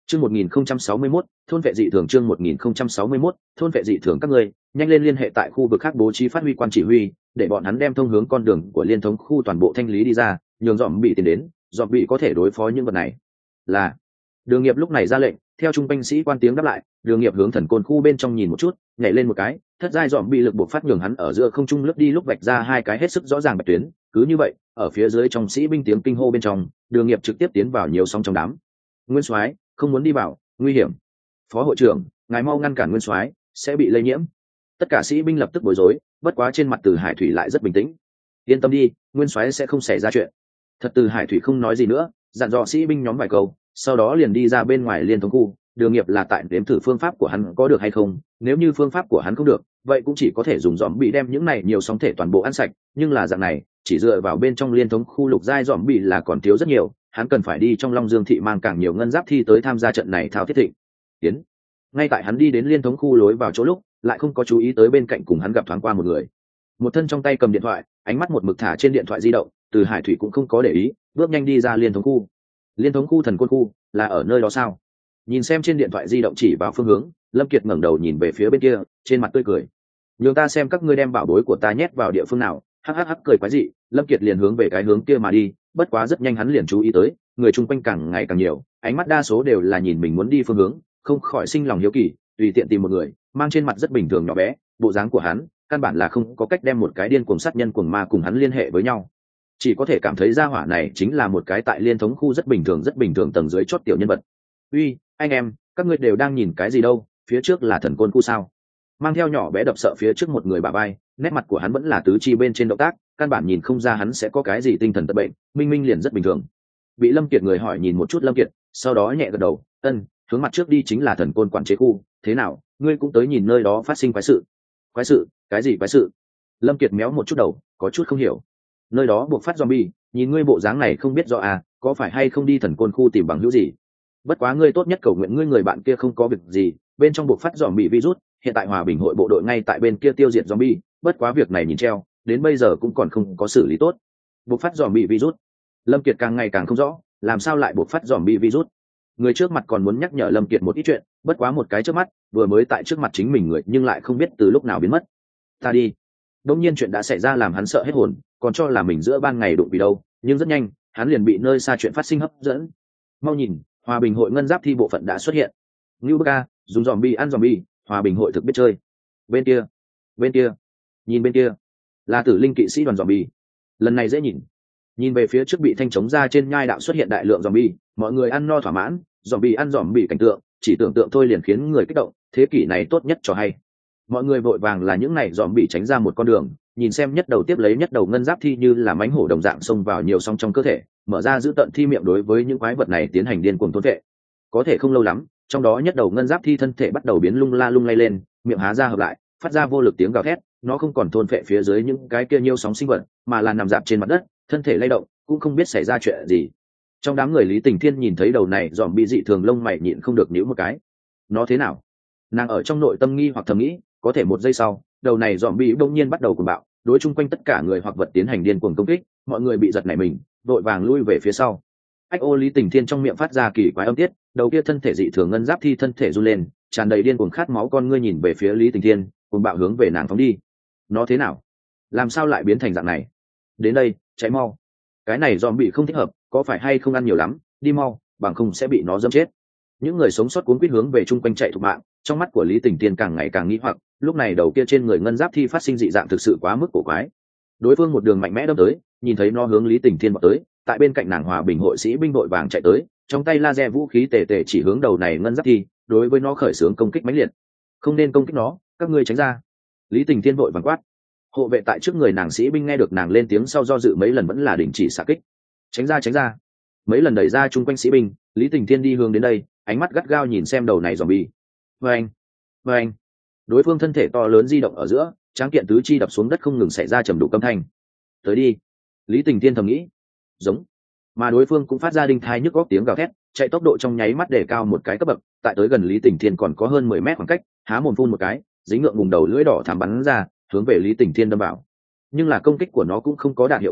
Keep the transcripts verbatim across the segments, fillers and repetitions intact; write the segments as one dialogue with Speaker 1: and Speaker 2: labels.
Speaker 1: Chương một nghìn không trăm sáu mươi mốt, thôn vệ dị thường chương một nghìn không trăm sáu mươi mốt, thôn vệ dị thường các ngươi, nhanh lên liên hệ tại khu vực khác bố trí phát huy quan chỉ huy, để bọn hắn đem thông hướng con đường của liên thống khu toàn bộ thanh lý đi ra, nhường dòm bị tiền đến, dòm bị có thể đối phó những vật này. Là Đường Nghiệp lúc này ra lệnh, theo trung binh sĩ quan tiếng đáp lại, Đường Nghiệp hướng thần côn khu bên trong nhìn một chút, nhảy lên một cái, thất giai dòm bị lực buộc phát nhường hắn ở giữa không trung lướt đi lúc vạch ra hai cái hết sức rõ ràng bạch tuyến, cứ như vậy, ở phía dưới trong sĩ binh tiếng kinh hô bên trong, Đường Nghiệp trực tiếp tiến vào nhiều sóng trong đám. Nguyên Soái, không muốn đi vào, nguy hiểm. Phó hội trưởng, ngài mau ngăn cản Nguyên Soái, sẽ bị lây nhiễm. Tất cả sĩ binh lập tức bối rối, bất quá trên mặt Từ Hải Thủy lại rất bình tĩnh. Yên tâm đi, Nguyên Soái sẽ không xảy ra chuyện. Thật Từ Hải Thủy không nói gì nữa, dặn dò sĩ binh nhóm vài câu, sau đó liền đi ra bên ngoài liên thống khu. Đường Nghiệp là tại đếm thử phương pháp của hắn có được hay không, nếu như phương pháp của hắn không được, vậy cũng chỉ có thể dùng dòm bị đem những này nhiều sóng thể toàn bộ ăn sạch, nhưng là dạng này, chỉ dựa vào bên trong liên thống khu lục giai dòm bị là còn thiếu rất nhiều, hắn cần phải đi trong Long Dương thị mang càng nhiều ngân giáp thi tới tham gia trận này thao thiết thịnh. Tiến. Ngay tại hắn đi đến liên thống khu lối vào chỗ lúc, lại không có chú ý tới bên cạnh cùng hắn gặp thoáng qua một người. Một thân trong tay cầm điện thoại, ánh mắt một mực thả trên điện thoại di động, Từ Hải Thủy cũng không có để ý, bước nhanh đi ra liên thống khu. Liên thống khu thần quân khu, là ở nơi đó sao? Nhìn xem trên điện thoại di động chỉ vào phương hướng, Lâm Kiệt ngẩng đầu nhìn về phía bên kia, trên mặt tươi cười. Nhường ta xem các ngươi đem bảo bối của ta nhét vào địa phương nào. Hắc hắc hắc cười quái dị, Lâm Kiệt liền hướng về cái hướng kia mà đi, bất quá rất nhanh hắn liền chú ý tới, người chung quanh càng ngày càng nhiều, ánh mắt đa số đều là nhìn mình muốn đi phương hướng, không khỏi sinh lòng hiếu kỳ, tùy tiện tìm một người, mang trên mặt rất bình thường nhỏ bé, bộ dáng của hắn, căn bản là không có cách đem một cái điên cuồng sát nhân cuồng ma cùng hắn liên hệ với nhau. Chỉ có thể cảm thấy gia hỏa này chính là một cái tại liên thống khu rất bình thường rất bình thường tầng dưới chót tiểu nhân vật. Uy, anh em, các ngươi đều đang nhìn cái gì đâu, phía trước là thần côn khu sao? Mang theo nhỏ bé đập sợ phía trước một người bà vai, nét mặt của hắn vẫn là tứ chi bên trên động tác, căn bản nhìn không ra hắn sẽ có cái gì tinh thần tật bệnh, minh minh liền rất bình thường. Bị Lâm Kiệt người hỏi nhìn một chút Lâm Kiệt, sau đó nhẹ gật đầu, ân, hướng mặt trước đi chính là thần côn quản chế khu, thế nào, ngươi cũng tới nhìn nơi đó phát sinh quái sự? Quái sự? Cái gì quái sự? Lâm Kiệt méo một chút đầu, có chút không hiểu. Nơi đó buộc phát zombie, nhìn ngươi bộ dáng này không biết rõ à, có phải hay không đi thần côn khu tìm bằng hữu gì? Bất quá ngươi tốt nhất cầu nguyện ngươi người bạn kia không có việc gì, bên trong buộc phát zombie virus, hiện tại hòa bình hội bộ đội ngay tại bên kia tiêu diệt zombie, bất quá việc này nhìn treo, đến bây giờ cũng còn không có xử lý tốt. Buộc phát zombie virus. Lâm Kiệt càng ngày càng không rõ, làm sao lại buộc phát zombie virus? Người trước mặt còn muốn nhắc nhở Lâm Kiệt một ít chuyện, bất quá một cái trước mắt, vừa mới tại trước mặt chính mình người, nhưng lại không biết từ lúc nào biến mất. Ta đi. Đống nhiên chuyện đã xảy ra làm hắn sợ hết hồn, còn cho là mình giữa ban ngày đụng vì đâu, nhưng rất nhanh, hắn liền bị nơi xa chuyện phát sinh hấp dẫn. Mau nhìn, hòa bình hội ngân giáp thi bộ phận đã xuất hiện. Ngưu Baka, dùng zombie ăn zombie, hòa bình hội thực biết chơi. Bên kia, bên kia, nhìn bên kia, là Tử Linh kỵ sĩ đoàn zombie. Lần này dễ nhìn. Nhìn về phía trước bị thanh chống ra trên nhai đạo xuất hiện đại lượng zombie, mọi người ăn no thỏa mãn, zombie ăn zombie cảnh tượng, chỉ tưởng tượng thôi liền khiến người kích động, thế kỷ này tốt nhất cho hay. Mọi người vội vàng là những này zombie tránh ra một con đường, nhìn xem nhất đầu tiếp lấy nhất đầu ngân giáp thi như là mãnh hổ đồng dạng xông vào nhiều song trong cơ thể, mở ra giữ tận thi miệng đối với những quái vật này tiến hành điên cuồng thôn vệ. Có thể không lâu lắm, trong đó nhất đầu ngân giáp thi thân thể bắt đầu biến lung la lung lay lên, miệng há ra hợp lại, phát ra vô lực tiếng gào thét, nó không còn thôn phệ phía dưới những cái kia nhiêu sóng sinh vật, mà là nằm dạp trên mặt đất, thân thể lay động, cũng không biết xảy ra chuyện gì. Trong đám người Lý Tình Thiên nhìn thấy đầu này dòm bị dị thường lông mày nhịn không được nhíu một cái. Nó thế nào? Nàng ở trong nội tâm nghi hoặc thầm nghĩ, có thể một giây sau, đầu này dòm bị đột nhiên bắt đầu cuồng bạo, đối chung quanh tất cả người hoặc vật tiến hành điên cuồng công kích, mọi người bị giật nảy mình, vội vàng lui về phía sau. Ách ô Lý Tình Thiên trong miệng phát ra kỳ quái âm tiết, đầu kia thân thể dị thường ngân giáp thi thân thể run lên, tràn đầy điên cuồng khát máu con ngươi nhìn về phía Lý Tình Thiên, cuồng bạo hướng về nàng phóng đi. Nó thế nào? Làm sao lại biến thành dạng này? Đến đây, chạy mau. Cái này zombie không thích hợp, có phải hay không ăn nhiều lắm, đi mau, bằng không sẽ bị nó dẫm chết. Những người sống sót cuốn quýt hướng về chung quanh chạy thục mạng, trong mắt của Lý Tình Thiên càng ngày càng nghi hoặc, lúc này đầu kia trên người ngân giáp thi phát sinh dị dạng thực sự quá mức cổ quái. Đối phương một đường mạnh mẽ đâm tới, nhìn thấy nó hướng Lý Tình Thiên vọt tới, tại bên cạnh nàng hòa bình hội sĩ binh đội vàng chạy tới, trong tay laser vũ khí tề tề chỉ hướng đầu này ngân giáp thi, đối với nó khởi xướng công kích mãnh liệt. Không nên công kích nó, các ngươi tránh ra. Lý Tình Thiên vội vàng quát. Hộ vệ tại trước người nàng sĩ binh nghe được nàng lên tiếng sau do dự mấy lần vẫn là đình chỉ xạ kích. Tránh ra tránh ra. Mấy lần đẩy ra chung quanh sĩ binh, Lý Tình Thiên đi hướng đến đây, ánh mắt gắt gao nhìn xem đầu này zombie. Vâng, vâng. Đối phương thân thể to lớn di động ở giữa, tráng kiện tứ chi đập xuống đất không ngừng xảy ra trầm đủ âm thanh. Tới đi. Lý Tình Thiên thầm nghĩ. Giống. Mà đối phương cũng phát ra đinh thai nhức góc tiếng gào thét, chạy tốc độ trong nháy mắt để cao một cái cấp bậc, tại tới gần Lý Tình Thiên còn có hơn mười mét khoảng cách, há mồm phun một cái, dính ngượng vùng đầu lưỡi đỏ thảm bắn ra, hướng về Lý Tình Thiên đâm vào. Nhưng là công kích của nó cũng không có đạt hiệu quả,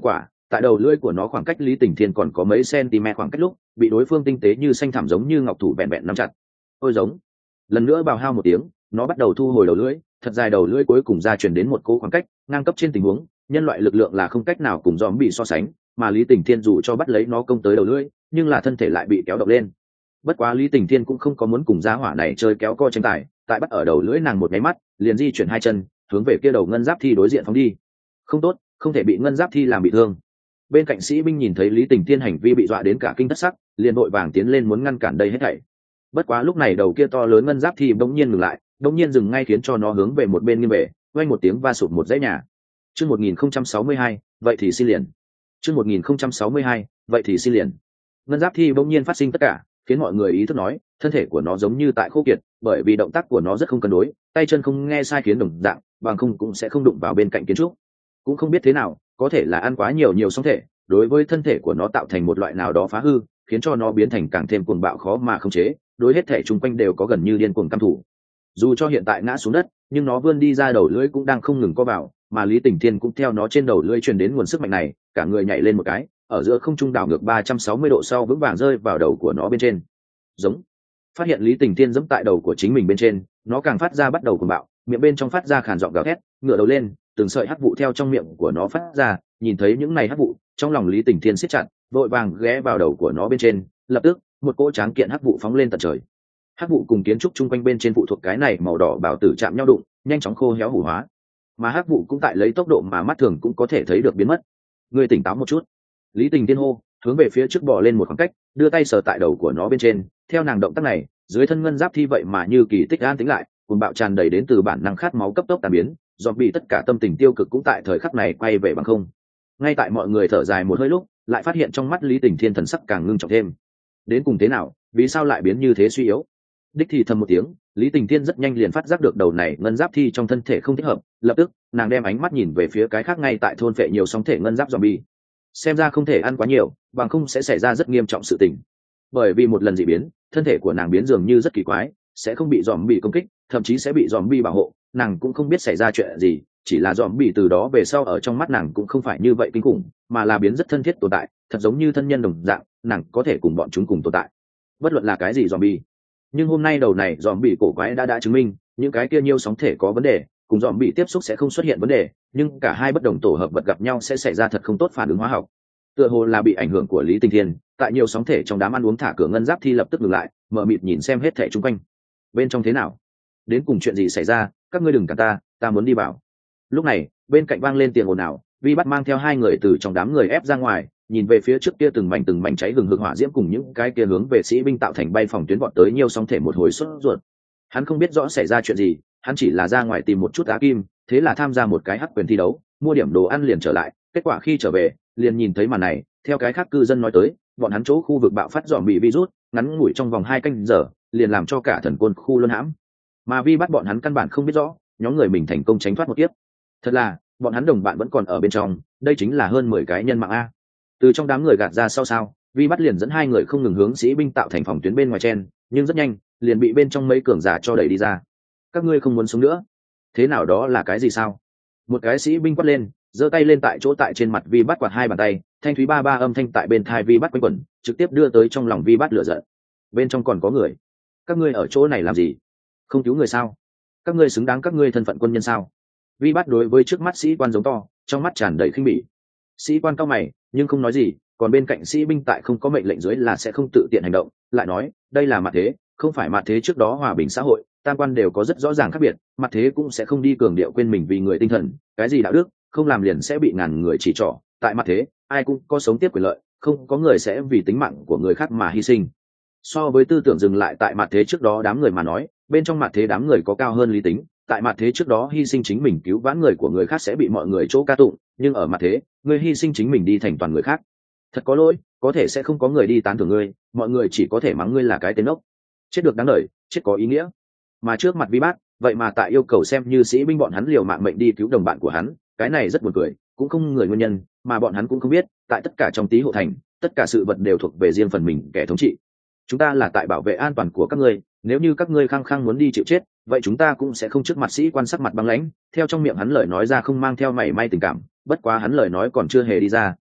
Speaker 1: tại đầu lưỡi của nó khoảng cách Lý Tình Thiên còn có mấy cm khoảng cách lúc bị đối phương tinh tế như xanh thảm giống như ngọc thủ bẹn bẹn nắm chặt. Ôi giống. Lần nữa bào hao một tiếng, nó bắt đầu thu hồi đầu lưỡi, thật dài đầu lưỡi cuối cùng ra truyền đến một cỗ khoảng cách ngang cấp. Trên tình huống nhân loại lực lượng là không cách nào cùng dòm bị so sánh, mà Lý Tình Thiên dù cho bắt lấy nó công tới đầu lưỡi nhưng là thân thể lại bị kéo động lên. Bất quá Lý Tình Thiên cũng không có muốn cùng gia hỏa này chơi kéo co tranh tài, tại bắt ở đầu lưỡi nàng một cái mắt liền di chuyển hai chân hướng về kia đầu ngân giáp thi đối diện phóng đi. Không tốt, không thể bị ngân giáp thi làm bị thương. Bên cạnh sĩ binh nhìn thấy Lý Tình Thiên hành vi bị dọa đến cả kinh thất sắc, liền vội vàng tiến lên muốn ngăn cản đây hết thảy. Bất quá lúc này đầu kia to lớn ngân giáp thi bỗng nhiên ngừng lại, bỗng nhiên dừng ngay khiến cho nó hướng về một bên nghiêng về, vang một tiếng va sụp một dãy nhà. Chương một nghìn không trăm sáu mươi hai, vậy thì xin liền. Chương một nghìn không trăm sáu mươi hai, vậy thì xin liền. Ngân giáp thi bỗng nhiên phát sinh tất cả, khiến mọi người ý thức nói, thân thể của nó giống như tại khô kiệt, bởi vì động tác của nó rất không cân đối, tay chân không nghe sai khiến đồng dạng, bằng không cũng sẽ không đụng vào bên cạnh kiến trúc. Cũng không biết thế nào, có thể là ăn quá nhiều nhiều sóng thể, đối với thân thể của nó tạo thành một loại nào đó phá hư, khiến cho nó biến thành càng thêm cuồng bạo khó mà khống chế, đối hết thể chung quanh đều có gần như điên cuồng căm thủ. Dù cho hiện tại ngã xuống đất, nhưng nó vươn đi ra đầu lưỡi cũng đang không ngừng co vào, mà Lý Tình Thiên cũng theo nó trên đầu lưỡi truyền đến nguồn sức mạnh này, cả người nhảy lên một cái, ở giữa không trung đảo ngược ba trăm sáu mươi độ sau vững vàng rơi vào đầu của nó bên trên. Giống. Phát hiện Lý Tình Thiên giẫm tại đầu của chính mình bên trên, nó càng phát ra bắt đầu cuồng bạo, miệng bên trong phát ra khàn giọng gào thét, ngửa đầu lên, từng sợi hắc vụ theo trong miệng của nó phát ra, nhìn thấy những này hắc vụ, trong lòng Lý Tình Thiên siết chặt, vội vàng ghé vào đầu của nó bên trên, lập tức, một cỗ tráng kiện hắc vụ phóng lên tận trời. Hắc vụ cùng kiến trúc chung quanh bên trên phụ thuộc cái này màu đỏ bảo tử chạm nhau đụng, nhanh chóng khô héo hủ hóa. Mà hắc vụ cũng tại lấy tốc độ mà mắt thường cũng có thể thấy được biến mất. Ngươi tỉnh táo một chút. Lý Tình Thiên hô, hướng về phía trước bò lên một khoảng cách, đưa tay sờ tại đầu của nó bên trên, theo nàng động tác này, dưới thân ngân giáp thi vậy mà như kỳ tích an tĩnh lại, cuồng bạo tràn đầy đến từ bản năng khát máu cấp tốc tan biến, dòm bị tất cả tâm tình tiêu cực cũng tại thời khắc này quay về bằng không. Ngay tại mọi người thở dài một hơi lúc, lại phát hiện trong mắt Lý Tình Thiên thần sắc càng ngưng trọng thêm. Đến cùng thế nào, vì sao lại biến như thế suy yếu? Đích thì thầm một tiếng, Lý Tình Thiên rất nhanh liền phát giác được đầu này ngân giáp thi trong thân thể không thích hợp, lập tức nàng đem ánh mắt nhìn về phía cái khác ngay tại thôn phệ nhiều sóng thể ngân giáp zombie. Xem ra không thể ăn quá nhiều, bằng không sẽ xảy ra rất nghiêm trọng sự tình. Bởi vì một lần dị biến, thân thể của nàng biến dường như rất kỳ quái, sẽ không bị zombie công kích, thậm chí sẽ bị zombie bảo hộ, nàng cũng không biết xảy ra chuyện gì, chỉ là zombie từ đó về sau ở trong mắt nàng cũng không phải như vậy kinh khủng, mà là biến rất thân thiết tồn tại, thật giống như thân nhân đồng dạng, nàng có thể cùng bọn chúng cùng tồn tại. Bất luận là cái gì zombie. Nhưng hôm nay đầu này zombie cổ quái đã đã chứng minh, những cái kia nhiêu sóng thể có vấn đề, cùng zombie tiếp xúc sẽ không xuất hiện vấn đề, nhưng cả hai bất đồng tổ hợp vật gặp nhau sẽ xảy ra thật không tốt phản ứng hóa học. Tựa hồ là bị ảnh hưởng của Lý Tình Thiên, tại nhiều sóng thể trong đám ăn uống thả cửa ngân giáp thi lập tức ngừng lại, mở mịt nhìn xem hết thể chung quanh. Bên trong thế nào? Đến cùng chuyện gì xảy ra? Các ngươi đừng cản ta, ta muốn đi vào. Lúc này, bên cạnh vang lên tiếng ồn ào, Vi bắt mang theo hai người từ trong đám người ép ra ngoài, nhìn về phía trước kia từng mảnh từng mảnh cháy hừng hực hỏa diễm cùng những cái kia hướng về sĩ binh tạo thành bay phòng tuyến vọt tới nhiều sóng thể một hồi sốt ruột. Hắn không biết rõ xảy ra chuyện gì, hắn chỉ là ra ngoài tìm một chút á kim, thế là tham gia một cái hắc quyền thi đấu, mua điểm đồ ăn liền trở lại, kết quả khi trở về, liền nhìn thấy màn này, theo cái khác cư dân nói tới, bọn hắn chỗ khu vực bạo phát dòm bị virus, ngắn ngủi trong vòng hai canh giờ, liền làm cho cả thần quân khu luân hãm. Mà Vi bắt bọn hắn căn bản không biết rõ, nhóm người mình thành công tránh thoát một kiếp. Thật là, bọn hắn đồng bạn vẫn còn ở bên trong, đây chính là hơn mười cái nhân mạng a. Từ trong đám người gạt ra sau sao, Vi bắt liền dẫn hai người không ngừng hướng sĩ binh tạo thành phòng tuyến bên ngoài chen, nhưng rất nhanh, liền bị bên trong mấy cường giả cho đẩy đi ra. Các ngươi không muốn sống nữa? Thế nào đó là cái gì sao? Một cái sĩ binh quát lên, giơ tay lên tại chỗ tại trên mặt Vi bắt quạt hai bàn tay, thanh thúy ba ba âm thanh tại bên tai Vi bắt quanh quẩn, trực tiếp đưa tới trong lòng Vi bắt lửa giận. Bên trong còn có người. Các ngươi ở chỗ này làm gì? Không cứu người sao? Các ngươi xứng đáng các ngươi thân phận quân nhân sao? Vi bắt đối với trước mắt sĩ quan giống to, trong mắt tràn đầy khinh bỉ. Sĩ quan cao mày, nhưng không nói gì, còn bên cạnh sĩ binh tại không có mệnh lệnh dưới là sẽ không tự tiện hành động, lại nói, đây là mặt thế, không phải mặt thế trước đó hòa bình xã hội, tam quan đều có rất rõ ràng khác biệt, mặt thế cũng sẽ không đi cường điệu quên mình vì người tinh thần, cái gì đạo đức, không làm liền sẽ bị ngàn người chỉ trỏ, tại mặt thế, ai cũng có sống tiếp quyền lợi, không có người sẽ vì tính mạng của người khác mà hy sinh. So với tư tưởng dừng lại tại mặt thế trước đó đám người mà nói, bên trong mặt thế đám người có cao hơn lý tính, tại mặt thế trước đó hy sinh chính mình cứu vãn người của người khác sẽ bị mọi người chỗ ca tụng, nhưng ở mặt thế, người hy sinh chính mình đi thành toàn người khác. Thật có lỗi, có thể sẽ không có người đi tán thưởng ngươi, mọi người chỉ có thể mắng ngươi là cái tên ốc. Chết được đáng đời, chết có ý nghĩa. Mà trước mặt Vi bác, vậy mà tại yêu cầu xem như sĩ binh bọn hắn liều mạng mệnh đi cứu đồng bạn của hắn, cái này rất buồn cười, cũng không người nguyên nhân, mà bọn hắn cũng không biết, tại tất cả trong tí hộ thành, tất cả sự vật đều thuộc về riêng phần mình kẻ thống trị. Chúng ta là tại bảo vệ an toàn của các ngươi, nếu như các ngươi khăng khăng muốn đi chịu chết, vậy chúng ta cũng sẽ không trước mặt sĩ quan sắc mặt băng lãnh, theo trong miệng hắn lời nói ra không mang theo mảy may tình cảm, bất quá hắn lời nói còn chưa hề đi ra,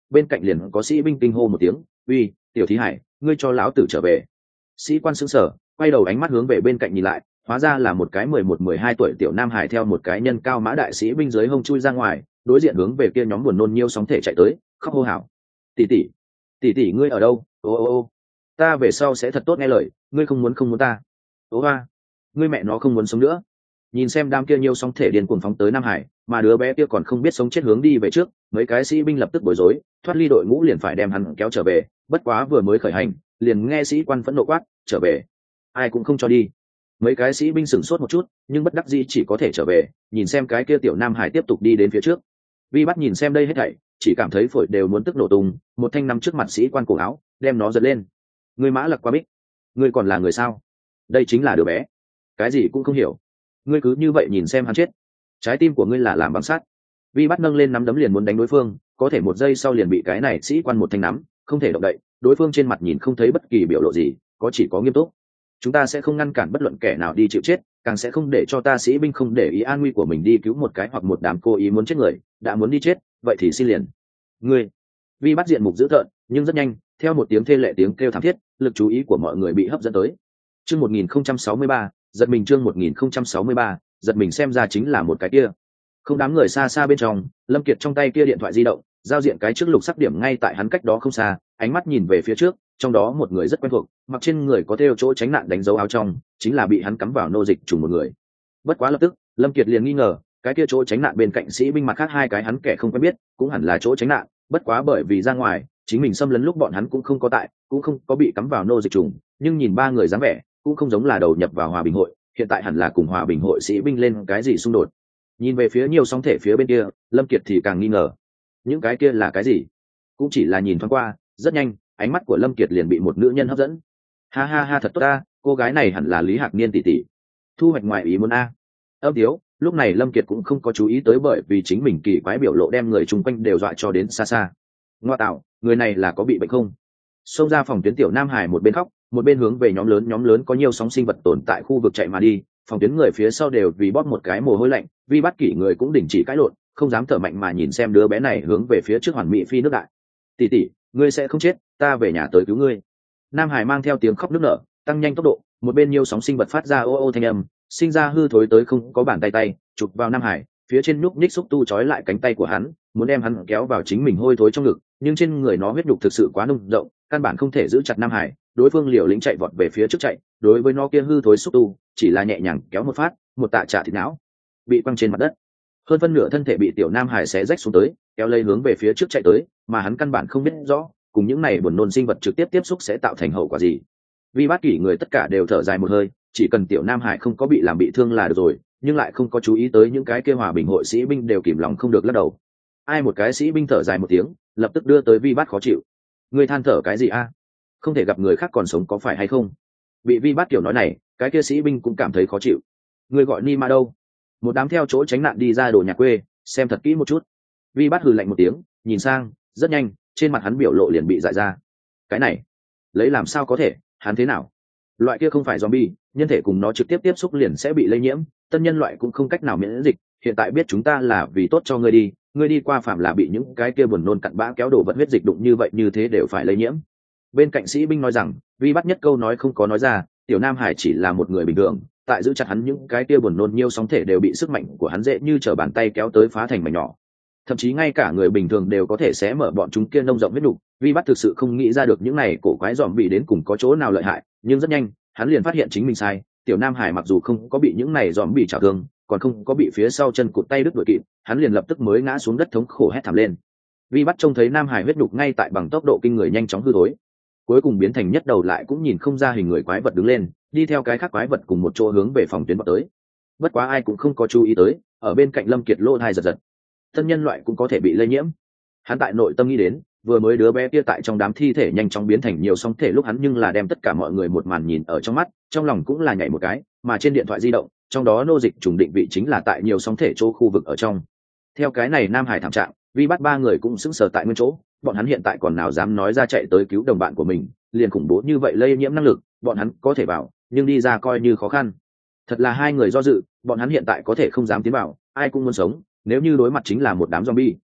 Speaker 1: bên cạnh liền có sĩ binh kinh hô một tiếng, uy, tiểu thí hải, ngươi cho lão tử trở về. Sĩ quan sững sờ, quay đầu ánh mắt hướng về bên cạnh nhìn lại, hóa ra là một cái mười một mười hai tuổi tiểu nam hải theo một cái nhân cao mã đại sĩ binh dưới hông chui ra ngoài, đối diện hướng về kia nhóm buồn nôn nhiêu sóng thể chạy tới, khóc hô hào, tỷ tỷ, tỷ tỷ ngươi ở đâu? Ô ô ô, ta về sau sẽ thật tốt nghe lời, ngươi không muốn không muốn ta. Ô hoa, ngươi mẹ nó không muốn sống nữa. Nhìn xem đám kia nhiêu sóng thể điên cuồng phóng tới Nam Hải, mà đứa bé kia còn không biết sống chết hướng đi về trước, mấy cái sĩ binh lập tức bối rối, thoát ly đội ngũ liền phải đem hắn kéo trở về, bất quá vừa mới khởi hành, liền nghe sĩ quan phẫn nộ quát, trở về. Ai cũng không cho đi. Mấy cái sĩ binh sửng sốt một chút, nhưng bất đắc dĩ chỉ có thể trở về, nhìn xem cái kia tiểu Nam Hải tiếp tục đi đến phía trước. Vi bắt nhìn xem đây hết thảy, chỉ cảm thấy phổi đều muốn tức nổ tung, một thanh nắm trước mặt sĩ quan cổ áo, đem nó giật lên. Ngươi mã lặc qua bích, ngươi còn là người sao? Đây chính là đứa bé, cái gì cũng không hiểu, ngươi cứ như vậy nhìn xem hắn chết, trái tim của ngươi là làm bằng sắt. Vi bắt nâng lên nắm đấm liền muốn đánh đối phương, có thể một giây sau liền bị cái này sĩ quan một thanh nắm, không thể động đậy. Đối phương trên mặt nhìn không thấy bất kỳ biểu lộ gì, có chỉ có nghiêm túc. Chúng ta sẽ không ngăn cản bất luận kẻ nào đi chịu chết, càng sẽ không để cho ta sĩ binh không để ý an nguy của mình đi cứu một cái hoặc một đám cố ý muốn chết người, đã muốn đi chết, vậy thì xin liền. Ngươi, Vi bắt diện mục dữ tợn, nhưng rất nhanh, theo một tiếng thê lệ tiếng kêu thảm thiết, lực chú ý của mọi người bị hấp dẫn tới. Chương một nghìn không trăm sáu mươi ba, giật mình chương một nghìn không trăm sáu mươi ba, giật mình xem ra chính là một cái kia. Không đám người xa xa bên trong, Lâm Kiệt trong tay kia điện thoại di động, giao diện cái trước lục sắc điểm ngay tại hắn cách đó không xa, ánh mắt nhìn về phía trước, trong đó một người rất quen thuộc, mặc trên người có thêu chỗ tránh nạn đánh dấu áo trong, chính là bị hắn cắm vào nô dịch trùng một người. Bất quá lập tức, Lâm Kiệt liền nghi ngờ, cái kia chỗ tránh nạn bên cạnh sĩ binh mặt khác hai cái hắn kẻ không quen biết, cũng hẳn là chỗ tránh nạn, bất quá bởi vì ra ngoài, chính mình xâm lấn lúc bọn hắn cũng không có tại, cũng không có bị cắm vào nô dịch trùng, nhưng nhìn ba người dáng vẻ, cũng không giống là đầu nhập vào hòa bình hội, hiện tại hẳn là cùng hòa bình hội sĩ binh lên cái gì xung đột. Nhìn về phía nhiều sóng thể phía bên kia, Lâm Kiệt thì càng nghi ngờ, những cái kia là cái gì? Cũng chỉ là nhìn thoáng qua, rất nhanh, ánh mắt của Lâm Kiệt liền bị một nữ nhân hấp dẫn. Ha ha ha, thật tốt ta, cô gái này hẳn là Lý Hạc Niên tỷ tỷ. Thu hoạch ngoài ý muốn a. Âm thiếu, lúc này Lâm Kiệt cũng không có chú ý tới bởi vì chính mình kỳ quái biểu lộ đem người chung quanh đều dọa cho đến xa xa. Ngoa tạo, người này là có bị bệnh không? Xông ra phòng tuyến tiểu Nam Hải một bên khóc, một bên hướng về nhóm lớn nhóm lớn có nhiều sóng sinh vật tồn tại khu vực chạy mà đi. Phòng tuyến người phía sau đều vì bóp một cái mồ hôi lạnh, Vi bắt kỷ người cũng đình chỉ cãi lộn, không dám thở mạnh mà nhìn xem đứa bé này hướng về phía trước hoàn mỹ phi nước đại. Tỷ tỷ, ngươi sẽ không chết, ta về nhà tới cứu ngươi. Nam Hải mang theo tiếng khóc nức nở, tăng nhanh tốc độ, một bên nhiều sóng sinh vật phát ra ô ô thanh âm, sinh ra hư thối tới không có bàn tay tay, chụp vào Nam Hải, phía trên nhúc nhích xúc tu trói lại cánh tay của hắn, muốn đem hắn kéo vào chính mình hôi thối trong ngực, nhưng trên người nó huyết nhục thực sự quá nung rộng, căn bản không thể giữ chặt Nam Hải. Đối phương liều lĩnh chạy vọt về phía trước chạy, đối với nó kia hư thối xúc tu, chỉ là nhẹ nhàng kéo một phát, một tạ trả thịt não bị quăng trên mặt đất, hơn phân nửa thân thể bị tiểu Nam Hải xé rách xuống tới, kéo lấy hướng về phía trước chạy tới, mà hắn căn bản không biết rõ, cùng những này buồn nôn sinh vật trực tiếp tiếp xúc sẽ tạo thành hậu quả gì. Vi bát kỷ người tất cả đều thở dài một hơi, chỉ cần tiểu Nam Hải không có bị làm bị thương là được rồi, nhưng lại không có chú ý tới những cái kia hòa bình hội sĩ binh đều kìm lòng không được lắc đầu. Ai một cái sĩ binh thở dài một tiếng, lập tức đưa tới Vi bát khó chịu. Người than thở cái gì a? Không thể gặp người khác còn sống có phải hay không? Bị Vi bát kiểu nói này, cái kia sĩ binh cũng cảm thấy khó chịu. Người gọi Ni Ma đâu? Một đám theo chỗ tránh nạn đi ra đồ nhà quê, xem thật kỹ một chút. Vi bát hừ lạnh một tiếng, nhìn sang, rất nhanh, trên mặt hắn biểu lộ liền bị dại ra. Cái này, lấy làm sao có thể, hắn thế nào? Loại kia không phải zombie, nhân thể cùng nó trực tiếp tiếp xúc liền sẽ bị lây nhiễm, tân nhân loại cũng không cách nào miễn dịch, hiện tại biết chúng ta là vì tốt cho ngươi đi, ngươi đi qua phạm là bị những cái kia buồn nôn cặn bã kéo đổ vật huyết dịch đụng như vậy như thế đều phải lây nhiễm. Bên cạnh sĩ binh nói rằng, Vi bắt nhất câu nói không có nói ra, tiểu Nam Hải chỉ là một người bình thường, tại giữ chặt hắn những cái kia buồn nôn nhiêu sóng thể đều bị sức mạnh của hắn dễ như trở bàn tay kéo tới phá thành mảnh nhỏ. Thậm chí ngay cả người bình thường đều có thể xé mở bọn chúng kia nông rộng huyết nục. Vi bắt thực sự không nghĩ ra được những này cổ quái dòm bị đến cùng có chỗ nào lợi hại, nhưng rất nhanh, hắn liền phát hiện chính mình sai. Tiểu Nam Hải mặc dù không có bị những này dòm bị trào thương, còn không có bị phía sau chân cụt tay đứt đuổi kịp, hắn liền lập tức mới ngã xuống đất thống khổ hét thảm lên. Vi bắt trông thấy Nam Hải huyết nục ngay tại bằng tốc độ kinh người nhanh chóng hư thối, cuối cùng biến thành nhất đầu lại cũng nhìn không ra hình người quái vật đứng lên, đi theo cái khác quái vật cùng một chỗ hướng về phòng tuyến vào tới. Bất quá ai cũng không có chú ý tới, ở bên cạnh Lâm Kiệt lỗ tai giật giật. Thân nhân loại cũng có thể bị lây nhiễm. Hắn tại nội tâm nghĩ đến, vừa mới đứa bé kia tại trong đám thi thể nhanh chóng biến thành nhiều sóng thể lúc hắn nhưng là đem tất cả mọi người một màn nhìn ở trong mắt, trong lòng cũng là nhảy một cái, mà trên điện thoại di động, trong đó nô dịch trùng định vị chính là tại nhiều sóng thể chỗ khu vực ở trong. Theo cái này Nam Hải thảm trạng, Vi bắt ba người cũng sững sờ tại nguyên chỗ, bọn hắn hiện tại còn nào dám nói ra chạy tới cứu đồng bạn của mình, liền khủng bố như vậy lây nhiễm năng lực, bọn hắn có thể vào, nhưng đi ra coi như khó khăn. Thật là hai người do dự, bọn hắn hiện tại có thể không dám tiến vào, ai cũng muốn sống, nếu như đối mặt chính là một đám zombie,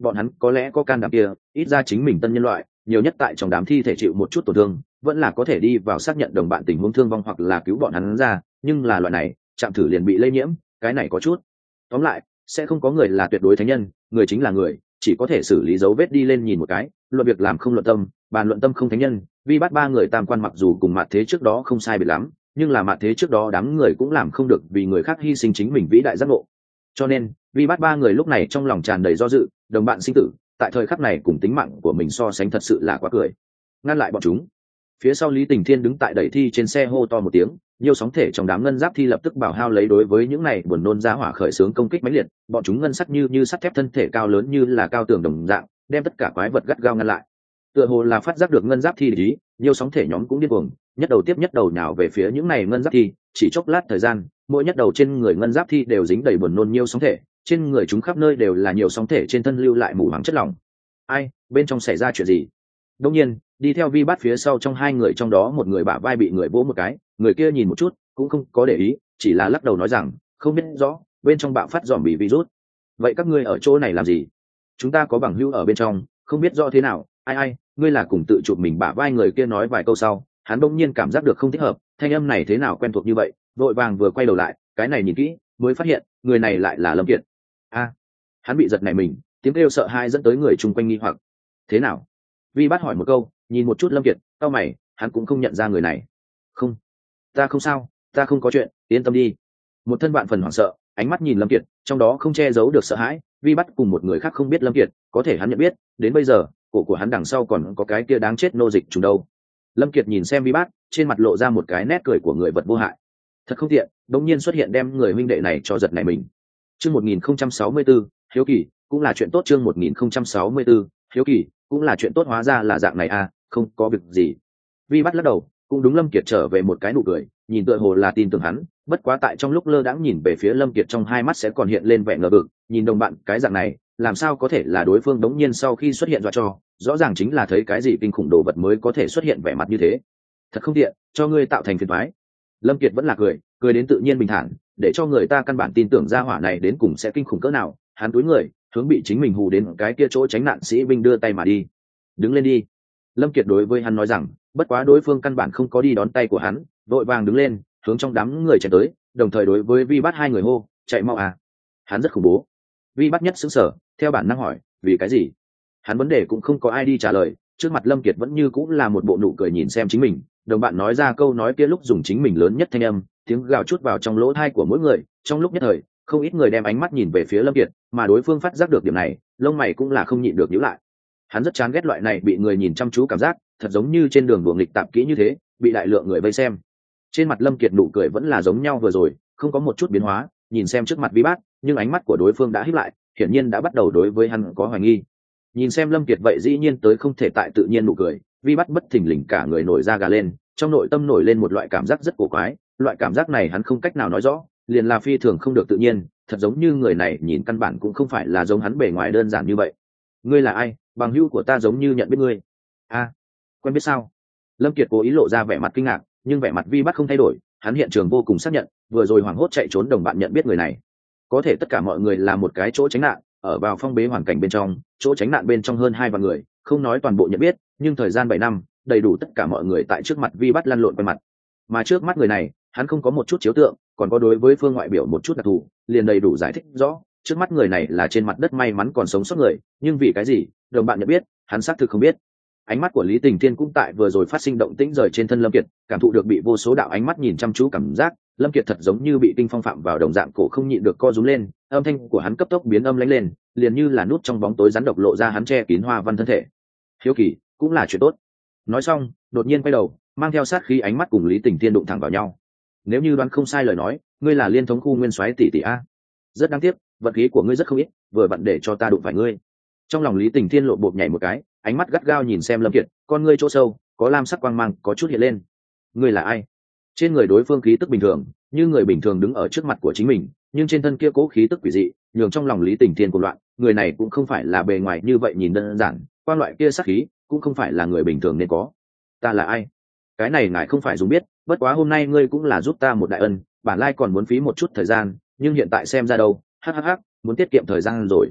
Speaker 1: bọn hắn có lẽ có can đảm kia, ít ra chính mình tân nhân loại nhiều nhất tại trong đám thi thể chịu một chút tổn thương vẫn là có thể đi vào xác nhận đồng bạn tình huống thương vong hoặc là cứu bọn hắn ra, nhưng là loại này chạm thử liền bị lây nhiễm, cái này có chút. Tóm lại sẽ không có người là tuyệt đối thánh nhân, người chính là người, chỉ có thể xử lý dấu vết đi lên nhìn một cái, luận việc làm không luận tâm, bàn luận tâm không thánh nhân. Vi bắt ba người tam quan mặc dù cùng mặt thế trước đó không sai biệt lắm, nhưng là mặt thế trước đó đám người cũng làm không được vì người khác hy sinh chính mình vĩ đại giác ngộ. Cho nên Vi bắt ba người lúc này trong lòng tràn đầy do dự, đồng bạn sinh tử tại thời khắc này cùng tính mạng của mình so sánh thật sự là quá cười. Ngăn lại bọn chúng. Phía sau Lý Tình Thiên đứng tại đẩy thi trên xe hô to một tiếng, nhiều sóng thể trong đám ngân giáp thi lập tức bảo hao lấy đối với những này buồn nôn ra hỏa khởi xướng công kích mãnh liệt, bọn chúng ngân sắc như như sắt thép thân thể cao lớn như là cao tường đồng dạng, đem tất cả quái vật gắt gao ngăn lại. Tựa hồ là phát giác được ngân giáp thi ý, nhiều sóng thể nhóm cũng điên cuồng, nhất đầu tiếp nhất đầu nhào về phía những này ngân giáp thi, chỉ chốc lát thời gian, mỗi nhất đầu trên người ngân giáp thi đều dính đầy buồn nôn nhiều sóng thể, trên người chúng khắp nơi đều là nhiều sóng thể trên thân lưu lại mù hoàng chất lỏng. Ai, bên trong xảy ra chuyện gì? Đương nhiên, đi theo Vi Bát phía sau trong hai người trong đó một người bả vai bị người vỗ một cái, người kia nhìn một chút cũng không có để ý, chỉ là lắc đầu nói rằng không biết rõ bên trong bạo phát dòm bị virus. Vậy các ngươi ở chỗ này làm gì? Chúng ta có bằng hữu ở bên trong, không biết rõ thế nào. Ai ai, ngươi là cùng tự chụp mình bả vai người kia nói vài câu sau, hắn bỗng nhiên cảm giác được không thích hợp, thanh âm này thế nào quen thuộc như vậy, vội vàng vừa quay đầu lại, cái này nhìn kỹ mới phát hiện người này lại là Lâm Kiệt. A, hắn bị giật nảy mình, tiếng kêu sợ hãi dẫn tới người chung quanh nghi hoặc. Thế nào? Vi Bát hỏi một câu, nhìn một chút Lâm Kiệt, cau mày, hắn cũng không nhận ra người này. Không, ta không sao, ta không có chuyện, yên tâm đi. Một thân bạn phần hoảng sợ, ánh mắt nhìn Lâm Kiệt, trong đó không che giấu được sợ hãi. Vi Bát cùng một người khác không biết Lâm Kiệt, có thể hắn nhận biết, đến bây giờ cổ của hắn đằng sau còn có cái kia đáng chết nô dịch trùng đâu. Lâm Kiệt nhìn xem Vi Bát, trên mặt lộ ra một cái nét cười của người vật vô hại. Thật không tiện, đột nhiên xuất hiện đem người huynh đệ này cho giật nảy mình. Chương một nghìn không trăm sáu mươi tư, hiếu kỳ, cũng là chuyện tốt. Chương một nghìn không trăm sáu mươi tư, hiếu kỳ, cũng là chuyện tốt, hóa ra là dạng này à, không có việc gì. Vi Bát lắc đầu, cũng đúng Lâm Kiệt trở về một cái nụ cười, nhìn tựa hồ là tin tưởng hắn, bất quá tại trong lúc lơ đãng nhìn về phía Lâm Kiệt trong hai mắt sẽ còn hiện lên vẻ ngờ vực, nhìn đồng bạn cái dạng này, làm sao có thể là đối phương đống nhiên sau khi xuất hiện dọa cho, rõ ràng chính là thấy cái gì kinh khủng đồ vật mới có thể xuất hiện vẻ mặt như thế. Thật không tiện, cho ngươi tạo thành phiền toái. Lâm Kiệt vẫn là cười, cười đến tự nhiên bình thản, để cho người ta căn bản tin tưởng ra hỏa này đến cùng sẽ kinh khủng cỡ nào. Hắn túi người, hướng bị chính mình hù đến cái kia chỗ tránh nạn sĩ binh đưa tay mà đi. Đứng lên đi. Lâm Kiệt đối với hắn nói rằng, bất quá đối phương căn bản không có đi đón tay của hắn, vội vàng đứng lên, hướng trong đám người chạy tới, đồng thời đối với Vi Bát hai người hô, chạy mau à. Hắn rất khủng bố. Vi Bát nhất sững sờ, theo bản năng hỏi, vì cái gì? Hắn vấn đề cũng không có ai đi trả lời, trước mặt Lâm Kiệt vẫn như cũng là một bộ nụ cười nhìn xem chính mình. Đồng bạn nói ra câu nói kia lúc dùng chính mình lớn nhất thanh âm, tiếng gào chút vào trong lỗ tai của mỗi người, trong lúc nhất thời, không ít người đem ánh mắt nhìn về phía Lâm Kiệt, mà đối phương phát giác được điểm này, lông mày cũng là không nhịn được nhíu lại. Hắn rất chán ghét loại này bị người nhìn chăm chú cảm giác, thật giống như trên đường đuổi nghịch tạp kỹ như thế, bị đại lượng người vây xem. Trên mặt Lâm Kiệt nụ cười vẫn là giống nhau vừa rồi, không có một chút biến hóa, nhìn xem trước mặt Vi Bát, nhưng ánh mắt của đối phương đã híp lại, hiển nhiên đã bắt đầu đối với hắn có hoài nghi. Nhìn xem Lâm Kiệt vậy dĩ nhiên tới không thể tại tự nhiên nụ cười, Vi Bát bất thình lình cả người nổi da gà lên, trong nội tâm nổi lên một loại cảm giác rất cổ quái, loại cảm giác này hắn không cách nào nói rõ, liền là phi thường không được tự nhiên, thật giống như người này nhìn căn bản cũng không phải là giống hắn bề ngoài đơn giản như vậy. Ngươi là ai? Bằng hữu của ta giống như nhận biết ngươi. A, à, quen biết sao? Lâm Kiệt cố ý lộ ra vẻ mặt kinh ngạc, nhưng vẻ mặt Vi Bát không thay đổi, hắn hiện trường vô cùng xác nhận, vừa rồi hoảng hốt chạy trốn đồng bạn nhận biết người này. Có thể tất cả mọi người là một cái chỗ tránh nạn, ở vào phong bế hoàn cảnh bên trong, chỗ tránh nạn bên trong hơn hai vạn người, không nói toàn bộ nhận biết, nhưng thời gian bảy năm, đầy đủ tất cả mọi người tại trước mặt Vi Bát lăn lộn quen mặt. Mà trước mắt người này, hắn không có một chút chiếu tượng, còn có đối với phương ngoại biểu một chút đặc thù, liền đầy đủ giải thích rõ, trước mắt người này là trên mặt đất may mắn còn sống sót người, nhưng vì cái gì, đồng bạn nhận biết, hắn xác thực không biết. Ánh mắt của Lý Tình Thiên cũng tại vừa rồi phát sinh động tĩnh rời trên thân Lâm Kiệt, cảm thụ được bị vô số đạo ánh mắt nhìn chăm chú cảm giác, Lâm Kiệt thật giống như bị kinh phong phạm vào đồng dạng, cổ không nhịn được co rúm lên, âm thanh của hắn cấp tốc biến âm lãnh lên, liền như là nút trong bóng tối rắn độc lộ ra hắn che kín hoa văn thân thể. Hiếu kỳ cũng là chuyện tốt. Nói xong, đột nhiên quay đầu, mang theo sát khí ánh mắt cùng Lý Tình Thiên đụng thẳng vào nhau. Nếu như đoán không sai lời nói, ngươi là liên thống khu nguyên soái tỷ tỷ a. Rất đáng tiếc, vận khí của ngươi rất không ít, vừa vặn để cho ta đụng phải ngươi. Trong lòng Lý Tình Thiên lộ bột nhảy một cái, ánh mắt gắt gao nhìn xem Lâm Kiệt, con ngươi chỗ sâu có lam sắc quang mang có chút hiện lên. Ngươi là ai? Trên người đối phương khí tức bình thường, như người bình thường đứng ở trước mặt của chính mình, nhưng trên thân kia cố khí tức quỷ dị, nhường trong lòng Lý Tình Thiên cuồng loạn. Người này cũng không phải là bề ngoài như vậy nhìn đơn giản, quan loại kia sắc khí cũng không phải là người bình thường nên có. Ta là ai? Cái này ngài không phải dùng biết, bất quá hôm nay ngươi cũng là giúp ta một đại ân, bản lai còn muốn phí một chút thời gian, nhưng hiện tại xem ra đâu, hắc hắc hắc, muốn tiết kiệm thời gian rồi.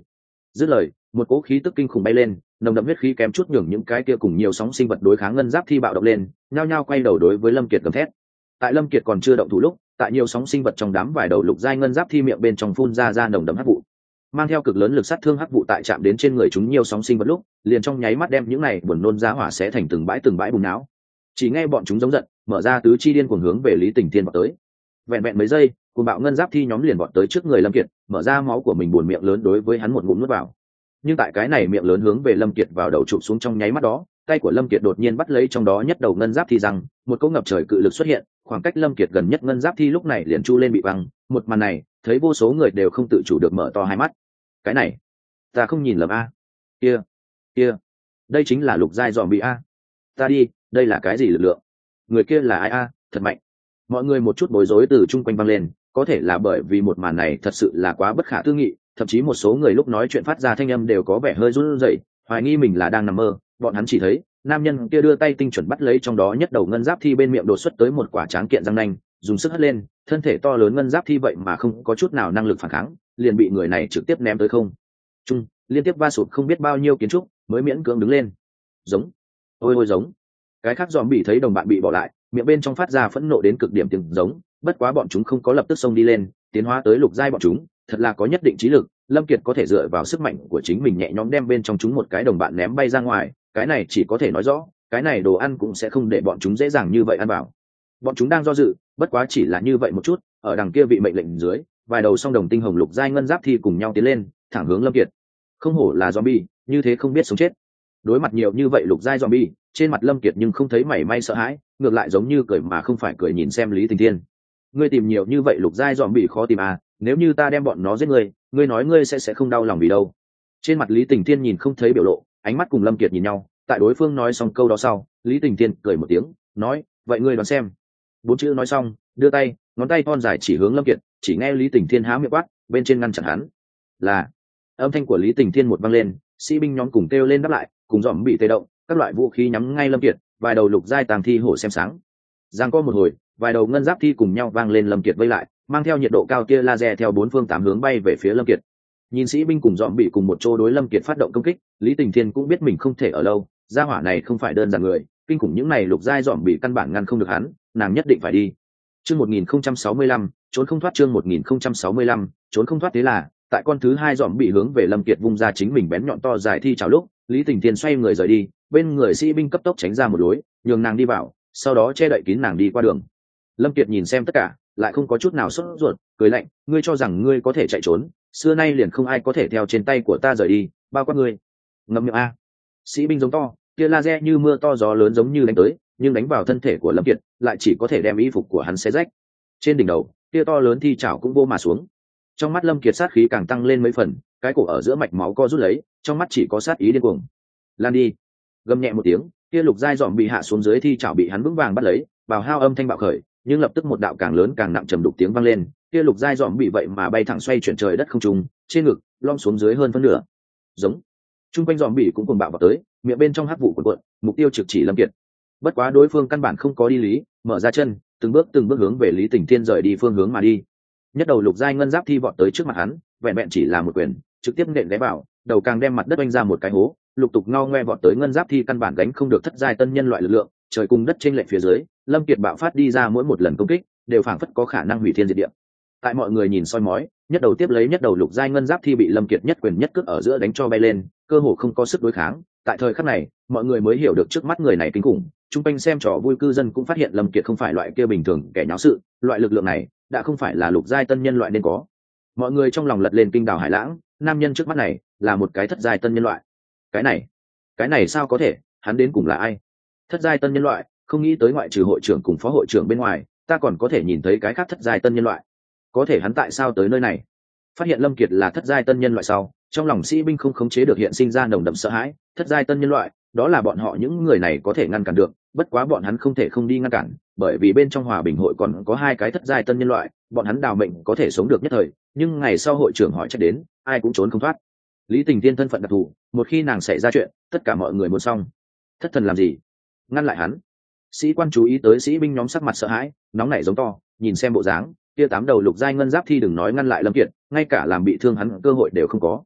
Speaker 1: dứt lời một cỗ khí tức kinh khủng bay lên, nồng đậm huyết khí kém chút nhường những cái kia cùng nhiều sóng sinh vật đối kháng ngân giáp thi bạo động lên, nhao nhao quay đầu đối với Lâm Kiệt gầm thét. Tại Lâm Kiệt còn chưa động thủ lúc, tại nhiều sóng sinh vật trong đám vài đầu lục giai ngân giáp thi miệng bên trong phun ra ra nồng đậm hắc vụ, mang theo cực lớn lực sát thương hắc vụ tại chạm đến trên người chúng nhiều sóng sinh vật lúc, liền trong nháy mắt đem những này buồn nôn ra hỏa sẽ thành từng bãi từng bãi bùn não. Chỉ nghe bọn chúng giống giận, mở ra tứ chi điên cuồng hướng về Lý Tình Thiên vọt tới. Vẹn vẹn mấy giây, cuồng bạo ngân giáp thi nhóm liền vọt tới trước người Lâm Kiệt, mở ra máu của mình buồn miệng lớn đối với hắn một ngụm nuốt vào. Nhưng tại cái này miệng lớn hướng về Lâm Kiệt vào đầu chụp xuống trong nháy mắt đó, tay của Lâm Kiệt đột nhiên bắt lấy trong đó nhất đầu ngân giáp thi rằng, một cỗ ngập trời cự lực xuất hiện, khoảng cách Lâm Kiệt gần nhất ngân giáp thi lúc này liền chu lên bị băng. Một màn này, thấy vô số người đều không tự chủ được mở to hai mắt. Cái này, ta không nhìn lầm a. Kia, kia, đây chính là lục giai zombie a. Ta đi, đây là cái gì lực lượng? Người kia là ai a? Thật mạnh. Mọi người một chút bối rối từ chung quanh vang lên, có thể là bởi vì một màn này thật sự là quá bất khả tư nghị, thậm chí một số người lúc nói chuyện phát ra thanh âm đều có vẻ hơi run rẩy, hoài nghi mình là đang nằm mơ. Bọn hắn chỉ thấy nam nhân kia đưa tay tinh chuẩn bắt lấy trong đó nhất đầu ngân giáp thi bên miệng đột xuất tới một quả tráng kiện răng nanh, dùng sức hất lên, thân thể to lớn ngân giáp thi vậy mà không có chút nào năng lực phản kháng, liền bị người này trực tiếp ném tới không trung, liên tiếp va sụt không biết bao nhiêu kiến trúc mới miễn cưỡng đứng lên. Giống, ôi ôi giống. Cái khác dòm bị thấy đồng bạn bị bỏ lại, miệng bên trong phát ra phẫn nộ đến cực điểm tiếng giống, bất quá bọn chúng không có lập tức xông đi lên, tiến hóa tới lục giai bọn chúng thật là có nhất định trí lực. Lâm Kiệt có thể dựa vào sức mạnh của chính mình nhẹ nhõm đem bên trong chúng một cái đồng bạn ném bay ra ngoài, cái này chỉ có thể nói rõ cái này đồ ăn cũng sẽ không để bọn chúng dễ dàng như vậy ăn vào. Bọn chúng đang do dự, bất quá chỉ là như vậy một chút, ở đằng kia vị mệnh lệnh dưới, vài đầu song đồng tinh hồng lục giai ngân giáp thi cùng nhau tiến lên, thẳng hướng Lâm Kiệt. Không hổ là zombie, như thế không biết sống chết. Đối mặt nhiều như vậy lục giai zombie, trên mặt Lâm Kiệt nhưng không thấy mảy may sợ hãi, ngược lại giống như cười mà không phải cười nhìn xem Lý Tình Thiên. Ngươi tìm nhiều như vậy lục giai zombie khó tìm à, nếu như ta đem bọn nó giết ngươi, ngươi nói ngươi sẽ sẽ không đau lòng vì đâu? Trên mặt Lý Tình Thiên nhìn không thấy biểu lộ, ánh mắt cùng Lâm Kiệt nhìn nhau, tại đối phương nói xong câu đó sau, Lý Tình Thiên cười một tiếng, nói, vậy ngươi đoán xem. Bốn chữ nói xong, đưa tay, ngón tay thon dài chỉ hướng Lâm Kiệt, chỉ nghe Lý Tình Thiên há miệng quát, bên trên ngăn chặn hắn. Là. Âm thanh của Lý Tình Thiên một vang lên, sĩ binh nhóm cùng kêu lên đáp lại, cùng dòm bị tê động, các loại vũ khí nhắm ngay Lâm Kiệt, vài đầu lục giai tàng thi hổ xem sáng. Giang có một hồi, vài đầu ngân giáp thi cùng nhau vang lên Lâm Kiệt vây lại, mang theo nhiệt độ cao tia laser theo bốn phương tám hướng bay về phía Lâm Kiệt. Nhìn sĩ binh cùng dòm bị cùng một chỗ đối Lâm Kiệt phát động công kích, Lý Tình Thiên cũng biết mình không thể ở lâu, gia hỏa này không phải đơn giản người, kinh khủng những này lục giai dòm bị căn bản ngăn không được hắn, nàng nhất định phải đi. Chương một nghìn không trăm sáu mươi lăm, trốn không thoát. Chương một nghìn không trăm sáu mươi lăm, trốn không thoát. Thế là, tại con thứ hai dòm bị hướng về Lâm Kiệt vung ra chính mình bén nhọn to dài thi chảo lúc, Lý Tình Thiên xoay người rời đi, bên người sĩ binh cấp tốc tránh ra một lối, nhường nàng đi vào, sau đó che đậy kín nàng đi qua đường. Lâm Kiệt nhìn xem tất cả, lại không có chút nào sốt ruột, cười lạnh, ngươi cho rằng ngươi có thể chạy trốn, xưa nay liền không ai có thể theo trên tay của ta rời đi, bao quát ngươi. Ngậm miệng a. Sĩ binh giống to, tia laser như mưa to gió lớn giống như đánh tới, nhưng đánh vào thân thể của Lâm Kiệt, lại chỉ có thể đem y phục của hắn xé rách. Trên đỉnh đầu, tia to lớn thi chảo cũng vô mà xuống. Trong mắt Lâm Kiệt sát khí càng tăng lên mấy phần, cái cổ ở giữa mạch máu co rút lấy, trong mắt chỉ có sát ý điên cuồng. Lan đi. Gầm nhẹ một tiếng, tia lục giai dòm bị hạ xuống dưới thi chảo bị hắn vững vàng bắt lấy, bào hao âm thanh bạo khởi, nhưng lập tức một đạo càng lớn càng nặng trầm đục tiếng vang lên, tia lục giai dòm bị vậy mà bay thẳng xoay chuyển trời đất không trung, trên ngực lom xuống dưới hơn phân nửa. Giống. Trung quanh dòm bị cũng cuồng bạo vào tới, miệng bên trong hắc vụ cuộn cuộn, mục tiêu trực chỉ Lâm Kiệt. Bất quá đối phương căn bản không có đi lý, mở ra chân, từng bước từng bước hướng về Lý Tình Thiên rời đi phương hướng mà đi. Nhất đầu lục giai ngân giáp thi vọt tới trước mặt hắn, vẹn vẹn chỉ là một quyền, trực tiếp nện ghé vào, đầu càng đem mặt đất oanh ra một cái hố, lục tục ngao ngoe vọt tới ngân giáp thi căn bản gánh không được thất giai tân nhân loại lực lượng, trời cùng đất chênh lệch phía dưới, Lâm Kiệt bạo phát đi ra mỗi một lần công kích, đều phảng phất có khả năng hủy thiên diệt địa. Tại mọi người nhìn soi mói, nhất đầu tiếp lấy nhất đầu lục giai ngân giáp thi bị Lâm Kiệt nhất quyền nhất cước ở giữa đánh cho bay lên, cơ hồ không có sức đối kháng. Tại thời khắc này, mọi người mới hiểu được trước mắt người này kinh khủng. Trung quanh xem trò vui cư dân cũng phát hiện Lâm Kiệt không phải loại kia bình thường kẻ nháo sự, loại lực lượng này đã không phải là lục giai tân nhân loại nên có. Mọi người trong lòng lật lên kinh đào hải lãng, nam nhân trước mắt này là một cái thất giai tân nhân loại. Cái này, cái này sao có thể? Hắn đến cùng là ai? Thất giai tân nhân loại, không nghĩ tới ngoại trừ hội trưởng cùng phó hội trưởng bên ngoài, ta còn có thể nhìn thấy cái khác thất giai tân nhân loại. Có thể hắn tại sao tới nơi này? Phát hiện Lâm Kiệt là thất giai tân nhân loại sau, trong lòng sĩ binh không khống chế được hiện sinh ra nồng đậm sợ hãi. Thất giai tân nhân loại, đó là bọn họ những người này có thể ngăn cản được, bất quá bọn hắn không thể không đi ngăn cản, bởi vì bên trong hòa bình hội còn có hai cái thất giai tân nhân loại, bọn hắn đào mệnh có thể sống được nhất thời, nhưng ngày sau hội trưởng hỏi trách đến, ai cũng trốn không thoát. Lý Tình Thiên thân phận đặc thù, một khi nàng xảy ra chuyện, tất cả mọi người muốn xong. Thất thần làm gì? Ngăn lại hắn. Sĩ quan chú ý tới sĩ binh nhóm sắc mặt sợ hãi, nóng nảy giống to, nhìn xem bộ dáng, kia tám đầu lục giai ngân giáp thi đừng nói ngăn lại Lâm Kiệt, ngay cả làm bị thương hắn cơ hội đều không có.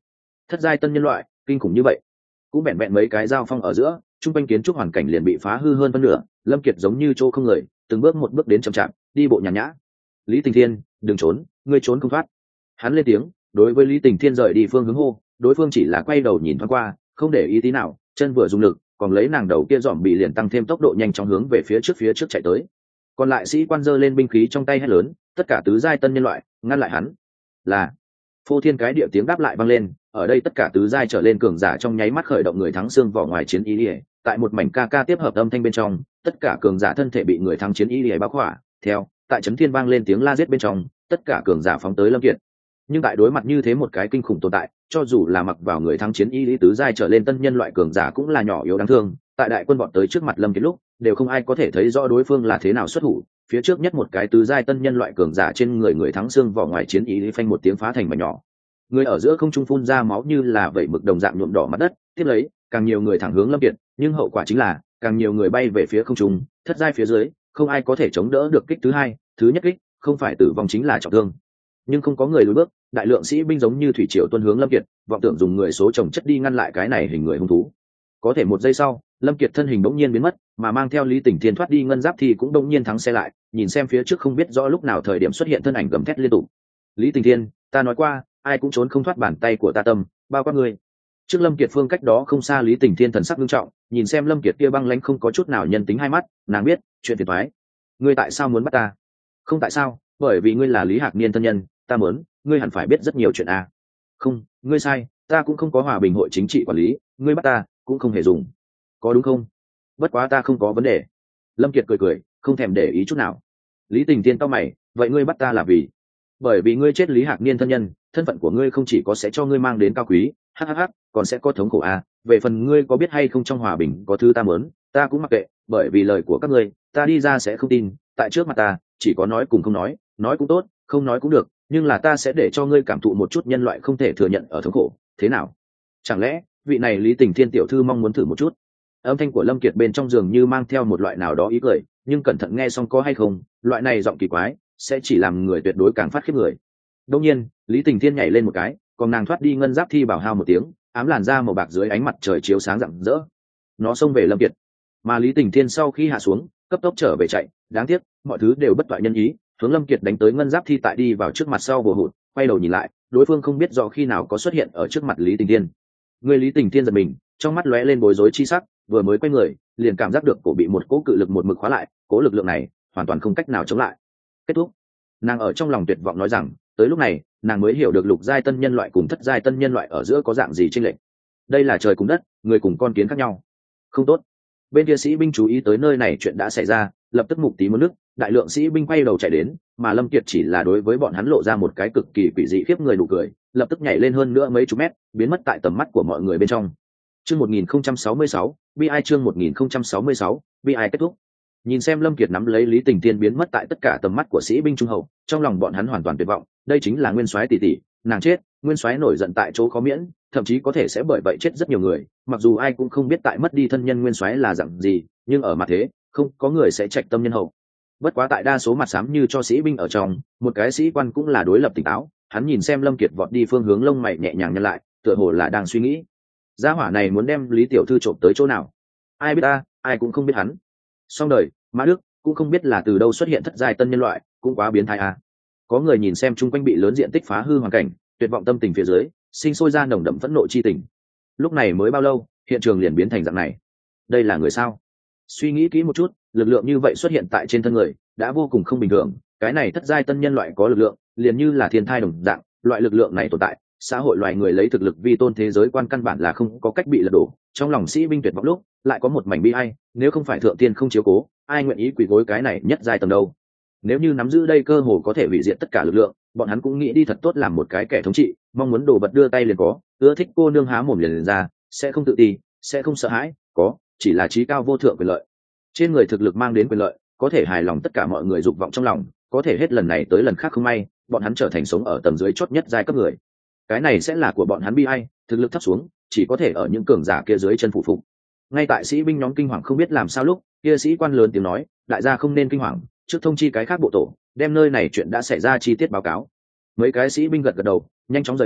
Speaker 1: Thất giai tân nhân loại kinh khủng như vậy, cũng vẹn vẹn mấy cái giao phong ở giữa, trung quanh kiến trúc hoàn cảnh liền bị phá hư hơn phân nửa. Lâm Kiệt giống như chỗ không người, từng bước một bước đến chậm chạp, đi bộ nhàn nhã. Lý Tình Thiên, đừng trốn, ngươi trốn không thoát. Hắn lên tiếng, đối với Lý Tình Thiên rời đi phương hướng hô, đối phương chỉ là quay đầu nhìn thoáng qua, không để ý tí nào, chân vừa dùng lực, còn lấy nàng đầu kia dòm bị liền tăng thêm tốc độ nhanh chóng hướng về phía trước phía trước chạy tới. Còn lại sĩ quan giơ lên binh khí trong tay hét lớn, tất cả tứ giai tân nhân loại, ngăn lại hắn. Là phô thiên cái địa tiếng đáp lại vang lên, ở đây tất cả tứ giai trở lên cường giả trong nháy mắt khởi động người thắng xương vỏ ngoài chiến y lìa. Tại một mảnh ca ca tiếp hợp âm thanh bên trong, tất cả cường giả thân thể bị người thắng chiến y lìa bao khỏa. Theo tại chấn thiên vang lên tiếng la giết bên trong, tất cả cường giả phóng tới Lâm Kiệt. Nhưng tại đối mặt như thế một cái kinh khủng tồn tại, cho dù là mặc vào người thắng chiến y lý tứ giai trở lên tân nhân loại cường giả cũng là nhỏ yếu đáng thương. Tại đại quân vọt tới trước mặt Lâm Kiệt lúc, đều không ai có thể thấy rõ đối phương là thế nào xuất thủ. Phía trước nhất một cái tứ giai tân nhân loại cường giả trên người người thắng xương vỏ ngoài chiến y lý phanh một tiếng phá thành mảnh nhỏ. Người ở giữa không trung phun ra máu như là vẩy mực đồng dạng nhuộm đỏ mặt đất. Tiếp lấy, càng nhiều người thẳng hướng Lâm Kiệt, nhưng hậu quả chính là càng nhiều người bay về phía không trung. Thất giai phía dưới, không ai có thể chống đỡ được kích thứ hai, thứ nhất kích không phải tử vong chính là trọng thương. Nhưng không có người lùi bước, đại lượng sĩ binh giống như thủy triều tuôn hướng Lâm Kiệt, vọng tưởng dùng người số chồng chất đi ngăn lại cái này hình người hung thú. Có thể một giây sau, Lâm Kiệt thân hình bỗng nhiên biến mất, mà mang theo Lý Tình Thiên thoát đi ngân giáp thì cũng bỗng nhiên thắng xe lại, nhìn xem phía trước không biết rõ lúc nào thời điểm xuất hiện thân ảnh gầm thét liên tục. Lý Tình Thiên, ta nói qua, ai cũng trốn không thoát bàn tay của ta tâm, bao quát ngươi. Trước Lâm Kiệt phương cách đó không xa, Lý Tình Thiên thần sắc nghiêm trọng, nhìn xem Lâm Kiệt kia băng lãnh không có chút nào nhân tính hai mắt, nàng biết, chuyện phiền toái. Ngươi tại sao muốn bắt ta? Không tại sao, bởi vì ngươi là Lý Hạc Niên thân nhân, ta muốn, ngươi hẳn phải biết rất nhiều chuyện à. Không, ngươi sai, ta cũng không có hòa bình hội chính trị quản lý, ngươi bắt ta cũng không hề dùng, có đúng không? Bất quá ta không có vấn đề. Lâm Kiệt cười cười, không thèm để ý chút nào. Lý Tình Thiên cau mày, vậy ngươi bắt ta là vì? Bởi vì ngươi chết Lý Hạc Niên thân nhân, thân phận của ngươi không chỉ có sẽ cho ngươi mang đến cao quý, hhh, còn sẽ có thống khổ à. Về phần ngươi có biết hay không, trong hòa bình có thứ ta muốn, ta cũng mặc kệ, bởi vì lời của các ngươi, ta đi ra sẽ không tin. Tại trước mặt ta, chỉ có nói cùng không nói, nói cũng tốt, không nói cũng được, nhưng là ta sẽ để cho ngươi cảm thụ một chút nhân loại không thể thừa nhận ở thống khổ, thế nào? Chẳng lẽ vị này Lý Tình Thiên tiểu thư mong muốn thử một chút? Âm thanh của Lâm Kiệt bên trong giường như mang theo một loại nào đó ý cười, nhưng cẩn thận nghe xong có hay không, loại này giọng kỳ quái sẽ chỉ làm người tuyệt đối càng phát khiếp người. Đương nhiên, Lý Tình Thiên nhảy lên một cái, còn nàng thoát đi ngân giáp thi bảo hao một tiếng, ám làn da màu bạc dưới ánh mặt trời chiếu sáng rạng rỡ. Nó xông về Lâm Kiệt, mà Lý Tình Thiên sau khi hạ xuống, cấp tốc trở về chạy. Đáng tiếc, mọi thứ đều bất toại nhân ý, hướng Lâm Kiệt đánh tới ngân giáp thi tại đi vào trước mặt sau bổ hụt, quay đầu nhìn lại, đối phương không biết rõ khi nào có xuất hiện ở trước mặt Lý Tình Thiên. Người Lý Tình Thiên giật mình, trong mắt lóe lên bối rối chi sắc, vừa mới quay người, liền cảm giác được cổ bị một cỗ cự lực một mực khóa lại, cỗ lực lượng này hoàn toàn không cách nào chống lại. Kết thúc. Nàng ở trong lòng tuyệt vọng nói rằng, tới lúc này, nàng mới hiểu được lục giai tân nhân loại cùng thất giai tân nhân loại ở giữa có dạng gì chênh lệch. Đây là trời cùng đất, người cùng con kiến khác nhau. Không tốt. Bên kia sĩ binh chú ý tới nơi này chuyện đã xảy ra, lập tức mục tí muốn nước, đại lượng sĩ binh quay đầu chạy đến, mà Lâm Kiệt chỉ là đối với bọn hắn lộ ra một cái cực kỳ quỷ dị khiếp người nụ cười, lập tức nhảy lên hơn nữa mấy chục mét, biến mất tại tầm mắt của mọi người bên trong. Chương một nghìn không trăm sáu mươi sáu, bi ai chương một nghìn không trăm sáu mươi sáu, bi ai kết thúc. Nhìn xem Lâm Kiệt nắm lấy Lý Tình Thiên biến mất tại tất cả tầm mắt của sĩ binh trung hậu, trong lòng bọn hắn hoàn toàn tuyệt vọng, đây chính là Nguyên Soái tỷ tỷ, nàng chết, Nguyên Soái nổi giận tại chỗ khó miễn, thậm chí có thể sẽ bởi vậy chết rất nhiều người, mặc dù ai cũng không biết tại mất đi thân nhân Nguyên Soái là dạng gì, nhưng ở mặt thế, không có người sẽ trạch tâm nhân hậu. Bất quá tại đa số mặt xám như cho sĩ binh ở trong, một cái sĩ quan cũng là đối lập tỉnh táo, hắn nhìn xem Lâm Kiệt vọt đi phương hướng, lông mày nhẹ nhàng nhăn lại, tựa hồ là đang suy nghĩ, gia hỏa này muốn đem Lý tiểu thư trộm tới chỗ nào? Ai biết ta, ai cũng không biết hắn. Xong đời, Mã Đức cũng không biết là từ đâu xuất hiện thất giai tân nhân loại, cũng quá biến thái à. Có người nhìn xem chung quanh bị lớn diện tích phá hư hoàn cảnh, tuyệt vọng tâm tình phía dưới, sinh sôi ra nồng đậm phẫn nộ chi tình. Lúc này mới bao lâu, hiện trường liền biến thành dạng này. Đây là người sao? Suy nghĩ kỹ một chút, lực lượng như vậy xuất hiện tại trên thân người, đã vô cùng không bình thường. Cái này thất giai tân nhân loại có lực lượng, liền như là thiên thai đồng dạng, loại lực lượng này tồn tại, xã hội loài người lấy thực lực vi tôn thế giới quan căn bản là không có cách bị lật đổ. Trong lòng sĩ binh tuyệt vọng lúc, lại có một mảnh bi ai, nếu không phải thượng tiên không chiếu cố, ai nguyện ý quỳ gối cái này nhất giai tầng đâu. Nếu như nắm giữ đây cơ hồ có thể hủy diệt tất cả lực lượng, bọn hắn cũng nghĩ đi thật tốt làm một cái kẻ thống trị, mong muốn đồ vật đưa tay liền có, ưa thích cô nương há mồm liền, liền ra, sẽ không tự ti, sẽ không sợ hãi, có, chỉ là trí cao vô thượng quyền lợi. Trên người thực lực mang đến quyền lợi, có thể hài lòng tất cả mọi người dục vọng trong lòng, có thể hết lần này tới lần khác không may, bọn hắn trở thành sống ở tầng dưới chót nhất giai cấp người. Cái này sẽ là của bọn hắn bi ai, thực lực thấp xuống, chỉ có thể ở những cường giả kia dưới chân phụ phục. Ngay tại sĩ binh nhóm kinh hoàng không biết làm sao lúc, kia sĩ quan lớn tiếng nói, đại gia không nên kinh hoàng, trước thông chi cái khác bộ tổ, đem nơi này chuyện đã xảy ra chi tiết báo cáo. Mấy cái sĩ binh gật gật đầu, nhanh chóng rời đi,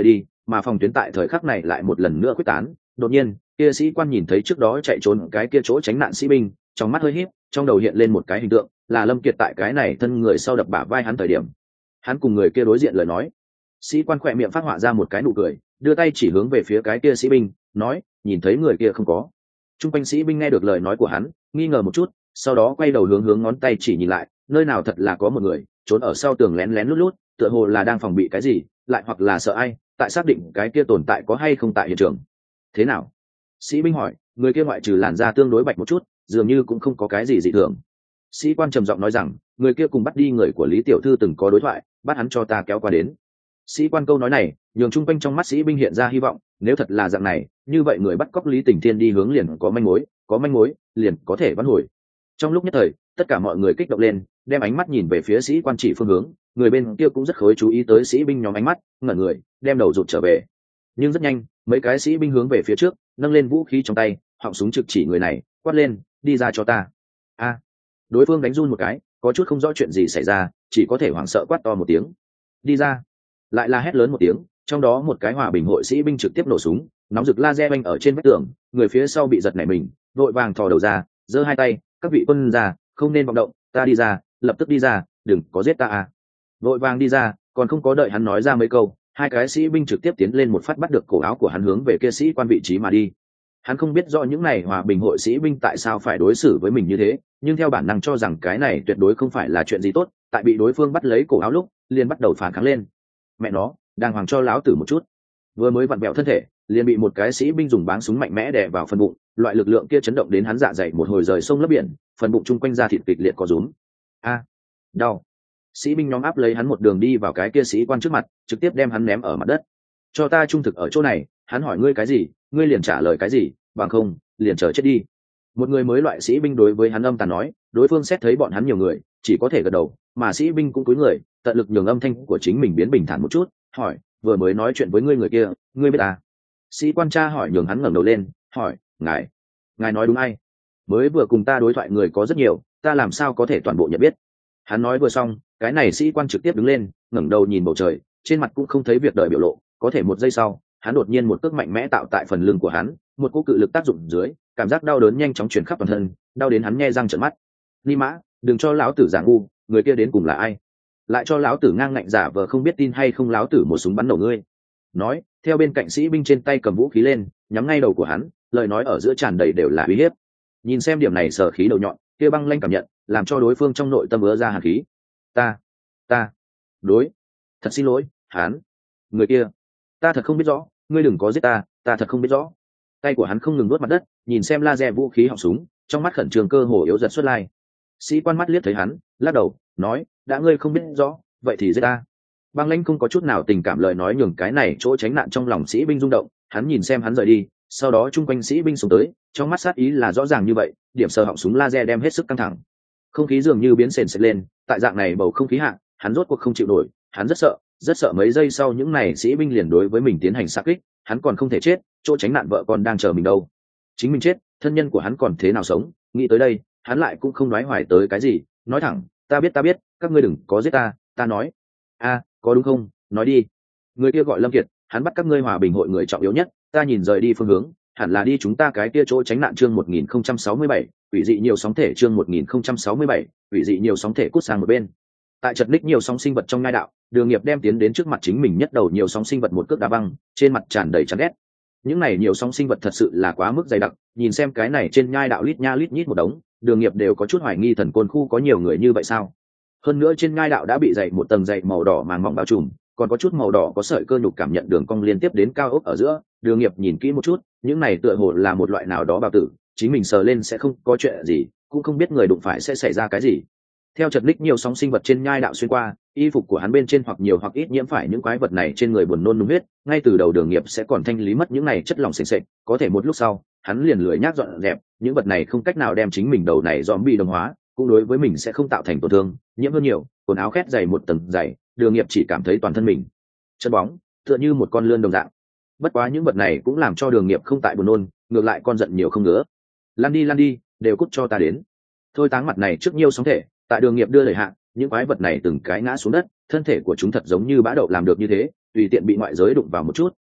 Speaker 1: mà phòng tuyến tại thời khắc này lại một lần nữa quyết tán. Đột nhiên kia sĩ quan nhìn thấy trước đó chạy trốn cái kia chỗ tránh nạn sĩ binh, trong mắt hơi híp, trong đầu hiện lên một cái hình tượng, là Lâm Kiệt tại cái này thân người sau đập bả vai hắn thời điểm hắn cùng người kia đối diện lời nói. Sĩ quan khỏe miệng phát họa ra một cái nụ cười, đưa tay chỉ hướng về phía cái kia sĩ binh, nói, nhìn thấy người kia không có. Trung quanh sĩ binh nghe được lời nói của hắn, nghi ngờ một chút, sau đó quay đầu hướng hướng ngón tay chỉ nhìn lại, nơi nào thật là có một người trốn ở sau tường lén lén lút lút, tựa hồ là đang phòng bị cái gì, lại hoặc là sợ ai, tại xác định cái kia tồn tại có hay không tại hiện trường. Thế nào? Sĩ binh hỏi. Người kia ngoại trừ làn da tương đối bạch một chút, dường như cũng không có cái gì dị thường. Sĩ quan trầm giọng nói rằng, người kia cùng bắt đi người của Lý tiểu thư từng có đối thoại, bắt hắn cho ta kéo qua đến. Sĩ quan câu nói này nhường chung quanh trong mắt sĩ binh hiện ra hy vọng, nếu thật là dạng này, như vậy người bắt cóc Lý Tình Thiên đi hướng liền có manh mối, có manh mối liền có thể vãn hồi. Trong lúc nhất thời, tất cả mọi người kích động lên, đem ánh mắt nhìn về phía sĩ quan chỉ phương hướng, người bên kia cũng rất khối chú ý tới sĩ binh nhóm ánh mắt, ngẩn người, đem đầu rụt trở về. Nhưng rất nhanh, mấy cái sĩ binh hướng về phía trước, nâng lên vũ khí trong tay, họng súng trực chỉ người này, quát lên, đi ra cho ta. A. Đối phương đánh run một cái, có chút không rõ chuyện gì xảy ra, chỉ có thể hoảng sợ quát to một tiếng, đi ra. Lại là hét lớn một tiếng, trong đó một cái hòa bình hội sĩ binh trực tiếp nổ súng, nóng rực laser banh ở trên vách tường, người phía sau bị giật nảy mình, vội vàng thò đầu ra, giơ hai tay, các vị quân ra, không nên vọng động, ta đi ra, lập tức đi ra, đừng có giết ta à. Vội vàng đi ra, còn không có đợi hắn nói ra mấy câu, hai cái sĩ binh trực tiếp tiến lên một phát bắt được cổ áo của hắn hướng về kia sĩ quan vị trí mà đi. Hắn không biết rõ những này hòa bình hội sĩ binh tại sao phải đối xử với mình như thế, nhưng theo bản năng cho rằng cái này tuyệt đối không phải là chuyện gì tốt, tại bị đối phương bắt lấy cổ áo lúc, liền bắt đầu phản kháng lên. Mẹ nó, đang hoàng cho láo tử một chút. Vừa mới vặn vẹo thân thể, liền bị một cái sĩ binh dùng báng súng mạnh mẽ đè vào phần bụng, loại lực lượng kia chấn động đến hắn dạ dày một hồi rời sông lấp biển, phần bụng chung quanh da thịt kịch liệt có rúm. A, đau. Sĩ binh nhóm áp lấy hắn một đường đi vào cái kia sĩ quan trước mặt, trực tiếp đem hắn ném ở mặt đất. Cho ta trung thực ở chỗ này, hắn hỏi ngươi cái gì, ngươi liền trả lời cái gì, bằng không, liền chờ chết đi. Một người mới loại sĩ binh đối với hắn âm tàn nói, đối phương xét thấy bọn hắn nhiều người, chỉ có thể gật đầu, mà sĩ binh cũng cúi người, tận lực nhường âm thanh của chính mình biến bình thản một chút, hỏi, vừa mới nói chuyện với ngươi người kia, ngươi biết à? Sĩ quan tra hỏi nhường hắn ngẩng đầu lên, hỏi, ngài, ngài nói đúng ai? Mới vừa cùng ta đối thoại người có rất nhiều, ta làm sao có thể toàn bộ nhận biết? Hắn nói vừa xong, cái này sĩ quan trực tiếp đứng lên, ngẩng đầu nhìn bầu trời, trên mặt cũng không thấy việc đời biểu lộ, có thể một giây sau, hắn đột nhiên một cước mạnh mẽ tạo tại phần lưng của hắn, một cú cự lực tác dụng dưới, cảm giác đau đớn nhanh chóng truyền khắp toàn thân, đau đến hắn nhe răng trợn mắt. Ni mã, đừng cho lão tử giả ngu, người kia đến cùng là ai? Lại cho lão tử ngang ngạnh giả vờ không biết tin hay không, lão tử một súng bắn nổ ngươi. Nói, theo bên cạnh sĩ binh trên tay cầm vũ khí lên, nhắm ngay đầu của hắn, lời nói ở giữa tràn đầy đều là uy hiếp. Nhìn xem điểm này sở khí đầu nhọn, kia băng lanh cảm nhận, làm cho đối phương trong nội tâm ứa ra hàn khí. Ta, ta, đối, thật xin lỗi, hắn, người kia, ta thật không biết rõ, ngươi đừng có giết ta, ta thật không biết rõ. Tay của hắn không ngừng nuốt mặt đất, nhìn xem laser vũ khí họng súng, trong mắt khẩn trương cơ hồ yếu dần xuất lai. Sĩ quan mắt liếc thấy hắn, lắc đầu, nói, đã ngươi không biết rõ, vậy thì giết ta. Băng lãnh không có chút nào tình cảm lời nói nhường cái này chỗ tránh nạn trong lòng sĩ binh rung động, hắn nhìn xem hắn rời đi, sau đó chung quanh sĩ binh xuống tới, trong mắt sát ý là rõ ràng như vậy, điểm sờ họng súng laser đem hết sức căng thẳng. Không khí dường như biến sền sệt lên, tại dạng này bầu không khí hạ, hắn rốt cuộc không chịu nổi, hắn rất sợ, rất sợ mấy giây sau những này sĩ binh liền đối với mình tiến hành xạ kích, hắn còn không thể chết, chỗ tránh nạn vợ con đang chờ mình đâu. Chính mình chết, thân nhân của hắn còn thế nào sống, nghĩ tới đây, hắn lại cũng không nói hoài tới cái gì, nói thẳng, ta biết ta biết, các ngươi đừng có giết ta, ta nói. A, có đúng không, nói đi. Người kia gọi Lâm Kiệt, hắn bắt các ngươi hòa bình hội người trọng yếu nhất, ta nhìn rời đi phương hướng, hẳn là đi chúng ta cái kia chỗ tránh nạn chương một nghìn không trăm sáu mươi bảy, quỷ dị nhiều sóng thể chương một nghìn không trăm sáu mươi bảy, quỷ dị nhiều sóng thể cút sang một bên. Tại chật ních nhiều sóng sinh vật trong ngai đạo, Đường Nghiệp đem tiến đến trước mặt chính mình nhất đầu nhiều sóng sinh vật một cước đá văng, trên mặt tràn đầy chán ghét. Những này nhiều sóng sinh vật thật sự là quá mức dày đặc, nhìn xem cái này trên nhai đạo lít nha lít nhít một đống, Đường Nghiệp đều có chút hoài nghi thần côn khu có nhiều người như vậy sao? Hơn nữa trên ngai đạo đã bị dày một tầng dày màu đỏ màng mỏng bao trùm, còn có chút màu đỏ có sợi cơ nhục cảm nhận đường cong liên tiếp đến cao ốc ở giữa. Đường Nghiệp nhìn kỹ một chút, những này tựa hồ là một loại nào đó bào tử, chính mình sờ lên sẽ không có chuyện gì, cũng không biết người đụng phải sẽ xảy ra cái gì. Theo chật ních nhiều sóng sinh vật trên nhai đạo xuyên qua, y phục của hắn bên trên hoặc nhiều hoặc ít nhiễm phải những quái vật này trên người buồn nôn nung huyết, ngay từ đầu Đường Nghiệp sẽ còn thanh lý mất những này chất lỏng sền sệt, có thể một lúc sau, hắn liền lười nhác dọn dẹp, những vật này không cách nào đem chính mình đầu này zombie đồng hóa, cũng đối với mình sẽ không tạo thành tổn thương, nhiễm hơn nhiều, quần áo khét dày một tầng dày, Đường Nghiệp chỉ cảm thấy toàn thân mình chân bóng, tựa như một con lươn đồng dạng. Bất quá những vật này cũng làm cho Đường Nghiệp không tại buồn nôn, ngược lại con giận nhiều không ngứa. Lan đi lan đi, đều cút cho ta đến. Thôi táng mặt này trước nhiêu sóng thể, tại Đường Nghiệp đưa lời hạ, những quái vật này từng cái ngã xuống đất, thân thể của chúng thật giống như bã đậu làm được như thế, tùy tiện bị ngoại giới đụng vào một chút,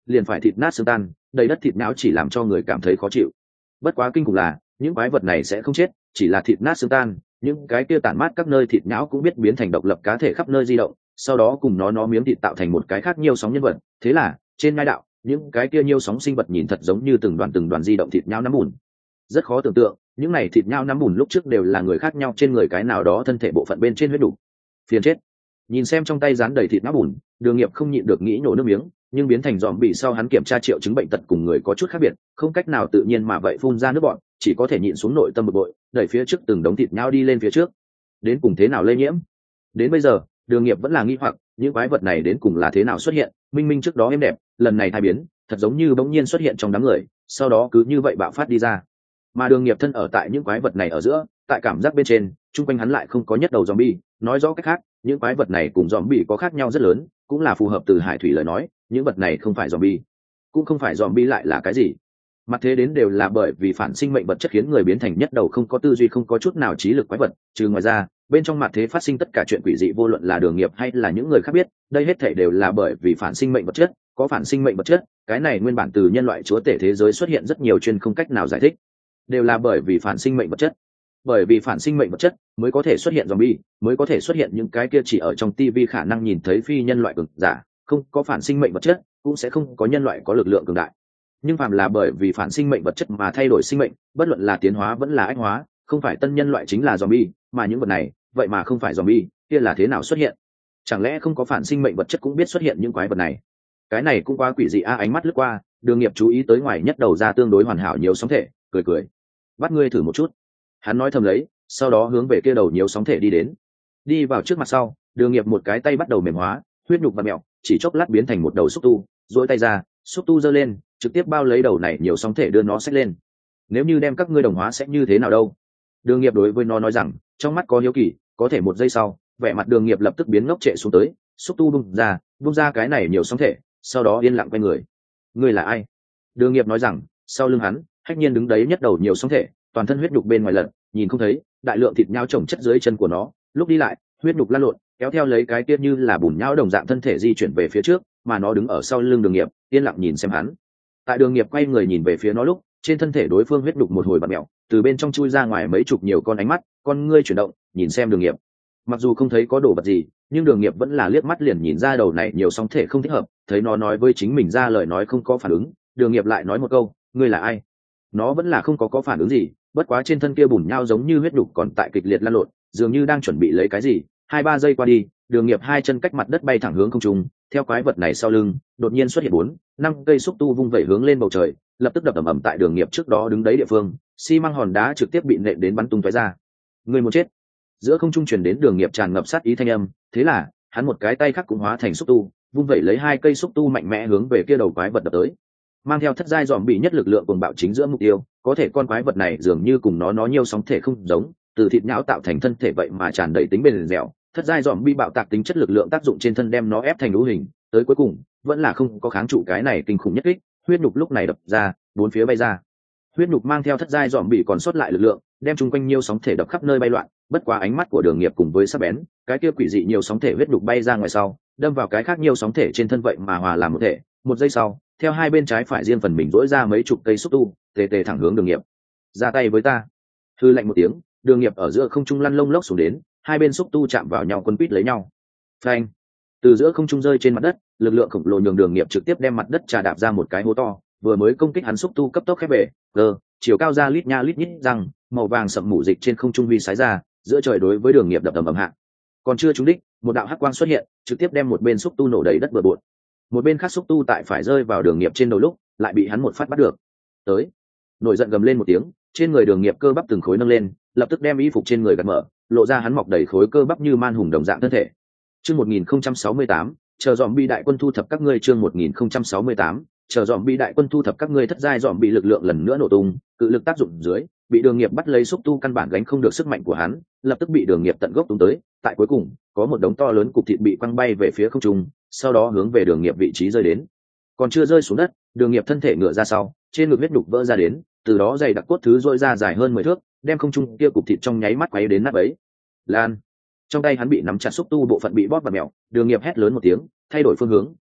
Speaker 1: liền phải thịt nát xương tan, đầy đất thịt não chỉ làm cho người cảm thấy khó chịu. Bất quá kinh khủng là những quái vật này sẽ không chết, chỉ là thịt nát xương tan, những cái kia tản mát các nơi thịt não cũng biết biến thành độc lập cá thể khắp nơi di động, sau đó cùng nó nó miếng thịt tạo thành một cái khác nhiều sóng nhân vật. Thế là trên ngai đạo, những cái kia nhiều sóng sinh vật nhìn thật giống như từng đoàn từng đoàn di động thịt nhau nắm bùn. Rất khó tưởng tượng, những này thịt nhau nắm bùn lúc trước đều là người khác nhau trên người cái nào đó thân thể bộ phận bên trên huyết đủ. Phiền chết. Nhìn xem trong tay dán đầy thịt não bùn, Đường Nghiệp không nhịn được nghĩ nổ nước miếng, nhưng biến thành dòm bị sau hắn kiểm tra triệu chứng bệnh tật cùng người có chút khác biệt, không cách nào tự nhiên mà vậy phun ra nước bọt, chỉ có thể nhịn xuống nội tâm bực bội, đẩy phía trước từng đống thịt nhau đi lên phía trước. Đến cùng thế nào lây nhiễm? Đến bây giờ, Đường Nghiệp vẫn là nghi hoặc, những quái vật này đến cùng là thế nào xuất hiện, minh minh trước đó êm đẹp, lần này thay biến, thật giống như bỗng nhiên xuất hiện trong đám người, sau đó cứ như vậy bạo phát đi ra. Mà Đường Nghiệp thân ở tại những quái vật này ở giữa, tại cảm giác bên trên, chung quanh hắn lại không có nhất đầu zombie, nói rõ cách khác, những quái vật này cùng zombie có khác nhau rất lớn, cũng là phù hợp từ Hải Thủy lời nói, những vật này không phải zombie, cũng không phải zombie lại là cái gì? Mặt thế đến đều là bởi vì phản sinh mệnh vật chất khiến người biến thành nhất đầu không có tư duy không có chút nào trí lực quái vật, trừ ngoài ra, bên trong mặt thế phát sinh tất cả chuyện quỷ dị vô luận là Đường Nghiệp hay là những người khác biết, đây hết thảy đều là bởi vì phản sinh mệnh vật chất, có phản sinh mệnh vật chất, cái này nguyên bản từ nhân loại chúa tể thế giới xuất hiện rất nhiều chuyên không cách nào giải thích, đều là bởi vì phản sinh mệnh vật chất. Bởi vì phản sinh mệnh vật chất mới có thể xuất hiện zombie, mới có thể xuất hiện những cái kia chỉ ở trong tivi khả năng nhìn thấy phi nhân loại cường giả, không có phản sinh mệnh vật chất cũng sẽ không có nhân loại có lực lượng cường đại. Nhưng phàm là bởi vì phản sinh mệnh vật chất mà thay đổi sinh mệnh, bất luận là tiến hóa vẫn là ách hóa, không phải tân nhân loại chính là zombie, mà những vật này, vậy mà không phải zombie, kia là thế nào xuất hiện? Chẳng lẽ không có phản sinh mệnh vật chất cũng biết xuất hiện những quái vật này? Cái này cũng quá quỷ dị a. Ánh mắt lướt qua, Đường Nghiệp chú ý tới ngoài nhất đầu ra tương đối hoàn hảo nhiều sóng thể, cười cười. Bắt ngươi thử một chút. Hắn nói thầm lấy, sau đó hướng về kia đầu nhiều sóng thể đi đến. Đi vào trước mặt sau, Đường Nghiệp một cái tay bắt đầu mềm hóa, huyết nhục và mẹo, chỉ chốc lát biến thành một đầu xúc tu, duỗi tay ra, xúc tu giơ lên, trực tiếp bao lấy đầu này nhiều sóng thể đưa nó xách lên. Nếu như đem các ngươi đồng hóa sẽ như thế nào đâu? Đường Nghiệp đối với nó nói rằng, trong mắt có hiếu kỳ, có thể một giây sau, vẻ mặt Đường Nghiệp lập tức biến ngốc trệ xuống tới, xúc tu bung ra, bung ra cái này nhiều sóng thể, sau đó yên lặng quay người. Ngươi là ai? Đường Nghiệp nói rằng, sau lưng hắn, Hách Nhiên đứng đấy nhất đầu nhiều sóng thể, toàn thân huyết nhục bên ngoài lật, nhìn không thấy, đại lượng thịt nhau chồng chất dưới chân của nó, lúc đi lại, huyết nhục lăn lộn, kéo theo lấy cái kia như là bùn nhão đồng dạng thân thể di chuyển về phía trước, mà nó đứng ở sau lưng Đường Nghiệp, yên lặng nhìn xem hắn. Tại Đường Nghiệp quay người nhìn về phía nó lúc, trên thân thể đối phương huyết nhục một hồi bặm mèo, từ bên trong chui ra ngoài mấy chục nhiều con ánh mắt, con ngươi chuyển động, nhìn xem Đường Nghiệp. Mặc dù không thấy có đồ vật gì, nhưng Đường Nghiệp vẫn là liếc mắt liền nhìn ra đầu này nhiều sóng thể không thích hợp, thấy nó nói với chính mình ra lời nói không có phản ứng, Đường Nghiệp lại nói một câu, ngươi là ai? Nó vẫn là không có có phản ứng gì, bất quá trên thân kia bùn nhão giống như huyết nhục còn tại kịch liệt lăn lộn, dường như đang chuẩn bị lấy cái gì. Hai ba giây qua đi, Đường Nghiệp hai chân cách mặt đất bay thẳng hướng không trung, theo quái vật này sau lưng, đột nhiên xuất hiện bốn, năm cây xúc tu vung vẩy hướng lên bầu trời, lập tức đập ầm ầm tại Đường Nghiệp trước đó đứng đấy địa phương, xi măng hòn đá trực tiếp bị nện đến bắn tung tóe ra. Người muốn chết. Giữa không trung truyền đến Đường Nghiệp tràn ngập sát ý thanh âm, thế là, hắn một cái tay khác cũng hóa thành xúc tu, vung vẩy lấy hai cây xúc tu mạnh mẽ hướng về kia đầu quái vật đập tới. Mang theo thất giai dòm bị nhất lực lượng cuồng bạo chính giữa mục tiêu, có thể con quái vật này dường như cùng nó nó nhiều sóng thể không giống, từ thịt nhão tạo thành thân thể vậy mà tràn đầy tính bền dẻo, thất giai dòm bi bạo tạc tính chất lực lượng tác dụng trên thân đem nó ép thành lũ hình, tới cuối cùng vẫn là không có kháng trụ cái này kinh khủng nhất kích, huyết nhục lúc này đập ra, bốn phía bay ra. Huyết nhục mang theo thất giai dòm bị còn sót lại lực lượng, đem chung quanh nhiều sóng thể đập khắp nơi bay loạn, bất quá ánh mắt của Đường Nghiệp cùng với sắc bén, cái kia quỷ dị nhiều sóng thể huyết nhục bay ra ngoài sau, đâm vào cái khác nhiều sóng thể trên thân vậy mà hòa làm một thể, một giây sau, theo hai bên trái phải riêng phần mình rỗi ra mấy chục cây xúc tu, tề tề thẳng hướng Đường Nghiệp. Ra tay với ta. Hư lạnh một tiếng, Đường Nghiệp ở giữa không trung lăn lông lốc xuống đến, hai bên xúc tu chạm vào nhau quấn quýt lấy nhau. Phanh! Từ giữa không trung rơi trên mặt đất, lực lượng khổng lồ nhường Đường Nghiệp trực tiếp đem mặt đất trà đạp ra một cái hố to, vừa mới công kích hắn xúc tu cấp tốc khép bể, gờ, chiều cao ra lít nha lít nhít răng, màu vàng sậm mủ dịch trên không trung huy sái ra, giữa trời đối với Đường Nghiệp đập ầm ầm hạ. Còn chưa trúng đích, một đạo hắc quang xuất hiện, trực tiếp đem một bên xúc tu nổ đầy đất bừa bộn. Một bên khác xúc tu tại phải rơi vào Đường Nghiệp trên đầu lúc, lại bị hắn một phát bắt được. Tới, nổi giận gầm lên một tiếng, trên người Đường Nghiệp cơ bắp từng khối nâng lên, lập tức đem y phục trên người gạt mở, lộ ra hắn mọc đầy khối cơ bắp như man hùng đồng dạng thân thể. Chương một nghìn không trăm sáu mươi tám, chờ dòm bi đại quân thu thập các ngươi. Chương một nghìn không trăm sáu mươi tám, chờ dòm bi đại quân thu thập các ngươi. Thất giai dòm bị lực lượng lần nữa nổ tung, cự lực tác dụng dưới, bị Đường Nghiệp bắt lấy xúc tu căn bản gánh không được sức mạnh của hắn, lập tức bị Đường Nghiệp tận gốc tung tới. Tại cuối cùng, có một đống to lớn cục thịt bị quăng bay về phía không trung, sau đó hướng về Đường Nghiệp vị trí rơi đến. Còn chưa rơi xuống đất, Đường Nghiệp thân thể ngửa ra sau, trên ngực huyết nhục vỡ ra đến, từ đó dày đặc cốt thứ rỗi ra dài hơn mười thước, đem không trung kia cục thịt trong nháy mắt quấy đến nát bấy. Lan. Trong tay hắn bị nắm chặt xúc tu bộ phận bị bóp và mèo, Đường Nghiệp hét lớn một tiếng, thay đổi phương hướng,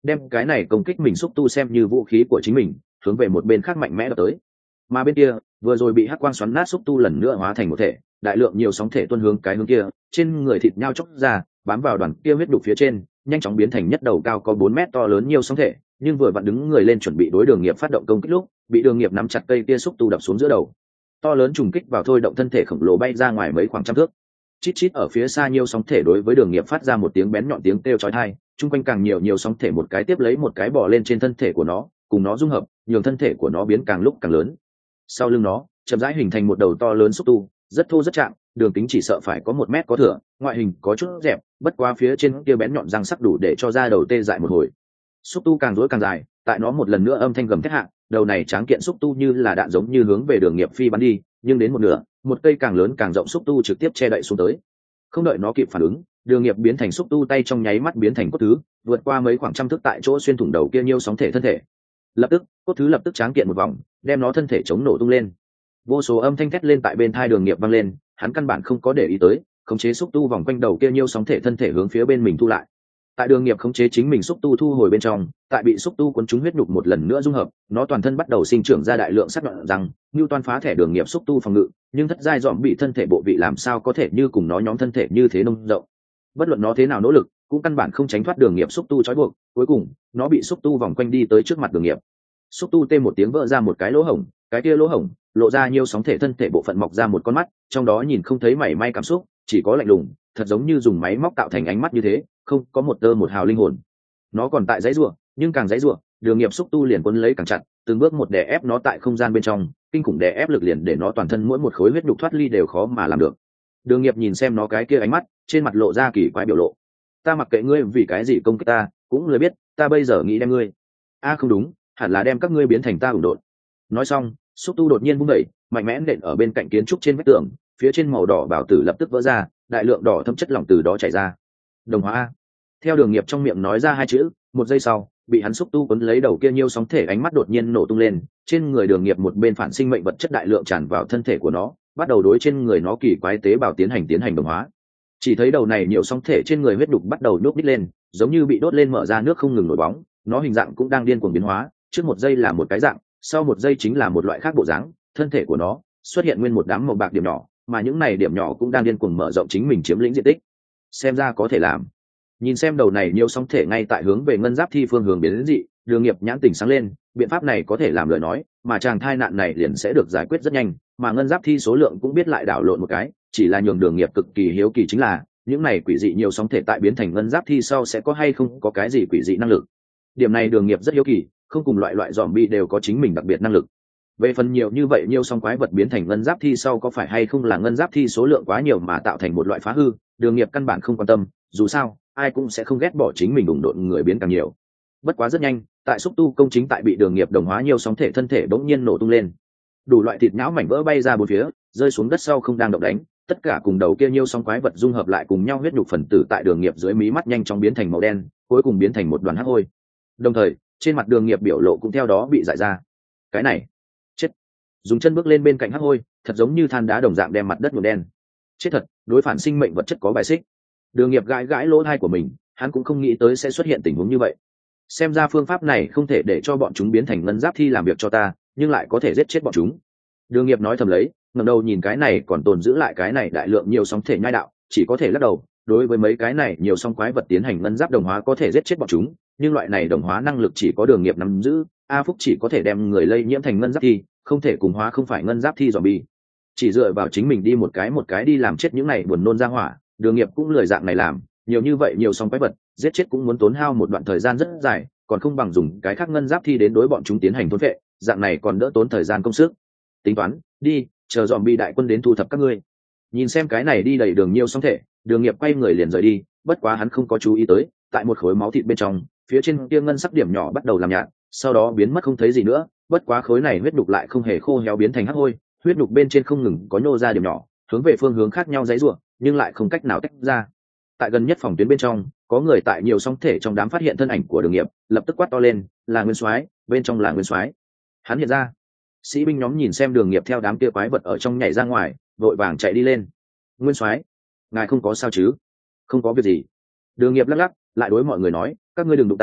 Speaker 1: đem cái này công kích mình xúc tu xem như vũ khí của chính mình, hướng về một bên khác mạnh mẽ đập tới. Mà bên kia vừa rồi bị hắc quang xoắn nát xúc tu lần nữa hóa thành một thể, đại lượng nhiều sóng thể tuôn hướng cái hướng kia, trên người thịt nhau chóc ra, bám vào đoàn kia huyết đục phía trên, nhanh chóng biến thành nhất đầu cao có bốn mét to lớn nhiều sóng thể, nhưng vừa vặn đứng người lên chuẩn bị đối Đường Nghiệp phát động công kích lúc, bị Đường Nghiệp nắm chặt cây kia xúc tu đập xuống giữa đầu. To lớn trùng kích vào thôi động thân thể khổng lồ bay ra ngoài mấy khoảng trăm thước. Chít chít ở phía xa nhiều sóng thể đối với Đường Nghiệp phát ra một tiếng bén nhọn tiếng kêu chói tai, chung quanh càng nhiều nhiều sóng thể một cái tiếp lấy một cái bò lên trên thân thể của nó, cùng nó dung hợp, nhường thân thể của nó biến càng lúc càng lớn. Sau lưng nó chậm rãi hình thành một đầu to lớn xúc tu, rất thô rất chạm, đường kính chỉ sợ phải có một mét có thừa, ngoại hình có chút dẹp, bất quá phía trên kia bén nhọn răng sắc đủ để cho da đầu tê dại một hồi. Xúc tu càng rỗi càng dài, tại nó một lần nữa âm thanh gầm thét hạ, đầu này tráng kiện xúc tu như là đạn giống như hướng về Đường Nghiệp phi bắn đi, nhưng đến một nửa, một cây càng lớn càng rộng xúc tu trực tiếp che đậy xuống tới. Không đợi nó kịp phản ứng, Đường Nghiệp biến thành xúc tu tay trong nháy mắt biến thành cốt thứ, vượt qua mấy khoảng trăm thước tại chỗ xuyên thủng đầu kia nhiêu sóng thể thân thể. Lập tức, cốt thứ lập tức tráng kiện một vòng, đem nó thân thể chống nổ tung lên. Vô số âm thanh thét lên tại bên tai Đường Nghiệp vang lên, hắn căn bản không có để ý tới, khống chế xúc tu vòng quanh đầu kia nhiêu sóng thể thân thể hướng phía bên mình thu lại. Tại Đường Nghiệp khống chế chính mình xúc tu thu hồi bên trong, tại bị xúc tu cuốn trúng huyết nhục một lần nữa dung hợp, nó toàn thân bắt đầu sinh trưởng ra đại lượng sắc nhọn răng, như toan phá thẻ Đường Nghiệp xúc tu phòng ngự, nhưng thất giai dòm bị thân thể bộ vị làm sao có thể như cùng nó nhóm thân thể như thế nông rộng. Bất luận nó thế nào nỗ lực, cũng căn bản không tránh thoát Đường Nghiệp xúc tu trói buộc, cuối cùng, nó bị xúc tu vòng quanh đi tới trước mặt Đường Nghiệp. Xúc tu tê một tiếng vỡ ra một cái lỗ hổng, cái kia lỗ hổng lộ ra nhiều sóng thể thân thể bộ phận mọc ra một con mắt, trong đó nhìn không thấy mảy may cảm xúc, chỉ có lạnh lùng, thật giống như dùng máy móc tạo thành ánh mắt như thế, không có một tơ một hào linh hồn. Nó còn tại dãy rủa, nhưng càng dãy rủa, Đường Nghiệp xúc tu liền cuốn lấy càng chặt, từng bước một đè ép nó tại không gian bên trong, kinh khủng đè ép lực liền để nó toàn thân mỗi một khối huyết nhục thoát ly đều khó mà làm được. Đường Nghiệp nhìn xem nó cái kia ánh mắt, trên mặt lộ ra kỳ quái biểu lộ. Ta mặc kệ ngươi vì cái gì công kích ta, cũng lười biết, ta bây giờ nghĩ đem ngươi. A không đúng, hẳn là đem các ngươi biến thành ta ủng đột. Nói xong, xúc tu đột nhiên vung đẩy, mạnh mẽ nện ở bên cạnh kiến trúc trên vách tường, phía trên màu đỏ bảo tử lập tức vỡ ra, đại lượng đỏ thâm chất lỏng từ đó chảy ra. Đồng hóa A. Theo Đường Nghiệp trong miệng nói ra hai chữ, một giây sau, bị hắn xúc tu cuốn lấy đầu kia nhiêu sóng thể ánh mắt đột nhiên nổ tung lên, trên người Đường Nghiệp một bên phản sinh mệnh vật chất đại lượng tràn vào thân thể của nó, bắt đầu đối trên người nó kỳ quái tế bào tiến hành tiến hành đồng hóa. Chỉ thấy đầu này nhiều sóng thể trên người huyết đục bắt đầu núp đít lên, giống như bị đốt lên mở ra nước không ngừng nổi bóng, nó hình dạng cũng đang điên cuồng biến hóa, trước một giây là một cái dạng, sau một giây chính là một loại khác bộ dáng, thân thể của nó xuất hiện nguyên một đám màu bạc điểm nhỏ, mà những này điểm nhỏ cũng đang điên cuồng mở rộng chính mình chiếm lĩnh diện tích. Xem ra có thể làm. Nhìn xem đầu này nhiều sóng thể ngay tại hướng về ngân giáp thi phương hướng biến đến dị, Đường Nghiệp nhãn tỉnh sáng lên, biện pháp này có thể làm lời nói, mà chàng thai nạn này liền sẽ được giải quyết rất nhanh, mà ngân giáp thi số lượng cũng biết lại đảo lộn một cái, chỉ là nhường Đường Nghiệp cực kỳ hiếu kỳ chính là, những này quỷ dị nhiều sóng thể tại biến thành ngân giáp thi sau sẽ có hay không có cái gì quỷ dị năng lực. Điểm này Đường Nghiệp rất hiếu kỳ, không cùng loại loại zombie đều có chính mình đặc biệt năng lực. Về phần nhiều như vậy nhiều song quái vật biến thành ngân giáp thi sau có phải hay không là ngân giáp thi số lượng quá nhiều mà tạo thành một loại phá hư, Đường Nghiệp căn bản không quan tâm, dù sao, ai cũng sẽ không ghét bỏ chính mình đụng độn người biến càng nhiều. Bất quá rất nhanh, tại xúc tu công chính tại bị Đường Nghiệp đồng hóa nhiều sóng thể thân thể bỗng nhiên nổ tung lên. Đủ loại thịt nhão mảnh vỡ bay ra bốn phía, rơi xuống đất sau không đang động đánh, tất cả cùng đầu kia nhiều song quái vật dung hợp lại cùng nhau huyết nhục phần tử tại Đường Nghiệp dưới mí mắt nhanh chóng biến thành màu đen, cuối cùng biến thành một đoàn hắc hôi. Đồng thời, trên mặt Đường Nghiệp biểu lộ cũng theo đó bị dại ra. Cái này, chết. Dùng chân bước lên bên cạnh hắc hôi, thật giống như than đá đồng dạng đem mặt đất nhuộm đen. Chết thật, đối phản sinh mệnh vật chất có bài xích. Đường Nghiệp gãi gãi lỗ tai của mình, hắn cũng không nghĩ tới sẽ xuất hiện tình huống như vậy. Xem ra phương pháp này không thể để cho bọn chúng biến thành ngân giáp thi làm việc cho ta, nhưng lại có thể giết chết bọn chúng. Đường Nghiệp nói thầm lấy, ngẩng đầu nhìn cái này còn tồn giữ lại cái này đại lượng nhiều sóng thể nhai đạo, chỉ có thể lắc đầu. Đối với mấy cái này nhiều song quái vật tiến hành ngân giáp đồng hóa có thể giết chết bọn chúng, nhưng loại này đồng hóa năng lực chỉ có Đường Nghiệp nắm giữ, A Phúc chỉ có thể đem người lây nhiễm thành ngân giáp thi, không thể cùng hóa không phải ngân giáp thi zombie. Chỉ dựa vào chính mình đi một cái một cái đi làm chết những này buồn nôn ra hỏa, Đường Nghiệp cũng lười dạng này làm, nhiều như vậy nhiều song quái vật, giết chết cũng muốn tốn hao một đoạn thời gian rất dài, còn không bằng dùng cái khác ngân giáp thi đến đối bọn chúng tiến hành thôn vệ, dạng này còn đỡ tốn thời gian công sức. Tính toán, đi, chờ zombie đại quân đến thu thập các ngươi. Nhìn xem cái này đi đầy đường nhiều song thể, Đường Nghiệp quay người liền rời đi, bất quá hắn không có chú ý tới, tại một khối máu thịt bên trong, phía trên kia ngân sắc điểm nhỏ bắt đầu làm nhạt, sau đó biến mất không thấy gì nữa, bất quá khối này huyết đục lại không hề khô héo biến thành hắc hôi, huyết đục bên trên không ngừng có nhô ra điểm nhỏ, hướng về phương hướng khác nhau giãy giụa, nhưng lại không cách nào tách ra. Tại gần nhất phòng tuyến bên trong, có người tại nhiều song thể trong đám phát hiện thân ảnh của Đường Nghiệp, lập tức quát to lên, là Nguyên Soái, bên trong là Nguyên Soái. Hắn hiện ra. Sĩ binh nhóm nhìn xem Đường Nghiệp theo đám kia quái vật ở trong nhảy ra ngoài, vội vàng chạy đi lên. Nguyên Soái, ngài không có sao chứ? Không có việc gì. Đường Nghiệp lắc lắc, lại đối mọi người nói, các ngươi đừng đụng ta,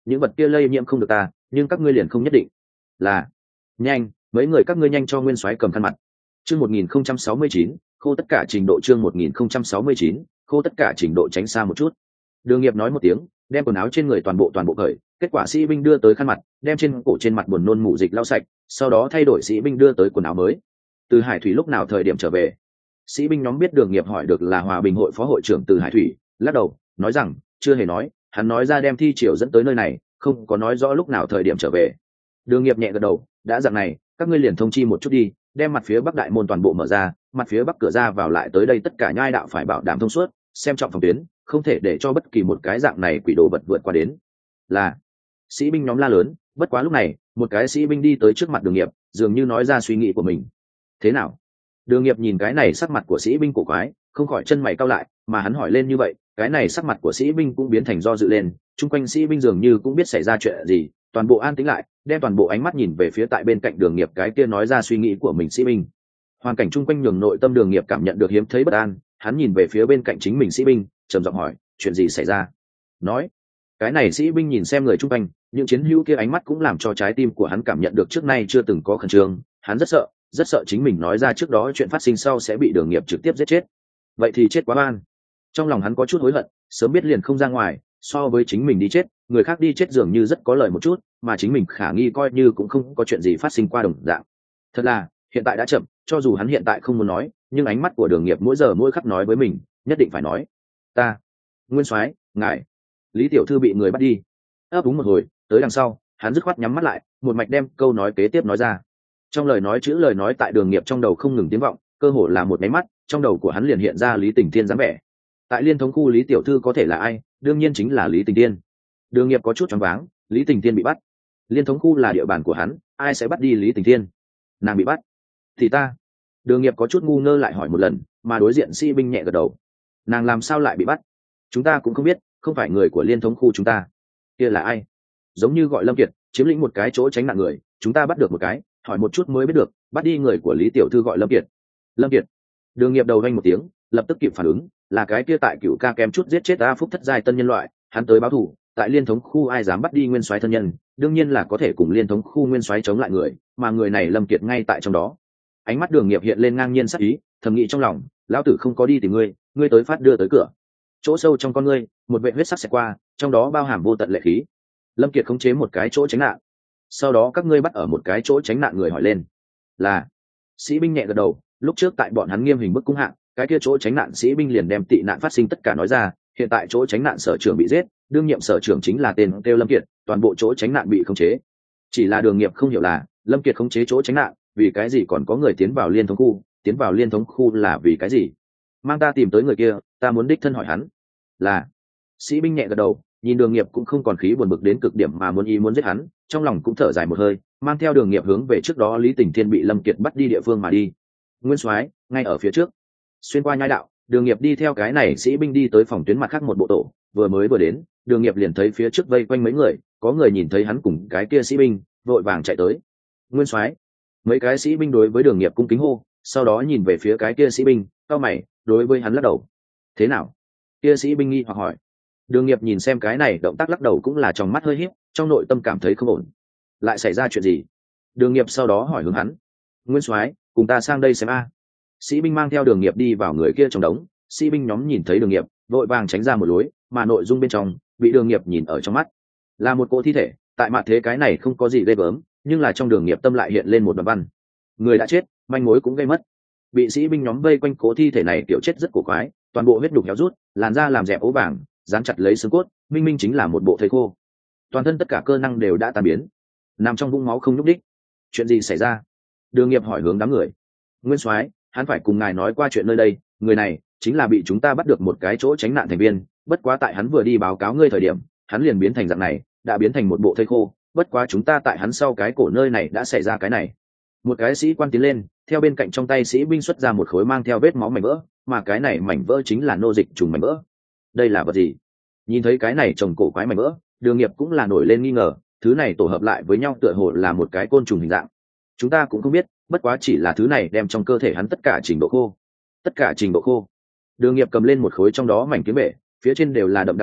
Speaker 1: những vật kia lây nhiễm không được ta, nhưng các ngươi liền không nhất định. Là. Nhanh, mấy người các ngươi nhanh cho nguyên soái cầm khăn mặt. Chương một nghìn không trăm sáu mươi chín, khô tất cả trình độ chương một nghìn không trăm sáu mươi chín, khô tất cả trình độ tránh xa một chút. Đường Nghiệp nói một tiếng, đem quần áo trên người toàn bộ toàn bộ cởi, kết quả sĩ binh đưa tới khăn mặt, đem trên cổ trên mặt buồn nôn mụ dịch lau sạch, sau đó thay đổi sĩ binh đưa tới quần áo mới. Từ Hải Thủy lúc nào thời điểm trở về? Sĩ binh nhóm biết Đường Nghiệp hỏi được là Hòa Bình hội phó hội trưởng Từ Hải Thủy, lắc đầu, nói rằng chưa hề nói, hắn nói ra đem thi triều dẫn tới nơi này, không có nói rõ lúc nào thời điểm trở về. Đường Nghiệp nhẹ gật đầu, đã dạng này, các ngươi liền thông chi một chút đi, đem mặt phía bắc đại môn toàn bộ mở ra, mặt phía bắc cửa ra vào lại tới đây tất cả nhai đạo phải bảo đảm thông suốt, xem trọng phòng tuyến, không thể để cho bất kỳ một cái dạng này quỷ đồ vật vượt qua đến. Là. Sĩ binh nhóm la lớn, bất quá lúc này, một cái sĩ binh đi tới trước mặt Đường Nghiệp, dường như nói ra suy nghĩ của mình. Thế nào? Đường Nghiệp nhìn cái này sắc mặt của sĩ binh cổ quái, không khỏi chân mày cau lại, mà hắn hỏi lên như vậy, cái này sắc mặt của sĩ binh cũng biến thành do dự lên, chung quanh sĩ binh dường như cũng biết xảy ra chuyện gì, toàn bộ an tĩnh lại, đem toàn bộ ánh mắt nhìn về phía tại bên cạnh Đường Nghiệp cái kia nói ra suy nghĩ của mình sĩ binh. Hoàn cảnh chung quanh nhường nội tâm Đường Nghiệp cảm nhận được hiếm thấy bất an, hắn nhìn về phía bên cạnh chính mình sĩ binh, trầm giọng hỏi, chuyện gì xảy ra? Nói. Cái này sĩ binh nhìn xem người chung quanh, những chiến hữu kia ánh mắt cũng làm cho trái tim của hắn cảm nhận được trước nay chưa từng có khẩn trương, hắn rất sợ, rất sợ chính mình nói ra trước đó chuyện phát sinh sau sẽ bị Đường Nghiệp trực tiếp giết chết. Vậy thì chết quá oan. Trong lòng hắn có chút hối hận, sớm biết liền không ra ngoài, so với chính mình đi chết, người khác đi chết dường như rất có lợi một chút, mà chính mình khả nghi coi như cũng không có chuyện gì phát sinh qua đồng dạng. Thật là, hiện tại đã chậm, cho dù hắn hiện tại không muốn nói, nhưng ánh mắt của Đường Nghiệp mỗi giờ mỗi khắc nói với mình, nhất định phải nói. Ta, Nguyên soái, ngài, Lý tiểu thư bị người bắt đi. Ấp úng một hồi, tới đằng sau, hắn dứt khoát nhắm mắt lại, một mạch đem câu nói kế tiếp nói ra. Trong lời nói chữ lời nói tại Đường Nghiệp trong đầu không ngừng tiếng vọng, cơ hồ là một máy mắt, trong đầu của hắn liền hiện ra Lý Tình Thiên dáng vẻ. Tại liên thống khu Lý tiểu thư có thể là ai? Đương nhiên chính là Lý Tình Thiên. Đường Nghiệp có chút choáng váng, Lý Tình Thiên bị bắt. Liên thống khu là địa bàn của hắn, ai sẽ bắt đi Lý Tình Thiên? Nàng bị bắt. Thì ta. Đường Nghiệp có chút ngu ngơ lại hỏi một lần, mà đối diện sĩ binh nhẹ gật đầu. Nàng làm sao lại bị bắt? Chúng ta cũng không biết, không phải người của liên thống khu chúng ta. Kia là ai? Giống như gọi Lâm Kiệt, chiếm lĩnh một cái chỗ tránh nạn người, chúng ta bắt được một cái, hỏi một chút mới biết được, bắt đi người của Lý tiểu thư gọi Lâm Kiệt. Lâm Kiệt. Đường Nghiệp đầu vang một tiếng, lập tức kịp phản ứng, là cái kia tại Cửu Ca kém chút giết chết A Phúc thất giai tân nhân loại, hắn tới báo thù, tại liên thống khu ai dám bắt đi nguyên soái thân nhân, đương nhiên là có thể cùng liên thống khu nguyên soái chống lại người, mà người này Lâm Kiệt ngay tại trong đó. Ánh mắt Đường Nghiệp hiện lên ngang nhiên sắc ý, thầm nghĩ trong lòng, lão tử không có đi tìm ngươi, ngươi tới phát đưa tới cửa. Chỗ sâu trong con ngươi, một vệt huyết sắc xẹt qua, trong đó bao hàm vô tận lệ khí. Lâm Kiệt khống chế một cái chỗ tránh nạn, sau đó các ngươi bắt ở một cái chỗ tránh nạn người hỏi lên. Là. Sĩ binh nhẹ gật đầu, lúc trước tại bọn hắn nghiêm hình bức cung hạng, cái kia chỗ tránh nạn sĩ binh liền đem tị nạn phát sinh tất cả nói ra, hiện tại chỗ tránh nạn sở trưởng bị giết, đương nhiệm sở trưởng chính là tên kêu Lâm Kiệt, toàn bộ chỗ tránh nạn bị khống chế. Chỉ là Đường Nghiệp không hiểu là, Lâm Kiệt khống chế chỗ tránh nạn, vì cái gì còn có người tiến vào liên thống khu, tiến vào liên thống khu là vì cái gì? Mang ta tìm tới người kia, ta muốn đích thân hỏi hắn. Là. Sĩ binh nhẹ gật đầu, nhìn Đường Nghiệp cũng không còn khí buồn bực đến cực điểm mà muốn ý muốn giết hắn, trong lòng cũng thở dài một hơi, mang theo Đường Nghiệp hướng về trước đó Lý Tình Thiên bị Lâm Kiệt bắt đi địa phương mà đi. Nguyên soái, ngay ở phía trước. Xuyên qua nhai đạo, Đường Nghiệp đi theo cái này sĩ binh đi tới phòng tuyến mặt khác một bộ tổ, vừa mới vừa đến, Đường Nghiệp liền thấy phía trước vây quanh mấy người, có người nhìn thấy hắn cùng cái kia sĩ binh, vội vàng chạy tới. Nguyên soái. Mấy cái sĩ binh đối với Đường Nghiệp cung kính hô, sau đó nhìn về phía cái kia sĩ binh, cau mày, đối với hắn lắc đầu. Thế nào? Kia sĩ binh nghi hoặc hỏi. Đường Nghiệp nhìn xem cái này động tác lắc đầu cũng là trong mắt hơi híp, trong nội tâm cảm thấy không ổn. Lại xảy ra chuyện gì? Đường Nghiệp sau đó hỏi hướng hắn. Nguyên soái, cùng ta sang đây xem a. Sĩ binh mang theo Đường Nghiệp đi vào người kia trong đống, sĩ binh nhóm nhìn thấy Đường Nghiệp, vội vàng tránh ra một lối, mà nội dung bên trong bị Đường Nghiệp nhìn ở trong mắt, là một cỗ thi thể. Tại mặt thế cái này không có gì ghê gớm, nhưng là trong Đường Nghiệp tâm lại hiện lên một đoạn văn. Người đã chết, manh mối cũng gây mất. Bị sĩ binh nhóm vây quanh cỗ thi thể này kiểu chết rất cổ quái, toàn bộ huyết đục héo rút, làn da làm rẹp ố vàng, dán chặt lấy xương cốt, minh minh chính là một bộ thây khô. Toàn thân tất cả cơ năng đều đã tan biến, nằm trong vũng máu không nhúc đích. Chuyện gì xảy ra? Đường Nghiệp hỏi hướng đám người. Nguyên soái, hắn phải cùng ngài nói qua chuyện nơi đây, người này chính là bị chúng ta bắt được một cái chỗ tránh nạn thành viên, bất quá tại hắn vừa đi báo cáo ngươi thời điểm, hắn liền biến thành dạng này, đã biến thành một bộ thây khô, bất quá chúng ta tại hắn sau cái cổ nơi này đã xảy ra cái này. Một cái sĩ quan tiến lên, theo bên cạnh trong tay sĩ binh xuất ra một khối mang theo vết máu mảnh vỡ, mà cái này mảnh vỡ chính là nô dịch trùng mảnh vỡ. Đây là vật gì? Nhìn thấy cái này trồng cổ quái mảnh vỡ, Đường Nghiệp cũng là nổi lên nghi ngờ, thứ này tổ hợp lại với nhau tựa hồ là một cái côn trùng hình dạng. Chúng ta cũng không biết, bất quá chỉ là thứ này đem trong cơ thể hắn tất cả trình độ khô. Tất cả trình độ khô. Đường Nghiệp cầm lên một khối trong đó mảnh kiếm bể, phía trên đều là đậm đặc huyết dịch,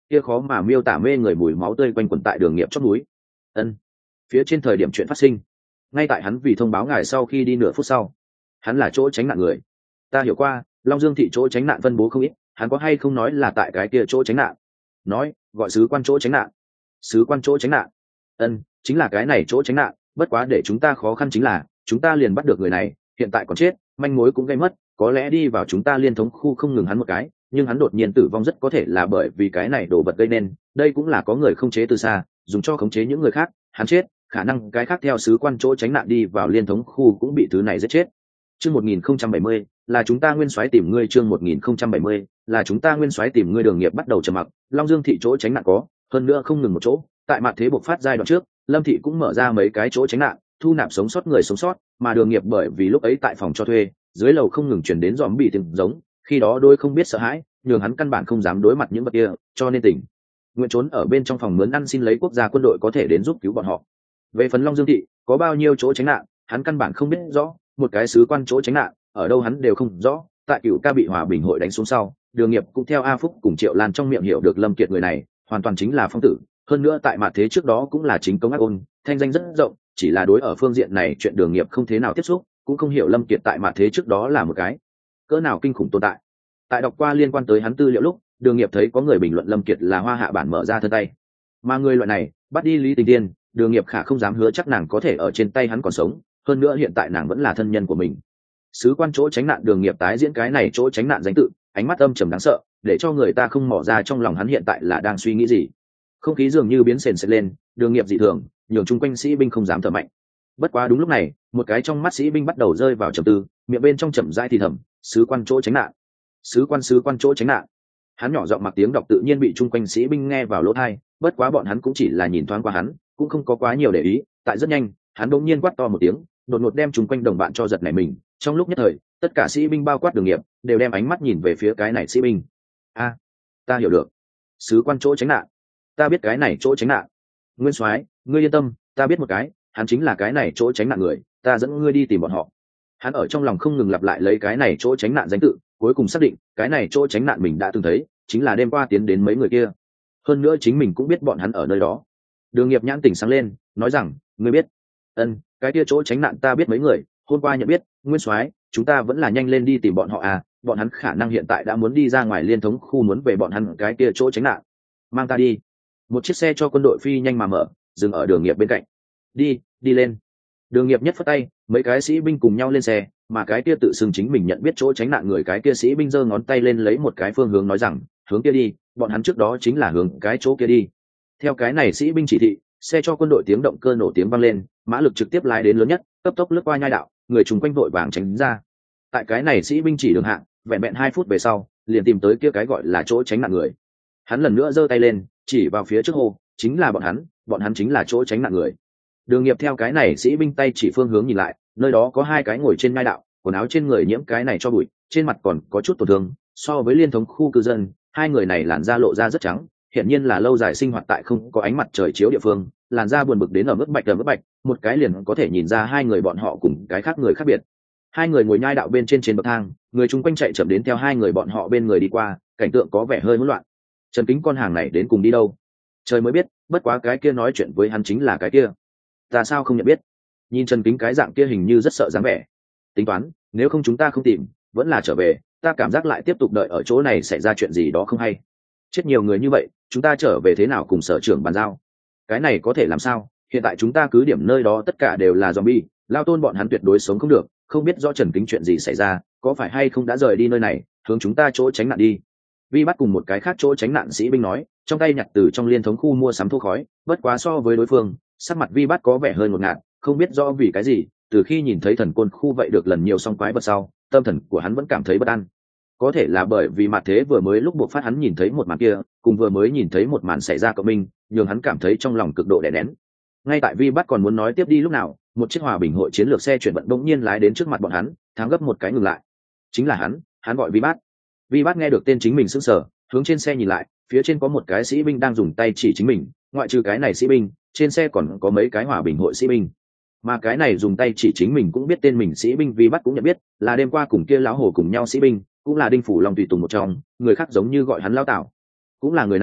Speaker 1: kia khó mà miêu tả mê người mùi máu tươi quanh quẩn tại đường nghiệp chót núi. Ân, phía trên thời điểm chuyện phát sinh, ngay tại hắn vì thông báo ngài sau khi đi nửa phút sau, hắn là chỗ tránh nạn người. Ta hiểu qua, Long Dương thị chỗ tránh nạn phân bố không ít, hắn có hay không nói là tại cái kia chỗ tránh nạn? Nói, gọi sứ quan chỗ tránh nạn. Sứ quan chỗ tránh nạn? Ân, chính là cái này chỗ tránh nạn, bất quá để chúng ta khó khăn chính là chúng ta liền bắt được người này, hiện tại còn chết, manh mối cũng gây mất, có lẽ đi vào chúng ta liên thống khu không ngừng hắn một cái, nhưng hắn đột nhiên tử vong rất có thể là bởi vì cái này đồ vật gây nên, đây cũng là có người không chế từ xa, dùng cho khống chế những người khác, hắn chết, khả năng cái khác theo sứ quan chỗ tránh nạn đi vào liên thống khu cũng bị thứ này giết chết. Chương một nghìn không trăm bảy mươi, là chúng ta nguyên soái tìm ngươi. Chương một nghìn không trăm bảy mươi, là chúng ta nguyên soái tìm ngươi. Đường nghiệp bắt đầu trầm mặc. Long Dương thị chỗ tránh nạn có, hơn nữa không ngừng một chỗ. Tại mặt thế bộc phát giai đoạn trước, Lâm thị cũng mở ra mấy cái chỗ tránh nạn, thu nạp sống sót người sống sót. Mà Đường nghiệp bởi vì lúc ấy tại phòng cho thuê, dưới lầu không ngừng chuyển đến dòm bị tiếng giống, khi đó đôi không biết sợ hãi, nhường hắn căn bản không dám đối mặt những vật kia, cho nên tỉnh nguyện trốn ở bên trong phòng mướn ăn xin lấy quốc gia quân đội có thể đến giúp cứu bọn họ. Về phần Long Dương thị có bao nhiêu chỗ tránh nạn, hắn căn bản không biết rõ, một cái sứ quan chỗ tránh nạn ở đâu hắn đều không rõ. Tại Cửu Ca bị Hòa Bình hội đánh xuống sau, Đường nghiệp cũng theo A Phúc cùng Triệu Lan trong miệng hiểu được Lâm Kiệt người này hoàn toàn chính là phong tử, hơn nữa tại mặt thế trước đó cũng là chính công ác ôn, thanh danh rất rộng, chỉ là đối ở phương diện này chuyện Đường nghiệp không thế nào tiếp xúc, cũng không hiểu Lâm Kiệt tại mặt thế trước đó là một cái cỡ nào kinh khủng tồn tại. Tại đọc qua liên quan tới hắn tư liệu lúc, Đường nghiệp thấy có người bình luận Lâm Kiệt là hoa hạ bản mở ra thân tay, mà người loại này bắt đi Lý Tình Tiên, Đường nghiệp khả không dám hứa chắc nàng có thể ở trên tay hắn còn sống, hơn nữa hiện tại nàng vẫn là thân nhân của mình. Sứ quan chỗ tránh nạn, Đường nghiệp tái diễn cái này chỗ tránh nạn danh tự, ánh mắt âm trầm đáng sợ, để cho người ta không mò ra trong lòng hắn hiện tại là đang suy nghĩ gì. Không khí dường như biến sền sệt lên, Đường nghiệp dị thường, nhường chung quanh sĩ binh không dám thở mạnh. Bất quá đúng lúc này, một cái trong mắt sĩ binh bắt đầu rơi vào trầm tư, miệng bên trong chậm rãi thì thầm, sứ quan chỗ tránh nạn, sứ quan sứ quan chỗ tránh nạn. Hắn nhỏ giọng mặc tiếng đọc tự nhiên bị chung quanh sĩ binh nghe vào lỗ tai, bất quá bọn hắn cũng chỉ là nhìn thoáng qua hắn, cũng không có quá nhiều để ý. Tại rất nhanh, hắn đột nhiên quát to một tiếng, đột ngột đem chung quanh đồng bạn cho giật nảy mình. Trong lúc nhất thời, tất cả sĩ binh bao quát Đường nghiệp đều đem ánh mắt nhìn về phía cái này sĩ binh. A, à, ta hiểu được, sứ quan chỗ tránh nạn, ta biết cái này chỗ tránh nạn. Nguyên soái, ngươi yên tâm, ta biết một cái, hắn chính là cái này chỗ tránh nạn người, ta dẫn ngươi đi tìm bọn họ. Hắn ở trong lòng không ngừng lặp lại lấy cái này chỗ tránh nạn danh tự, cuối cùng xác định cái này chỗ tránh nạn mình đã từng thấy, chính là đêm qua tiến đến mấy người kia, hơn nữa chính mình cũng biết bọn hắn ở nơi đó. Đường nghiệp nhãn tỉnh sáng lên, nói rằng, ngươi biết? Ân, cái kia chỗ tránh nạn ta biết mấy người, hôm qua nhận biết. Nguyên soái, chúng ta vẫn là nhanh lên đi tìm bọn họ à, bọn hắn khả năng hiện tại đã muốn đi ra ngoài liên thống khu, muốn về bọn hắn cái kia chỗ tránh nạn. Mang ta đi. Một chiếc xe cho quân đội phi nhanh mà mở, dừng ở Đường nghiệp bên cạnh. Đi, đi lên. Đường nghiệp nhất phất tay, mấy cái sĩ binh cùng nhau lên xe, mà cái kia tự xưng chính mình nhận biết chỗ tránh nạn người cái kia sĩ binh giơ ngón tay lên lấy một cái phương hướng nói rằng, hướng kia đi, bọn hắn trước đó chính là hướng cái chỗ kia đi. Theo cái này sĩ binh chỉ thị, xe cho quân đội tiếng động cơ nổ tiếng vang lên, mã lực trực tiếp lái đến lớn nhất, cấp tốc lướt qua nhai đạo, người chung quanh vội vàng tránh ra. Tại cái này sĩ binh chỉ đường hạng, vẹn vẹn hai phút về sau, liền tìm tới kia cái gọi là chỗ tránh nạn người. Hắn lần nữa giơ tay lên, chỉ vào phía trước hồ, chính là bọn hắn, bọn hắn chính là chỗ tránh nạn người. Đường nghiệp theo cái này sĩ binh tay chỉ phương hướng nhìn lại, nơi đó có hai cái ngồi trên ngai đạo, quần áo trên người nhiễm cái này cho bụi, trên mặt còn có chút tổn thương. So với liên thống khu cư dân, hai người này làn da lộ ra rất trắng, hiển nhiên là lâu dài sinh hoạt tại không có ánh mặt trời chiếu địa phương, làn da buồn bực đến ở mức bạch ở mức bạch, một cái liền có thể nhìn ra hai người bọn họ cùng cái khác người khác biệt. Hai người ngồi nhai đạo bên trên trên bậc thang, người chung quanh chạy chậm đến theo hai người bọn họ bên người đi qua, cảnh tượng có vẻ hơi hỗn loạn. Trần Kính con hàng này đến cùng đi đâu? Trời mới biết, bất quá cái kia nói chuyện với hắn chính là cái kia. Ta sao không nhận biết? Nhìn Trần Kính cái dạng kia hình như rất sợ dáng vẻ. Tính toán, nếu không chúng ta không tìm, vẫn là trở về, ta cảm giác lại tiếp tục đợi ở chỗ này xảy ra chuyện gì đó không hay. Chết nhiều người như vậy, chúng ta trở về thế nào cùng sở trưởng bàn giao? Cái này có thể làm sao? Hiện tại chúng ta cứ điểm nơi đó tất cả đều là zombie, Lao Tôn bọn hắn tuyệt đối sống không được, không biết rõ Trần Kính chuyện gì xảy ra, có phải hay không đã rời đi nơi này, hướng chúng ta chỗ tránh nạn đi. Vi bắt cùng một cái khác chỗ tránh nạn sĩ binh nói, trong tay nhặt từ trong liên thống khu mua sắm thuốc khói, bất quá so với đối phương, sắc mặt Vi bắt có vẻ hơi ngột ngạt, không biết rõ vì cái gì, từ khi nhìn thấy thần côn khu vậy được lần nhiều song quái vật sau, tâm thần của hắn vẫn cảm thấy bất an. Có thể là bởi vì mặt thế vừa mới lúc buộc phát hắn nhìn thấy một màn kia, cùng vừa mới nhìn thấy một màn xảy ra cộng minh, nhường hắn cảm thấy trong lòng cực độ đè nén. Ngay tại Vi bắt còn muốn nói tiếp đi lúc nào, một chiếc hòa bình hội chiến lược xe chuyển vận bỗng nhiên lái đến trước mặt bọn hắn, thắng gấp một cái ngừng lại. Chính là hắn, hắn gọi Vi bắt. Vi bắt nghe được tên chính mình sững sờ, hướng trên xe nhìn lại, phía trên có một cái sĩ binh đang dùng tay chỉ chính mình, ngoại trừ cái này sĩ binh, trên xe còn có mấy cái hòa bình hội sĩ binh. Mà cái này dùng tay chỉ chính mình cũng biết tên mình sĩ binh Vi bắt cũng nhận biết, là đêm qua cùng kia lão hồ cùng nhau sĩ binh, cũng là Đinh Phủ Long tùy tùng một trong, người khác giống như gọi hắn Lão Tảo. Cũng là người này,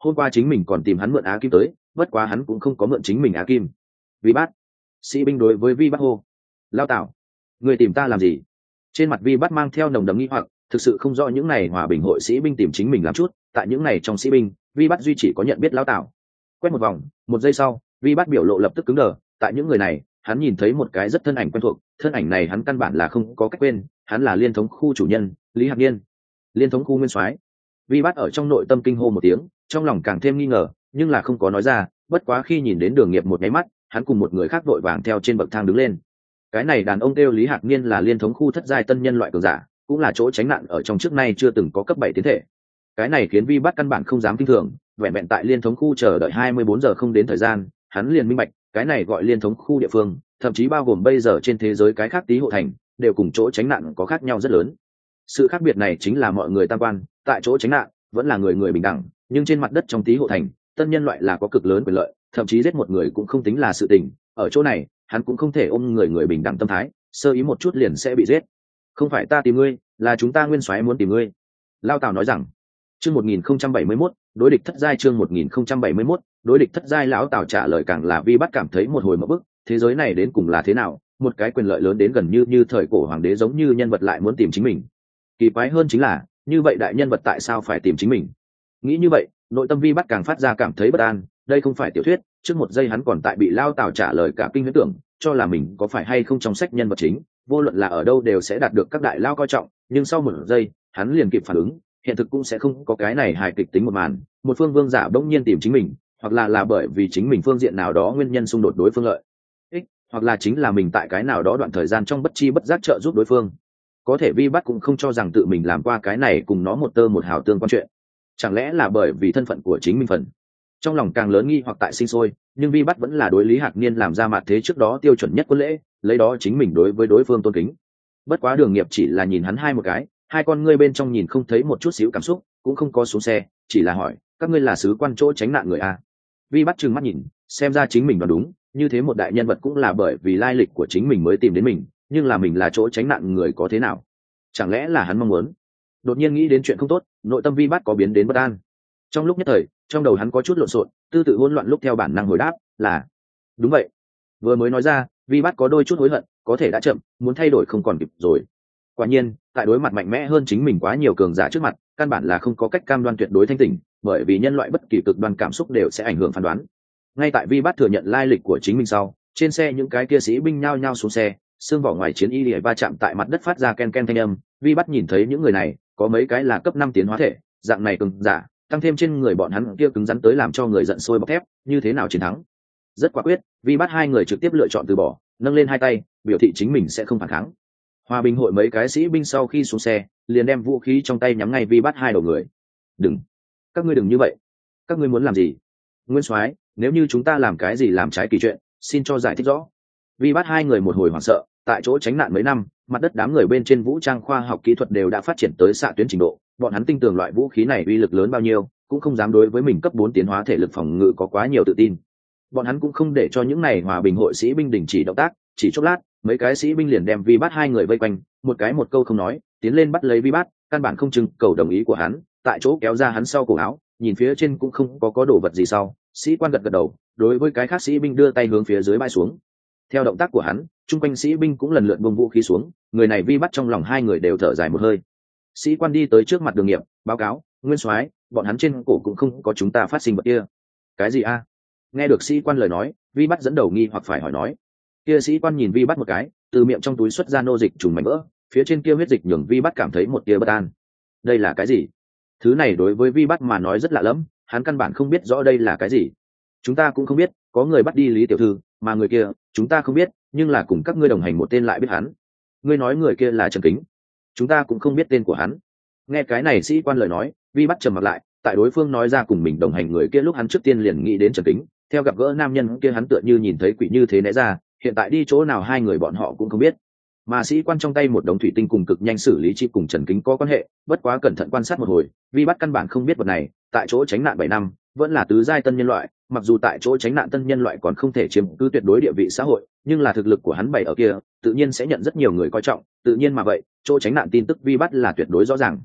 Speaker 1: hôm qua chính mình còn tìm hắn mượn á kim tới, bất quá hắn cũng không có mượn chính mình á kim. Vi Bát, sĩ binh đối với Vi Bát hô. Lao Tảo, người tìm ta làm gì? Trên mặt Vi Bát mang theo nồng đậm nghi hoặc, thực sự không rõ những này hòa bình hội sĩ binh tìm chính mình làm chút. Tại những này trong sĩ binh, Vi Bát duy chỉ có nhận biết Lao Tảo. Quét một vòng, một giây sau, Vi Bát biểu lộ lập tức cứng đờ. Tại những người này, hắn nhìn thấy một cái rất thân ảnh quen thuộc, thân ảnh này hắn căn bản là không có cách quên, hắn là liên thống khu chủ nhân Lý Hạc Niên, liên thống khu nguyên soái. Vi Bát ở trong nội tâm kinh hô một tiếng, trong lòng càng thêm nghi ngờ, nhưng là không có nói ra. Bất quá khi nhìn đến Đường Nghiệp một nháy mắt, hắn cùng một người khác vội vàng theo trên bậc thang đứng lên. Cái này đàn ông kêu Lý Hạc Niên là liên thống khu thất giai tân nhân loại cường giả, cũng là chỗ tránh nạn ở trong trước nay chưa từng có cấp bảy tiến thể. Cái này khiến Vi Bát căn bản không dám kinh thường, vẹn vẹn tại liên thống khu chờ đợi hai mươi bốn giờ không đến thời gian, hắn liền minh bạch, cái này gọi liên thống khu địa phương, thậm chí bao gồm bây giờ trên thế giới cái khác tí hộ thành, đều cùng chỗ tránh nạn có khác nhau rất lớn. Sự khác biệt này chính là mọi người tam quan, tại chỗ tránh nạn vẫn là người người bình đẳng, nhưng trên mặt đất trong tí hộ thành, tân nhân loại là có cực lớn quyền lợi, thậm chí giết một người cũng không tính là sự tình. Ở chỗ này, hắn cũng không thể ôm người người bình đẳng tâm thái, sơ ý một chút liền sẽ bị giết. Không phải ta tìm ngươi, là chúng ta nguyên soái muốn tìm ngươi. Lao Tảo nói rằng. Chương một nghìn không trăm bảy mươi mốt, đối địch thất giai. Chương một nghìn không trăm bảy mươi mốt, đối địch thất giai. Lão Tảo trả lời càng là Vi Bát cảm thấy một hồi mở bức, thế giới này đến cùng là thế nào, một cái quyền lợi lớn đến gần như như thời cổ hoàng đế giống như nhân vật lại muốn tìm chính mình. Kỳ quái hơn chính là, như vậy đại nhân vật tại sao phải tìm chính mình? Nghĩ như vậy, nội tâm Vi Bát càng phát ra cảm thấy bất an, đây không phải tiểu thuyết, trước một giây hắn còn tại bị Lao Tảo trả lời cả kinh huyễn tưởng, cho là mình có phải hay không trong sách nhân vật chính, vô luận là ở đâu đều sẽ đạt được các đại lao coi trọng, nhưng sau một giây, hắn liền kịp phản ứng, hiện thực cũng sẽ không có cái này hài kịch tính một màn, một phương vương giả bỗng nhiên tìm chính mình, hoặc là là bởi vì chính mình phương diện nào đó nguyên nhân xung đột đối phương lợi ích, hoặc là chính là mình tại cái nào đó đoạn thời gian trong bất chi bất giác trợ giúp đối phương. Có thể Vi Bát cũng không cho rằng tự mình làm qua cái này cùng nó một tơ một hào tương quan chuyện. Chẳng lẽ là bởi vì thân phận của chính mình phần? Trong lòng càng lớn nghi hoặc tại sinh sôi, nhưng Vi Bát vẫn là đối Lý Hạc Niên làm ra mặt thế trước đó tiêu chuẩn nhất quân lễ, lấy đó chính mình đối với đối phương tôn kính. Bất quá Đường Nghiệp chỉ là nhìn hắn hai một cái, hai con ngươi bên trong nhìn không thấy một chút xíu cảm xúc, cũng không có xuống xe, chỉ là hỏi, các ngươi là sứ quan chỗ tránh nạn người a? Vi Bát trừng mắt nhìn, xem ra chính mình đoán đúng, như thế một đại nhân vật cũng là bởi vì lai lịch của chính mình mới tìm đến mình, nhưng là mình là chỗ tránh nạn người có thế nào? Chẳng lẽ là hắn mong muốn? Đột nhiên nghĩ đến chuyện không tốt, nội tâm Vi Bát có biến đến bất an. Trong lúc nhất thời, trong đầu hắn có chút lộn xộn, tư tự hỗn loạn, lúc theo bản năng hồi đáp là đúng vậy. Vừa mới nói ra, Vi Bát có đôi chút hối hận, có thể đã chậm, muốn thay đổi không còn kịp rồi. Quả nhiên, tại đối mặt mạnh mẽ hơn chính mình quá nhiều cường giả trước mặt, căn bản là không có cách cam đoan tuyệt đối thanh tỉnh, bởi vì nhân loại bất kỳ cực đoan cảm xúc đều sẽ ảnh hưởng phán đoán. Ngay tại Vi Bát thừa nhận lai lịch của chính mình sau, trên xe những cái kia sĩ binh nhao nhao xuống xe, xương vỏ ngoài chiến y lìa va chạm tại mặt đất phát ra ken ken thanh âm. Vi Bát nhìn thấy những người này, có mấy cái là cấp năm tiến hóa thể, dạng này cường giả, tăng thêm trên người bọn hắn kia cứng rắn tới làm cho người giận sôi bọc thép, như thế nào chiến thắng? Rất quả quyết, Vi Bát hai người trực tiếp lựa chọn từ bỏ, nâng lên hai tay, biểu thị chính mình sẽ không phản kháng. Hòa bình hội mấy cái sĩ binh sau khi xuống xe, liền đem vũ khí trong tay nhắm ngay Vi Bát hai đầu người. Đừng, các ngươi đừng như vậy, các ngươi muốn làm gì? Nguyên soái, nếu như chúng ta làm cái gì làm trái kỳ chuyện, xin cho giải thích rõ. Vi Bát hai người một hồi hoảng sợ, tại chỗ tránh nạn mấy năm, mặt đất đám người bên trên vũ trang khoa học kỹ thuật đều đã phát triển tới xạ tuyến trình độ, bọn hắn tin tưởng loại vũ khí này uy lực lớn bao nhiêu, cũng không dám đối với mình cấp bốn tiến hóa thể lực phòng ngự có quá nhiều tự tin. Bọn hắn cũng không để cho những này hòa bình hội sĩ binh đình chỉ động tác, chỉ chốc lát, mấy cái sĩ binh liền đem Vi Bát hai người vây quanh, một cái một câu không nói, tiến lên bắt lấy Vi Bát, căn bản không trưng cầu đồng ý của hắn, tại chỗ kéo ra hắn sau cổ áo, nhìn phía trên cũng không có có đồ vật gì sau, sĩ quan gật gật đầu, đối với cái khác sĩ binh đưa tay hướng phía dưới bay xuống. Theo động tác của hắn, chung quanh sĩ binh cũng lần lượt buông vũ khí xuống, người này Vi Bát trong lòng hai người đều thở dài một hơi. Sĩ quan đi tới trước mặt Đường Nghiệp, báo cáo, nguyên soái, bọn hắn trên cổ cũng không có chúng ta phát sinh vật kia. Cái gì a? Nghe được sĩ quan lời nói, Vi Bát dẫn đầu nghi hoặc phải hỏi nói. Kia sĩ quan nhìn Vi Bát một cái, từ miệng trong túi xuất ra nô dịch trùng mảnh vỡ, phía trên kia huyết dịch nhường Vi Bát cảm thấy một tia bất an. Đây là cái gì? Thứ này đối với Vi Bát mà nói rất lạ lẫm, hắn căn bản không biết rõ đây là cái gì. Chúng ta cũng không biết, có người bắt đi Lý tiểu thư, mà người kia, chúng ta không biết, nhưng là cùng các ngươi đồng hành một tên lại biết hắn. Ngươi nói người kia là Trần Kính, chúng ta cũng không biết tên của hắn. Nghe cái này sĩ quan lời nói, Vi Bát trầm mặt lại, tại đối phương nói ra cùng mình đồng hành người kia lúc hắn trước tiên liền nghĩ đến Trần Kính, theo gặp gỡ nam nhân kia hắn tựa như nhìn thấy quỷ như thế né ra, hiện tại đi chỗ nào hai người bọn họ cũng không biết. Mà sĩ quan trong tay một đống thủy tinh cùng cực nhanh xử lý chi cùng Trần Kính có quan hệ, bất quá cẩn thận quan sát một hồi, Vi Bát căn bản không biết vật này, tại chỗ tránh nạn bảy năm, vẫn là tứ giai tân nhân loại, mặc dù tại chỗ tránh nạn tân nhân loại còn không thể chiếm cứ tuyệt đối địa vị xã hội, nhưng là thực lực của hắn bảy ở kia, tự nhiên sẽ nhận rất nhiều người coi trọng, tự nhiên mà vậy, chỗ tránh nạn tin tức Vi Bát là tuyệt đối rõ ràng.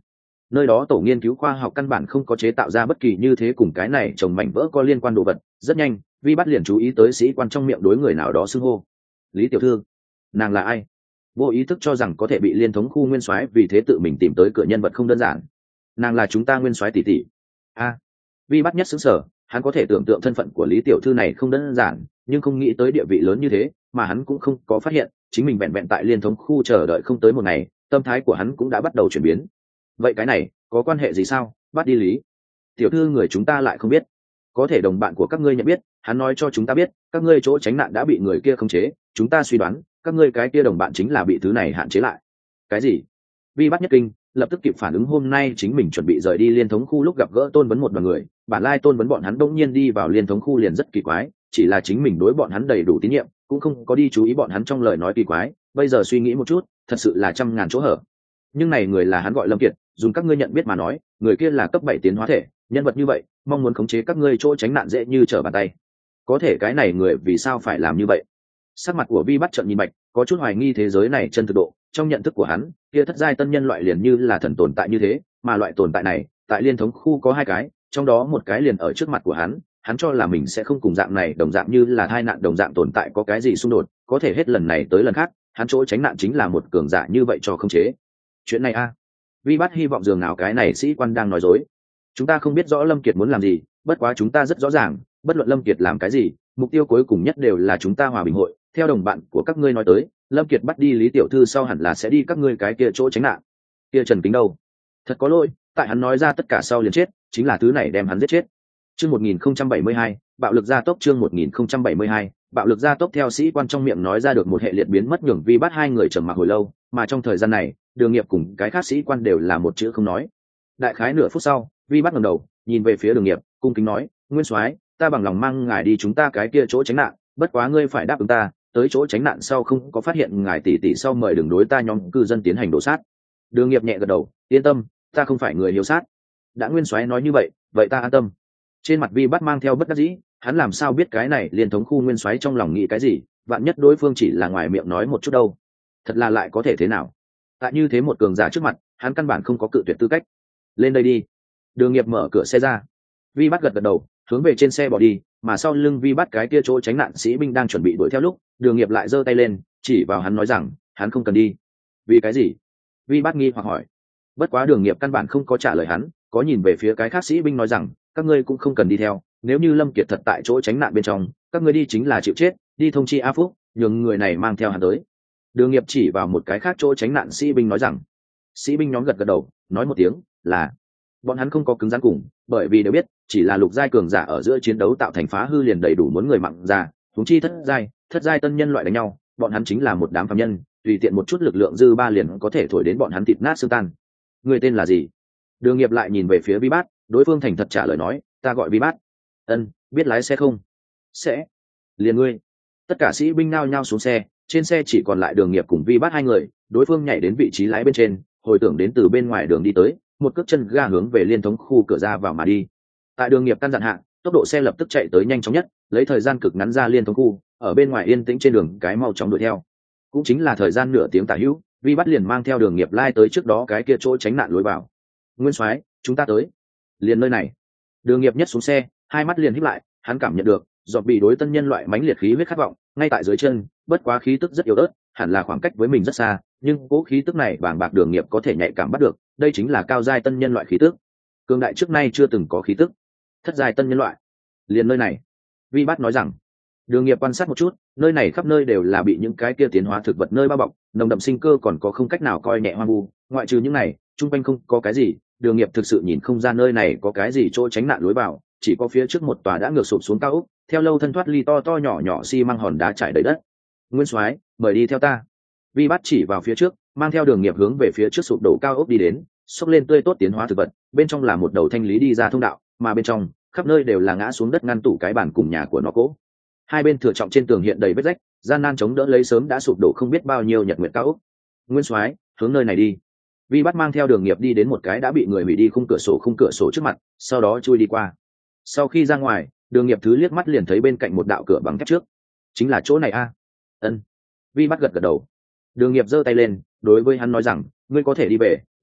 Speaker 1: nơi đó tổ nghiên cứu khoa học căn bản không có chế tạo ra bất kỳ như thế cùng cái này trồng mảnh vỡ có liên quan đồ vật. Rất nhanh Vi bắt liền chú ý tới sĩ quan trong miệng đối người nào đó xưng hô Lý tiểu thư. Nàng là ai? Vô ý thức cho rằng có thể bị liên thống khu nguyên soái vì thế tự mình tìm tới cửa nhân vật không đơn giản. Nàng là chúng ta nguyên soái tỷ tỷ. A. Vi bắt nhất xứng sở, hắn có thể tưởng tượng thân phận của Lý tiểu thư này không đơn giản, nhưng không nghĩ tới địa vị lớn như thế, mà hắn cũng không có phát hiện chính mình vẹn vẹn tại liên thống khu chờ đợi không tới một ngày, tâm thái của hắn cũng đã bắt đầu chuyển biến. Vậy cái này có quan hệ gì sao? Bắt đi Lý tiểu thư người chúng ta lại không biết, có thể đồng bạn của các ngươi nhận biết, hắn nói cho chúng ta biết các ngươi chỗ tránh nạn đã bị người kia khống chế, chúng ta suy đoán các ngươi cái kia đồng bạn chính là bị thứ này hạn chế lại. Cái gì? Vi bắt nhất kinh, lập tức kịp phản ứng hôm nay chính mình chuẩn bị rời đi liên thống khu lúc gặp gỡ tôn vấn một đoàn người, bản lai tôn vấn bọn hắn đông nhiên đi vào liên thống khu liền rất kỳ quái, chỉ là chính mình đối bọn hắn đầy đủ tín nhiệm, cũng không có đi chú ý bọn hắn trong lời nói kỳ quái, bây giờ suy nghĩ một chút thật sự là trăm ngàn chỗ hở. Nhưng này người là hắn gọi Lâm Kiệt, dùng các ngươi nhận biết mà nói, người kia là cấp bảy tiến hóa thể, nhân vật như vậy mong muốn khống chế các ngươi chỗ tránh nạn dễ như trở bàn tay. Có thể cái này người vì sao phải làm như vậy? Sắc mặt của Vi bắt trợn nhìn bạch, có chút hoài nghi thế giới này chân thực độ. Trong nhận thức của hắn, kia thất giai tân nhân loại liền như là thần tồn tại như thế, mà loại tồn tại này tại liên thống khu có hai cái, trong đó một cái liền ở trước mặt của hắn, hắn cho là mình sẽ không cùng dạng này đồng dạng như là tai nạn đồng dạng tồn tại có cái gì xung đột, có thể hết lần này tới lần khác hắn chỗ tránh nạn chính là một cường giả như vậy cho không chế. Chuyện này a à? Vi bắt hy vọng dường nào cái này sĩ quan đang nói dối. Chúng ta không biết rõ Lâm Kiệt muốn làm gì, bất quá chúng ta rất rõ ràng, bất luận Lâm Kiệt làm cái gì, mục tiêu cuối cùng nhất đều là chúng ta hòa bình hội. Theo đồng bạn của các ngươi nói tới, Lâm Kiệt bắt đi Lý tiểu thư sau hẳn là sẽ đi các ngươi cái kia chỗ tránh nạn. Kia Trần Kính đâu? Thật có lỗi, tại hắn nói ra tất cả sau liền chết, chính là thứ này đem hắn giết chết. Chương một nghìn không trăm bảy mươi hai, bạo lực gia tốc. Chương một nghìn không trăm bảy mươi hai, bạo lực gia tốc. Theo sĩ quan trong miệng nói ra được một hệ liệt biến mất nhường Vi bắt hai người trầm mặc hồi lâu, mà trong thời gian này, Đường Nghiệp cùng cái khác sĩ quan đều là một chữ không nói. Đại khái nửa phút sau, Vi bắt ngẩng đầu, nhìn về phía Đường Nghiệp, cung kính nói: "Nguyên soái, ta bằng lòng mang ngài đi chúng ta cái kia chỗ tránh nạn, bất quá ngươi phải đáp ứng ta, tới chỗ tránh nạn sau không có phát hiện ngài tỷ tỷ sau mời đừng đối ta nhóm cư dân tiến hành đổ sát." Đường Nghiệp nhẹ gật đầu: "Yên tâm, ta không phải người hiếu sát." Đã Nguyên soái nói như vậy, vậy ta an tâm. Trên mặt Vi bắt mang theo bất đắc dĩ, hắn làm sao biết cái này liên thống khu nguyên soái trong lòng nghĩ cái gì, vạn nhất đối phương chỉ là ngoài miệng nói một chút đâu, thật là lại có thể thế nào. Tại như thế một cường giả trước mặt, hắn căn bản không có cự tuyệt tư cách. Lên đây đi. Đường Nghiệp mở cửa xe ra. Vi bắt gật gật đầu, hướng về trên xe bỏ đi, mà sau lưng Vi bắt cái kia chỗ tránh nạn sĩ binh đang chuẩn bị đuổi theo lúc, Đường Nghiệp lại giơ tay lên, chỉ vào hắn nói rằng, hắn không cần đi. Vì cái gì? Vi bắt nghi hoặc hỏi. Bất quá Đường Nghiệp căn bản không có trả lời hắn, có nhìn về phía cái khác sĩ binh nói rằng, các ngươi cũng không cần đi theo, nếu như Lâm Kiệt thật tại chỗ tránh nạn bên trong, các ngươi đi chính là chịu chết, đi thông chi A Phúc, nhường người này mang theo hắn tới. Đường Nghiệp chỉ vào một cái khác chỗ tránh nạn sĩ binh nói rằng. Sĩ binh nhóm gật gật đầu, nói một tiếng là. Bọn hắn không có cứng rắn cùng, bởi vì đều biết chỉ là lục giai cường giả ở giữa chiến đấu tạo thành phá hư liền đầy đủ muốn người mặn ra, huống chi thất giai, thất giai tân nhân loại đánh nhau, bọn hắn chính là một đám phàm nhân, tùy tiện một chút lực lượng dư ba liền có thể thổi đến bọn hắn thịt nát xương tan. Người tên là gì? Đường Nghiệp lại nhìn về phía Vi Bát, đối phương thành thật trả lời nói, ta gọi Vi Bát. Ân, biết lái xe không? Sẽ. Liền ngươi. Tất cả sĩ binh nao nhao xuống xe, trên xe chỉ còn lại Đường Nghiệp cùng Vi Bát hai người, đối phương nhảy đến vị trí lái bên trên, hồi tưởng đến từ bên ngoài đường đi tới, một cước chân ga hướng về liên thống khu cửa ra vào mà đi. Tại Đường Nghiệp căn dặn hạ, tốc độ xe lập tức chạy tới nhanh chóng nhất, lấy thời gian cực ngắn ra liên thống khu, ở bên ngoài yên tĩnh trên đường cái mau chóng đuổi theo. Cũng chính là thời gian nửa tiếng tả hữu, Vi Bát liền mang theo Đường Nghiệp lai tới trước đó cái kia chỗ tránh nạn lối vào. Nguyên soái, chúng ta tới. Liền nơi này. Đường Nghiệp nhất xuống xe, hai mắt liền híp lại, hắn cảm nhận được giọt bị đối tân nhân loại mãnh liệt khí huyết khát vọng ngay tại dưới chân, bất quá khí tức rất yếu ớt, hẳn là khoảng cách với mình rất xa, nhưng cố khí tức này bàng bạc Đường Nghiệp có thể nhạy cảm bắt được, đây chính là cao giai tân nhân loại khí tức, cường đại trước nay chưa từng có khí tức. Thất giai tân nhân loại. Liền nơi này. Vi Bát nói rằng. Đường Nghiệp quan sát một chút, nơi này khắp nơi đều là bị những cái kia tiến hóa thực vật nơi bao bọc, nồng đậm sinh cơ còn có không cách nào coi nhẹ hoang vu, ngoại trừ những này, chung quanh không có cái gì. Đường Nghiệp thực sự nhìn không ra nơi này có cái gì chỗ tránh nạn lối vào, chỉ có phía trước một tòa đã ngược sụp xuống cao ốc, theo lâu thân thoát ly to to nhỏ nhỏ xi măng hòn đá trải đầy đất. Nguyên soái, mời đi theo ta. Vi Bát chỉ vào phía trước, mang theo Đường Nghiệp hướng về phía trước sụp đổ cao ốc đi đến, xốc lên tươi tốt tiến hóa thực vật, bên trong là một đầu thanh lý đi ra thông đạo, mà bên trong khắp nơi đều là ngã xuống đất ngăn tủ cái bàn cùng nhà của nó cỗ. Hai bên thừa trọng trên tường hiện đầy vết rách, gian nan chống đỡ lấy sớm đã sụp đổ không biết bao nhiêu nhật nguyệt cao ốc. Nguyên soái, hướng nơi này đi. Vi Bát mang theo Đường Nghiệp đi đến một cái đã bị người hủy đi khung cửa sổ khung cửa sổ trước mặt, sau đó chui đi qua. Sau khi ra ngoài, Đường Nghiệp thứ liếc mắt liền thấy bên cạnh một đạo cửa bằng thép trước. Chính là chỗ này a? Ân. Vi Bát gật gật đầu. Đường Nghiệp giơ tay lên, đối với hắn nói rằng, ngươi có thể đi về,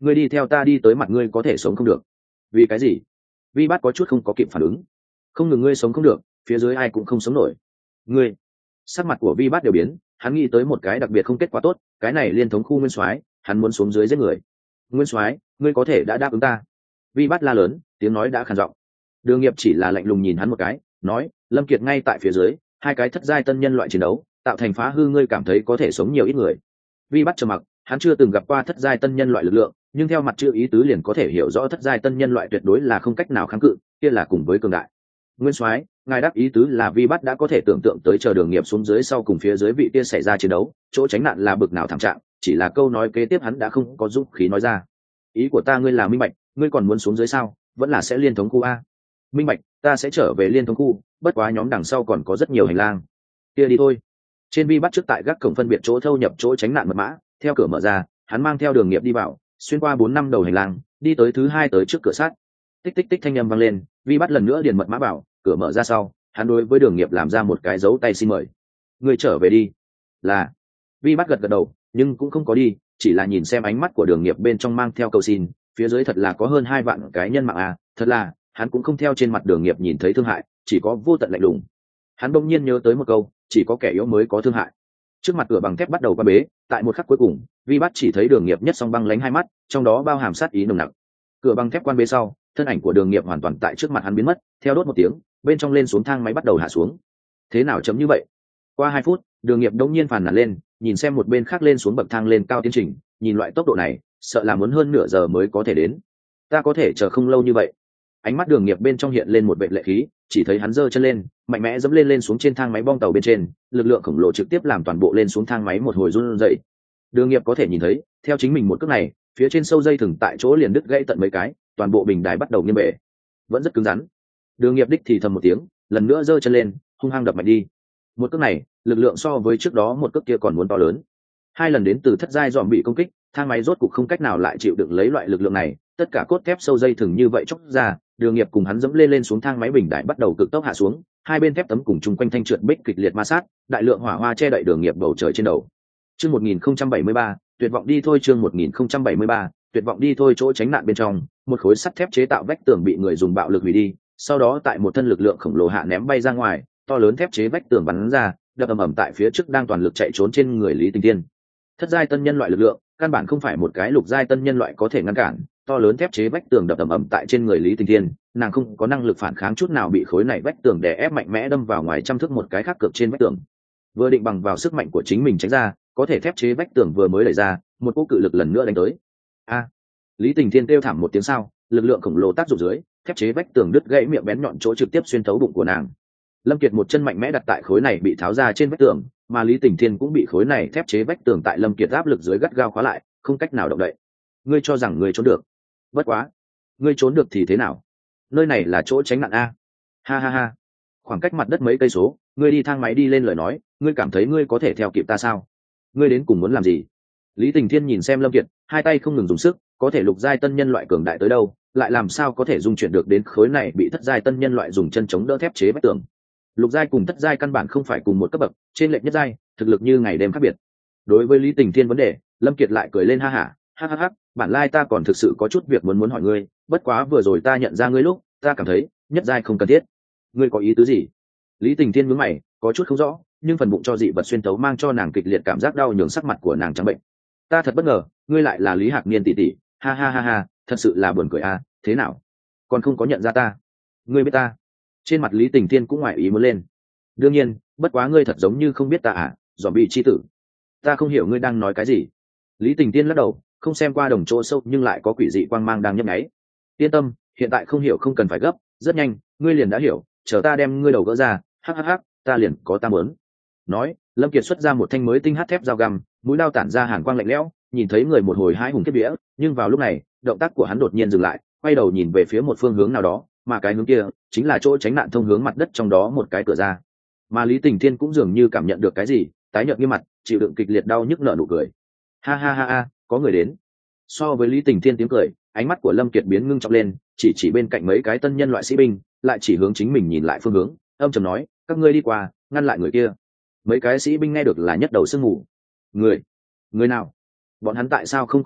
Speaker 1: ngươi đi theo ta đi tới mặt ngươi có thể sống không được. Vì cái gì? Vi bát có chút không có kịp phản ứng. Không ngừng ngươi sống không được, phía dưới ai cũng không sống nổi. Ngươi. Sắc mặt của Vi bát đều biến, hắn nghĩ tới một cái đặc biệt không kết quả tốt, cái này liên thống khu nguyên soái, hắn muốn xuống dưới giết người. Nguyên soái, ngươi có thể đã đáp ứng ta. Vi bát la lớn, tiếng nói đã khàn giọng. Đường Nghiệp chỉ là lạnh lùng nhìn hắn một cái, nói, Lâm Kiệt ngay tại phía dưới, hai cái thất giai tân nhân loại chiến đấu, tạo thành phá hư, ngươi cảm thấy có thể sống nhiều ít người. Vi bát trầm mặc, hắn chưa từng gặp qua thất giai tân nhân loại lực lượng, nhưng theo mặt chữ ý tứ liền có thể hiểu rõ thất giai tân nhân loại tuyệt đối là không cách nào kháng cự, kia là cùng với cường đại. Nguyên soái, ngài đáp ý tứ là Vi bát đã có thể tưởng tượng tới chờ Đường Nghiệp xuống dưới sau cùng phía dưới vị kia xảy ra chiến đấu, chỗ tránh nạn là bực nào thảm trạng, chỉ là câu nói kế tiếp hắn đã không có dũng khí nói ra. Ý của ta ngươi là minh bạch, ngươi còn muốn xuống dưới sao? Vẫn là sẽ liên thống khu a? Minh bạch, ta sẽ trở về liên thống khu, bất quá nhóm đằng sau còn có rất nhiều hành lang. Kia đi thôi. Trên Vi bắt trước tại gác cổng phân biệt chỗ thâu nhập chỗ tránh nạn mật mã, theo cửa mở ra, hắn mang theo Đường Nghiệp đi vào, xuyên qua bốn năm đầu hành lang, đi tới thứ hai tới trước cửa sắt. Tích tích tích thanh âm vang lên, Vi bắt lần nữa điền mật mã vào, cửa mở ra sau, hắn đối với Đường Nghiệp làm ra một cái dấu tay xin mời. Người trở về đi. Là. Vi bắt gật gật đầu, nhưng cũng không có đi, chỉ là nhìn xem ánh mắt của Đường Nghiệp bên trong mang theo câu xin, phía dưới thật là có hơn hai vạn cái nhân mạng à, thật là, hắn cũng không theo trên mặt Đường Nghiệp nhìn thấy thương hại, chỉ có vô tận lạnh lùng. Hắn bỗng nhiên nhớ tới một câu, chỉ có kẻ yếu mới có thương hại. Trước mặt cửa bằng thép bắt đầu qua bế, tại một khắc cuối cùng, Vi bắt chỉ thấy Đường Nghiệp nhất song băng lánh hai mắt, trong đó bao hàm sát ý nồng nặc. Cửa bằng thép quan bế sau, thân ảnh của Đường Nghiệp hoàn toàn tại trước mặt hắn biến mất, theo đốt một tiếng, bên trong lên xuống thang máy bắt đầu hạ xuống. Thế nào chấm như vậy? Qua hai phút, Đường Nghiệp đống nhiên phàn nàn lên, nhìn xem một bên khác lên xuống bậc thang lên cao tiến trình, nhìn loại tốc độ này, sợ là muốn hơn nửa giờ mới có thể đến. Ta có thể chờ không lâu như vậy. Ánh mắt Đường Nghiệp bên trong hiện lên một vệ lệ khí, chỉ thấy hắn giơ chân lên, mạnh mẽ dẫm lên lên xuống trên thang máy bong tàu bên trên, lực lượng khổng lồ trực tiếp làm toàn bộ lên xuống thang máy một hồi run rẩy. Đường Nghiệp có thể nhìn thấy, theo chính mình một cước này, phía trên sâu dây thừng tại chỗ liền đứt gãy tận mấy cái, toàn bộ bình đài bắt đầu nghiêng bể. Vẫn rất cứng rắn. Đường Nghiệp đích thì thầm một tiếng, lần nữa giơ chân lên, hung hăng đập mạnh đi. Một cước này, lực lượng so với trước đó một cước kia còn muốn to lớn. Hai lần đến từ thất giai dòm bị công kích, thang máy rốt cục không cách nào lại chịu đựng lấy loại lực lượng này, tất cả cốt thép sâu dây thừng như vậy chốc ra, Đường Nghiệp cùng hắn dẫm lên lên xuống thang máy bình đại bắt đầu cực tốc hạ xuống, hai bên thép tấm cùng chung quanh thanh trượt bích kịch liệt ma sát, đại lượng hỏa hoa che đậy Đường Nghiệp bầu trời trên đầu. Chương một nghìn không trăm bảy mươi ba, tuyệt vọng đi thôi. Chương một nghìn không trăm bảy mươi ba, tuyệt vọng đi thôi. Chỗ tránh nạn bên trong, một khối sắt thép chế tạo vách tường bị người dùng bạo lực hủy đi, sau đó tại một thân lực lượng khổng lồ hạ ném bay ra ngoài, to lớn thép chế vách tường bắn ra, đập ầm ầm tại phía trước đang toàn lực chạy trốn trên người Lý Tình Thiên. Thất giai tân nhân loại lực lượng, căn bản không phải một cái lục giai tân nhân loại có thể ngăn cản, to lớn thép chế vách tường đập ầm ầm tại trên người Lý Tình Thiên, nàng không có năng lực phản kháng chút nào, bị khối này vách tường đè ép mạnh mẽ đâm vào ngoài trăm thước một cái khác cực trên vách tường. Vừa định bằng vào sức mạnh của chính mình tránh ra, có thể thép chế vách tường vừa mới đẩy ra, một cỗ cự lực lần nữa đánh tới. A! Lý Tình Thiên kêu thảm một tiếng sau, lực lượng khổng lồ tác dụng dưới, thép chế vách tường đứt gãy, miệng bén nhọn chỗ trực tiếp xuyên thấu bụng của nàng. Lâm Kiệt một chân mạnh mẽ đặt tại khối này bị tháo ra trên vách tường, mà Lý Tình Thiên cũng bị khối này thép chế vách tường tại Lâm Kiệt áp lực dưới gắt gao khóa lại, không cách nào động đậy. Ngươi cho rằng ngươi trốn được? Bất quá, ngươi trốn được thì thế nào? Nơi này là chỗ tránh nạn a. Ha ha ha. Khoảng cách mặt đất mấy cây số, ngươi đi thang máy đi lên lời nói, ngươi cảm thấy ngươi có thể theo kịp ta sao? Ngươi đến cùng muốn làm gì? Lý Tình Thiên nhìn xem Lâm Kiệt, hai tay không ngừng dùng sức, có thể lục giai tân nhân loại cường đại tới đâu, lại làm sao có thể dung chuyển được đến khối này bị thất giai tân nhân loại dùng chân chống đỡ thép chế vách tường. Lục giai cùng thất giai căn bản không phải cùng một cấp bậc, trên lệch nhất giai, thực lực như ngày đêm khác biệt. Đối với Lý Tình Thiên vấn đề, Lâm Kiệt lại cười lên ha hả, ha ha ha, bản lai ta còn thực sự có chút việc muốn muốn hỏi ngươi, bất quá vừa rồi ta nhận ra ngươi lúc, ta cảm thấy nhất giai không cần thiết. Ngươi có ý tứ gì? Lý Tình Thiên nhướng mày, có chút không rõ, nhưng phần bụng cho dị vật xuyên tấu mang cho nàng kịch liệt cảm giác đau nhường sắc mặt của nàng trắng bệnh. Ta thật bất ngờ, ngươi lại là Lý Hạc Niên tỷ tỷ, ha ha ha ha, thật sự là buồn cười a, à, thế nào? Còn không có nhận ra ta? Ngươi biết ta? Trên mặt Lý Tình Thiên cũng ngoại ý muốn lên. Đương nhiên, bất quá ngươi thật giống như không biết ta à, zombie chi tử. Ta không hiểu ngươi đang nói cái gì. Lý Tình Thiên lắc đầu, không xem qua đồng chỗ sâu nhưng lại có quỷ dị quang mang đang nhấp nháy. Yên tâm, hiện tại không hiểu không cần phải gấp, rất nhanh, ngươi liền đã hiểu, chờ ta đem ngươi đầu gỡ ra, hắc hắc hắc, ta liền có ta muốn. Nói, Lâm Kiệt xuất ra một thanh mới tinh hắc thép dao găm, mũi dao tản ra hàn quang lạnh lẽo, nhìn thấy người một hồi hái hùng kiếp vía, nhưng vào lúc này, động tác của hắn đột nhiên dừng lại, quay đầu nhìn về phía một phương hướng nào đó, mà cái hướng kia chính là chỗ tránh nạn thông hướng mặt đất trong đó một cái cửa ra. Mà Lý Tình Thiên cũng dường như cảm nhận được cái gì, tái nhợt như mặt, chịu đựng kịch liệt đau nhức nở nụ cười. Ha ha ha ha, có người đến. So với Lý Tình Thiên tiếng cười, ánh mắt của Lâm Kiệt biến ngưng trọng lên, chỉ chỉ bên cạnh mấy cái tân nhân loại sĩ binh, lại chỉ hướng chính mình nhìn lại phương hướng, âm trầm nói, các ngươi đi qua, ngăn lại người kia. Mấy cái sĩ binh nghe được là nhất đầu sương mù. Người? Người nào? Bọn hắn tại sao không có thấy?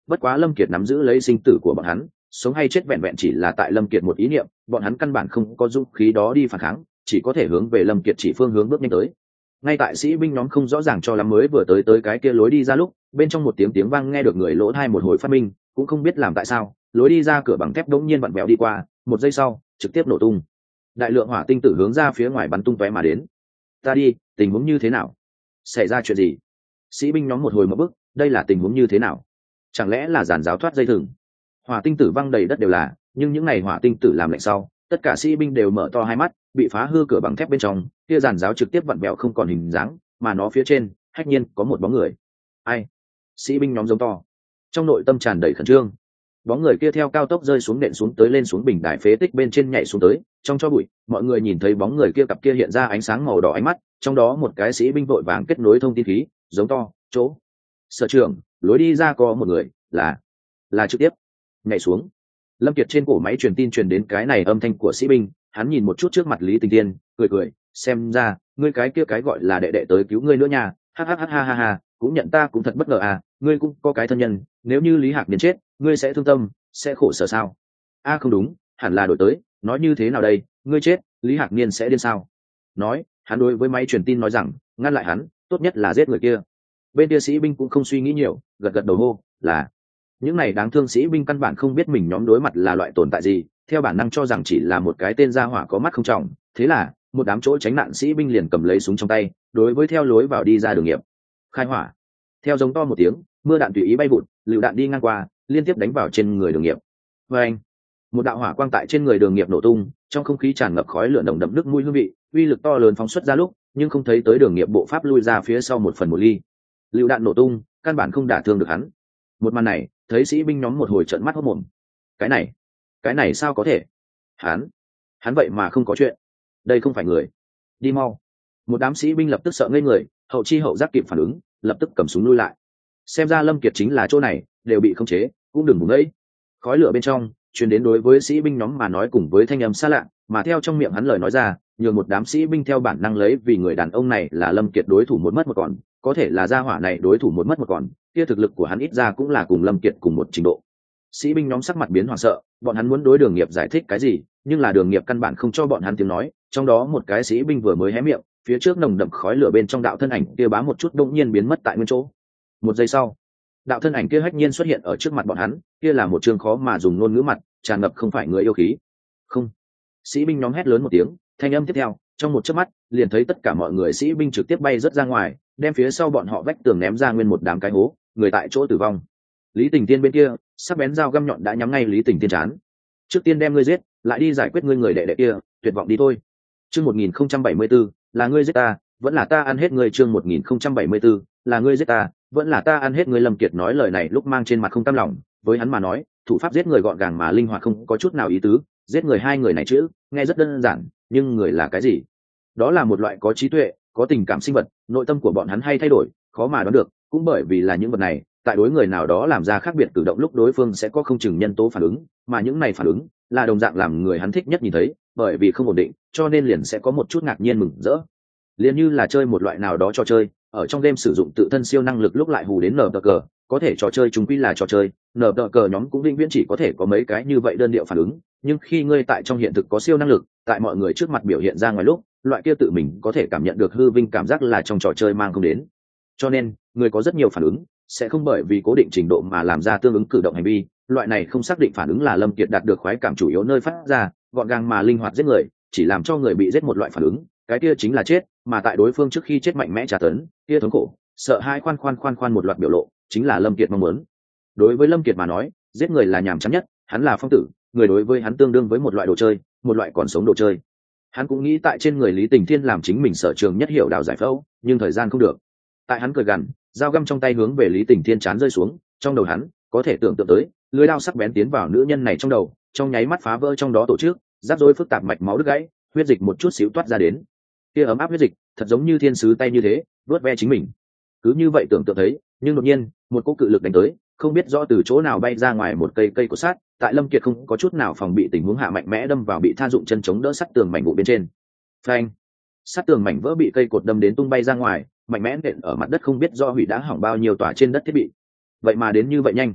Speaker 1: bất quá Lâm Kiệt nắm giữ lấy sinh tử của bọn hắn, sống hay chết vẹn vẹn chỉ là tại Lâm Kiệt một ý niệm, bọn hắn căn bản không có dũng khí đó đi phản kháng, chỉ có thể hướng về Lâm Kiệt chỉ phương hướng bước nhanh tới. Ngay tại sĩ binh nhóm không rõ ràng cho lắm mới vừa tới tới cái kia lối đi ra lúc, bên trong một tiếng tiếng vang nghe được người lỗ tai một hồi phát minh, cũng không biết làm tại sao, lối đi ra cửa bằng thép đống nhiên vặn vẹo đi qua, một giây sau, trực tiếp nổ tung. Đại lượng hỏa tinh tử hướng ra phía ngoài bắn tung tóe mà đến. Ta đi, tình huống như thế nào? Xảy ra chuyện gì? Sĩ binh nhóm một hồi mở bức, đây là tình huống như thế nào? Chẳng lẽ là giàn giáo thoát dây thừng? Hỏa tinh tử văng đầy đất đều là, nhưng những ngày hỏa tinh tử làm lạnh sau, tất cả sĩ binh đều mở to hai mắt, bị phá hư cửa bằng thép bên trong, kia giàn giáo trực tiếp vặn vẹo không còn hình dáng, mà nó phía trên, hách nhiên có một bóng người. Ai? Sĩ binh nhóm giống to, trong nội tâm tràn đầy khẩn trương. Bóng người kia theo cao tốc rơi xuống nện xuống tới lên xuống bình đài phế tích bên trên nhảy xuống tới, trong cho bụi, mọi người nhìn thấy bóng người kia cặp kia hiện ra ánh sáng màu đỏ ánh mắt, trong đó một cái sĩ binh vội vàng kết nối thông tin khí, giống to, chỗ. Sở trưởng, lối đi ra có một người, là là trực tiếp nhảy xuống. Lâm Kiệt trên cổ máy truyền tin truyền đến cái này âm thanh của sĩ binh, hắn nhìn một chút trước mặt Lý Tình Tiên, cười cười, xem ra ngươi cái kia cái gọi là đệ đệ tới cứu ngươi nữa nha, ha ha ha ha ha ha, cũng nhận ta cũng thật bất ngờ à, ngươi cũng có cái thân nhân, nếu như Lý Hạc Niên chết, ngươi sẽ thương tâm, sẽ khổ sở sao? A à, không đúng, hẳn là đổi tới, nói như thế nào đây, ngươi chết, Lý Hạc Niên sẽ điên sao? Nói, hắn đối với máy truyền tin nói rằng, ngăn lại hắn, tốt nhất là giết người kia. Bên kia sĩ binh cũng không suy nghĩ nhiều, gật gật đầu hô, là những này đáng thương sĩ binh căn bản không biết mình nhóm đối mặt là loại tồn tại gì, theo bản năng cho rằng chỉ là một cái tên gia hỏa có mắt không trọng, thế là một đám chỗ tránh nạn sĩ binh liền cầm lấy súng trong tay, đối với theo lối vào đi ra đường nghiệp. Khai hỏa. Theo giống to một tiếng, mưa đạn tùy ý bay vụt, lựu đạn đi ngang qua, liên tiếp đánh vào trên người đường nghiệp. Và anh, một đạo hỏa quang tại trên người đường nghiệp nổ tung, trong không khí tràn ngập khói lửa nồng đậm nước mũi hương vị, uy lực to lớn phóng xuất ra lúc, nhưng không thấy tới đường nghiệp bộ pháp lui ra phía sau một phần một ly. Lựu đạn nổ tung, căn bản không đả thương được hắn. Một màn này, thấy sĩ binh nhóm một hồi trợn mắt hốt mồm. Cái này, cái này sao có thể? Hắn, hắn vậy mà không có chuyện. Đây không phải người. Đi mau. Một đám sĩ binh lập tức sợ ngây người, hậu chi hậu giác kịp phản ứng, lập tức cầm súng lui lại. Xem ra Lâm Kiệt chính là chỗ này, đều bị khống chế, cũng đừng vùng ấy. Khói lửa bên trong truyền đến đối với sĩ binh nhóm mà nói cùng với thanh âm xa lạ, mà theo trong miệng hắn lời nói ra, nhường một đám sĩ binh theo bản năng lấy vì người đàn ông này là Lâm Kiệt đối thủ một mất một còn, có thể là gia hỏa này đối thủ một mất một còn, kia thực lực của hắn ít ra cũng là cùng Lâm Kiệt cùng một trình độ. Sĩ binh nhóm sắc mặt biến hoảng sợ, bọn hắn muốn đối Đường Nghiệp giải thích cái gì, nhưng là Đường Nghiệp căn bản không cho bọn hắn tiếng nói, trong đó một cái sĩ binh vừa mới hé miệng, phía trước nồng đậm khói lửa bên trong đạo thân ảnh kia bám một chút đột nhiên biến mất tại nguyên chỗ. Một giây sau, đạo thân ảnh kia hách nhiên xuất hiện ở trước mặt bọn hắn, kia là một trương khó mà dùng ngôn ngữ mặt, tràn ngập không phải người yêu khí. Không. Sĩ binh nhóm hét lớn một tiếng, thanh âm tiếp theo, trong một chớp mắt, liền thấy tất cả mọi người sĩ binh trực tiếp bay rất ra ngoài, đem phía sau bọn họ vách tường ném ra nguyên một đám cái hố, người tại chỗ tử vong. Lý Tình Tiên bên kia, sắc bén dao găm nhọn đã nhắm ngay Lý Tình Tiên chán. Trước tiên đem ngươi giết, lại đi giải quyết ngươi người đệ đệ kia, tuyệt vọng đi thôi. Chương một nghìn không trăm bảy mươi tư, là ngươi giết ta, vẫn là ta ăn hết ngươi. Chương một nghìn không trăm bảy mươi tư, là ngươi giết ta, vẫn là ta ăn hết ngươi. Lâm Kiệt nói lời này lúc mang trên mặt không cam lòng, với hắn mà nói, thủ pháp giết người gọn gàng mà linh hoạt không có chút nào ý tứ, giết người hai người này chữ, nghe rất đơn giản, nhưng người là cái gì? Đó là một loại có trí tuệ, có tình cảm sinh vật, nội tâm của bọn hắn hay thay đổi, khó mà đoán được, cũng bởi vì là những vật này, tại đối người nào đó làm ra khác biệt cử động lúc đối phương sẽ có không chừng nhân tố phản ứng, mà những này phản ứng là đồng dạng làm người hắn thích nhất nhìn thấy, bởi vì không ổn định, cho nên liền sẽ có một chút ngạc nhiên mừng rỡ. Liền như là chơi một loại nào đó trò chơi, ở trong game sử dụng tự thân siêu năng lực lúc lại hù đến nở cờ, có thể trò chơi chúng quy là trò chơi, nở cờ nhóm cũng vĩnh viễn chỉ có thể có mấy cái như vậy đơn điệu phản ứng, nhưng khi ngươi tại trong hiện thực có siêu năng lực, tại mọi người trước mặt biểu hiện ra ngoài lúc, loại kia tự mình có thể cảm nhận được hư vinh cảm giác là trong trò chơi mang không đến. Cho nên, người có rất nhiều phản ứng, sẽ không bởi vì cố định trình độ mà làm ra tương ứng cử động hành vi, loại này không xác định phản ứng là Lâm Kiệt đạt được khoái cảm chủ yếu nơi phát ra, gọn gàng mà linh hoạt giết người, chỉ làm cho người bị giết một loại phản ứng, cái kia chính là chết, mà tại đối phương trước khi chết mạnh mẽ trả tấn, kia thống khổ, sợ hãi khoan khoan khoan khoan một loạt biểu lộ, chính là Lâm Kiệt mong muốn. Đối với Lâm Kiệt mà nói, giết người là nhàm chán nhất, hắn là phong tử, người đối với hắn tương đương với một loại đồ chơi, một loại còn sống đồ chơi. Hắn cũng nghĩ tại trên người Lý Tình Thiên làm chính mình sở trường nhất hiểu đạo giải phẫu, nhưng thời gian không được. Tại hắn cười gằn, dao găm trong tay hướng về Lý Tình Thiên chán rơi xuống, trong đầu hắn có thể tưởng tượng tới, lưỡi dao sắc bén tiến vào nữ nhân này trong đầu, trong nháy mắt phá vỡ trong đó tổ chức, rắc rối phức tạp mạch máu đứt gãy, huyết dịch một chút xíu toát ra đến. Kia ấm áp huyết dịch, thật giống như thiên sứ tay như thế, vớt ve chính mình. Cứ như vậy tưởng tượng thấy, nhưng đột nhiên, một cỗ cự lực đánh tới, không biết rõ từ chỗ nào bay ra ngoài một cây cây cột sắt, tại Lâm Kiệt không có chút nào phòng bị tình huống hạ mạnh mẽ đâm vào bị tha dụng chân chống đỡ sắt tường mảnh vụn bên trên. Phanh! Sắt tường mảnh vỡ bị cây cột đâm đến tung bay ra ngoài, mạnh mẽ nện ở mặt đất không biết do hủy đã hỏng bao nhiêu tòa trên đất thiết bị. Vậy mà đến như vậy nhanh.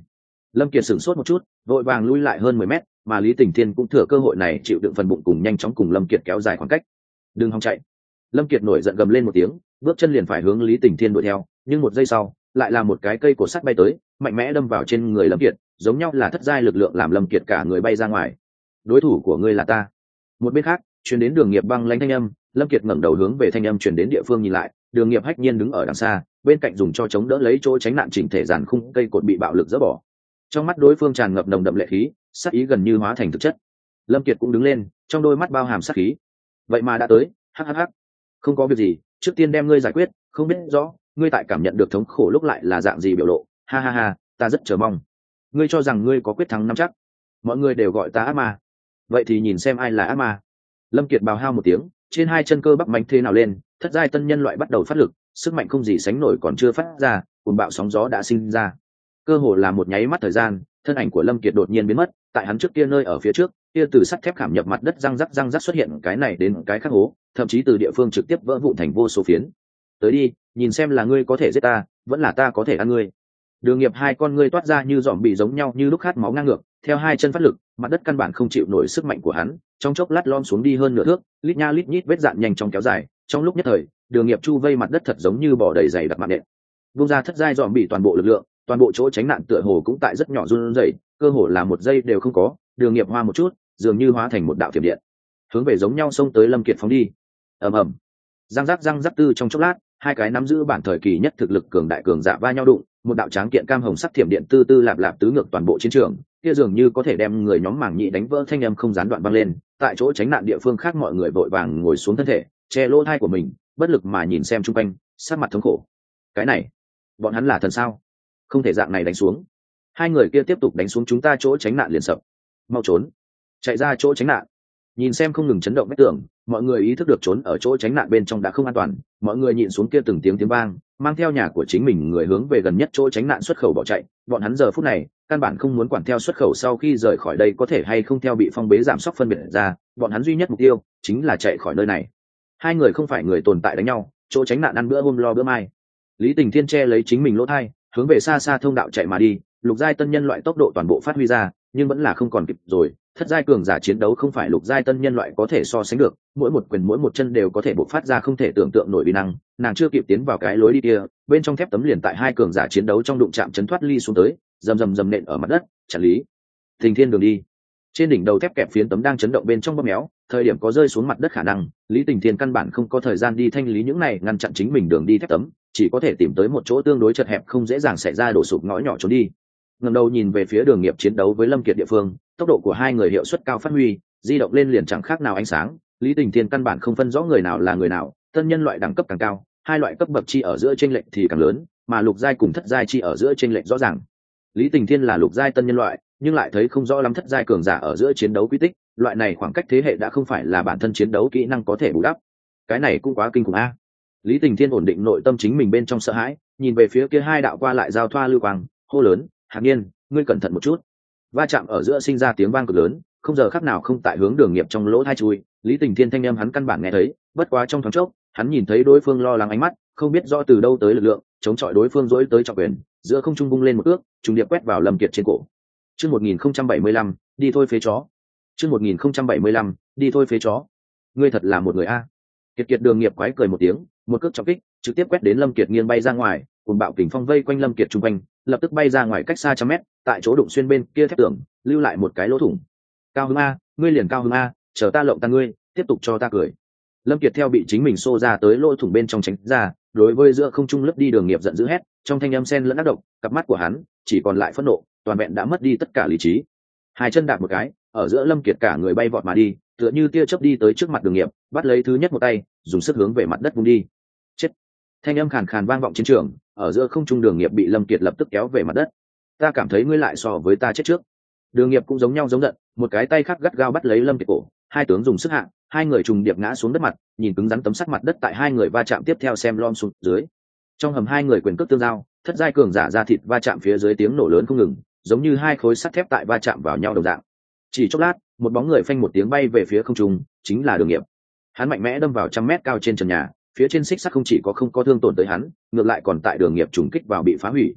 Speaker 1: Lâm Kiệt sửng sốt một chút, vội vàng lui lại hơn mười mét, mà Lý Tình Thiên cũng thừa cơ hội này chịu đựng phần bụng cùng nhanh chóng cùng Lâm Kiệt kéo dài khoảng cách. Đừng hòng chạy! Lâm Kiệt nổi giận gầm lên một tiếng, bước chân liền phải hướng Lý Tình Thiên đuổi theo, nhưng một giây sau, lại là một cái cây cổ sắt bay tới, mạnh mẽ đâm vào trên người Lâm Kiệt, giống nhau là thất giai lực lượng làm Lâm Kiệt cả người bay ra ngoài. Đối thủ của ngươi là ta. Một bên khác, truyền đến Đường Nghiệp băng lãnh thanh âm, Lâm Kiệt ngẩng đầu hướng về thanh âm truyền đến địa phương nhìn lại, Đường Nghiệp hách nhiên đứng ở đằng xa, bên cạnh dùng cho chống đỡ lấy chỗ tránh nạn chỉnh thể giàn khung cây cột bị bạo lực dỡ bỏ. Trong mắt đối phương tràn ngập nồng đậm lệ khí, sát ý gần như hóa thành thực chất. Lâm Kiệt cũng đứng lên, trong đôi mắt bao hàm sát khí. Vậy mà đã tới, hắc hắc hắc. Không có việc gì, trước tiên đem ngươi giải quyết, không biết rõ ngươi tại cảm nhận được thống khổ lúc lại là dạng gì biểu lộ. Ha ha ha, ta rất chờ mong. Ngươi cho rằng ngươi có quyết thắng nắm chắc? Mọi người đều gọi ta ác ma. Vậy thì nhìn xem ai là ác ma. Lâm Kiệt bào hao một tiếng, trên hai chân cơ bắp mạnh thế nào lên, thất giai tân nhân loại bắt đầu phát lực, sức mạnh không gì sánh nổi còn chưa phát ra, cuồng bạo sóng gió đã sinh ra. Cơ hồ là một nháy mắt thời gian, thân ảnh của Lâm Kiệt đột nhiên biến mất, tại hắn trước kia nơi ở phía trước, kia từ sắt thép khảm nhập mặt đất răng rắc răng rắc xuất hiện cái này đến cái khác hố, thậm chí từ địa phương trực tiếp vỡ vụn thành vô số phiến. Tới đi, nhìn xem là ngươi có thể giết ta, vẫn là ta có thể ăn ngươi. Đường Nghiệp hai con ngươi toát ra như giòm bị giống nhau như lúc khát máu ngang ngược, theo hai chân phát lực, mặt đất căn bản không chịu nổi sức mạnh của hắn, trong chốc lát lom xuống đi hơn nửa thước, lít nha lít nhít vết dạn nhanh chóng kéo dài, trong lúc nhất thời, Đường Nghiệp chu vây mặt đất thật giống như bò đầy dày đặc mạng nện. Vung ra thất giai giòm bị toàn bộ lực lượng, toàn bộ chỗ tránh nạn tựa hồ cũng tại rất nhỏ run rẩy, cơ hồ là một giây đều không có, Đường Nghiệp hoa một chút, dường như hóa thành một đạo thiểm điện, hướng về giống nhau xông tới Lâm Kiệt phóng đi. Ầm ầm, răng rắc răng rắc tư trong chốc lát, hai cái nắm giữ bản thời kỳ nhất thực lực cường đại cường giả va nhau đụng, một đạo tráng kiện cam hồng sắc thiểm điện tư tư lạp lạp tứ ngược toàn bộ chiến trường, kia dường như có thể đem người nhóm mảng nhị đánh vỡ, thanh âm không gián đoạn vang lên. Tại chỗ tránh nạn địa phương khác mọi người vội vàng ngồi xuống thân thể, che lỗ tai của mình, bất lực mà nhìn xem xung quanh, sát mặt thống khổ. Cái này, bọn hắn là thần sao? Không thể dạng này đánh xuống. Hai người kia tiếp tục đánh xuống chúng ta chỗ tránh nạn liền sập. Mau trốn, chạy ra chỗ tránh nạn. Nhìn xem không ngừng chấn động vách tường, mọi người ý thức được trốn ở chỗ tránh nạn bên trong đã không an toàn, mọi người nhịn xuống kia từng tiếng tiếng vang, mang theo nhà của chính mình người hướng về gần nhất chỗ tránh nạn xuất khẩu bỏ chạy. Bọn hắn giờ phút này căn bản không muốn quản theo xuất khẩu sau khi rời khỏi đây có thể hay không theo bị phong bế giảm sốc phân biệt ra, bọn hắn duy nhất mục tiêu chính là chạy khỏi nơi này. Hai người không phải người tồn tại đánh nhau, chỗ tránh nạn ăn bữa hôm lo bữa mai. Lý Tình Thiên che lấy chính mình lỗ thai, hướng về xa xa thông đạo chạy mà đi, lục giai tân nhân loại tốc độ toàn bộ phát huy ra, nhưng vẫn là không còn kịp rồi. Thất giai cường giả chiến đấu không phải lục giai tân nhân loại có thể so sánh được, mỗi một quyền mỗi một chân đều có thể bộc phát ra không thể tưởng tượng nổi uy năng. Nàng chưa kịp tiến vào cái lối đi kia, bên trong thép tấm liền tại hai cường giả chiến đấu trong đụng chạm chấn thoát ly xuống tới, rầm rầm rầm nện ở mặt đất, chặn Lý Tình Thiên đường đi. Trên đỉnh đầu thép kẹp phiến tấm đang chấn động bên trong bóp méo, thời điểm có rơi xuống mặt đất khả năng, Lý Tình Thiên căn bản không có thời gian đi thanh lý những này ngăn chặn chính mình đường đi thép tấm, chỉ có thể tìm tới một chỗ tương đối chật hẹp không dễ dàng xảy ra đổ sụp ngõ nhỏ trốn đi. Ngẩng đầu nhìn về phía Đường Nghiệp chiến đấu với Lâm Kiệt địa phương, tốc độ của hai người hiệu suất cao phát huy, di động lên liền chẳng khác nào ánh sáng. Lý Tình Thiên căn bản không phân rõ người nào là người nào, tân nhân loại đẳng cấp càng cao, hai loại cấp bậc chi ở giữa chênh lệch thì càng lớn, mà lục giai cùng thất giai chi ở giữa chênh lệch rõ ràng. Lý Tình Thiên là lục giai tân nhân loại, nhưng lại thấy không rõ lắm thất giai cường giả ở giữa chiến đấu quy tích, loại này khoảng cách thế hệ đã không phải là bản thân chiến đấu kỹ năng có thể bù đắp. Cái này cũng quá kinh khủng a. Lý Tình Thiên ổn định nội tâm chính mình bên trong sợ hãi, nhìn về phía kia hai đạo qua lại giao thoa lưu quang, hô lớn, "Hạc Nhiên, ngươi cẩn thận một chút." Va chạm ở giữa sinh ra tiếng vang cực lớn, không giờ khắc nào không tại hướng Đường Nghiệp trong lỗ tai chui. Lý Tình Thiên thanh âm hắn căn bản nghe thấy, bất quá trong thoáng chốc, hắn nhìn thấy đối phương lo lắng ánh mắt, không biết rõ từ đâu tới lực lượng, chống chọi đối phương dỗi tới trọng quyền, giữa không trung bung lên một ước, trùng điệp quét vào Lâm Kiệt trên cổ. Chương một nghìn không trăm bảy mươi lăm, đi thôi phế chó. Chương một nghìn không trăm bảy mươi lăm, đi thôi phế chó. Ngươi thật là một người a. Kiệt Kiệt Đường Nghiệp quái cười một tiếng, một cước trọng kích, trực tiếp quét đến Lâm Kiệt nghiêng bay ra ngoài, cùng bạo kình phong vây quanh Lâm Kiệt trung quanh, lập tức bay ra ngoài cách xa trăm mét, tại chỗ đụng xuyên bên kia thép tường, lưu lại một cái lỗ thủng. Cao hứng a, ngươi liền cao hứng a, chờ ta lộng ta ngươi, tiếp tục cho ta cười. Lâm Kiệt theo bị chính mình xô ra tới lỗ thủng bên trong tránh ra, đối với giữa không trung lướt đi Đường Nghiệp giận dữ hét, trong thanh âm xen lẫn ác độc, cặp mắt của hắn chỉ còn lại phẫn nộ, toàn vẹn đã mất đi tất cả lý trí. Hai chân đạp một cái, ở giữa Lâm Kiệt cả người bay vọt mà đi, tựa như tia chớp đi tới trước mặt Đường Nghiệp, bắt lấy thứ nhất một tay, dùng sức hướng về mặt đất vung đi. Chết! Thanh âm khàn khàn vang vọng chiến trường, ở giữa không trung Đường Nghiệp bị Lâm Kiệt lập tức kéo về mặt đất. Ta cảm thấy ngươi lại so với ta chết trước. Đường Nghiệp cũng giống nhau giống giận, một cái tay khác gắt gao bắt lấy Lâm Kiệt cổ, hai tướng dùng sức hạ, hai người trùng điệp ngã xuống đất mặt, nhìn cứng rắn tấm sắt mặt đất tại hai người va chạm tiếp theo xem lom xuống dưới. Trong hầm hai người quyền cước tương giao, thất giai cường giả ra thịt va chạm phía dưới tiếng nổ lớn không ngừng, giống như hai khối sắt thép tại va chạm vào nhau đồng dạng. Chỉ chốc lát, một bóng người phanh một tiếng bay về phía không trung, chính là Đường Nghiệp. Hắn mạnh mẽ đâm vào trăm mét cao trên trần nhà, phía trên xích sắt không chỉ có không có thương tổn tới hắn, ngược lại còn tại Đường Nghiệp trùng kích vào bị phá hủy.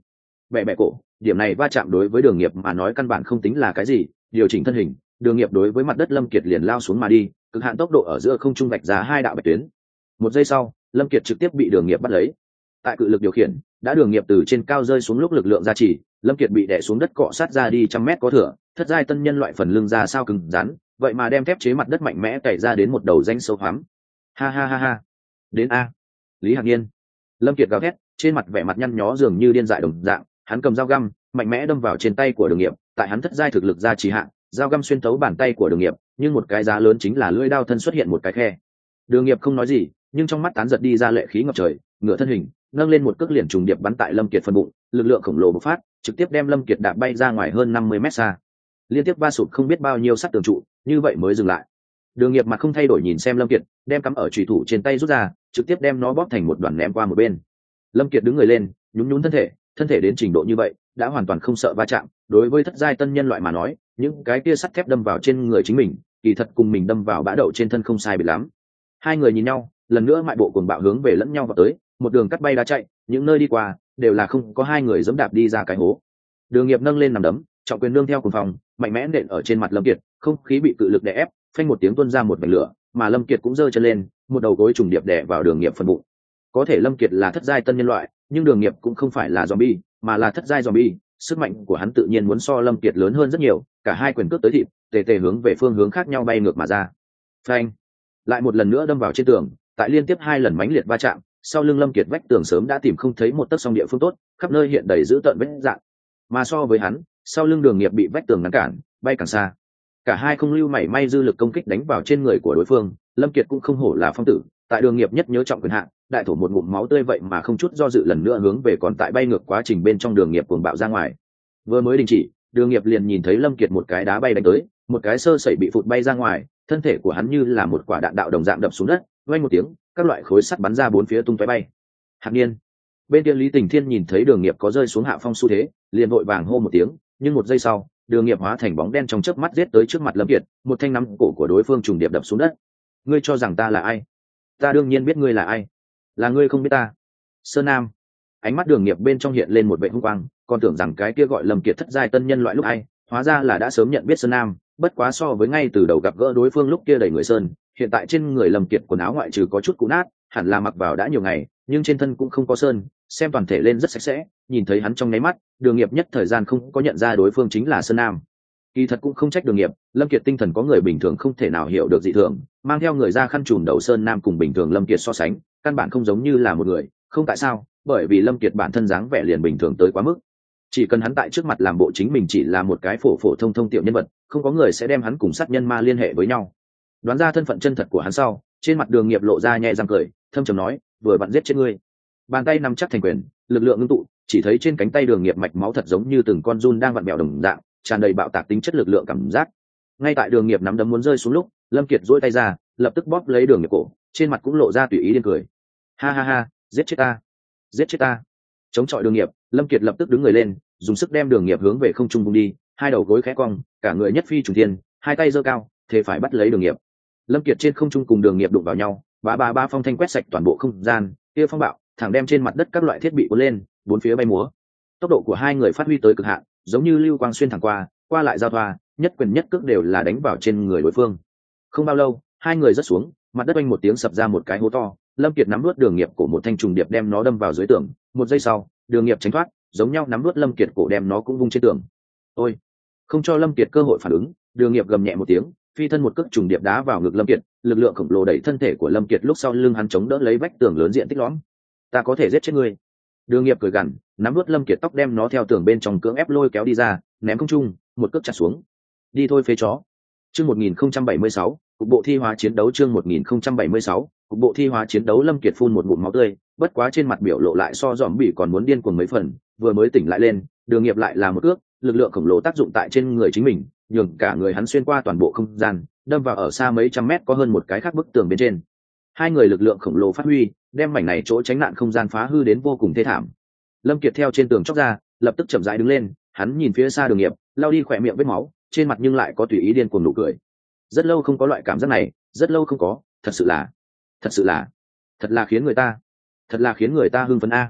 Speaker 1: bẹ bẹ cổ. Điểm này va chạm đối với đường nghiệp mà nói căn bản không tính là cái gì. Điều chỉnh thân hình, đường nghiệp đối với mặt đất Lâm Kiệt liền lao xuống mà đi, cực hạn tốc độ ở giữa không trung vạch ra hai đạo bạch tuyến. Một giây sau, Lâm Kiệt trực tiếp bị đường nghiệp bắt lấy. Tại cự lực điều khiển, đã đường nghiệp từ trên cao rơi xuống lúc lực lượng gia trì, Lâm Kiệt bị đè xuống đất cọ sát ra đi trăm mét có thừa. Thất giai tân nhân loại phần lưng ra sao cứng rắn, vậy mà đem thép chế mặt đất mạnh mẽ cày ra đến một đầu rãnh sâu hoắm. Ha ha ha ha. Đến a. Lý Hạc Nhiên. Lâm Kiệt gào thét, trên mặt vẻ mặt nhăn nhó dường như điên dại đồng dạng, hắn cầm dao găm, mạnh mẽ đâm vào trên tay của đường nghiệp, tại hắn thất giai thực lực gia trì hạ, dao găm xuyên thấu bàn tay của đường nghiệp, nhưng một cái giá lớn chính là lưỡi đao thân xuất hiện một cái khe. Đường nghiệp không nói gì, nhưng trong mắt tán giật đi ra lệ khí ngập trời, ngửa thân hình, nâng lên một cước liền trùng điệp bắn tại Lâm Kiệt phần bụng, lực lượng khổng lồ bộc phát, trực tiếp đem Lâm Kiệt đạp bay ra ngoài hơn năm mươi mét xa. Liên tiếp va sụt không biết bao nhiêu sắt tường trụ, như vậy mới dừng lại. Đường nghiệp mặt không thay đổi nhìn xem Lâm Kiệt, đem cắm ở chùy thủ trên tay rút ra, trực tiếp đem nó bóp thành một đoàn ném qua một bên. Lâm Kiệt đứng người lên, nhún nhún thân thể, thân thể đến trình độ như vậy, đã hoàn toàn không sợ va chạm. Đối với thất giai tân nhân loại mà nói, những cái kia sắt thép đâm vào trên người chính mình, kỳ thật cùng mình đâm vào bã đậu trên thân không sai biệt lắm. Hai người nhìn nhau, lần nữa mại bộ cuồng bạo hướng về lẫn nhau vào tới, một đường cắt bay đá chạy, những nơi đi qua đều là không có hai người dẫm đạp đi ra cái hố. Đường nghiệp nâng lên nằm đấm, trọng quyền nương theo cùng phòng, mạnh mẽ nện ở trên mặt Lâm Kiệt, không khí bị cự lực đè ép, phanh một tiếng tuôn ra một vành lửa, mà Lâm Kiệt cũng giơ chân lên, một đầu gối trùng điệp đè vào đường nghiệp phần bụng. Có thể Lâm Kiệt là thất giai tân nhân loại, nhưng đường nghiệp cũng không phải là zombie, mà là thất giai zombie, sức mạnh của hắn tự nhiên muốn so Lâm Kiệt lớn hơn rất nhiều, cả hai quyền cước tới thịt, tề tề hướng về phương hướng khác nhau bay ngược mà ra. Phanh! Lại một lần nữa đâm vào trên tường, tại liên tiếp hai lần mãnh liệt va chạm, sau lưng Lâm Kiệt vách tường sớm đã tìm không thấy một tấc song địa phương tốt, khắp nơi hiện đầy dữ tợn vết rạn. Mà so với hắn, sau lưng đường nghiệp bị vách tường ngăn cản, bay càng xa. Cả hai không lưu mảy may dư lực công kích đánh vào trên người của đối phương, Lâm Kiệt cũng không hổ là phong tử, tại đường nghiệp nhất nhớ trọng quyền hạn, đại thổ một ngụm máu tươi vậy mà không chút do dự lần nữa hướng về còn tại bay ngược quá trình bên trong đường nghiệp cuồng bạo ra ngoài. Vừa mới đình chỉ, đường nghiệp liền nhìn thấy Lâm Kiệt một cái đá bay đánh tới, một cái sơ sẩy bị phụt bay ra ngoài, thân thể của hắn như là một quả đạn đạo đồng dạng đập xuống đất, vang một tiếng, các loại khối sắt bắn ra bốn phía tung tóe bay. Hạc Nhiên. Bên kia Lý Tình Thiên nhìn thấy đường nghiệp có rơi xuống hạ phong xu thế, liền vội vàng hô một tiếng, nhưng một giây sau, đường nghiệp hóa thành bóng đen trong chớp mắt giết tới trước mặt Lâm Kiệt, một thanh nắm cổ của đối phương trùng điệp đập xuống đất. Ngươi cho rằng ta là ai? Ta đương nhiên biết ngươi là ai. Là ngươi không biết ta. Sơn Nam. Ánh mắt đường nghiệp bên trong hiện lên một vẻ hung quang, còn tưởng rằng cái kia gọi Lâm Kiệt thất giai tân nhân loại lúc ai, hóa ra là đã sớm nhận biết Sơn Nam, bất quá so với ngay từ đầu gặp gỡ đối phương lúc kia đầy người sơn, hiện tại trên người Lâm Kiệt quần áo ngoại trừ có chút cũ nát, hẳn là mặc vào đã nhiều ngày, nhưng trên thân cũng không có sơn, xem toàn thể lên rất sạch sẽ. Nhìn thấy hắn trong nháy mắt, đường nghiệp nhất thời gian không có nhận ra đối phương chính là Sơn Nam. Kỳ thật cũng không trách đường nghiệp, Lâm Kiệt tinh thần có người bình thường không thể nào hiểu được dị thường, mang theo người ra khăn trùm đầu Sơn Nam cùng bình thường Lâm Kiệt so sánh, căn bản không giống như là một người, không tại sao, bởi vì Lâm Kiệt bản thân dáng vẻ liền bình thường tới quá mức. Chỉ cần hắn tại trước mặt làm bộ chính mình chỉ là một cái phổ phổ thông thông tiểu nhân vật, không có người sẽ đem hắn cùng sát nhân ma liên hệ với nhau. Đoán ra thân phận chân thật của hắn sau, trên mặt đường nghiệp lộ ra nhẹ răng cười, thâm trầm nói, vừa vặn giết chết ngươi. Bàn tay nắm chắc thành quyền, lực lượng ngưng tụ, chỉ thấy trên cánh tay đường nghiệp mạch máu thật giống như từng con giun đang vặn bèo đồng dạng, tràn đầy bạo tạc tính chất lực lượng cảm giác. Ngay tại đường nghiệp nắm đấm muốn rơi xuống lúc, Lâm Kiệt duỗi tay ra, lập tức bóp lấy đường nghiệp cổ, trên mặt cũng lộ ra tùy ý điên cười. Ha ha ha, giết chết ta, giết chết ta. Chống chọi đường nghiệp, Lâm Kiệt lập tức đứng người lên, dùng sức đem đường nghiệp hướng về không trung vung đi, hai đầu gối khẽ cong, cả người nhất phi trùng thiên, hai tay giơ cao, thế phải bắt lấy đường nghiệp. Lâm Kiệt trên không trung cùng đường nghiệp đụng vào nhau, ba ba ba phong thanh quét sạch toàn bộ không gian, kia phong bạo thẳng đem trên mặt đất các loại thiết bị cuốn lên, bốn phía bay múa. Tốc độ của hai người phát huy tới cực hạn, giống như lưu quang xuyên thẳng qua, qua lại giao thoa, nhất quyền nhất cước đều là đánh vào trên người đối phương. Không bao lâu, hai người rớt xuống, mặt đất oanh một tiếng sập ra một cái hố to. Lâm Kiệt nắm nuốt đường nghiệp cổ một thanh trùng điệp đem nó đâm vào dưới tường, một giây sau, đường nghiệp tránh thoát, giống nhau nắm nuốt Lâm Kiệt cổ đem nó cũng vung trên tường. Ôi! Không cho Lâm Kiệt cơ hội phản ứng, đường nghiệp gầm nhẹ một tiếng, phi thân một cước trùng điệp đá vào ngực Lâm Kiệt, lực lượng khổng lồ đẩy thân thể của Lâm Kiệt lúc sau lưng hắn chống đỡ lấy vách tường lớn diện tích lõm. Ta có thể giết chết ngươi. Đường nghiệp cười gằn, nắm nuốt Lâm Kiệt tóc đem nó theo tường bên trong cưỡng ép lôi kéo đi ra, ném không trung, một cước chặt xuống. Đi thôi phế chó. Chương một nghìn không trăm bảy mươi sáu, cục bộ thi hóa chiến đấu chương một nghìn không trăm bảy mươi sáu, cục bộ thi hóa chiến đấu. Lâm Kiệt phun một ngụm máu tươi, bất quá trên mặt biểu lộ lại so dòm bị còn muốn điên cuồng mấy phần, vừa mới tỉnh lại lên, đường nghiệp lại là một cước, lực lượng khổng lồ tác dụng tại trên người chính mình, nhường cả người hắn xuyên qua toàn bộ không gian, đâm vào ở xa mấy trăm mét có hơn một cái khác bức tường bên trên. Hai người lực lượng khổng lồ phát huy, đem mảnh này chỗ tránh nạn không gian phá hư đến vô cùng thê thảm. Lâm Kiệt theo trên tường chóc ra, lập tức chậm rãi đứng lên, hắn nhìn phía xa đường nghiệp, lau đi khỏe miệng vết máu, trên mặt nhưng lại có tùy ý điên cuồng nụ cười. Rất lâu không có loại cảm giác này, rất lâu không có, thật sự là, thật sự là, thật là khiến người ta, thật là khiến người ta hưng phấn a.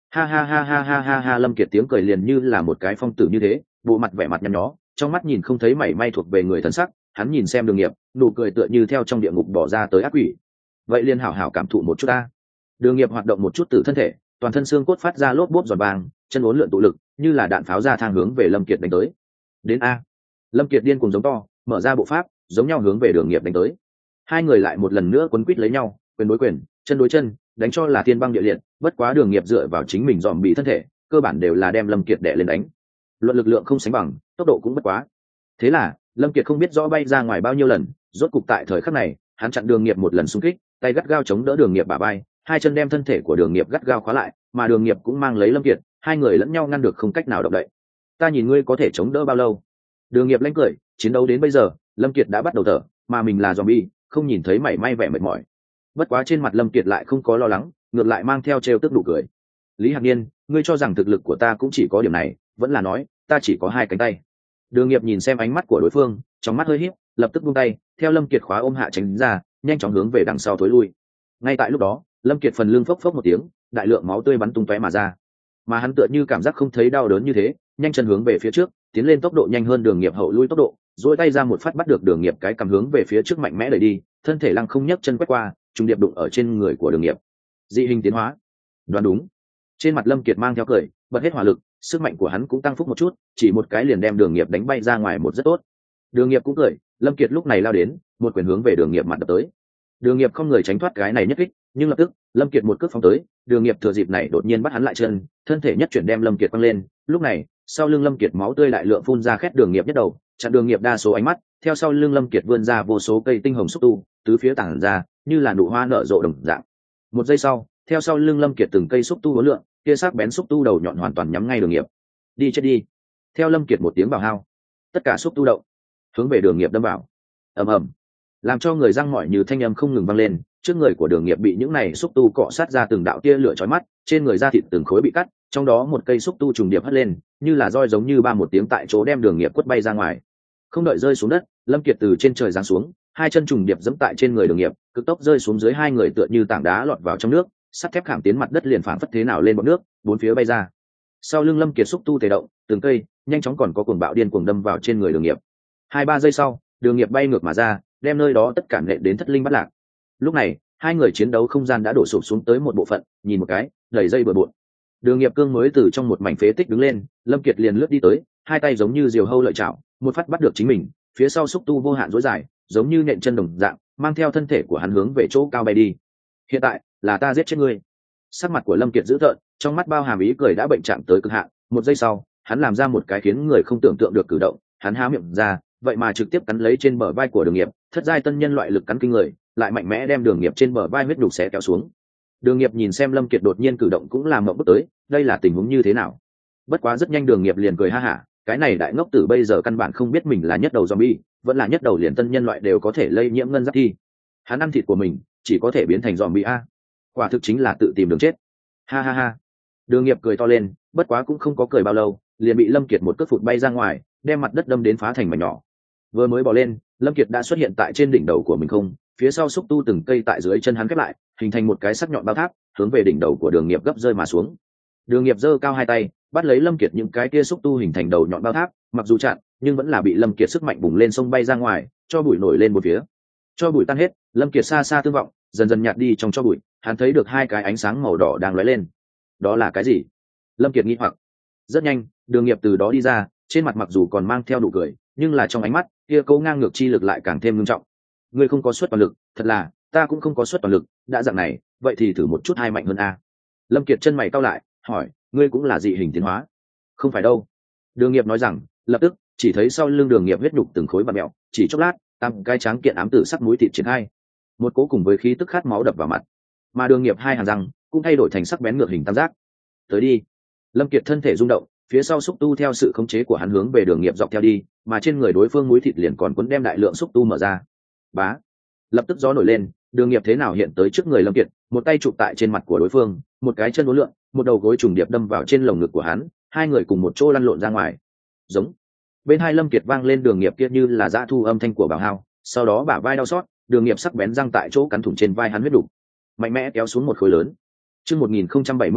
Speaker 1: Ha ha ha ha ha ha ha. Lâm Kiệt tiếng cười liền như là một cái phong tử như thế, bộ mặt vẻ mặt nhăn nhó, trong mắt nhìn không thấy mảy may thuộc về người thần sắc. Hắn nhìn xem Đường Nghiệp, nụ cười tựa như theo trong địa ngục bỏ ra tới ác quỷ. Vậy liền hảo hảo cảm thụ một chút ta. Đường Nghiệp hoạt động một chút từ thân thể, toàn thân xương cốt phát ra lốp bốp giòn vàng, chân uốn lượn tụ lực, như là đạn pháo ra thang hướng về Lâm Kiệt đánh tới. Đến a. Lâm Kiệt điên cuồng giống to, mở ra bộ pháp, giống nhau hướng về Đường Nghiệp đánh tới. Hai người lại một lần nữa quấn quýt lấy nhau, quyền đối quyền, chân đối chân, đánh cho là thiên băng địa liệt. Bất quá Đường Nghiệp dựa vào chính mình dòm bị thân thể, cơ bản đều là đem Lâm Kiệt đè lên đánh. Luận lực lượng không sánh bằng, tốc độ cũng bất quá. Thế là Lâm Kiệt không biết rõ bay ra ngoài bao nhiêu lần, rốt cục tại thời khắc này, hắn chặn Đường Nghiệp một lần xung kích, tay gắt gao chống đỡ Đường Nghiệp bả vai, hai chân đem thân thể của Đường Nghiệp gắt gao khóa lại, mà Đường Nghiệp cũng mang lấy Lâm Kiệt, hai người lẫn nhau ngăn được không cách nào động đậy. Ta nhìn ngươi có thể chống đỡ bao lâu? Đường Nghiệp lanh cười, chiến đấu đến bây giờ, Lâm Kiệt đã bắt đầu thở, mà mình là zombie, không nhìn thấy mảy may vẻ mệt mỏi. Bất quá trên mặt Lâm Kiệt lại không có lo lắng, ngược lại mang theo trêu tức nụ cười. Lý Hạc Niên, ngươi cho rằng thực lực của ta cũng chỉ có điểm này, vẫn là nói ta chỉ có hai cánh tay. Đường Nghiệp nhìn xem ánh mắt của đối phương, trong mắt hơi híp, lập tức buông tay, theo Lâm Kiệt khóa ôm hạ tránh ra, nhanh chóng hướng về đằng sau thối lui. Ngay tại lúc đó, Lâm Kiệt phần lưng phốc phốc một tiếng, đại lượng máu tươi bắn tung tóe mà ra. Mà hắn tựa như cảm giác không thấy đau đớn như thế, nhanh chân hướng về phía trước, tiến lên tốc độ nhanh hơn Đường Nghiệp hậu lui tốc độ, duỗi tay ra một phát bắt được Đường Nghiệp cái cầm hướng về phía trước mạnh mẽ đẩy đi, thân thể lăng không nhấc chân quét qua, trùng điệp đụng ở trên người của Đường Nghiệp. Dị hình tiến hóa. Đoán đúng. Trên mặt Lâm Kiệt mang theo cười, bật hết hỏa lực, sức mạnh của hắn cũng tăng phúc một chút, chỉ một cái liền đem Đường Nghiệp đánh bay ra ngoài một rất tốt. Đường Nghiệp cũng cười, Lâm Kiệt lúc này lao đến, một quyền hướng về Đường Nghiệp mặt đập tới. Đường Nghiệp không người tránh thoát cái này nhất kích, nhưng lập tức, Lâm Kiệt một cước phóng tới, Đường Nghiệp thừa dịp này đột nhiên bắt hắn lại chân, thân thể nhất chuyển đem Lâm Kiệt quăng lên, lúc này, sau lưng Lâm Kiệt máu tươi đại lượng phun ra khét Đường Nghiệp nhất đầu, chặn Đường Nghiệp đa số ánh mắt, theo sau lưng Lâm Kiệt vươn ra vô số cây tinh hồng xúc tu, tứ phía tản ra, như là nụ hoa nở rộ đồng dạng. Một giây sau, theo sau lưng Lâm Kiệt từng cây xúc tu uốn lượn, kia sắc bén xúc tu đầu nhọn hoàn toàn nhắm ngay Đường Nghiệp. Đi chết đi. Theo Lâm Kiệt một tiếng bảo hao, tất cả xúc tu động, hướng về Đường Nghiệp đâm vào. Ầm ầm. Làm cho người răng mỏi như thanh âm không ngừng vang lên, trước người của Đường Nghiệp bị những này xúc tu cọ sát ra từng đạo tia lửa chói mắt, trên người da thịt từng khối bị cắt, trong đó một cây xúc tu trùng điệp hất lên, như là roi giống như ba một tiếng tại chỗ đem Đường Nghiệp quất bay ra ngoài. Không đợi rơi xuống đất, Lâm Kiệt từ trên trời giáng xuống, hai chân trùng điệp giẫm tại trên người Đường Nghiệp, cực tốc rơi xuống dưới hai người tựa như tảng đá lọt vào trong nước, sắt thép khảm tiến mặt đất liền phảng phất thế nào lên bọt nước, bốn phía bay ra. Sau lưng Lâm Kiệt xúc tu tề động, từng cây, nhanh chóng còn có cuồng bạo điên cuồng đâm vào trên người Đường Nghiệp. Hai ba giây sau, Đường Nghiệp bay ngược mà ra, đem nơi đó tất cả nện đến thất linh bắt lạc. Lúc này, hai người chiến đấu không gian đã đổ sụp xuống tới một bộ phận, nhìn một cái, đầy dây bừa bộn. Đường Nghiệp cương mới từ trong một mảnh phế tích đứng lên, Lâm Kiệt liền lướt đi tới, hai tay giống như diều hâu lợi chảo, một phát bắt được chính mình, phía sau xúc tu vô hạn rối dài, giống như nện chân đồng dạng, mang theo thân thể của hắn hướng về chỗ cao bay đi. Hiện tại, là ta giết chết ngươi. Sắc mặt của Lâm Kiệt dữ tợn, trong mắt bao hàm ý cười đã bệnh trạng tới cực hạn. Một giây sau, hắn làm ra một cái khiến người không tưởng tượng được cử động, hắn há miệng ra, vậy mà trực tiếp cắn lấy trên bờ vai của Đường Nghiệp, thất giai tân nhân loại lực cắn kinh người, lại mạnh mẽ đem Đường Nghiệp trên bờ vai huyết nhục xé kéo xuống. Đường Nghiệp nhìn xem Lâm Kiệt đột nhiên cử động cũng làm mộng bức tới, đây là tình huống như thế nào? Bất quá rất nhanh Đường Nghiệp liền cười ha hả, cái này đại ngốc tử bây giờ căn bản không biết mình là nhất đầu zombie, vẫn là nhất đầu liền tân nhân loại đều có thể lây nhiễm ngân giáp thi. Hắn ăn thịt của mình, chỉ có thể biến thành zombie a. Quả thực chính là tự tìm đường chết. Ha ha ha. Đường Nghiệp cười to lên, bất quá cũng không có cười bao lâu, liền bị Lâm Kiệt một cước phụt bay ra ngoài, đem mặt đất đâm đến phá thành mảnh nhỏ. Vừa mới bò lên, Lâm Kiệt đã xuất hiện tại trên đỉnh đầu của mình không, phía sau xúc tu từng cây tại dưới chân hắn khép lại, hình thành một cái sắc nhọn bao tháp, hướng về đỉnh đầu của Đường Nghiệp gấp rơi mà xuống. Đường Nghiệp giơ cao hai tay, bắt lấy Lâm Kiệt những cái kia xúc tu hình thành đầu nhọn bao tháp, mặc dù chặn, nhưng vẫn là bị Lâm Kiệt sức mạnh bùng lên sông bay ra ngoài, cho bụi nổi lên một phía. Cho bụi tan hết, Lâm Kiệt xa xa tương vọng, dần dần nhạt đi trong cho bụi, hắn thấy được hai cái ánh sáng màu đỏ đang lóe lên. Đó là cái gì? Lâm Kiệt nghi hoặc. Rất nhanh, Đường Nghiệp từ đó đi ra, trên mặt mặc dù còn mang theo nụ cười, nhưng là trong ánh mắt kia câu ngang ngược chi lực lại càng thêm nghiêm trọng. Ngươi không có xuất toàn lực, thật là, ta cũng không có xuất toàn lực, đã dạng này, vậy thì thử một chút hai mạnh hơn a. Lâm Kiệt chân mày cau lại, hỏi, ngươi cũng là dị hình tiến hóa? Không phải đâu. Đường Nghiệp nói rằng, lập tức chỉ thấy sau lưng Đường Nghiệp huyết nhục từng khối bặm mèo, chỉ chốc lát, tăng cái tráng kiện ám tử sắc mũi thịt triển khai, một cố cùng với khí tức khát máu đập vào mặt, mà Đường Nghiệp hai hàm răng cũng thay đổi thành sắc bén ngược hình tam giác. Tới đi. Lâm Kiệt thân thể rung động, phía sau xúc tu theo sự khống chế của hắn hướng về Đường Nghiệp dọc theo đi, mà trên người đối phương mũi thịt liền còn cuốn đem đại lượng xúc tu mở ra. Bá. Lập tức gió nổi lên, Đường Nghiệp thế nào hiện tới trước người Lâm Kiệt, một tay chụp tại trên mặt của đối phương, một cái chân uốn lượn, một đầu gối trùng điệp đâm vào trên lồng ngực của hắn, hai người cùng một chỗ lăn lộn ra ngoài. Giống. Bên hai Lâm Kiệt vang lên Đường Nghiệp kia như là dã thu âm thanh của Bảo Hao, sau đó bả vai đau xót, Đường Nghiệp sắc bén răng tại chỗ cắn thủng trên vai hắn huyết đủ, mạnh mẽ kéo xuống một khối lớn. Chương một nghìn không trăm bảy mươi bảy,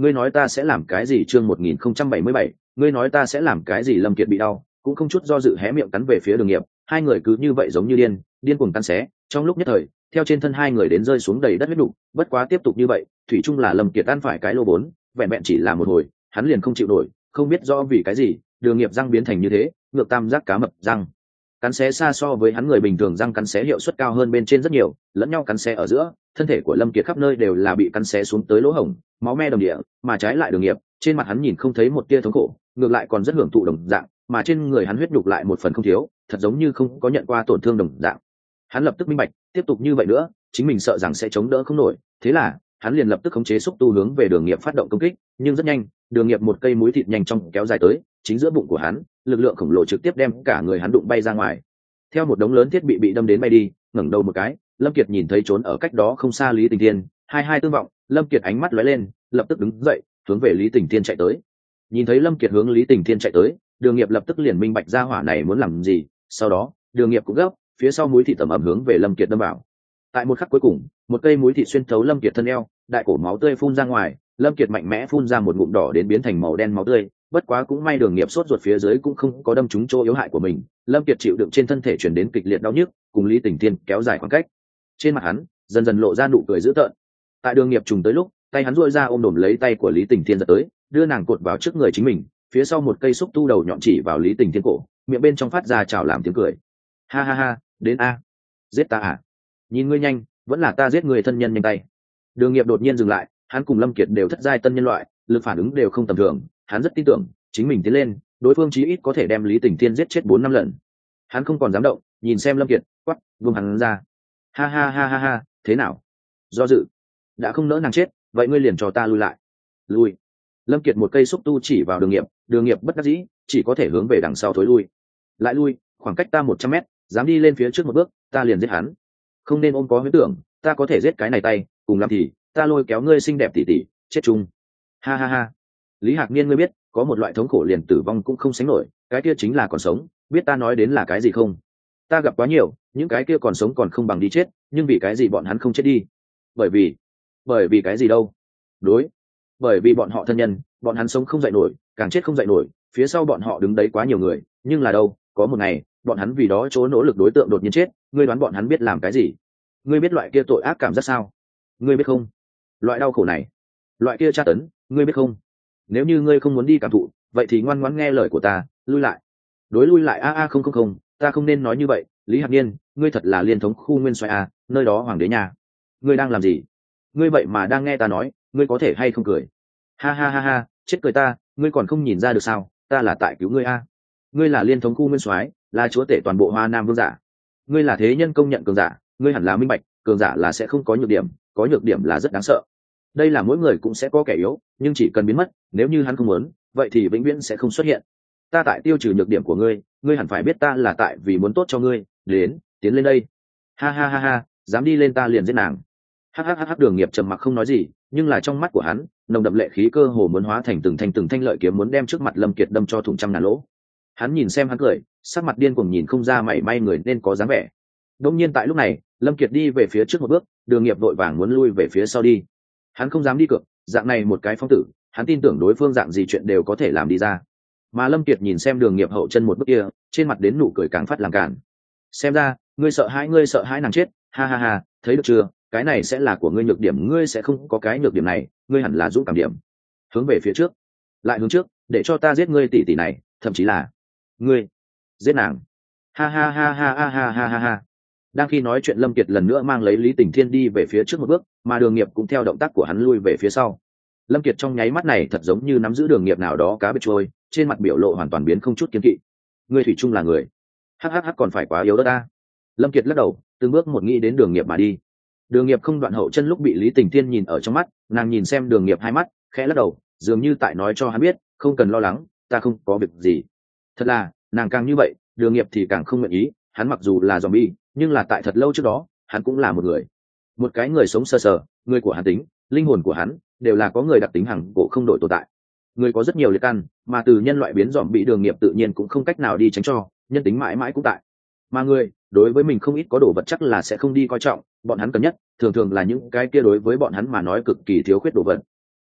Speaker 1: ngươi nói ta sẽ làm cái gì? Chương một nghìn không trăm bảy mươi bảy, ngươi nói ta sẽ làm cái gì? Lâm Kiệt bị đau, cũng không chút do dự hé miệng cắn về phía Đường Nghiệp, hai người cứ như vậy giống như điên, điên cuồng cắn xé, trong lúc nhất thời, theo trên thân hai người đến rơi xuống đầy đất huyết nục, bất quá tiếp tục như vậy, thủy chung là Lâm Kiệt ăn phải cái lô bốn, vẹn vẹn chỉ là một hồi, hắn liền không chịu nổi, không biết do vì cái gì, Đường Nghiệp răng biến thành như thế, ngược tam giác cá mập răng. Cắn xé xa so với hắn người bình thường răng cắn xé hiệu suất cao hơn bên trên rất nhiều, lẫn nhau cắn xé ở giữa, thân thể của Lâm Kiệt khắp nơi đều là bị cắn xé xuống tới lỗ hổng, máu me đầm địa, mà trái lại Đường Nghiệp, trên mặt hắn nhìn không thấy một tia thống khổ, ngược lại còn rất hưởng thụ đồng dạng, mà trên người hắn huyết nhục lại một phần không thiếu, thật giống như không có nhận qua tổn thương đồng dạng. Hắn lập tức minh bạch, tiếp tục như vậy nữa, chính mình sợ rằng sẽ chống đỡ không nổi, thế là hắn liền lập tức khống chế xúc tu hướng về Đường Nghiệp phát động công kích, nhưng rất nhanh, Đường Nghiệp một cây mũi thịt nhanh chóng kéo dài tới, chính giữa bụng của hắn, lực lượng khổng lồ trực tiếp đem cả người hắn đụng bay ra ngoài. Theo một đống lớn thiết bị bị đâm đến bay đi, ngẩng đầu một cái, Lâm Kiệt nhìn thấy trốn ở cách đó không xa Lý Tình Thiên, hai hai tương vọng, Lâm Kiệt ánh mắt lóe lên, lập tức đứng dậy, hướng về Lý Tình Thiên chạy tới. Nhìn thấy Lâm Kiệt hướng Lý Tình Thiên chạy tới, Đường Nghiệp lập tức liền minh bạch ra hỏa này muốn làm gì, sau đó, Đường Nghiệp cũng gấp, phía sau mũi thịt tầm ầm hướng về Lâm Kiệt đâm vào. Tại một khắc cuối cùng, một cây mũi thịt xuyên thấu Lâm Kiệt thân eo, đại cổ máu tươi phun ra ngoài, Lâm Kiệt mạnh mẽ phun ra một ngụm đỏ đến biến thành màu đen máu tươi, bất quá cũng may Đường Nghiệp sốt ruột phía dưới cũng không có đâm trúng chỗ yếu hại của mình, Lâm Kiệt chịu đựng trên thân thể truyền đến kịch liệt đau nhức, cùng Lý Tình Thiên kéo dài khoảng cách. Trên mặt hắn dần dần lộ ra nụ cười dữ tợn. Tại Đường Nghiệp trùng tới lúc, tay hắn duỗi ra ôm đổm lấy tay của Lý Tình Thiên giật tới, đưa nàng cột vào trước người chính mình, phía sau một cây xúc tu đầu nhọn chỉ vào Lý Tình Thiên cổ, miệng bên trong phát ra chào làm tiếng cười. Ha ha ha, đến a, giết ta à? Nhìn ngươi nhanh, vẫn là ta giết người thân nhân nhanh tay. Đường Nghiệp đột nhiên dừng lại, hắn cùng Lâm Kiệt đều thất giai tân nhân loại, lực phản ứng đều không tầm thường, hắn rất tin tưởng chính mình tiến lên, đối phương chí ít có thể đem Lý Tình Thiên giết chết bốn năm lần. Hắn không còn dám động, nhìn xem Lâm Kiệt, quắc, buông hắn ra. Ha ha ha ha ha, thế nào? Do dự, đã không nỡ nàng chết, vậy ngươi liền cho ta lui lại. Lui. Lâm Kiệt một cây xúc tu chỉ vào Đường Nghiệp, Đường Nghiệp bất đắc dĩ, chỉ có thể hướng về đằng sau thối lui. Lại lui, khoảng cách ta một trăm mét, dám đi lên phía trước một bước, ta liền giết hắn. Không nên ôm có huyễn tưởng, ta có thể giết cái này tay, cùng lắm thì ta lôi kéo ngươi xinh đẹp tỉ tỉ, chết chung. Ha ha ha. Lý Hạc Niên, ngươi biết, có một loại thống khổ liền tử vong cũng không sánh nổi, cái kia chính là còn sống, biết ta nói đến là cái gì không? Ta gặp quá nhiều, những cái kia còn sống còn không bằng đi chết, nhưng vì cái gì bọn hắn không chết đi? Bởi vì, bởi vì cái gì đâu? Đối, bởi vì bọn họ thân nhân, bọn hắn sống không dậy nổi, càng chết không dậy nổi, phía sau bọn họ đứng đấy quá nhiều người, nhưng là đâu, có một ngày, bọn hắn vì đó chỗ nỗ lực đối tượng đột nhiên chết, ngươi đoán bọn hắn biết làm cái gì? Ngươi biết loại kia tội ác cảm giác sao? Ngươi biết không? Loại đau khổ này, loại kia tra tấn, ngươi biết không? Nếu như ngươi không muốn đi cảm thụ, vậy thì ngoan ngoãn nghe lời của ta, lui lại. Đối lui lại a a không không không, ta không nên nói như vậy, Lý Hạc Niên, ngươi thật là liên thống khu nguyên soái a, nơi đó hoàng đế nhà. Ngươi đang làm gì? Ngươi vậy mà đang nghe ta nói, ngươi có thể hay không cười? Ha ha ha ha, chết cười ta, ngươi còn không nhìn ra được sao, ta là tại cứu ngươi a. Ngươi là liên thống khu nguyên soái, là chúa tể toàn bộ Hoa Nam vương giả. Ngươi là thế nhân công nhận cường giả, ngươi hẳn là minh bạch, cường giả là sẽ không có nhược điểm, có nhược điểm là rất đáng sợ. Đây là mỗi người cũng sẽ có kẻ yếu, nhưng chỉ cần biến mất, nếu như hắn không muốn, vậy thì vĩnh viễn sẽ không xuất hiện. Ta tại tiêu trừ nhược điểm của ngươi, ngươi hẳn phải biết ta là tại vì muốn tốt cho ngươi, đến, tiến lên đây. Ha ha ha ha, dám đi lên ta liền giết nàng. Hắc hắc hắc. Đường Nghiệp trầm mặc không nói gì, nhưng là trong mắt của hắn, nồng đậm lệ khí cơ hồ muốn hóa thành từng thanh từng thanh lợi kiếm muốn đem trước mặt Lâm Kiệt đâm cho thủng trăm ngàn lỗ. Hắn nhìn xem hắn cười, sắc mặt điên cuồng nhìn không ra mảy may người nên có dáng vẻ. Đương nhiên tại lúc này, Lâm Kiệt đi về phía trước một bước, Đường Nghiệp vội vàng muốn lui về phía sau đi. Hắn không dám đi cược, dạng này một cái phong tử, hắn tin tưởng đối phương dạng gì chuyện đều có thể làm đi ra. Mà Lâm Kiệt nhìn xem Đường Nghiệp hậu chân một bước kia, trên mặt đến nụ cười càng phát làm cản. Xem ra, ngươi sợ hãi ngươi sợ hãi nàng chết, ha ha ha, thấy được chưa, cái này sẽ là của ngươi nhược điểm, ngươi sẽ không có cái nhược điểm này, ngươi hẳn là dũng cảm điểm. Hướng về phía trước, lại hướng trước, để cho ta giết ngươi tỷ tỷ này, thậm chí là ngươi giết nàng. Ha ha ha ha ha ha ha ha ha. Đang khi nói chuyện, Lâm Kiệt lần nữa mang lấy Lý Tình Thiên đi về phía trước một bước, mà Đường Nghiệp cũng theo động tác của hắn lui về phía sau. Lâm Kiệt trong nháy mắt này thật giống như nắm giữ Đường Nghiệp nào đó cá bơi trôi, trên mặt biểu lộ hoàn toàn biến không chút kiêng kỵ. Ngươi thủy chung là người, hắc hắc hắc, còn phải quá yếu đó ta. Lâm Kiệt lắc đầu, từng bước một nghĩ đến Đường Nghiệp mà đi. Đường Nghiệp không đoạn hậu chân lúc bị Lý Tình Thiên nhìn ở trong mắt, nàng nhìn xem Đường Nghiệp hai mắt, khẽ lắc đầu, dường như tại nói cho hắn biết, không cần lo lắng, ta không có việc gì. Thật là, nàng càng như vậy, Đường Nghiệp thì càng không nguyện ý, hắn mặc dù là zombie, nhưng là tại thật lâu trước đó, hắn cũng là một người. Một cái người sống sơ sờ, người của hắn tính, linh hồn của hắn đều là có người đặc tính hằng cổ không đổi tồn tại. Người có rất nhiều liệt căn, mà từ nhân loại biến zombie Đường Nghiệp tự nhiên cũng không cách nào đi tránh cho, nhân tính mãi mãi cũng tại. Mà người, đối với mình không ít có đồ vật chắc là sẽ không đi coi trọng, bọn hắn cần nhất, thường thường là những cái kia đối với bọn hắn mà nói cực kỳ thiếu khuyết đồ vật.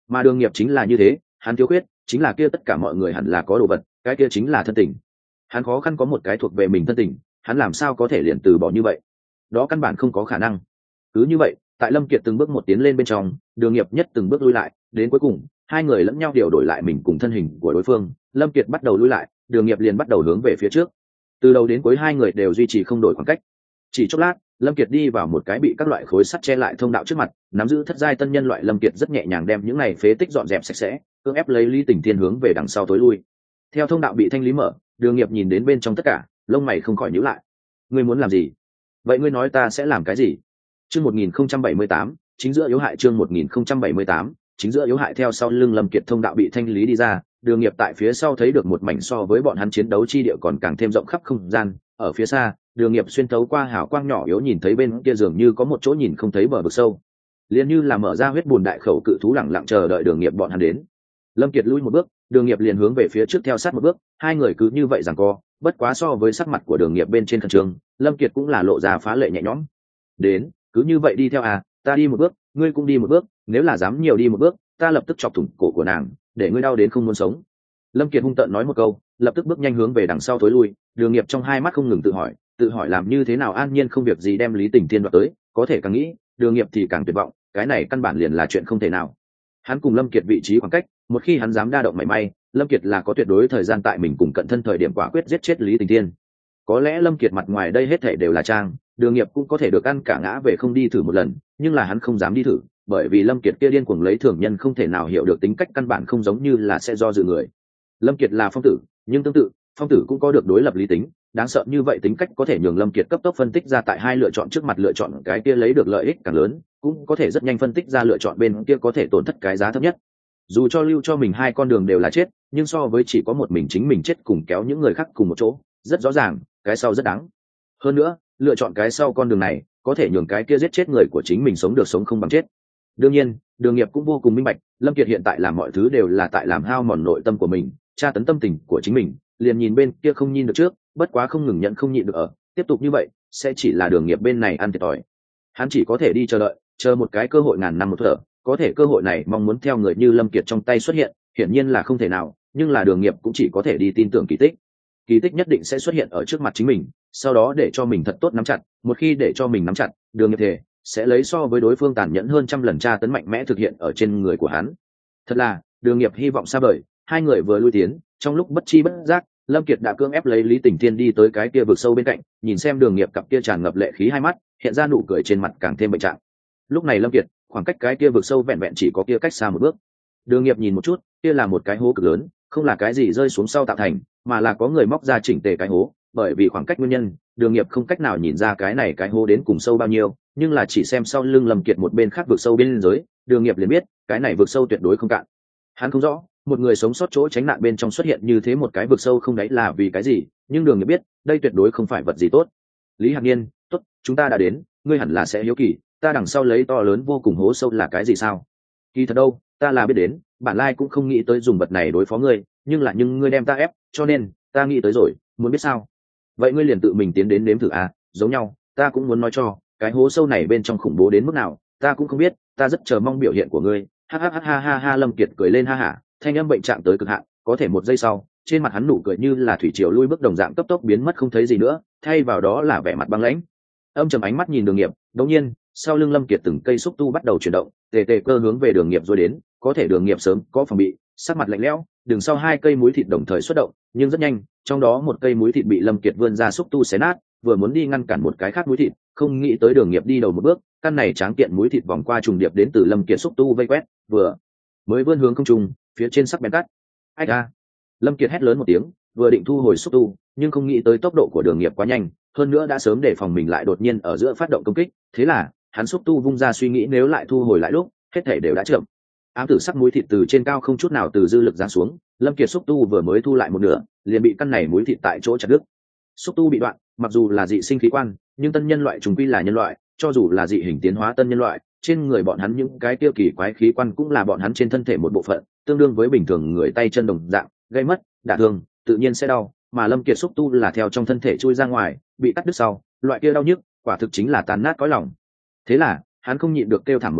Speaker 1: mà đường nghiệp chính là như thế, hắn thiếu khuyết chính là kia tất cả mọi người hẳn là có đồ vật, cái kia chính là thân tình. Hắn khó khăn có một cái thuộc về mình thân tình, hắn làm sao có thể liền từ bỏ như vậy? Đó căn bản không có khả năng. Cứ như vậy, tại Lâm Kiệt từng bước một tiến lên bên trong, đường nghiệp nhất từng bước lui lại, đến cuối cùng hai người lẫn nhau điều đổi lại mình cùng thân hình của đối phương. Lâm Kiệt bắt đầu lui lại, đường nghiệp liền bắt đầu hướng về phía trước. Từ đầu đến cuối hai người đều duy trì không đổi khoảng cách. Chỉ chốc lát, Lâm Kiệt đi vào một cái bị các loại khối sắt che lại thông đạo trước mặt, nắm giữ thất giai tân nhân loại Lâm Kiệt rất nhẹ nhàng đem những này phế tích dọn dẹp sạch sẽ, cưỡng ép lấy Lý Tình Thiên hướng về đằng sau tối lui. Theo thông đạo bị thanh lý mở, đường nghiệp nhìn đến bên trong tất cả, lông mày không khỏi nhíu lại. Ngươi muốn làm gì? Vậy ngươi nói ta sẽ làm cái gì? Chương một nghìn không trăm bảy mươi tám, chính giữa yếu hại. Chương một nghìn không trăm bảy mươi tám, chính giữa yếu hại. Theo sau lưng Lâm Kiệt thông đạo bị thanh lý đi ra, đường nghiệp tại phía sau thấy được một mảnh so với bọn hắn chiến đấu chi địa còn càng thêm rộng khắp không gian. Ở phía xa, đường nghiệp xuyên thấu qua hào quang nhỏ yếu nhìn thấy bên kia dường như có một chỗ nhìn không thấy bờ vực sâu, liền như là mở ra huyết bùn đại khẩu cự thú lẳng lặng chờ đợi đường nghiệp bọn hắn đến. Lâm Kiệt lui một bước, đường nghiệp liền hướng về phía trước theo sát một bước, hai người cứ như vậy giằng co. Bất quá so với sắc mặt của đường nghiệp bên trên khẩn trương, Lâm Kiệt cũng là lộ ra phá lệ nhẹ nhõm. Đến, cứ như vậy đi theo à, ta đi một bước, ngươi cũng đi một bước, nếu là dám nhiều đi một bước, ta lập tức chọc thủng cổ của nàng, để ngươi đau đến không muốn sống. Lâm Kiệt hung tợn nói một câu, lập tức bước nhanh hướng về đằng sau tối lui. Đường nghiệp trong hai mắt không ngừng tự hỏi, tự hỏi làm như thế nào an nhiên không việc gì đem Lý Tình Thiên đoạt tới, có thể càng nghĩ, đường nghiệp thì càng tuyệt vọng, cái này căn bản liền là chuyện không thể nào. Hắn cùng Lâm Kiệt vị trí khoảng cách, một khi hắn dám đa động mảy may, Lâm Kiệt là có tuyệt đối thời gian tại mình cùng cận thân thời điểm quả quyết giết chết Lý Tình Thiên. Có lẽ Lâm Kiệt mặt ngoài đây hết thảy đều là trang, đường nghiệp cũng có thể được ăn cả ngã về không đi thử một lần, nhưng là hắn không dám đi thử, bởi vì Lâm Kiệt kia điên cuồng lấy thường nhân không thể nào hiểu được tính cách căn bản không giống như là sẽ do dự người. Lâm Kiệt là phong tử, nhưng tương tự, phong tử cũng có được đối lập lý tính, đáng sợ như vậy tính cách có thể nhường Lâm Kiệt cấp tốc phân tích ra tại hai lựa chọn trước mặt lựa chọn cái kia lấy được lợi ích càng lớn, cũng có thể rất nhanh phân tích ra lựa chọn bên kia có thể tổn thất cái giá thấp nhất. Dù cho lưu cho mình hai con đường đều là chết, nhưng so với chỉ có một mình chính mình chết cùng kéo những người khác cùng một chỗ, rất rõ ràng, cái sau rất đáng. Hơn nữa, lựa chọn cái sau con đường này, có thể nhường cái kia giết chết người của chính mình sống được sống không bằng chết. Đương nhiên, đường nghiệp cũng vô cùng minh bạch, Lâm Kiệt hiện tại làm mọi thứ đều là tại làm hao mòn nội tâm của mình, tra tấn tâm tình của chính mình, liền nhìn bên kia không nhìn được trước, bất quá không ngừng nhận không nhịn được ở, tiếp tục như vậy, sẽ chỉ là đường nghiệp bên này ăn thiệt thòi. Hắn chỉ có thể đi chờ đợi, chờ một cái cơ hội ngàn năm một thở, có thể cơ hội này mong muốn theo người như Lâm Kiệt trong tay xuất hiện, hiển nhiên là không thể nào, nhưng là đường nghiệp cũng chỉ có thể đi tin tưởng kỳ tích. Kỳ tích nhất định sẽ xuất hiện ở trước mặt chính mình, sau đó để cho mình thật tốt nắm chặt, một khi để cho mình nắm chặt, đường nghiệp thể sẽ lấy so với đối phương tàn nhẫn hơn trăm lần tra tấn mạnh mẽ thực hiện ở trên người của hắn. Thật là, đường nghiệp hy vọng xa vời, hai người vừa lui tiến, trong lúc bất chi bất giác, Lâm Kiệt đã cưỡng ép lấy Lý Tình Thiên đi tới cái kia vực sâu bên cạnh, nhìn xem đường nghiệp cặp kia tràn ngập lệ khí hai mắt, hiện ra nụ cười trên mặt càng thêm bệnh trạng. Lúc này Lâm Kiệt, khoảng cách cái kia vực sâu vẹn vẹn chỉ có kia cách xa một bước. Đường nghiệp nhìn một chút, kia là một cái hố cực lớn, không là cái gì rơi xuống sau tạo thành, mà là có người móc ra chỉnh tề cái hố, bởi vì khoảng cách nguyên nhân, đường nghiệp không cách nào nhìn ra cái này cái hố đến cùng sâu bao nhiêu, nhưng là chỉ xem sau lưng Lâm Kiệt một bên khác vực sâu bên dưới, đường nghiệp liền biết, cái này vực sâu tuyệt đối không cạn. Hắn không rõ, một người sống sót chỗ tránh nạn bên trong xuất hiện như thế một cái vực sâu không đáy là vì cái gì, nhưng đường nghiệp biết, đây tuyệt đối không phải vật gì tốt. Lý Hạc Niên, tốt, chúng ta đã đến, ngươi hẳn là sẽ hiếu kỳ, ta đằng sau lấy to lớn vô cùng hố sâu là cái gì sao? Kỳ thật đâu, ta là biết đến, bản lai cũng không nghĩ tới dùng vật này đối phó ngươi, nhưng là nhưng ngươi đem ta ép, cho nên ta nghĩ tới rồi, muốn biết sao? Vậy ngươi liền tự mình tiến đến nếm thử à? Giống nhau, ta cũng muốn nói cho, cái hố sâu này bên trong khủng bố đến mức nào, ta cũng không biết, ta rất chờ mong biểu hiện của ngươi. Ha ha ha ha ha ha. Lâm Kiệt cười lên ha hả, thanh âm bệnh trạng tới cực hạn, có thể một giây sau, trên mặt hắn nụ cười như là thủy triều lui bước đồng dạng cấp tốc biến mất không thấy gì nữa, thay vào đó là vẻ mặt băng lãnh. Âm trầm ánh mắt nhìn đường nghiệp, đột nhiên, sau lưng Lâm Kiệt từng cây xúc tu bắt đầu chuyển động, tề tề cơ hướng về đường nghiệp rồi đến, có thể đường nghiệp sớm có phòng bị, sắc mặt lạnh lẽo, đường sau hai cây múi thịt đồng thời xuất động, nhưng rất nhanh, trong đó một cây múi thịt bị Lâm Kiệt vươn ra xúc tu xé nát, vừa muốn đi ngăn cản một cái khác múi thịt, không nghĩ tới đường nghiệp đi đầu một bước, căn này tráng kiện múi thịt vòng qua trùng điệp đến từ Lâm Kiệt xúc tu vây quét, vừa mới vươn hướng không trung, phía trên sắc bén cắt. Ách a! Lâm Kiệt hét lớn một tiếng, vừa định thu hồi xúc tu, nhưng không nghĩ tới tốc độ của đường nghiệp quá nhanh, hơn nữa đã sớm để phòng mình lại đột nhiên ở giữa phát động công kích, thế là hắn xúc tu vung ra suy nghĩ nếu lại thu hồi lại lúc, hết thể đều đã chậm. Ám tử sắc múi thịt từ trên cao không chút nào từ dư lực giáng xuống, Lâm Kiệt xúc tu vừa mới thu lại một nửa, liền bị căn này múi thịt tại chỗ chặt đứt. Xúc tu bị đoạn, mặc dù là dị sinh khí quan, nhưng tân nhân loại chúng quy là nhân loại, cho dù là dị hình tiến hóa tân nhân loại, trên người bọn hắn những cái tiêu kỳ quái khí quan cũng là bọn hắn trên thân thể một bộ phận, tương đương với bình thường người tay chân đồng dạng, gây mất, đả thương, tự nhiên sẽ đau, mà Lâm Kiệt xúc tu là theo trong thân thể chui ra ngoài, bị cắt đứt sau, loại kia đau nhức, quả thực chính là tan nát cõi lòng. Thế là, hắn không nhịn được kêu thảm một tiếng,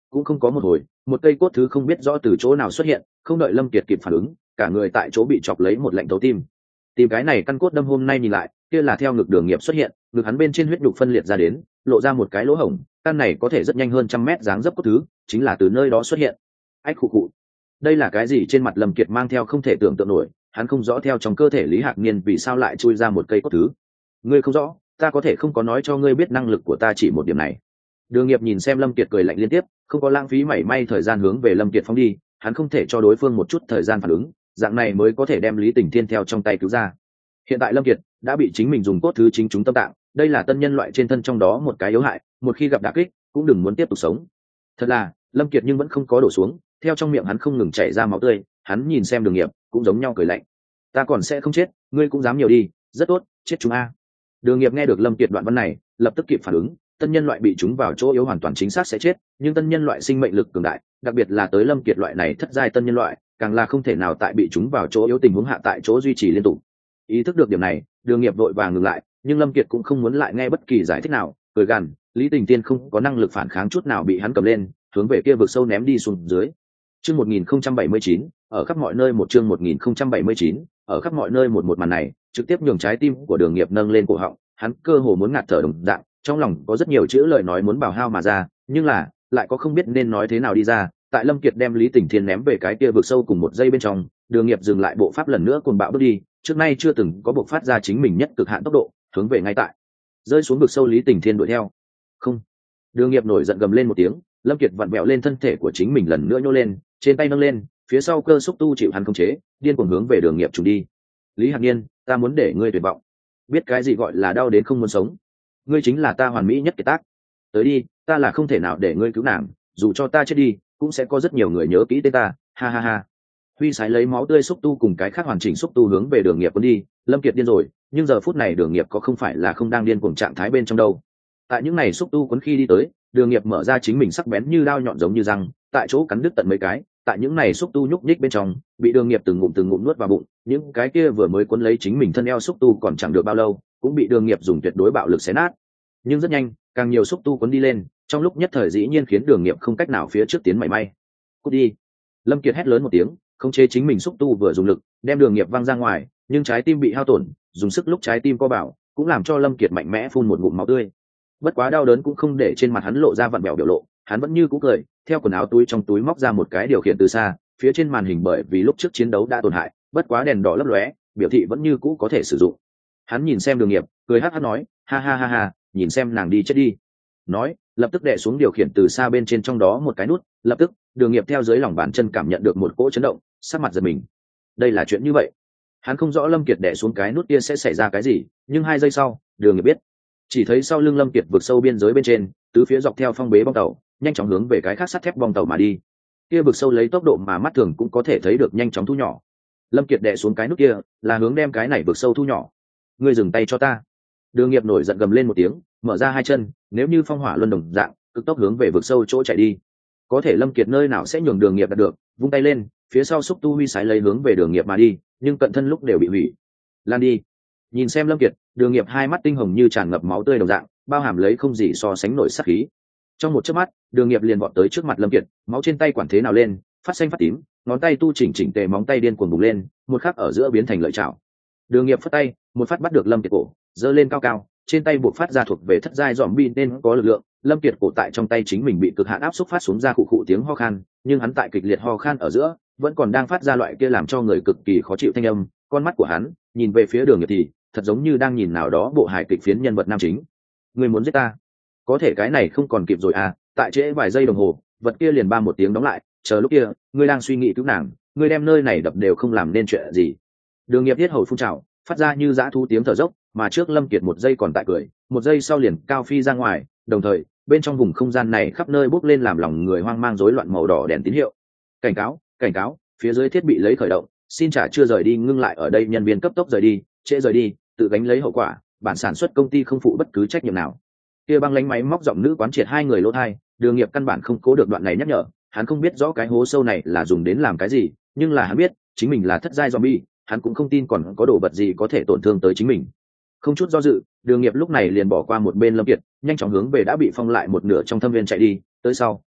Speaker 1: cũng không có một hồi, một cây cốt thứ không biết rõ từ chỗ nào xuất hiện, không đợi Lâm Kiệt kịp phản ứng, cả người tại chỗ bị chọc lấy một lạnh tấu tim. Tìm cái này căn cốt đâm hôm nay nhìn lại, kia là theo ngực Đường Nghiệp xuất hiện, ngực hắn bên trên huyết nhục phân liệt ra đến, lộ ra một cái lỗ hổng, căn này có thể rất nhanh hơn trăm mét dáng dấp cốt thứ, chính là từ nơi đó xuất hiện. Ách khụ khụ. Đây là cái gì? Trên mặt Lâm Kiệt mang theo không thể tưởng tượng nổi, hắn không rõ theo trong cơ thể Lý Hạc Niên vì sao lại chui ra một cây cốt thứ. Ngươi không rõ, ta có thể không có nói cho ngươi biết năng lực của ta chỉ một điểm này. Đường Nghiệp nhìn xem Lâm Kiệt cười lạnh liên tiếp, không có lãng phí mảy may thời gian hướng về Lâm Kiệt phóng đi, hắn không thể cho đối phương một chút thời gian phản ứng, dạng này mới có thể đem Lý Tình Thiên theo trong tay cứu ra. Hiện tại Lâm Kiệt đã bị chính mình dùng cốt thứ chính chúng tâm tạng, đây là tân nhân loại trên thân trong đó một cái yếu hại, một khi gặp đả kích, cũng đừng muốn tiếp tục sống. Thật là, Lâm Kiệt nhưng vẫn không có đổ xuống, theo trong miệng hắn không ngừng chảy ra máu tươi, hắn nhìn xem Đường Nghiệp, cũng giống nhau cười lạnh. Ta còn sẽ không chết, ngươi cũng dám nhiều đi, rất tốt, chết chúng a. Đường Nghiệp nghe được Lâm Kiệt đoạn văn này, lập tức kịp phản ứng, tân nhân loại bị chúng vào chỗ yếu hoàn toàn chính xác sẽ chết, nhưng tân nhân loại sinh mệnh lực cường đại, đặc biệt là tới Lâm Kiệt loại này thất giai tân nhân loại, càng là không thể nào tại bị chúng vào chỗ yếu tình huống hạ tại chỗ duy trì liên tục. Ý thức được điểm này, Đường Nghiệp vội vàng ngừng lại, nhưng Lâm Kiệt cũng không muốn lại nghe bất kỳ giải thích nào, cười gằn, Lý Tình Tiên không có năng lực phản kháng chút nào bị hắn cầm lên, hướng về kia vực sâu ném đi xuống dưới. Chương một nghìn không trăm bảy mươi chín, ở khắp mọi nơi một chương một nghìn không trăm bảy mươi chín, ở khắp mọi nơi một một màn này, trực tiếp nhường trái tim của Đường Nghiệp nâng lên cổ họng, hắn cơ hồ muốn ngạt thở đồng dạng, trong lòng có rất nhiều chữ lời nói muốn bảo hao mà ra, nhưng là lại có không biết nên nói thế nào đi ra. Tại Lâm Kiệt đem Lý Tình Thiên ném về cái kia vực sâu cùng một giây bên trong, Đường Nghiệp dừng lại bộ pháp lần nữa cuồng bạo bước đi, trước nay chưa từng có buộc phát ra chính mình nhất cực hạn tốc độ, hướng về ngay tại rơi xuống vực sâu Lý Tình Thiên đuổi theo. Không. Đường Nghiệp nổi giận gầm lên một tiếng, Lâm Kiệt vặn vẹo lên thân thể của chính mình lần nữa nhô lên, trên tay nâng lên, phía sau cơ xúc tu chịu hắn khống chế, điên cuồng hướng về Đường Nghiệp trùng đi. Lý Hạc Niên, ta muốn để ngươi tuyệt vọng. Biết cái gì gọi là đau đến không muốn sống? Ngươi chính là ta hoàn mỹ nhất kiệt tác. Tới đi, ta là không thể nào để ngươi cứu nàng, dù cho ta chết đi, cũng sẽ có rất nhiều người nhớ kỹ tên ta. Ha ha ha. Huy sái lấy máu tươi xúc tu cùng cái khác hoàn chỉnh xúc tu hướng về Đường Nghiệp cuốn đi. Lâm Kiệt điên rồi, nhưng giờ phút này Đường Nghiệp có không phải là không đang điên cuồng trạng thái bên trong đâu. Tại những này xúc tu cuốn khi đi tới, Đường Nghiệp mở ra chính mình sắc bén như dao nhọn giống như răng, tại chỗ cắn đứt tận mấy cái. Tại những này xúc tu nhúc nhích bên trong, bị Đường Nghiệp từng ngụm từng ngụm nuốt vào bụng, những cái kia vừa mới cuốn lấy chính mình thân eo xúc tu còn chẳng được bao lâu, cũng bị Đường Nghiệp dùng tuyệt đối bạo lực xé nát. Nhưng rất nhanh, càng nhiều xúc tu cuốn đi lên, trong lúc nhất thời dĩ nhiên khiến Đường Nghiệp không cách nào phía trước tiến mảy may. Cút đi! Lâm Kiệt hét lớn một tiếng, khống chế chính mình xúc tu vừa dùng lực, đem Đường Nghiệp văng ra ngoài, nhưng trái tim bị hao tổn, dùng sức lúc trái tim co bảo, cũng làm cho Lâm Kiệt mạnh mẽ phun một ngụm máu tươi. Bất quá đau đớn cũng không để trên mặt hắn lộ ra vặn bẹo biểu lộ, hắn vẫn như cũ cười, theo quần áo túi trong túi móc ra một cái điều khiển từ xa, phía trên màn hình bởi vì lúc trước chiến đấu đã tổn hại, bất quá đèn đỏ lấp lóe, biểu thị vẫn như cũ có thể sử dụng. Hắn nhìn xem Đường Nghiệp, cười hắc hắc nói, ha ha ha ha, nhìn xem nàng đi chết đi. Nói, lập tức đè xuống điều khiển từ xa bên trên trong đó một cái nút, lập tức, Đường Nghiệp theo dưới lòng bàn chân cảm nhận được một cỗ chấn động, sắc mặt giật mình. Đây là chuyện như vậy. Hắn không rõ Lâm Kiệt đè xuống cái nút kia sẽ xảy ra cái gì, nhưng hai giây sau, Đường Nghiệp biết. Chỉ thấy sau lưng Lâm Kiệt vượt sâu biên giới bên trên, tứ phía dọc theo phong bế bong tàu, nhanh chóng hướng về cái khác sắt thép bong tàu mà đi. Kia vượt sâu lấy tốc độ mà mắt thường cũng có thể thấy được nhanh chóng thu nhỏ. Lâm Kiệt đè xuống cái nút kia, là hướng đem cái này vượt sâu thu nhỏ. Ngươi dừng tay cho ta. Đường Nghiệp nổi giận gầm lên một tiếng, mở ra hai chân, nếu như phong hỏa luân đồng dạng, cực tốc hướng về vực sâu chỗ chạy đi. Có thể Lâm Kiệt nơi nào sẽ nhường Đường Nghiệp đạt được, vung tay lên, phía sau xúc tu huy sái lấy hướng về Đường Nghiệp mà đi, nhưng cận thân lúc đều bị hủy. Lan đi. Nhìn xem Lâm Kiệt, Đường Nghiệp hai mắt tinh hồng như tràn ngập máu tươi đồng dạng, bao hàm lấy không gì so sánh nổi sát khí. Trong một chớp mắt, Đường Nghiệp liền vọt tới trước mặt Lâm Kiệt, máu trên tay quản thế nào lên, phát xanh phát tím, ngón tay tu chỉnh chỉnh tề móng tay điên cuồng bùng lên, một khắc ở giữa biến thành lợi chảo. Đường Nghiệp phất tay, một phát bắt được Lâm Kiệt cổ, giơ lên cao cao, trên tay buộc phát ra thuộc về thất giai zombie nên có lực lượng. Lâm Kiệt cổ tại trong tay chính mình bị cực hạn áp xúc phát xuống ra khụ khụ tiếng ho khan, nhưng hắn tại kịch liệt ho khan ở giữa, vẫn còn đang phát ra loại kia làm cho người cực kỳ khó chịu thanh âm. Con mắt của hắn nhìn về phía Đường Nghiệp thì thật giống như đang nhìn nào đó bộ hài kịch phiến nhân vật nam chính. Ngươi muốn giết ta? Có thể cái này không còn kịp rồi à, tại trễ vài giây đồng hồ, vật kia liền ba một tiếng đóng lại, chờ lúc kia, ngươi đang suy nghĩ cứu nàng, ngươi đem nơi này đập đều không làm nên chuyện gì. Đường Nghiệp thiết hầu phun trào, phát ra như dã thú tiếng thở dốc, mà trước Lâm Kiệt một giây còn tại cười, một giây sau liền cao phi ra ngoài, đồng thời, bên trong vùng không gian này khắp nơi bốc lên làm lòng người hoang mang rối loạn màu đỏ đèn tín hiệu. Cảnh cáo, cảnh cáo, phía dưới thiết bị lấy khởi động, xin trả chưa rời đi ngưng lại ở đây nhân viên cấp tốc rời đi, trễ rời đi, tự gánh lấy hậu quả, bản sản xuất công ty không phụ bất cứ trách nhiệm nào. Kia băng lánh máy móc giọng nữ quán triệt hai người lỗ tai, Đường Nghiệp căn bản không cố được đoạn này nhắc nhở, hắn không biết rõ cái hố sâu này là dùng đến làm cái gì, nhưng là hắn biết, chính mình là thất giai zombie, hắn cũng không tin còn có đồ vật gì có thể tổn thương tới chính mình. Không chút do dự, Đường Nghiệp lúc này liền bỏ qua một bên Lâm Kiệt, nhanh chóng hướng về đã bị phong lại một nửa trong thâm viên chạy đi, tới sau,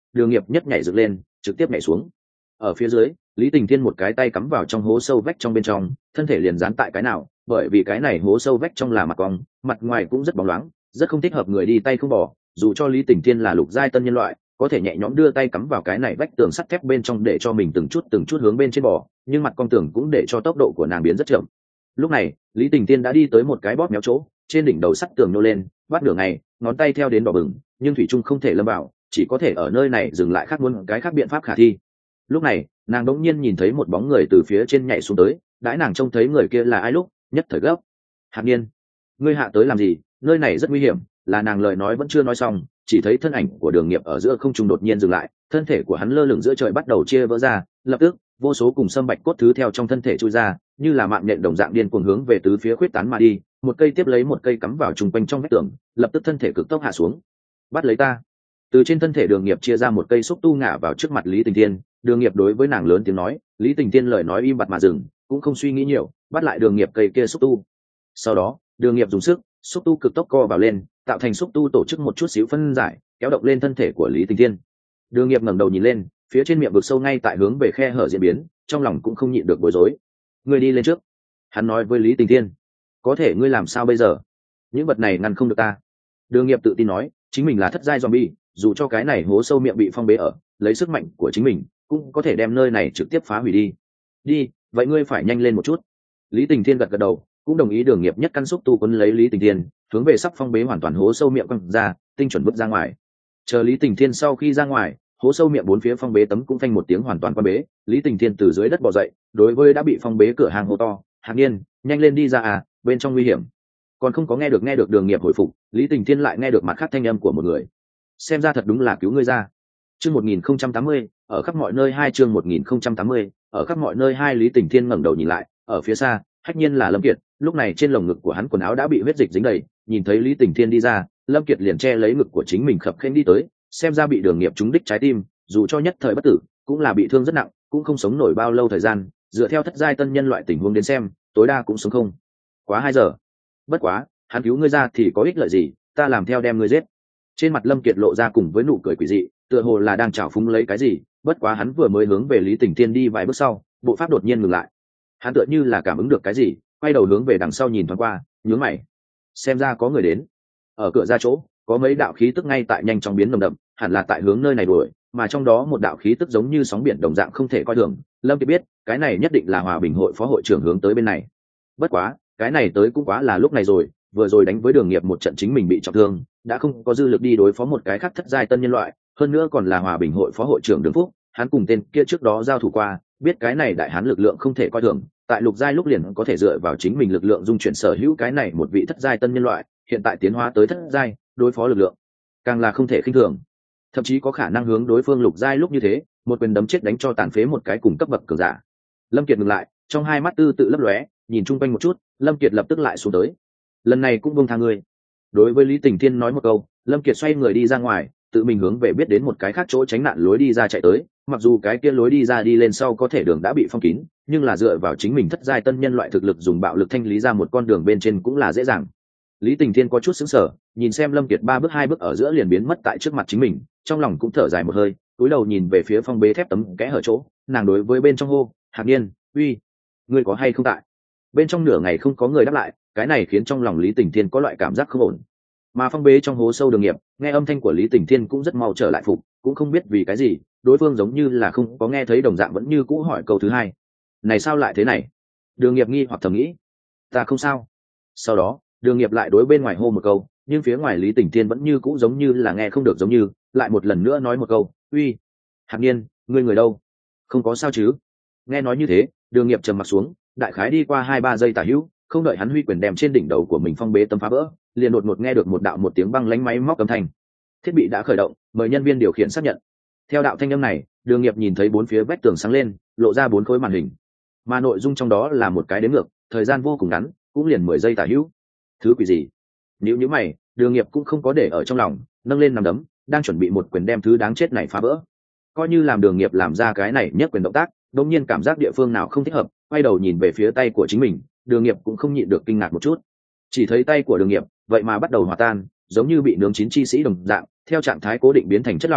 Speaker 1: đường nghiệp nhất nhảy dựng lên trực tiếp nhảy xuống. Ở phía dưới lý tình thiên một cái tay cắm vào trong hố sâu vách trong bên trong, thân thể liền dán tại cái nào, bởi vì cái này hố sâu vách trong là mặt cong, mặt ngoài cũng rất bóng loáng, rất không thích hợp người đi tay không bỏ. Dù cho lý tình thiên là lục giai tân nhân loại, có thể nhẹ nhõm đưa tay cắm vào cái này vách tường sắt thép bên trong để cho mình từng chút từng chút hướng bên trên bò, nhưng mặt cong tường cũng để cho tốc độ của nàng biến rất chậm. Lúc này lý tình thiên đã đi tới một cái bóp méo chỗ, trên đỉnh đầu sắt tường nhô lên, bắt nửa ngày ngón tay theo đến đỏ bừng, nhưng thủy trung không thể lâm vào, chỉ có thể ở nơi này dừng lại, khác muốn cái khác biện pháp khả thi. Lúc này nàng đống nhiên nhìn thấy một bóng người từ phía trên nhảy xuống tới, đãi nàng trông thấy người kia là ai lúc nhất thời gấp. Hạc Niên, ngươi hạ tới làm gì? Nơi này rất nguy hiểm. Là nàng lời nói vẫn chưa nói xong, chỉ thấy thân ảnh của đường nghiệp ở giữa không trung đột nhiên dừng lại, thân thể của hắn lơ lửng giữa trời bắt đầu chia vỡ ra, lập tức vô số cùng sâm bạch cốt thứ theo trong thân thể chui ra, như là mạng nhện đồng dạng điên cuồng hướng về tứ phía khuyết tán mà đi, một cây tiếp lấy một cây cắm vào trung quanh trong vách tường, lập tức thân thể cực tốc hạ xuống. Bắt lấy ta! Từ trên thân thể đường nghiệp chia ra một cây xúc tu ngã vào trước mặt Lý Tình Thiên, đường nghiệp đối với nàng lớn tiếng nói. Lý Tình Thiên lời nói im bặt mà dừng, cũng không suy nghĩ nhiều, bắt lại đường nghiệp cây kia xúc tu. Sau đó đường nghiệp dùng sức, xúc tu cực tốc co vào lên, tạo thành xúc tu tổ chức một chút xíu phân giải, kéo động lên thân thể của Lý Tình Thiên. Đường nghiệp ngẩng đầu nhìn lên, phía trên miệng vực sâu ngay tại hướng về khe hở diễn biến, trong lòng cũng không nhịn được bối rối. Ngươi đi lên trước, hắn nói với Lý Tình Thiên. Có thể ngươi làm sao bây giờ? Những vật này ngăn không được ta. Đường nghiệp tự tin nói, chính mình là thất giai zombie, dù cho cái này hố sâu miệng bị phong bế ở, lấy sức mạnh của chính mình cũng có thể đem nơi này trực tiếp phá hủy đi. Đi, vậy ngươi phải nhanh lên một chút. Lý Tình Thiên gật gật đầu, cũng đồng ý. Đường nghiệp nhất căn xúc tu quấn lấy Lý Tình Thiên, hướng về sắp phong bế hoàn toàn hố sâu miệng quăng ra, tinh chuẩn bước ra ngoài. Chờ Lý Tình Thiên sau khi ra ngoài, hố sâu miệng bốn phía phong bế tấm cũng phanh một tiếng hoàn toàn quan bế. Lý Tình Thiên từ dưới đất bò dậy, đối với đã bị phong bế cửa hàng hô to, Hạc Niên, nhanh lên đi ra à, bên trong nguy hiểm. Còn không có nghe được nghe được đường nghiệp hồi phục, Lý Tình Thiên lại nghe được mặt khác thanh âm của một người. Xem ra thật đúng là cứu ngươi ra. Chương một nghìn không trăm tám mươi, ở khắp mọi nơi hai chương một nghìn không trăm tám mươi, ở khắp mọi nơi hai. Lý Tình Thiên ngẩng đầu nhìn lại, ở phía xa, Hách Nhiên là Lâm Kiệt, lúc này trên lồng ngực của hắn quần áo đã bị huyết dịch dính đầy, nhìn thấy Lý Tình Thiên đi ra, Lâm Kiệt liền che lấy ngực của chính mình khập khiễng đi tới, xem ra bị đường nghiệp trúng đích trái tim, dù cho nhất thời bất tử, cũng là bị thương rất nặng, cũng không sống nổi bao lâu thời gian, dựa theo thất giai tân nhân loại tình huống đến xem, tối đa cũng sống không quá hai giờ. Bất quá, hắn cứu ngươi ra thì có ích lợi gì, ta làm theo đem ngươi giết. Trên mặt Lâm Kiệt lộ ra cùng với nụ cười quỷ dị, tựa hồ là đang trào phúng lấy cái gì, bất quá hắn vừa mới hướng về Lý Tình Thiên đi vài bước sau, bộ pháp đột nhiên ngừng lại. Hắn tựa như là cảm ứng được cái gì, quay đầu hướng về đằng sau nhìn thoáng qua, nhướng mày. Xem ra có người đến. Ở cửa ra chỗ, có mấy đạo khí tức ngay tại nhanh chóng biến nồng đậm, hẳn là tại hướng nơi này đuổi, mà trong đó một đạo khí tức giống như sóng biển đồng dạng không thể coi thường. Lâm Kiệt biết, cái này nhất định là Hòa Bình hội phó hội trưởng hướng tới bên này. Bất quá, cái này tới cũng quá là lúc này rồi, vừa rồi đánh với đường nghiệp một trận chính mình bị trọng thương, đã không có dư lực đi đối phó một cái khác thất giai tân nhân loại, hơn nữa còn là Hòa Bình hội phó hội trưởng Đường Phúc, hắn cùng tên kia trước đó giao thủ qua, biết cái này đại hán lực lượng không thể coi thường, tại lục giai lúc liền có thể dựa vào chính mình lực lượng dung chuyển sở hữu cái này một vị thất giai tân nhân loại, hiện tại tiến hóa tới thất giai, đối phó lực lượng càng là không thể khinh thường, thậm chí có khả năng hướng đối phương lục giai lúc như thế, một quyền đấm chết đánh cho tàn phế một cái cùng cấp bậc cường giả. Lâm Kiệt ngừng lại, trong hai mắt tư tự lấp lóe, nhìn chung quanh một chút, Lâm Kiệt lập tức lại xuống tới. Lần này cũng buông tha ngươi. Đối với Lý Tình Thiên nói một câu, Lâm Kiệt xoay người đi ra ngoài, tự mình hướng về biết đến một cái khác chỗ tránh nạn lối đi ra chạy tới. Mặc dù cái kia lối đi ra đi lên sau có thể đường đã bị phong kín, nhưng là dựa vào chính mình thất giai tân nhân loại thực lực dùng bạo lực thanh lý ra một con đường bên trên cũng là dễ dàng. Lý Tình Thiên có chút sững sờ, nhìn xem Lâm Kiệt ba bước hai bước ở giữa liền biến mất tại trước mặt chính mình, trong lòng cũng thở dài một hơi, cúi đầu nhìn về phía phong bế thép tấm kẽ hở chỗ, nàng đối với bên trong hô, Hạc Niên, uy, ngươi có hay không tại? Bên trong nửa ngày không có người đáp lại, cái này khiến trong lòng Lý Tình Thiên có loại cảm giác không ổn. Mà phong bế trong hố sâu đường nghiệp, nghe âm thanh của Lý Tình Thiên cũng rất mau trở lại phục, cũng không biết vì cái gì, đối phương giống như là không có nghe thấy đồng dạng vẫn như cũ hỏi câu thứ hai. Này sao lại thế này? Đường nghiệp nghi hoặc thầm nghĩ, ta không sao. Sau đó, đường nghiệp lại đối bên ngoài hô một câu, nhưng phía ngoài Lý Tình Thiên vẫn như cũ giống như là nghe không được giống như, lại một lần nữa nói một câu, uy, Hạc Niên, ngươi người đâu? Không có sao chứ? Nghe nói như thế, đường nghiệp trầm mặt xuống, đại khái đi qua hai ba giây tả hữu, không đợi hắn huy quyền đem trên đỉnh đầu của mình phong bế tấm phá vỡ, liền đột ngột nghe được một đạo một tiếng băng lánh máy móc âm thanh. Thiết bị đã khởi động, mời nhân viên điều khiển xác nhận. Theo đạo thanh âm này, đường nghiệp nhìn thấy bốn phía vách tường sáng lên, lộ ra bốn khối màn hình, mà nội dung trong đó là một cái đếm ngược, thời gian vô cùng ngắn, cũng liền mười giây tả hữu. Thứ quỷ gì? Nếu như mày, đường nghiệp cũng không có để ở trong lòng, nâng lên nắm đấm, đang chuẩn bị một quyền đem thứ đáng chết này phá vỡ. Coi như làm đường nghiệp làm ra cái này nhất quyền động tác, đột nhiên cảm giác địa phương nào không thích hợp, quay đầu nhìn về phía tay của chính mình, đường nghiệp cũng không nhịn được kinh ngạc một chút. Chỉ thấy tay của đường nghiệp vậy mà bắt đầu hòa tan, giống như bị nướng chín chi sĩ đồng dạng, theo trạng thái cố định biến thành chất lỏng,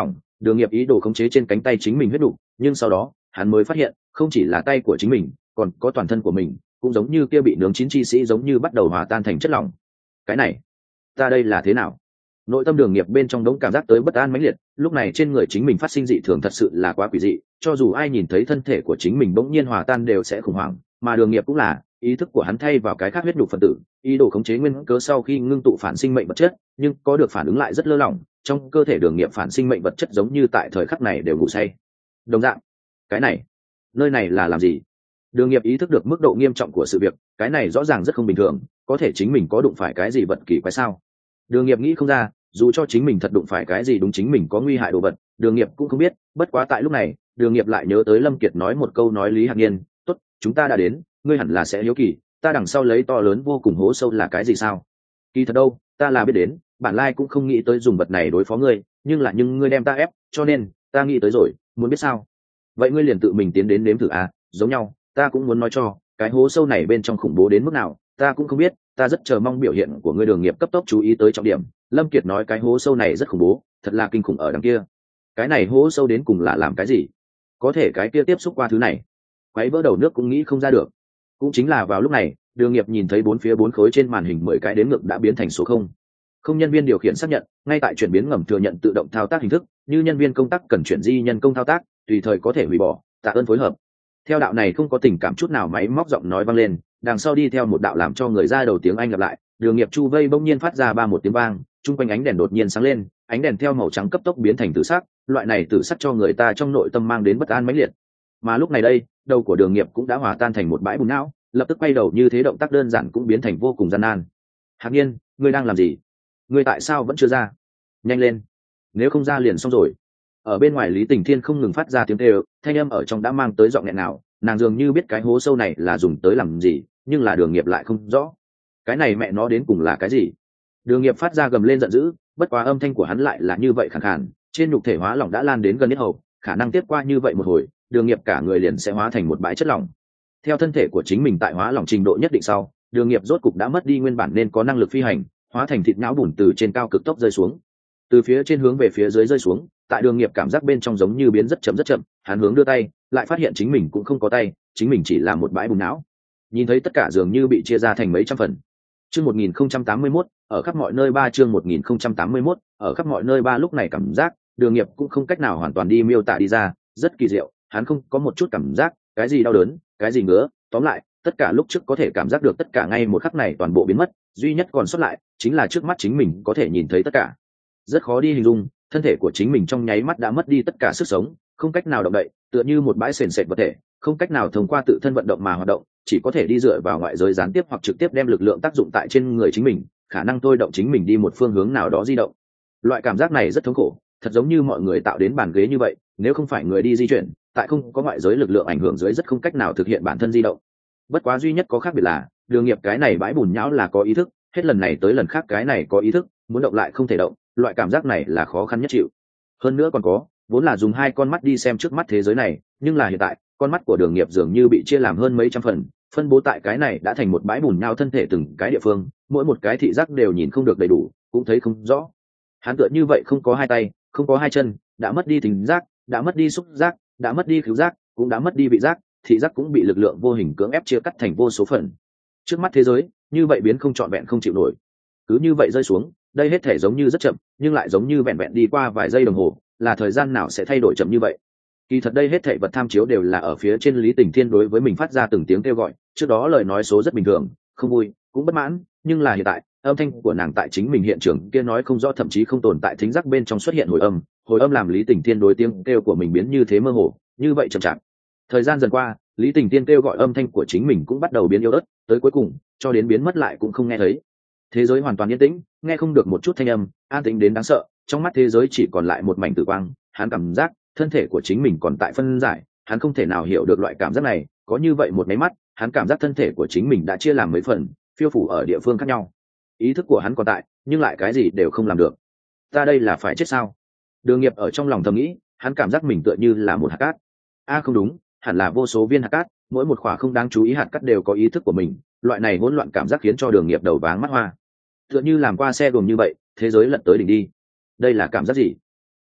Speaker 1: Đường Nghiệp ý đồ khống chế trên cánh tay chính mình huyết đủ, nhưng sau đó hắn mới phát hiện không chỉ là tay của chính mình, còn có toàn thân của mình cũng giống như kia bị nướng chín chi sĩ giống như bắt đầu hòa tan thành chất lỏng. Cái này, ta đây là thế nào? Nội tâm Đường Nghiệp bên trong đống cảm giác tới bất an mãnh liệt, lúc này trên người chính mình phát sinh dị thường thật sự là quá quỷ dị, cho dù ai nhìn thấy thân thể của chính mình bỗng nhiên hòa tan đều sẽ khủng hoảng, mà Đường Nghiệp cũng là, ý thức của hắn thay vào cái khác huyết nhục phân tử, ý đồ khống chế nguyên cớ sau khi ngưng tụ phản sinh mệnh vật chất, nhưng có được phản ứng lại rất lơ lỏng, trong cơ thể Đường Nghiệp phản sinh mệnh vật chất giống như tại thời khắc này đều ngủ say. Đồng dạng, cái này, nơi này là làm gì? Đường Nghiệp ý thức được mức độ nghiêm trọng của sự việc, cái này rõ ràng rất không bình thường, có thể chính mình có đụng phải cái gì vật kỳ quái sao? Đường Nghiệp nghĩ không ra, dù cho chính mình thật đụng phải cái gì đúng chính mình có nguy hại đồ vật, Đường Nghiệp cũng không biết, bất quá tại lúc này, Đường Nghiệp lại nhớ tới Lâm Kiệt nói một câu nói Lý Hạc Nhiên, "Tốt, chúng ta đã đến, ngươi hẳn là sẽ hiếu kỳ, ta đằng sau lấy to lớn vô cùng hố sâu là cái gì sao?" Kỳ thật đâu, ta là biết đến, bản lai cũng không nghĩ tới dùng vật này đối phó ngươi, nhưng là nhưng ngươi đem ta ép, cho nên ta nghĩ tới rồi, muốn biết sao? Vậy ngươi liền tự mình tiến đến nếm thử à, giống nhau, ta cũng muốn nói cho, cái hố sâu này bên trong khủng bố đến mức nào, ta cũng không biết, ta rất chờ mong biểu hiện của ngươi. Đường Nghiệp cấp tốc chú ý tới trọng điểm, Lâm Kiệt nói cái hố sâu này rất khủng bố, thật là kinh khủng ở đằng kia. Cái này hố sâu đến cùng là làm cái gì? Có thể cái kia tiếp xúc qua thứ này, quấy vỡ đầu nước cũng nghĩ không ra được. Cũng chính là vào lúc này, Đường Nghiệp nhìn thấy bốn phía bốn khối trên màn hình mười cái đếm ngược đã biến thành số không. Không nhân viên điều khiển xác nhận, ngay tại chuyển biến ngầm thừa nhận tự động thao tác hình thức, như nhân viên công tác cần chuyển di nhân công thao tác, tùy thời có thể hủy bỏ, tạ ơn phối hợp. Theo đạo này không có tình cảm chút nào máy móc giọng nói vang lên, đằng sau đi theo một đạo làm cho người ra đầu tiếng Anh lặp lại, Đường Nghiệp chu vây bỗng nhiên phát ra ba một tiếng vang, chung quanh ánh đèn đột nhiên sáng lên, ánh đèn theo màu trắng cấp tốc biến thành tử sắc, loại này tử sắc cho người ta trong nội tâm mang đến bất an mãnh liệt. Mà lúc này đây, đầu của Đường Nghiệp cũng đã hòa tan thành một bãi bùn não, lập tức quay đầu như thế động tác đơn giản cũng biến thành vô cùng gian nan. Hạc Nhiên, ngươi đang làm gì? Ngươi tại sao vẫn chưa ra? Nhanh lên, nếu không ra liền xong rồi. Ở bên ngoài Lý Tình Thiên không ngừng phát ra tiếng kêu, thanh âm ở trong đã mang tới giọng nghẹn nào, nàng dường như biết cái hố sâu này là dùng tới làm gì, nhưng là Đường Nghiệp lại không rõ. Cái này mẹ nó đến cùng là cái gì? Đường Nghiệp phát ra gầm lên giận dữ, bất quá âm thanh của hắn lại là như vậy khàn khàn, trên nhục thể hóa lỏng đã lan đến gần yết hầu, khả năng tiếp qua như vậy một hồi, Đường Nghiệp cả người liền sẽ hóa thành một bãi chất lỏng. Theo thân thể của chính mình tại hóa lỏng trình độ nhất định sau, Đường Nghiệp rốt cục đã mất đi nguyên bản nên có năng lực phi hành, hóa thành thịt não bùn từ trên cao cực tốc rơi xuống. Từ phía trên hướng về phía dưới rơi xuống, tại Đường Nghiệp cảm giác bên trong giống như biến rất chậm rất chậm, hắn hướng đưa tay, lại phát hiện chính mình cũng không có tay, chính mình chỉ là một bãi bùn não. Nhìn thấy tất cả dường như bị chia ra thành mấy trăm phần. Chương một nghìn không trăm tám mươi mốt, ở khắp mọi nơi ba chương một nghìn không trăm tám mươi mốt, ở khắp mọi nơi ba lúc này cảm giác, Đường Nghiệp cũng không cách nào hoàn toàn đi miêu tả đi ra, rất kỳ diệu, hắn không có một chút cảm giác, cái gì đau đớn, cái gì ngứa, tóm lại, tất cả lúc trước có thể cảm giác được tất cả ngay một khắc này toàn bộ biến mất, duy nhất còn sót lại chính là trước mắt chính mình có thể nhìn thấy tất cả. Rất khó đi hình dung, thân thể của chính mình trong nháy mắt đã mất đi tất cả sức sống, không cách nào động đậy, tựa như một bãi sền sệt vật thể, không cách nào thông qua tự thân vận động mà hoạt động, chỉ có thể đi dựa vào ngoại giới gián tiếp hoặc trực tiếp đem lực lượng tác dụng tại trên người chính mình, khả năng thôi động chính mình đi một phương hướng nào đó di động. Loại cảm giác này rất thống khổ, thật giống như mọi người tạo đến bàn ghế như vậy, nếu không phải người đi di chuyển, tại không có ngoại giới lực lượng ảnh hưởng dưới rất không cách nào thực hiện bản thân di động. Bất quá duy nhất có khác biệt là, Đường Nghiệp cái này bãi bùn nhão là có ý thức, hết lần này tới lần khác cái này có ý thức, muốn động lại không thể động, loại cảm giác này là khó khăn nhất chịu. Hơn nữa còn có, vốn là dùng hai con mắt đi xem trước mắt thế giới này, nhưng là hiện tại, con mắt của Đường Nghiệp dường như bị chia làm hơn mấy trăm phần, phân bố tại cái này đã thành một bãi bùn nhão thân thể từng cái địa phương, mỗi một cái thị giác đều nhìn không được đầy đủ, cũng thấy không rõ. Hắn tựa như vậy không có hai tay, không có hai chân, đã mất đi thính giác, đã mất đi xúc giác, đã mất đi khứu giác, cũng đã mất đi vị giác, thị giác cũng bị lực lượng vô hình cưỡng ép chia cắt thành vô số phần. Trước mắt thế giới, như vậy biến không trọn vẹn không chịu nổi. Cứ như vậy rơi xuống, đây hết thể giống như rất chậm, nhưng lại giống như vẹn vẹn đi qua vài giây đồng hồ, là thời gian nào sẽ thay đổi chậm như vậy? Kỳ thật đây hết thảy vật tham chiếu đều là ở phía trên Lý Tình Thiên đối với mình phát ra từng tiếng kêu gọi, trước đó lời nói số rất bình thường, không vui, cũng bất mãn, nhưng là hiện tại, âm thanh của nàng tại chính mình hiện trường kia nói không rõ, thậm chí không tồn tại thính giác bên trong xuất hiện hồi âm, hồi âm làm Lý Tình Thiên đối tiếng kêu của mình biến như thế mơ hồ, như vậy chậm chạp. Thời gian dần qua, Lý Tình Thiên kêu gọi âm thanh của chính mình cũng bắt đầu biến yếu ớt, tới cuối cùng, cho đến biến mất lại cũng không nghe thấy. Thế giới hoàn toàn yên tĩnh, nghe không được một chút thanh âm, an tĩnh đến đáng sợ, trong mắt thế giới chỉ còn lại một mảnh tử quang, hắn cảm giác thân thể của chính mình còn tại phân giải, hắn không thể nào hiểu được loại cảm giác này, có như vậy một máy mắt, hắn cảm giác thân thể của chính mình đã chia làm mấy phần, phiêu phủ ở địa phương khác nhau. Ý thức của hắn còn tại, nhưng lại cái gì đều không làm được. Ta đây là phải chết sao? Đường Nghiệp ở trong lòng thầm nghĩ, hắn cảm giác mình tựa như là một hạt cát. A à không đúng, hẳn là vô số viên hạt cát, mỗi một khỏa không đáng chú ý hạt cát đều có ý thức của mình, loại này hỗn loạn cảm giác khiến cho Đường Nghiệp đầu váng mắt hoa. Tựa như làm qua xe đùm như vậy, thế giới lật tới đỉnh đi. Đây là cảm giác gì?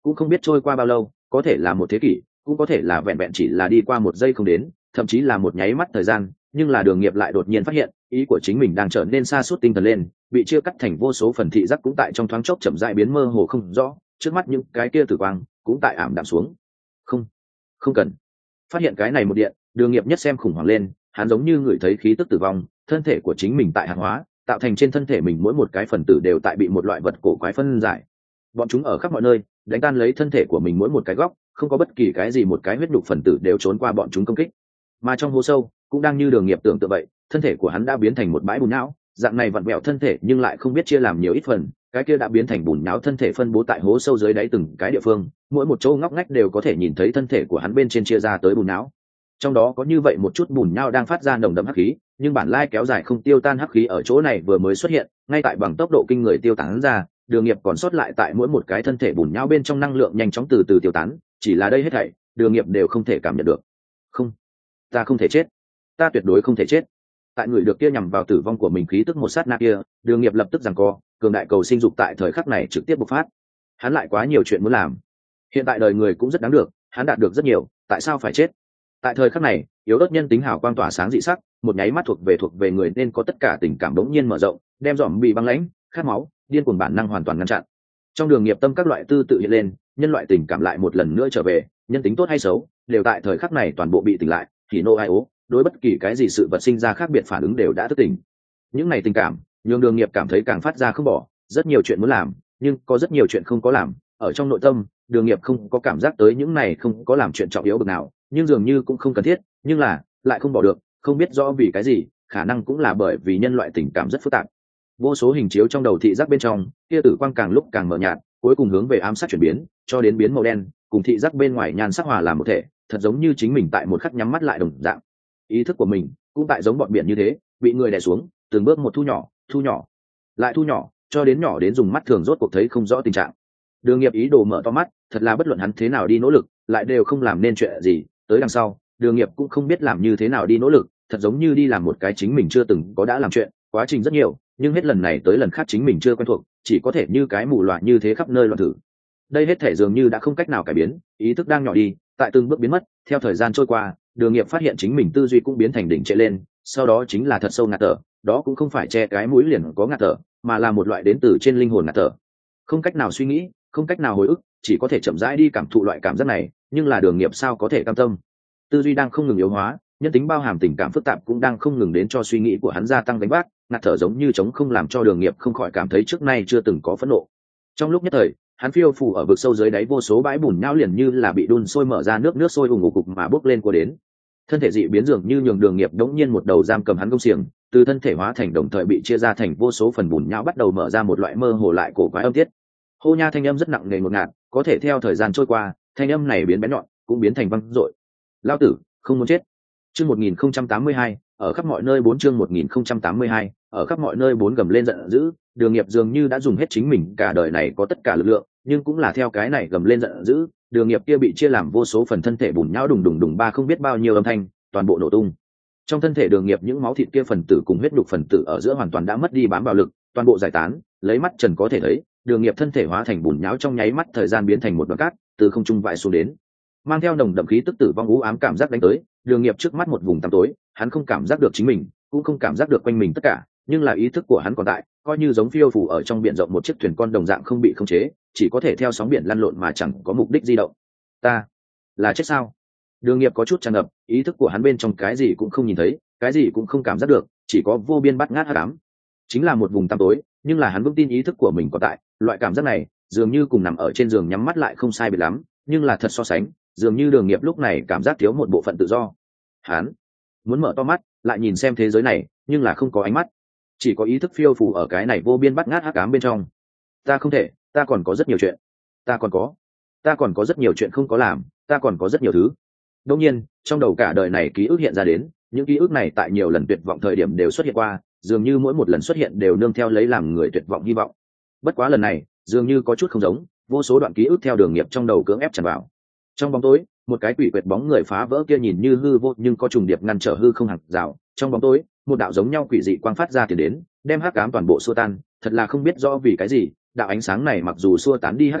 Speaker 1: cũng không biết trôi qua bao lâu, có thể là một thế kỷ, cũng có thể là vẹn vẹn chỉ là đi qua một giây không đến, thậm chí là một nháy mắt thời gian, nhưng là Đường Nghiệp lại đột nhiên phát hiện, ý của chính mình đang trở nên xa suốt tinh thần lên, bị chia cắt thành vô số phần thị giác cũng tại trong thoáng chốc chậm rãi biến mơ hồ không rõ, trước mắt những cái kia tử quang cũng tại ảm đạm xuống. Không, không cần. Phát hiện cái này một điện, Đường Nghiệp nhất xem khủng hoảng lên, hắn giống như ngửi thấy khí tức tử vong, thân thể của chính mình tại hàng hóa, tạo thành trên thân thể mình mỗi một cái phần tử đều tại bị một loại vật cổ quái phân giải. Bọn chúng ở khắp mọi nơi, đánh tan lấy thân thể của mình mỗi một cái góc, không có bất kỳ cái gì một cái huyết nhục phần tử đều trốn qua bọn chúng công kích. Mà trong hố sâu, cũng đang như Đường Nghiệp tưởng tượng vậy, thân thể của hắn đã biến thành một bãi bùn não, dạng này vặn vẹo thân thể nhưng lại không biết chia làm nhiều ít phần, cái kia đã biến thành bùn não thân thể phân bố tại hố sâu dưới đáy từng cái địa phương, mỗi một chỗ ngóc ngách đều có thể nhìn thấy thân thể của hắn bên trên chia ra tới bùn não. Trong đó có như vậy một chút bùn nhau đang phát ra nồng đậm hắc khí, nhưng bản lai kéo dài không tiêu tan hắc khí ở chỗ này vừa mới xuất hiện, ngay tại bằng tốc độ kinh người tiêu tán ra, Đường Nghiệp còn sót lại tại mỗi một cái thân thể bùn nhau bên trong năng lượng nhanh chóng từ từ tiêu tán, chỉ là đây hết thảy, Đường Nghiệp đều không thể cảm nhận được. Không, ta không thể chết, ta tuyệt đối không thể chết. Tại người được kia nhằm vào tử vong của mình khí tức một sát na kia, Đường Nghiệp lập tức giằng co, cường đại cầu sinh dục tại thời khắc này trực tiếp bộc phát. Hắn lại quá nhiều chuyện muốn làm. Hiện tại đời người cũng rất đáng được, hắn đạt được rất nhiều, tại sao phải chết? Tại thời khắc này, yếu ớt nhân tính hào quang tỏa sáng dị sắc, một nháy mắt thuộc về thuộc về người nên có tất cả tình cảm đống nhiên mở rộng, đem dòm bị băng lãnh, khát máu, điên cuồng bản năng hoàn toàn ngăn chặn. Trong Đường Nghiệp tâm các loại tư tự hiện lên, nhân loại tình cảm lại một lần nữa trở về, nhân tính tốt hay xấu, đều tại thời khắc này toàn bộ bị tỉnh lại, thì nô ai ố, đối bất kỳ cái gì sự vật sinh ra khác biệt phản ứng đều đã thức tỉnh. Những này tình cảm, nhường Đường Nghiệp cảm thấy càng phát ra không bỏ, rất nhiều chuyện muốn làm, nhưng có rất nhiều chuyện không có làm, ở trong nội tâm, Đường Nghiệp không có cảm giác tới những này không có làm chuyện trọng yếu bực nào, nhưng dường như cũng không cần thiết, nhưng là lại không bỏ được, không biết rõ vì cái gì, khả năng cũng là bởi vì nhân loại tình cảm rất phức tạp. Vô số hình chiếu trong đầu thị giác bên trong, kia tử quang càng lúc càng mờ nhạt, cuối cùng hướng về ám sát chuyển biến, cho đến biến màu đen, cùng thị giác bên ngoài nhan sắc hòa làm một thể, thật giống như chính mình tại một khắc nhắm mắt lại đồng dạng. Ý thức của mình cũng tại giống bọn biển như thế, bị người đè xuống, từng bước một thu nhỏ, thu nhỏ, lại thu nhỏ, cho đến nhỏ đến dùng mắt thường rốt cuộc thấy không rõ tình trạng. Đường Nghiệp ý đồ mở to mắt, thật là bất luận hắn thế nào đi nỗ lực, lại đều không làm nên chuyện gì, tới đằng sau, Đường Nghiệp cũng không biết làm như thế nào đi nỗ lực, thật giống như đi làm một cái chính mình chưa từng có đã làm chuyện, quá trình rất nhiều, nhưng hết lần này tới lần khác chính mình chưa quen thuộc, chỉ có thể như cái mù loà như thế khắp nơi loạn thử. Đây hết thể dường như đã không cách nào cải biến, ý thức đang nhỏ đi, tại từng bước biến mất, theo thời gian trôi qua, Đường Nghiệp phát hiện chính mình tư duy cũng biến thành đỉnh trệ lên, sau đó chính là thật sâu ngạt thở, đó cũng không phải che cái mũi liền có ngạt thở, mà là một loại đến từ trên linh hồn ngạt thở. Không cách nào suy nghĩ, không cách nào hồi ức, chỉ có thể chậm rãi đi cảm thụ loại cảm giác này, nhưng là Đường Nghiệp sao có thể cam tâm? Tư duy đang không ngừng yếu hóa, nhân tính bao hàm tình cảm phức tạp cũng đang không ngừng đến cho suy nghĩ của hắn gia tăng gánh vác, ngạt thở giống như trống không làm cho Đường Nghiệp không khỏi cảm thấy trước nay chưa từng có phẫn nộ. Trong lúc nhất thời, hắn phiêu phù ở vực sâu dưới đáy vô số bãi bùn nhão liền như là bị đun sôi mở ra nước nước sôi ùng ục cục mà bốc lên qua đến. Thân thể dị biến dường như nhường Đường Nghiệp đống nhiên một đầu giam cầm hắn công xiềng, từ thân thể hóa thành đồng thời bị chia ra thành vô số phần bùn nhão bắt đầu mở ra một loại mơ hồ lại cổ quái âm tiết. Hô nha thanh âm rất nặng nề ngột ngạt, có thể theo thời gian trôi qua, thanh âm này biến bén nhọn, cũng biến thành vang dội. Lao tử, không muốn chết. Chương một nghìn không trăm tám mươi hai, ở khắp mọi nơi bốn chương một nghìn không trăm tám mươi hai, ở khắp mọi nơi bốn gầm lên giận dữ, Đường Nghiệp dường như đã dùng hết chính mình cả đời này có tất cả lực lượng, nhưng cũng là theo cái này gầm lên giận dữ, Đường Nghiệp kia bị chia làm vô số phần thân thể bùn nhão đùng đùng đùng ba không biết bao nhiêu âm thanh, toàn bộ nổ tung. Trong thân thể Đường Nghiệp những máu thịt kia phần tử cùng huyết nhục phần tử ở giữa hoàn toàn đã mất đi bám vào lực, toàn bộ giải tán, lấy mắt trần có thể thấy, Đường Nghiệp thân thể hóa thành bùn nhão trong nháy mắt thời gian biến thành một đoạn cát, từ không trung vãi xuống đến, mang theo nồng đậm khí tức tử vong u ám cảm giác đánh tới. Đường Nghiệp trước mắt một vùng tăm tối, hắn không cảm giác được chính mình, cũng không cảm giác được quanh mình tất cả, nhưng là ý thức của hắn còn tại, coi như giống phiêu phù ở trong biển rộng một chiếc thuyền con đồng dạng không bị khống chế, chỉ có thể theo sóng biển lăn lộn mà chẳng có mục đích di động. Ta là chết sao? Đường Nghiệp có chút tràn ngập, ý thức của hắn bên trong cái gì cũng không nhìn thấy, cái gì cũng không cảm giác được, chỉ có vô biên bát ngát hắc ám. Chính là một vùng tăm tối, nhưng là hắn vững tin ý thức của mình còn tại, loại cảm giác này dường như cùng nằm ở trên giường nhắm mắt lại không sai biệt lắm, nhưng là thật so sánh, dường như Đường Nghiệp lúc này cảm giác thiếu một bộ phận tự do. Hắn muốn mở to mắt, lại nhìn xem thế giới này, nhưng là không có ánh mắt, chỉ có ý thức phiêu phù ở cái này vô biên bát ngát hắc ám bên trong. Ta không thể, ta còn có rất nhiều chuyện, ta còn có, ta còn có rất nhiều chuyện không có làm, ta còn có rất nhiều thứ. Đương nhiên, trong đầu cả đời này ký ức hiện ra đến, những ký ức này tại nhiều lần tuyệt vọng thời điểm đều xuất hiện qua, dường như mỗi một lần xuất hiện đều nương theo lấy làm người tuyệt vọng hy vọng. Bất quá lần này, dường như có chút không giống, vô số đoạn ký ức theo Đường Nghiệp trong đầu cưỡng ép tràn vào. Trong bóng tối, một cái quỷ quyệt bóng người phá vỡ kia nhìn như hư vô nhưng có trùng điệp ngăn trở hư không hàng rào. Trong bóng tối, một đạo giống nhau quỷ dị quang phát ra tiền đến, đem hắc ám toàn bộ xua tan. Thật là không biết rõ vì cái gì, đạo ánh sáng này mặc dù xua tán đi hắc ám,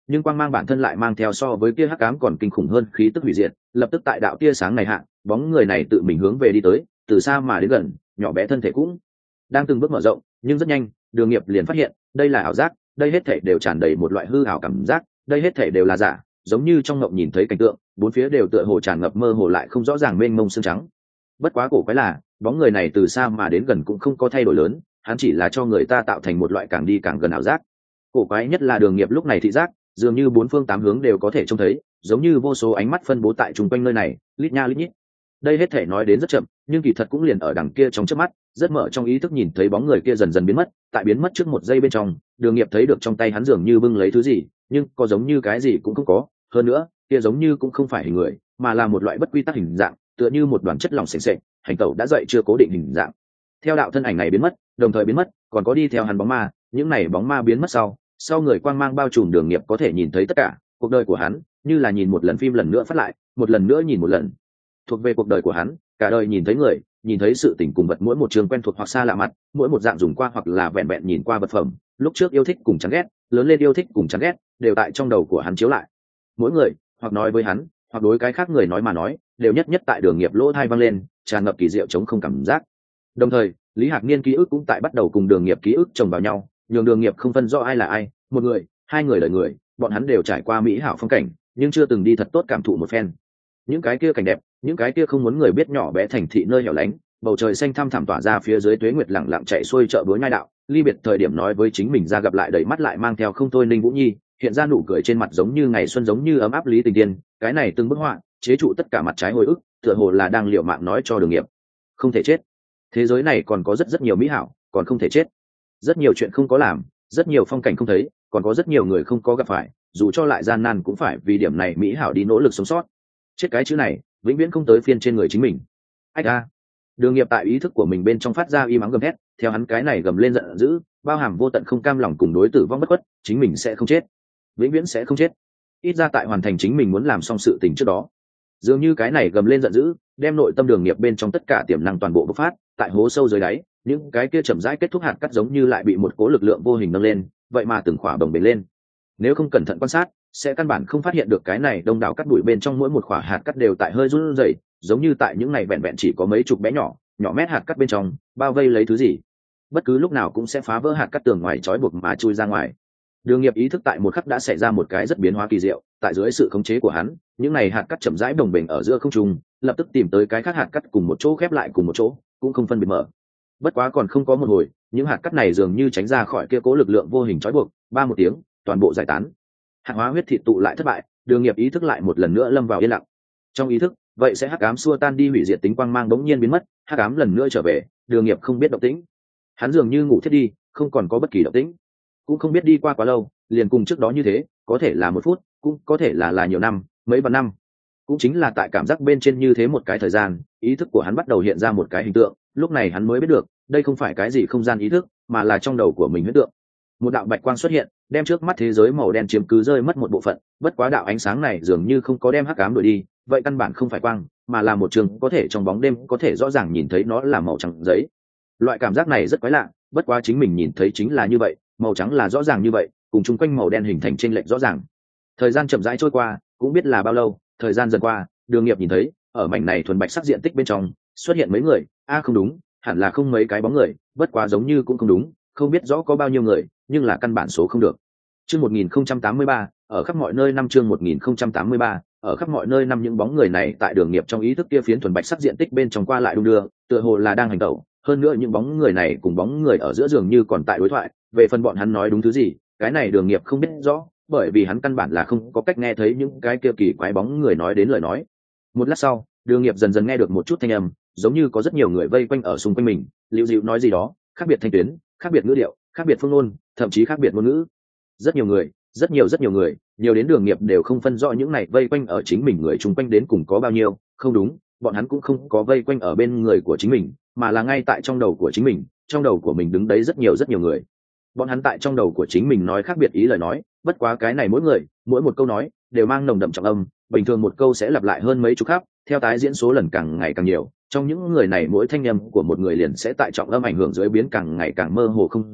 Speaker 1: nhưng quang mang bản thân lại mang theo so với kia hắc ám còn kinh khủng hơn khí tức hủy diệt. Lập tức tại đạo tia sáng này hạ, bóng người này tự mình hướng về đi tới, từ xa mà đến gần, nhỏ bé thân thể cũng đang từng bước mở rộng, nhưng rất nhanh Đường Nghiệp liền phát hiện đây là ảo giác, đây hết thể đều tràn đầy một loại hư ảo cảm giác, đây hết thể đều là giả, giống như trong ngộng nhìn thấy cảnh tượng, bốn phía đều tựa hồ tràn ngập mơ hồ lại không rõ ràng mênh mông sương trắng. Bất quá cổ quái là bóng người này từ xa mà đến gần cũng không có thay đổi lớn, hắn chỉ là cho người ta tạo thành một loại càng đi càng gần ảo giác. Cổ quái nhất là Đường Nghiệp lúc này thị giác dường như bốn phương tám hướng đều có thể trông thấy, giống như vô số ánh mắt phân bố tại chung quanh nơi này, lít nha lít nhít. Đây hết thể nói đến rất chậm, nhưng kỳ thật cũng liền ở đằng kia trong chớp mắt, rất mở trong ý thức nhìn thấy bóng người kia dần dần biến mất. Tại biến mất trước một giây bên trong, Đường Nghiệp thấy được trong tay hắn dường như bưng lấy thứ gì, nhưng có giống như cái gì cũng không có. Hơn nữa, kia giống như cũng không phải hình người, mà là một loại bất quy tắc hình dạng, tựa như một đoàn chất lỏng sền sệt, hành tẩu đã dậy chưa cố định hình dạng. Theo đạo thân ảnh này biến mất, đồng thời biến mất, còn có đi theo hắn bóng ma, những này bóng ma biến mất sau, sau người quang mang bao trùm Đường Nghiệp có thể nhìn thấy tất cả, cuộc đời của hắn, như là nhìn một lần phim lần nữa phát lại, một lần nữa nhìn một lần. Thuộc về cuộc đời của hắn, cả đời nhìn thấy người, nhìn thấy sự tình cùng vật, mỗi một trường quen thuộc hoặc xa lạ mặt, mỗi một dạng dùng qua hoặc là vẹn vẹn nhìn qua vật phẩm, lúc trước yêu thích cùng chán ghét, lớn lên yêu thích cùng chán ghét, đều tại trong đầu của hắn chiếu lại. Mỗi người, hoặc nói với hắn, hoặc đối cái khác người nói mà nói, đều nhất nhất tại Đường Nghiệp lỗ tai vang lên, tràn ngập kỳ diệu chống không cảm giác. Đồng thời, Lý Hạc Niên ký ức cũng tại bắt đầu cùng Đường Nghiệp ký ức chồng vào nhau, nhường Đường Nghiệp không phân rõ ai là ai, một người, hai người đời người, bọn hắn đều trải qua mỹ hảo phong cảnh, nhưng chưa từng đi thật tốt cảm thụ một phen. Những cái kia cảnh đẹp, những cái kia không muốn người biết nhỏ bé thành thị nơi hẻo lánh, bầu trời xanh thăm thẳm tỏa ra phía dưới tuế nguyệt lặng lặng chạy xuôi chợ búa nhai đạo, ly biệt thời điểm nói với chính mình ra gặp lại đầy mắt lại mang theo không thôi Ninh Vũ Nhi, hiện ra nụ cười trên mặt giống như ngày xuân giống như ấm áp Lý Tình Tiên, cái này từng bức họa, chế trụ tất cả mặt trái hồi ức, tựa hồ là đang liều mạng nói cho Đường Nghiệp, không thể chết. Thế giới này còn có rất rất nhiều mỹ hảo, còn không thể chết. Rất nhiều chuyện không có làm, rất nhiều phong cảnh không thấy, còn có rất nhiều người không có gặp phải, dù cho lại gian nan cũng phải vì điểm này mỹ hảo đi nỗ lực sống sót. Chết cái chữ này, vĩnh viễn không tới phiên trên người chính mình. Ách a! Đường Nghiệp tại ý thức của mình bên trong phát ra y mắng gầm hét, theo hắn cái này gầm lên giận dữ, bao hàm vô tận không cam lòng cùng đối tử vong bất khuất, chính mình sẽ không chết, vĩnh viễn sẽ không chết. Ít ra tại hoàn thành chính mình muốn làm xong sự tình trước đó. Dường như cái này gầm lên giận dữ, đem nội tâm Đường Nghiệp bên trong tất cả tiềm năng toàn bộ bộc phát, tại hố sâu dưới đáy, những cái kia chậm rãi kết thúc hạt cắt giống như lại bị một cố lực lượng vô hình nâng lên, vậy mà từng khỏa bồng bềnh lên. Nếu không cẩn thận quan sát, sẽ căn bản không phát hiện được cái này đông đảo cắt bụi bên trong mỗi một khỏa hạt cắt đều tại hơi run rẩy, giống như tại những này vẹn vẹn chỉ có mấy chục bé nhỏ, nhỏ mét hạt cắt bên trong, bao vây lấy thứ gì. Bất cứ lúc nào cũng sẽ phá vỡ hạt cắt tường ngoài trói buộc mà chui ra ngoài. Đường Nghiệp ý thức tại một khắc đã xảy ra một cái rất biến hóa kỳ diệu, tại dưới sự khống chế của hắn, những này hạt cắt chậm rãi đồng bềnh ở giữa không trung, lập tức tìm tới cái khác hạt cắt cùng một chỗ khép lại cùng một chỗ, cũng không phân biệt mở. Bất quá còn không có một hồi, những hạt cắt này dường như tránh ra khỏi kia cố lực lượng vô hình trói buộc, ba một tiếng, toàn bộ giải tán. Hạt hóa huyết thịt tụ lại thất bại, Đường Nghiệp ý thức lại một lần nữa lâm vào yên lặng. Trong ý thức, vậy sẽ hắc ám xua tan đi hủy diệt tính quang mang bỗng nhiên biến mất, hắc ám lần nữa trở về, Đường Nghiệp không biết động tĩnh. Hắn dường như ngủ thiếp đi, không còn có bất kỳ động tĩnh. Cũng không biết đi qua quá lâu, liền cùng trước đó như thế, có thể là một phút, cũng có thể là là nhiều năm, mấy vạn năm. Cũng chính là tại cảm giác bên trên như thế một cái thời gian, ý thức của hắn bắt đầu hiện ra một cái hình tượng, lúc này hắn mới biết được, đây không phải cái gì không gian ý thức, mà là trong đầu của mình huyễn tượng. Một đạo bạch quang xuất hiện, đem trước mắt thế giới màu đen chiếm cứ rơi mất một bộ phận, bất quá đạo ánh sáng này dường như không có đem hắc ám đuổi đi, vậy căn bản không phải quang, mà là một trường có thể trong bóng đêm có thể rõ ràng nhìn thấy nó là màu trắng giấy. Loại cảm giác này rất quái lạ, bất quá chính mình nhìn thấy chính là như vậy, màu trắng là rõ ràng như vậy, cùng chung quanh màu đen hình thành chênh lệch rõ ràng. Thời gian chậm rãi trôi qua, cũng biết là bao lâu, thời gian dần qua, Đường Nghiệp nhìn thấy, ở mảnh này thuần bạch sắc diện tích bên trong, xuất hiện mấy người, a à, không đúng, hẳn là không mấy cái bóng người, bất quá giống như cũng không đúng, không biết rõ có bao nhiêu người, nhưng là căn bản số không được. Chương một nghìn không trăm tám mươi ba, ở khắp mọi nơi năm chương một nghìn không trăm tám mươi ba, ở khắp mọi nơi năm những bóng người này tại Đường Nghiệp trong ý thức kia phiến thuần bạch sắc diện tích bên trong qua lại đung đưa, tựa hồ là đang hành động, hơn nữa những bóng người này cùng bóng người ở giữa dường như còn tại đối thoại, về phần bọn hắn nói đúng thứ gì, cái này Đường Nghiệp không biết rõ, bởi vì hắn căn bản là không có cách nghe thấy những cái kia kỳ quái bóng người nói đến lời nói. Một lát sau, Đường Nghiệp dần dần nghe được một chút thanh âm, giống như có rất nhiều người vây quanh ở xung quanh mình, liễu dịu nói gì đó, khác biệt thanh tuyến, khác biệt ngữ điệu, khác biệt phương ngôn, thậm chí khác biệt ngôn ngữ. Rất nhiều người, rất nhiều rất nhiều người, nhiều đến Đường Nghiệp đều không phân rõ những này vây quanh ở chính mình người chung quanh đến cùng có bao nhiêu, không đúng, bọn hắn cũng không có vây quanh ở bên người của chính mình, mà là ngay tại trong đầu của chính mình, trong đầu của mình đứng đấy rất nhiều rất nhiều người. Bọn hắn tại trong đầu của chính mình nói khác biệt ý lời nói, bất quá cái này mỗi người, mỗi một câu nói đều mang nồng đậm trọng âm, bình thường một câu sẽ lặp lại hơn mấy chục khác, theo tái diễn số lần càng ngày càng nhiều, trong những người này mỗi thanh âm của một người liền sẽ tại trọng âm ảnh hưởng dưới biến càng ngày càng mơ hồ không rõ,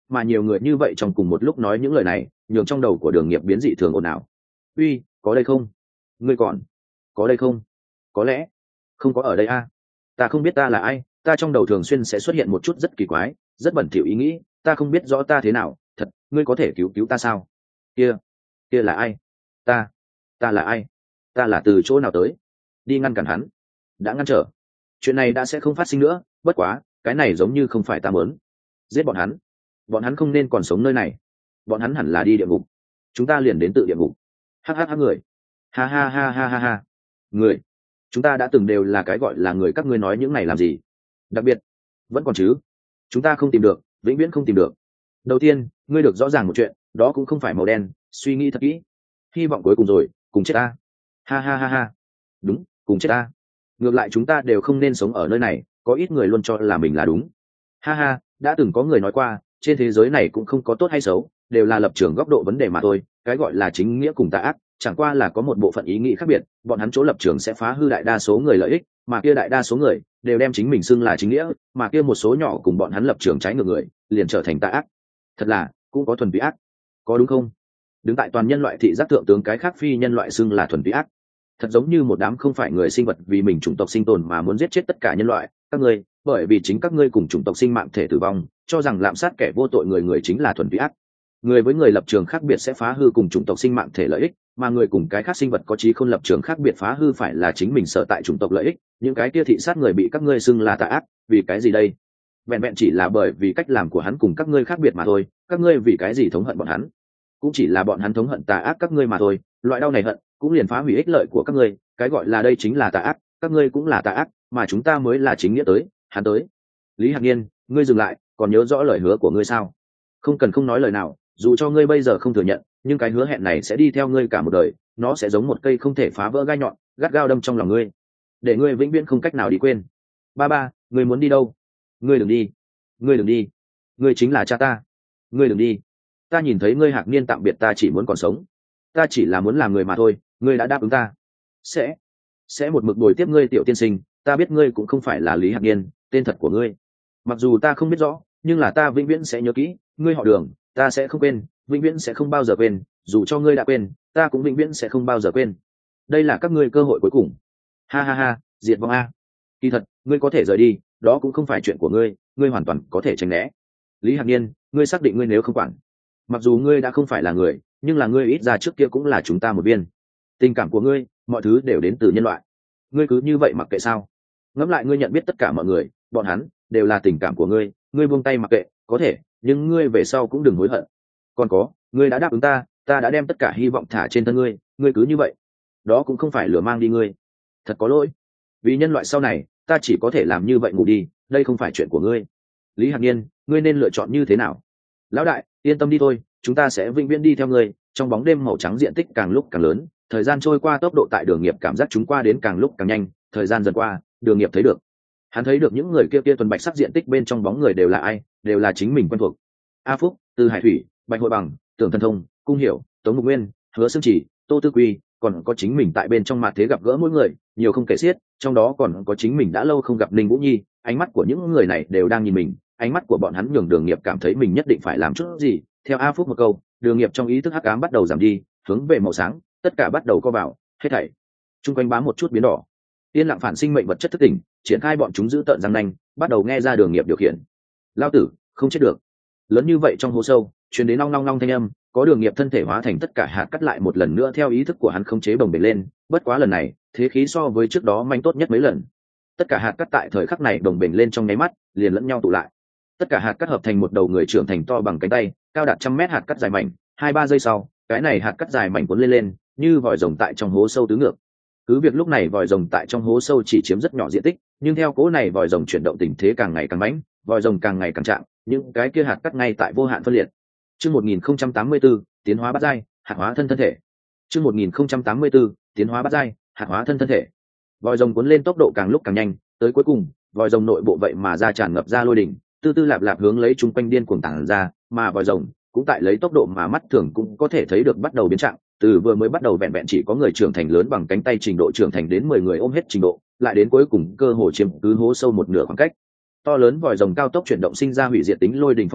Speaker 1: mà nhiều người như vậy trong cùng một lúc nói những lời này nhường trong đầu của đường nghiệp biến dị thường ồn ào. Uy, có đây không? Ngươi còn có đây không? Có lẽ không có ở đây a. Ta không biết ta là ai, ta trong đầu thường xuyên sẽ xuất hiện một chút rất kỳ quái, rất bẩn thỉu ý nghĩ, ta không biết rõ ta thế nào, thật, ngươi có thể cứu cứu ta sao? Kia, kia là ai? Ta, ta là ai? Ta là từ chỗ nào tới? Đi ngăn cản hắn. Đã ngăn trở. Chuyện này đã sẽ không phát sinh nữa, bất quá, cái này giống như không phải ta muốn. Giết bọn hắn. Bọn hắn không nên còn sống nơi này. Bọn hắn hẳn là đi địa ngục. Chúng ta liền đến tự địa ngục. Hắc hắc hắc người. Ha ha ha ha ha ha. Người. Chúng ta đã từng đều là cái gọi là người, các ngươi nói những này làm gì? Đặc biệt, vẫn còn chứ. Chúng ta không tìm được, vĩnh viễn không tìm được. Đầu tiên, ngươi được rõ ràng một chuyện, đó cũng không phải màu đen, suy nghĩ thật kỹ. Hy vọng cuối cùng rồi, cùng chết ta. Ha ha ha ha. Đúng, cùng chết ta. Ngược lại chúng ta đều không nên sống ở nơi này, có ít người luôn cho là mình là đúng. Ha ha, đã từng có người nói qua, trên thế giới này cũng không có tốt hay xấu, đều là lập trường góc độ vấn đề mà thôi, cái gọi là chính nghĩa cùng tà ác, chẳng qua là có một bộ phận ý nghĩ khác biệt, bọn hắn chỗ lập trường sẽ phá hư đại đa số người lợi ích, mà kia đại đa số người đều đem chính mình xưng là chính nghĩa, mà kia một số nhỏ cùng bọn hắn lập trường trái ngược người, liền trở thành tà ác. Thật là, cũng có thuần túy ác. Có đúng không? Đứng tại toàn nhân loại thị giác thượng tướng cái khác phi nhân loại xưng là thuần túy ác. Thật giống như một đám không phải người sinh vật vì mình chủng tộc sinh tồn mà muốn giết chết tất cả nhân loại, các ngươi, bởi vì chính các ngươi cùng chủng tộc sinh mạng thể tử vong, cho rằng lạm sát kẻ vô tội người người chính là thuần túy ác. Người với người lập trường khác biệt sẽ phá hư cùng chủng tộc sinh mạng thể lợi ích, mà người cùng cái khác sinh vật có trí khôn lập trường khác biệt phá hư phải là chính mình sở tại chủng tộc lợi ích. Những cái kia thị sát người bị các ngươi xưng là tà ác, vì cái gì đây? Vẹn vẹn chỉ là bởi vì cách làm của hắn cùng các ngươi khác biệt mà thôi. Các ngươi vì cái gì thống hận bọn hắn? Cũng chỉ là bọn hắn thống hận tà ác các ngươi mà thôi. Loại đau này hận cũng liền phá hủy ích lợi của các ngươi. Cái gọi là đây chính là tà ác, các ngươi cũng là tà ác, mà chúng ta mới là chính nghĩa tới. Hắn tới. Lý Hạc Nhiên, ngươi dừng lại, còn nhớ rõ lời hứa của ngươi sao? Không cần không nói lời nào, dù cho ngươi bây giờ không thừa nhận, nhưng cái hứa hẹn này sẽ đi theo ngươi cả một đời, nó sẽ giống một cây không thể phá vỡ gai nhọn, gắt gao đâm trong lòng ngươi, để ngươi vĩnh viễn không cách nào đi quên. Ba ba, ngươi muốn đi đâu? Ngươi đừng đi, ngươi đừng đi, ngươi chính là cha ta, ngươi đừng đi. Ta nhìn thấy ngươi Hạc Niên tạm biệt ta chỉ muốn còn sống, ta chỉ là muốn làm người mà thôi. Ngươi đã đáp ứng ta, sẽ sẽ một mực bồi tiếp ngươi tiểu tiên sinh. Ta biết ngươi cũng không phải là Lý Hạc Niên, tên thật của ngươi, mặc dù ta không biết rõ, nhưng là ta vĩnh viễn sẽ nhớ kỹ. Ngươi họ Đường, ta sẽ không quên, vĩnh viễn sẽ không bao giờ quên. Dù cho ngươi đã quên, ta cũng vĩnh viễn sẽ không bao giờ quên. Đây là các ngươi cơ hội cuối cùng. Ha ha ha, diệt vong a. Kỳ thật, ngươi có thể rời đi, đó cũng không phải chuyện của ngươi, ngươi hoàn toàn có thể tránh né. Lý Hạc Niên, ngươi xác định ngươi nếu không quản, mặc dù ngươi đã không phải là người, nhưng là ngươi ít ra trước kia cũng là chúng ta một viên. Tình cảm của ngươi, mọi thứ đều đến từ nhân loại. Ngươi cứ như vậy mặc kệ sao? Ngẫm lại, ngươi nhận biết tất cả mọi người, bọn hắn đều là tình cảm của ngươi, ngươi buông tay mặc kệ, có thể, nhưng ngươi về sau cũng đừng hối hận. Còn có, ngươi đã đáp ứng ta, ta đã đem tất cả hy vọng thả trên thân ngươi, ngươi cứ như vậy, đó cũng không phải lừa mang đi ngươi. Thật có lỗi, vì nhân loại sau này, ta chỉ có thể làm như vậy, ngủ đi, đây không phải chuyện của ngươi. Lý Hạc Niên, ngươi nên lựa chọn như thế nào? Lão đại, yên tâm đi thôi, chúng ta sẽ vĩnh viễn đi theo ngươi. Trong bóng đêm màu trắng diện tích càng lúc càng lớn, thời gian trôi qua tốc độ tại Đường Nghiệp cảm giác chúng qua đến càng lúc càng nhanh. Thời gian dần qua, Đường Nghiệp thấy được, hắn thấy được những người kia kia tuần bạch sắc diện tích bên trong bóng người đều là ai, đều là chính mình quen thuộc. A Phúc, Từ Hải Thủy, Bạch Hội Bằng, Tưởng Thần Thông, Cung Hiểu, Tống Mục Nguyên, Hứa Sương Chỉ, Tô Tư Quy, còn có chính mình tại bên trong mặt thế gặp gỡ mỗi người, nhiều không kể xiết. Trong đó còn có chính mình đã lâu không gặp Ninh Vũ Nhi. Ánh mắt của những người này đều đang nhìn mình, ánh mắt của bọn hắn nhường Đường Nghiệp cảm thấy mình nhất định phải làm chút gì. Theo A Phúc một câu, Đường Nghiệp trong ý thức hắc ám bắt đầu giảm đi, hướng về màu sáng, tất cả bắt đầu co vào, hết thảy chung quanh bám một chút biến đỏ. Yên lặng phản sinh mệnh vật chất thức tỉnh, triển khai bọn chúng giữ tợn răng nanh, bắt đầu nghe ra Đường Nghiệp điều khiển. Lao tử, không chết được. Lớn như vậy trong hố sâu, truyền đến long long long thanh âm, có Đường Nghiệp thân thể hóa thành tất cả hạt cắt lại một lần nữa theo ý thức của hắn khống chế bồng bềnh lên, bất quá lần này, thế khí so với trước đó manh tốt nhất mấy lần. Tất cả hạt cắt tại thời khắc này bồng bềnh lên trong nháy mắt, liền lẫn nhau tụ lại. Tất cả hạt cắt hợp thành một đầu người trưởng thành to bằng cánh tay, cao đạt trăm mét hạt cắt dài mảnh, hai ba giây sau, cái này hạt cắt dài mảnh cuốn lên lên, như vòi rồng tại trong hố sâu tứ ngược. Cứ việc lúc này vòi rồng tại trong hố sâu chỉ chiếm rất nhỏ diện tích, nhưng theo cỗ này vòi rồng chuyển động tình thế càng ngày càng mãnh, vòi rồng càng ngày càng chạm, những cái kia hạt cắt ngay tại vô hạn phân liệt. Chương một nghìn không trăm tám mươi tư, tiến hóa bát giai, hạt hóa thân thân thể. Chương một nghìn không trăm tám mươi tư, tiến hóa bát giai, hạt hóa thân thân thể. Vòi rồng cuốn lên tốc độ càng lúc càng nhanh, tới cuối cùng, vòi rồng nội bộ vậy mà ra tràn ngập ra lôi đỉnh, tư tư lạp lạp hướng lấy chung quanh điên cuồng tản ra, mà vòi rồng cũng tại lấy tốc độ mà mắt thường cũng có thể thấy được bắt đầu biến trạng, từ vừa mới bắt đầu vẹn vẹn chỉ có người trưởng thành lớn bằng cánh tay trình độ trưởng thành đến mười người ôm hết trình độ, lại đến cuối cùng cơ hồ chiếm cứ hố sâu một nửa khoảng cách. To lớn vòi rồng cao tốc chuyển động sinh ra hủy diệt tính lôi đình phong bạo,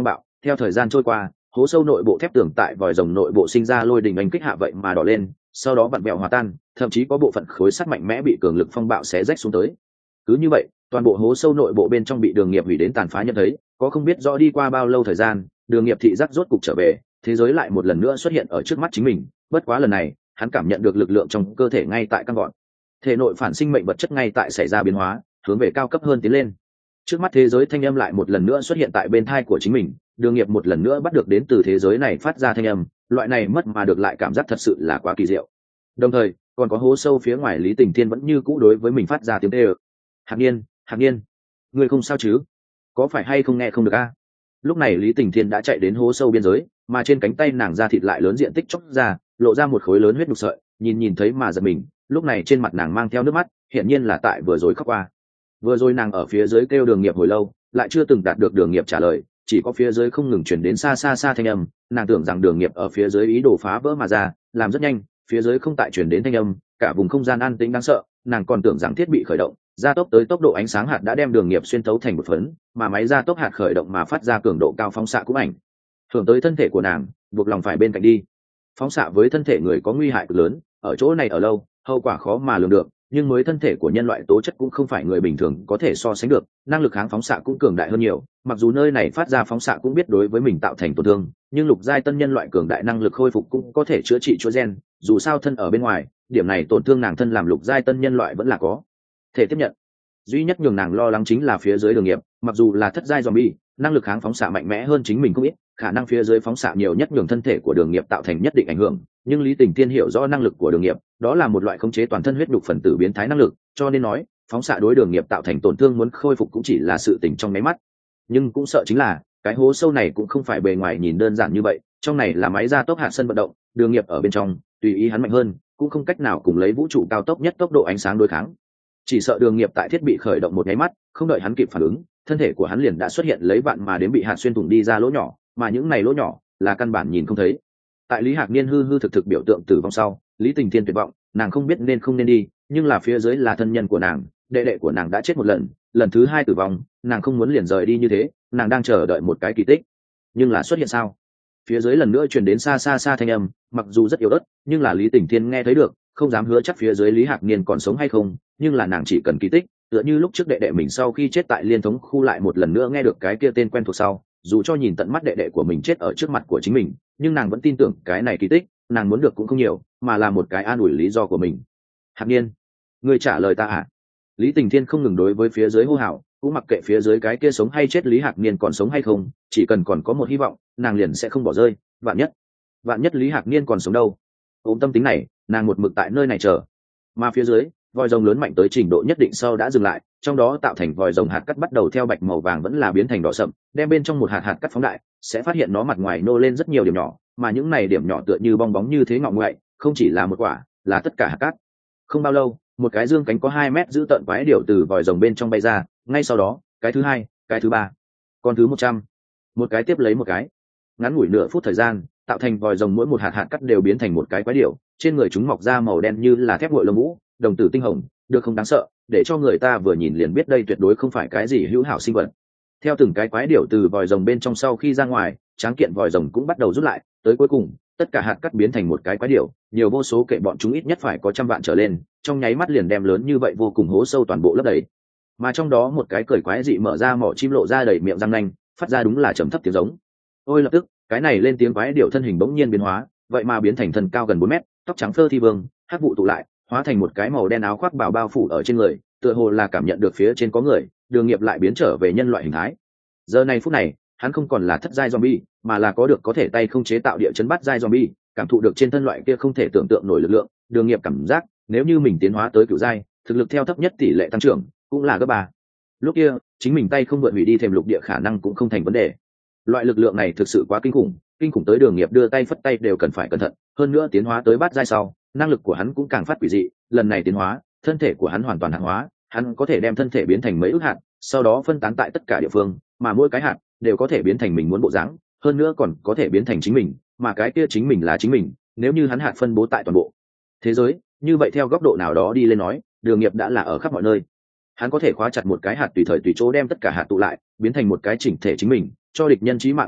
Speaker 1: theo thời gian trôi qua hố sâu nội bộ thép tường tại vòi rồng nội bộ sinh ra lôi đình đánh kích hạ vậy mà đỏ lên, sau đó vặn vẹo hòa tan, thậm chí có bộ phận khối sắt mạnh mẽ bị cường lực phong bạo xé rách xuống tới. Cứ như vậy toàn bộ hố sâu nội bộ bên trong bị đường nghiệp hủy đến tàn phá nhận thấy. Có không biết rõ đi qua bao lâu thời gian, đường nghiệp thị giác rốt cục trở về, thế giới lại một lần nữa xuất hiện ở trước mắt chính mình. Bất quá lần này hắn cảm nhận được lực lượng trong cơ thể ngay tại căng gọn, thể nội phản sinh mệnh vật chất ngay tại xảy ra biến hóa, hướng về cao cấp hơn tiến lên. Trước mắt thế giới thanh âm lại một lần nữa xuất hiện tại bên thai của chính mình, đường nghiệp một lần nữa bắt được đến từ thế giới này phát ra thanh âm, loại này mất mà được lại cảm giác thật sự là quá kỳ diệu. Đồng thời còn có hố sâu phía ngoài Lý Tình Thiên vẫn như cũ đối với mình phát ra tiếng tê ơ. Hạc Niên, Hạc Niên, ngươi không sao chứ? Có phải hay không nghe không được a? Lúc này Lý Tình Thiên đã chạy đến hố sâu biên giới, mà trên cánh tay nàng da thịt lại lớn diện tích chóc ra, lộ ra một khối lớn huyết đục sợi, nhìn nhìn thấy mà giật mình. Lúc này trên mặt nàng mang theo nước mắt, hiển nhiên là tại vừa rồi khóc qua. Vừa rồi nàng ở phía dưới kêu đường nghiệp hồi lâu, lại chưa từng đạt được đường nghiệp trả lời, chỉ có phía dưới không ngừng chuyển đến xa xa xa thanh âm. Nàng tưởng rằng đường nghiệp ở phía dưới ý đồ phá vỡ mà ra, làm rất nhanh, phía dưới không tại chuyển đến thanh âm, cả vùng không gian an tĩnh đáng sợ. Nàng còn tưởng rằng thiết bị khởi động, gia tốc tới tốc độ ánh sáng hạt đã đem đường nghiệp xuyên tấu thành một phấn, mà máy gia tốc hạt khởi động mà phát ra cường độ cao phóng xạ cũng ảnh hưởng tới thân thể của nàng, buộc lòng phải bên cạnh đi. Phóng xạ với thân thể người có nguy hại cực lớn, ở chỗ này ở lâu, hậu quả khó mà lường được, nhưng mới thân thể của nhân loại tố chất cũng không phải người bình thường có thể so sánh được, năng lực kháng phóng xạ cũng cường đại hơn nhiều. Mặc dù nơi này phát ra phóng xạ cũng biết đối với mình tạo thành tổn thương, nhưng lục giai tân nhân loại cường đại năng lực khôi phục cũng có thể chữa trị chuỗi gen, dù sao thân ở bên ngoài, điểm này tổn thương nàng thân làm lục giai tân nhân loại vẫn là có thể tiếp nhận. Duy nhất nhường nàng lo lắng chính là phía dưới đường nghiệp, mặc dù là thất giai zombie, năng lực kháng phóng xạ mạnh mẽ hơn chính mình không ít, khả năng phía dưới phóng xạ nhiều nhất nhường thân thể của đường nghiệp tạo thành nhất định ảnh hưởng, nhưng Lý Tình Thiên hiểu rõ năng lực của đường nghiệp, đó là một loại khống chế toàn thân huyết nhục phần tử biến thái năng lực, cho nên nói phóng xạ đối đường nghiệp tạo thành tổn thương muốn khôi phục cũng chỉ là sự tình trong máy mắt. Nhưng cũng sợ chính là cái hố sâu này cũng không phải bề ngoài nhìn đơn giản như vậy, trong này là máy gia tốc hạt sân vận động, đường nghiệp ở bên trong, tùy ý hắn mạnh hơn, cũng không cách nào cùng lấy vũ trụ cao tốc nhất tốc độ ánh sáng đối kháng. Chỉ sợ đường nghiệp tại thiết bị khởi động một nháy mắt, không đợi hắn kịp phản ứng, thân thể của hắn liền đã xuất hiện lấy vạn mà đến bị hạt xuyên thủng đi ra lỗ nhỏ, mà những này lỗ nhỏ là căn bản nhìn không thấy. Tại Lý Hạc Niên hư hư thực thực biểu tượng tử vong sau, Lý Tình Thiên tuyệt vọng, nàng không biết nên không nên đi, nhưng là phía dưới là thân nhân của nàng, đệ đệ của nàng đã chết một lần, lần thứ hai tử vong, nàng không muốn liền rời đi như thế, nàng đang chờ đợi một cái kỳ tích. Nhưng là xuất hiện sao? Phía dưới lần nữa truyền đến xa xa xa thanh âm, mặc dù rất yếu ớt, nhưng là Lý Tình Thiên nghe thấy được, không dám hứa chắc phía dưới Lý Hạc Niên còn sống hay không, nhưng là nàng chỉ cần kỳ tích, tựa như lúc trước đệ đệ mình sau khi chết tại liên thống khu lại một lần nữa nghe được cái kia tên quen thuộc sau, dù cho nhìn tận mắt đệ đệ của mình chết ở trước mặt của chính mình, nhưng nàng vẫn tin tưởng cái này kỳ tích, nàng muốn được cũng không nhiều, mà là một cái an ủi lý do của mình. Hạc Niên, ngươi trả lời ta à? Lý Tình Thiên không ngừng đối với phía dưới hô hào, cũng mặc kệ phía dưới cái kia sống hay chết Lý Hạc Niên còn sống hay không, chỉ cần còn có một hy vọng, nàng liền sẽ không bỏ rơi. Vạn nhất, vạn nhất Lý Hạc Niên còn sống đâu? Ôm tâm tính này, nàng một mực tại nơi này chờ. Mà phía dưới, vòi rồng lớn mạnh tới trình độ nhất định sau đã dừng lại, trong đó tạo thành vòi rồng hạt cắt bắt đầu theo bạch màu vàng vẫn là biến thành đỏ sậm, đem bên trong một hạt hạt cắt phóng đại, sẽ phát hiện nó mặt ngoài nô lên rất nhiều điểm nhỏ, mà những này điểm nhỏ tựa như bong bóng như thế ngọ ngoại, không chỉ là một quả, là tất cả hạt cát. Không bao lâu, một cái dương cánh có hai mét giữ tận quái điểu từ vòi rồng bên trong bay ra, ngay sau đó, cái thứ hai, cái thứ ba, con thứ một trăm, một cái tiếp lấy một cái. Ngắn ngủi nửa phút thời gian, tạo thành vòi rồng mỗi một hạt hạt cắt đều biến thành một cái quái điểu, trên người chúng mọc ra màu đen như là thép nguội lông vũ, đồng tử tinh hồng, được không đáng sợ, để cho người ta vừa nhìn liền biết đây tuyệt đối không phải cái gì hữu hảo sinh vật. Theo từng cái quái điểu từ vòi rồng bên trong sau khi ra ngoài, tráng kiện vòi rồng cũng bắt đầu rút lại, tới cuối cùng, tất cả hạt cắt biến thành một cái quái điểu, nhiều vô số kệ bọn chúng ít nhất phải có trăm vạn trở lên, trong nháy mắt liền đem lớn như vậy vô cùng hố sâu toàn bộ lấp đầy. Mà trong đó một cái cười quái dị mở ra mỏ chim lộ ra đầy miệng răng nanh, phát ra đúng là trầm thấp tiếng giống. Ôi lập tức, cái này lên tiếng quái điểu thân hình bỗng nhiên biến hóa, vậy mà biến thành thân cao gần bốn mét, tóc trắng phơ thi vương, hắc vụ tụ lại, hóa thành một cái màu đen áo khoác bảo bao phủ ở trên người, tựa hồ là cảm nhận được phía trên có người, đường nghiệp lại biến trở về nhân loại hình thái. Giờ này phút này, hắn không còn là thất giai zombie, mà là có được có thể tay không chế tạo địa chấn bắt giai zombie, cảm thụ được trên thân loại kia không thể tưởng tượng nổi lực lượng, đường nghiệp cảm giác, nếu như mình tiến hóa tới cửu giai, thực lực theo thấp nhất tỷ lệ tăng trưởng cũng là gấp ba. Lúc kia, chính mình tay không vượt hủy đi thềm lục địa khả năng cũng không thành vấn đề. Loại lực lượng này thực sự quá kinh khủng, kinh khủng tới đường nghiệp đưa tay phất tay đều cần phải cẩn thận, hơn nữa tiến hóa tới bát giai sau, năng lực của hắn cũng càng phát quỷ dị, lần này tiến hóa, thân thể của hắn hoàn toàn hạt hóa, hắn có thể đem thân thể biến thành mấy ức hạt, sau đó phân tán tại tất cả địa phương, mà mỗi cái hạt đều có thể biến thành mình muốn bộ dáng, hơn nữa còn có thể biến thành chính mình, mà cái kia chính mình là chính mình, nếu như hắn hạt phân bố tại toàn bộ thế giới, như vậy theo góc độ nào đó đi lên nói, đường nghiệp đã là ở khắp mọi nơi. Hắn có thể khóa chặt một cái hạt tùy thời tùy chỗ đem tất cả hạt tụ lại, biến thành một cái chỉnh thể chính mình, cho địch nhân chí mạng nhất kích,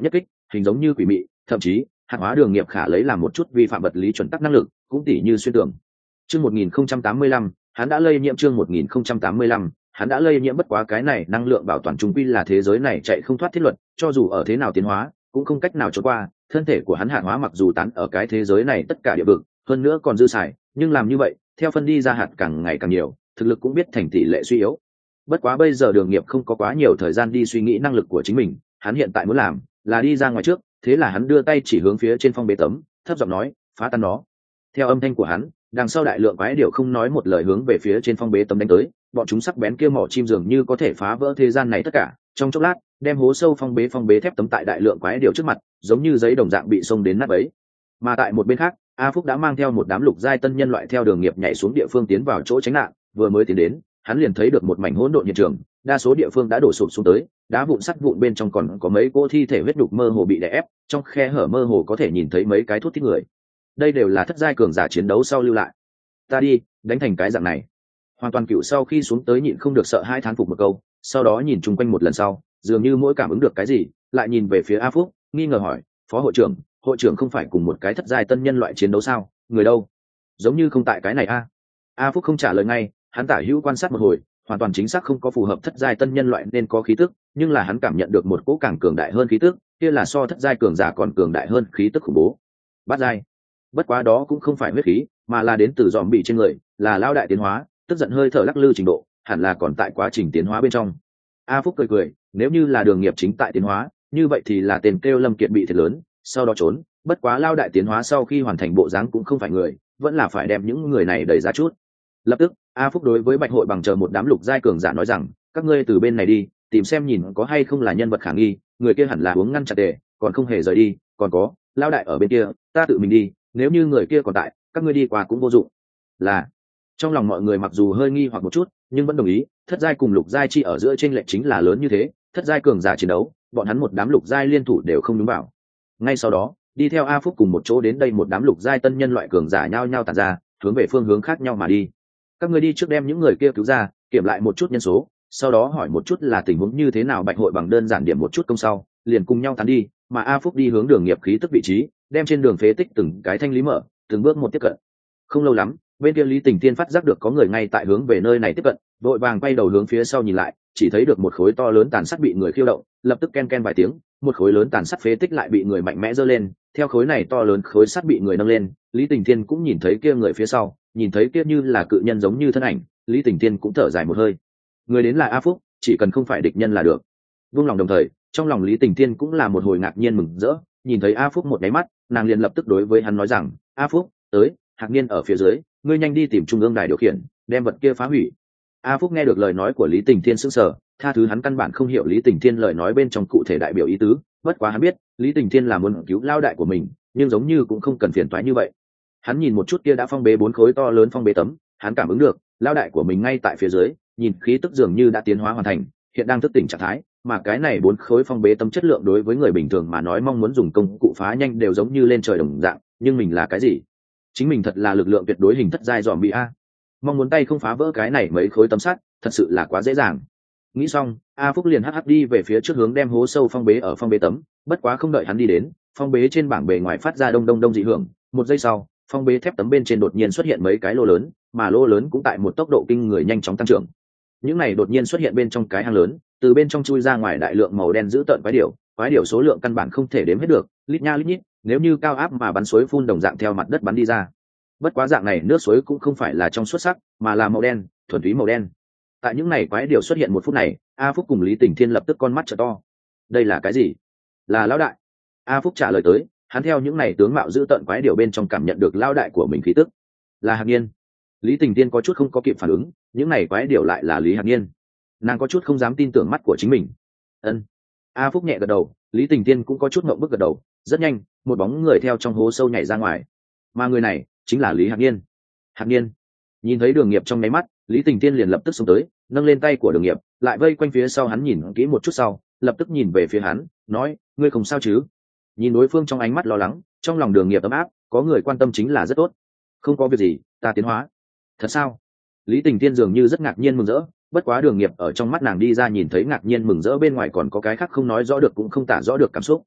Speaker 1: hình giống như quỷ mị, thậm chí hạt hóa đường nghiệp khả lấy làm một chút vi phạm vật lý chuẩn tắc năng lực cũng tỉ như xuyên tưởng. Chương một nghìn không trăm tám mươi lăm, hắn đã lây nhiễm. Chương một nghìn không trăm tám mươi lăm, hắn đã lây nhiễm. Bất quá cái này năng lượng bảo toàn trung quy là thế giới này chạy không thoát thiết luật, cho dù ở thế nào tiến hóa cũng không cách nào trốn qua. Thân thể của hắn hạt hóa mặc dù tán ở cái thế giới này tất cả địa vực, hơn nữa còn dư xài, nhưng làm như vậy theo phân đi ra hạt càng ngày càng nhiều, thực lực cũng biết thành tỷ lệ suy yếu. Bất quá bây giờ đường nghiệp không có quá nhiều thời gian đi suy nghĩ năng lực của chính mình, hắn hiện tại muốn làm là đi ra ngoài trước. Thế là hắn đưa tay chỉ hướng phía trên phong bế tấm, thấp giọng nói, phá tan nó. Theo âm thanh của hắn, đằng sau đại lượng quái điểu không nói một lời hướng về phía trên phong bế tấm đánh tới. Bọn chúng sắc bén kia mỏ chim dường như có thể phá vỡ thế gian này tất cả, trong chốc lát đem hố sâu phong bế phong bế thép tấm tại đại lượng quái điểu trước mặt giống như giấy đồng dạng bị xông đến nát bấy. Mà tại một bên khác, A Phúc đã mang theo một đám lục giai tân nhân loại theo đường nghiệp nhảy xuống địa phương tiến vào chỗ tránh nạn. Vừa mới tiến đến, hắn liền thấy được một mảnh hỗn độn hiện trường, đa số địa phương đã đổ sụp xuống tới, đá vụn sắt vụn bên trong còn có mấy cỗ thi thể huyết đục mơ hồ bị đè ép, trong khe hở mơ hồ có thể nhìn thấy mấy cái thuốc thít người. Đây đều là thất giai cường giả chiến đấu sau lưu lại. Ta đi, đánh thành cái dạng này. Hoàn Toàn Cựu sau khi xuống tới nhịn không được sợ hai thán phục một câu, sau đó nhìn chung quanh một lần sau, dường như mỗi cảm ứng được cái gì, lại nhìn về phía A Phúc, nghi ngờ hỏi, phó hội trưởng, hội trưởng không phải cùng một cái thất giai tân nhân loại chiến đấu sao, người đâu? Giống như không tại cái này a. A Phúc không trả lời ngay, hắn tả hữu quan sát một hồi, hoàn toàn chính xác không có phù hợp thất giai tân nhân loại nên có khí tức, nhưng là hắn cảm nhận được một cỗ càng cường đại hơn khí tức, kia là so thất giai cường giả còn cường đại hơn khí tức khủng bố. Bát giai. Bất quá đó cũng không phải huyết khí, mà là đến từ dòm bị trên người, là lao đại tiến hóa, tức giận hơi thở lắc lư trình độ, hẳn là còn tại quá trình tiến hóa bên trong. A Phúc cười cười, nếu như là đường nghiệp chính tại tiến hóa, như vậy thì là tên kêu Lâm Kiệt bị thiệt lớn, sau đó trốn. Bất quá lao đại tiến hóa sau khi hoàn thành bộ dáng cũng không phải người, vẫn là phải đem những người này đẩy ra chút. Lập tức, A Phúc đối với Bạch Hội bằng chờ một đám lục giai cường giả nói rằng, các ngươi từ bên này đi, tìm xem nhìn có hay không là nhân vật khả nghi, người kia hẳn là uống ngăn chặt đề, còn không hề rời đi, còn có, lao đại ở bên kia, ta tự mình đi, nếu như người kia còn tại, các ngươi đi qua cũng vô dụng. Là. Trong lòng mọi người mặc dù hơi nghi hoặc một chút, nhưng vẫn đồng ý, thất giai cùng lục giai chi ở giữa chênh lệch chính là lớn như thế, thất giai cường giả chiến đấu, bọn hắn một đám lục giai liên thủ đều không đúng vào. Ngay sau đó, đi theo A Phúc cùng một chỗ đến đây một đám lục giai tân nhân loại cường giả nhao nhao tản ra, hướng về phương hướng khác nhau mà đi. Các ngươi đi trước đem những người kia cứu ra, kiểm lại một chút nhân số, sau đó hỏi một chút là tình huống như thế nào. Bạch Hội bằng đơn giản điểm một chút công sau, liền cùng nhau tán đi, mà A Phúc đi hướng đường nghiệp khí tức vị trí, đem trên đường phế tích từng cái thanh lý mở, từng bước một tiếp cận. Không lâu lắm, bên kia Lý Tình Tiên phát giác được có người ngay tại hướng về nơi này tiếp cận, đội vàng quay đầu hướng phía sau nhìn lại, chỉ thấy được một khối to lớn tàn sắt bị người khiêu động, lập tức ken ken vài tiếng, một khối lớn tàn sắt phế tích lại bị người mạnh mẽ giơ lên. Theo khối này to lớn khối sắt bị người nâng lên, Lý Tình Tiên cũng nhìn thấy kia người phía sau, nhìn thấy kia như là cự nhân giống như thân ảnh, Lý Tình Tiên cũng thở dài một hơi. Người đến là A Phúc, chỉ cần không phải địch nhân là được. Vung lòng đồng thời, trong lòng Lý Tình Tiên cũng là một hồi ngạc nhiên mừng rỡ, nhìn thấy A Phúc một cái mắt, nàng liền lập tức đối với hắn nói rằng, A Phúc, tới, Hạc Niên ở phía dưới, ngươi nhanh đi tìm trung ương đài điều khiển, đem vật kia phá hủy. A Phúc nghe được lời nói của Lý Tình Thiên sững sờ, tha thứ hắn căn bản không hiểu Lý Tình Thiên lời nói bên trong cụ thể đại biểu ý tứ, bất quá hắn biết, Lý Tình Thiên là muốn cứu lao đại của mình, nhưng giống như cũng không cần phiền toái như vậy. Hắn nhìn một chút kia đã phong bế bốn khối to lớn phong bế tấm, hắn cảm ứng được, lao đại của mình ngay tại phía dưới, nhìn khí tức dường như đã tiến hóa hoàn thành, hiện đang thức tỉnh trạng thái, mà cái này bốn khối phong bế tấm chất lượng đối với người bình thường mà nói mong muốn dùng công cụ phá nhanh đều giống như lên trời đồng dạng, nhưng mình là cái gì? Chính mình thật là lực lượng tuyệt đối hình thất giai dòm bị a. Mong muốn tay không phá vỡ cái này mấy khối tấm sắt, thật sự là quá dễ dàng. Nghĩ xong, A Phúc liền hắc hắc đi về phía trước hướng đem hố sâu phong bế ở phong bế tấm, bất quá không đợi hắn đi đến, phong bế trên bảng bề ngoài phát ra đông đông đông dị hưởng, một giây sau, phong bế thép tấm bên trên đột nhiên xuất hiện mấy cái lô lớn, mà lô lớn cũng tại một tốc độ kinh người nhanh chóng tăng trưởng. Những này đột nhiên xuất hiện bên trong cái hang lớn, từ bên trong chui ra ngoài đại lượng màu đen dữ tợn quái điểu, quái điểu số lượng căn bản không thể đếm hết được, lít nha lít nhít, nếu như cao áp mà bắn suối phun đồng dạng theo mặt đất bắn đi ra. Bất quá dạng này nước suối cũng không phải là trong suốt sắc, mà là màu đen, thuần túy màu đen. Tại những này quái điểu xuất hiện một phút này, A Phúc cùng Lý Tình Thiên lập tức con mắt trợ to. Đây là cái gì? Là lão đại. A Phúc trả lời tới, hắn theo những này tướng mạo dữ tợn quái điểu bên trong cảm nhận được lão đại của mình khí tức. Là Hạc Niên. Lý Tình Thiên có chút không có kịp phản ứng, những này quái điểu lại là Lý Hạc Niên. Nàng có chút không dám tin tưởng mắt của chính mình. Ân. A Phúc nhẹ gật đầu, Lý Tình Thiên cũng có chút ngậm bức gật đầu, rất nhanh, một bóng người theo trong hố sâu nhảy ra ngoài. Mà người này chính là Lý Hạc Niên. Hạc Niên. Nhìn thấy Đường Nghiệp trong nháy mắt, Lý Tình Thiên liền lập tức xông tới, nâng lên tay của Đường Nghiệp, lại vây quanh phía sau hắn nhìn kỹ một chút sau, lập tức nhìn về phía hắn, nói, ngươi không sao chứ? Nhìn đối phương trong ánh mắt lo lắng, trong lòng Đường Nghiệp ấm áp, có người quan tâm chính là rất tốt. Không có việc gì, ta tiến hóa. Thật sao? Lý Tình Thiên dường như rất ngạc nhiên mừng rỡ, bất quá Đường Nghiệp ở trong mắt nàng đi ra nhìn thấy ngạc nhiên mừng rỡ bên ngoài còn có cái khác không nói rõ được cũng không tả rõ được cảm xúc.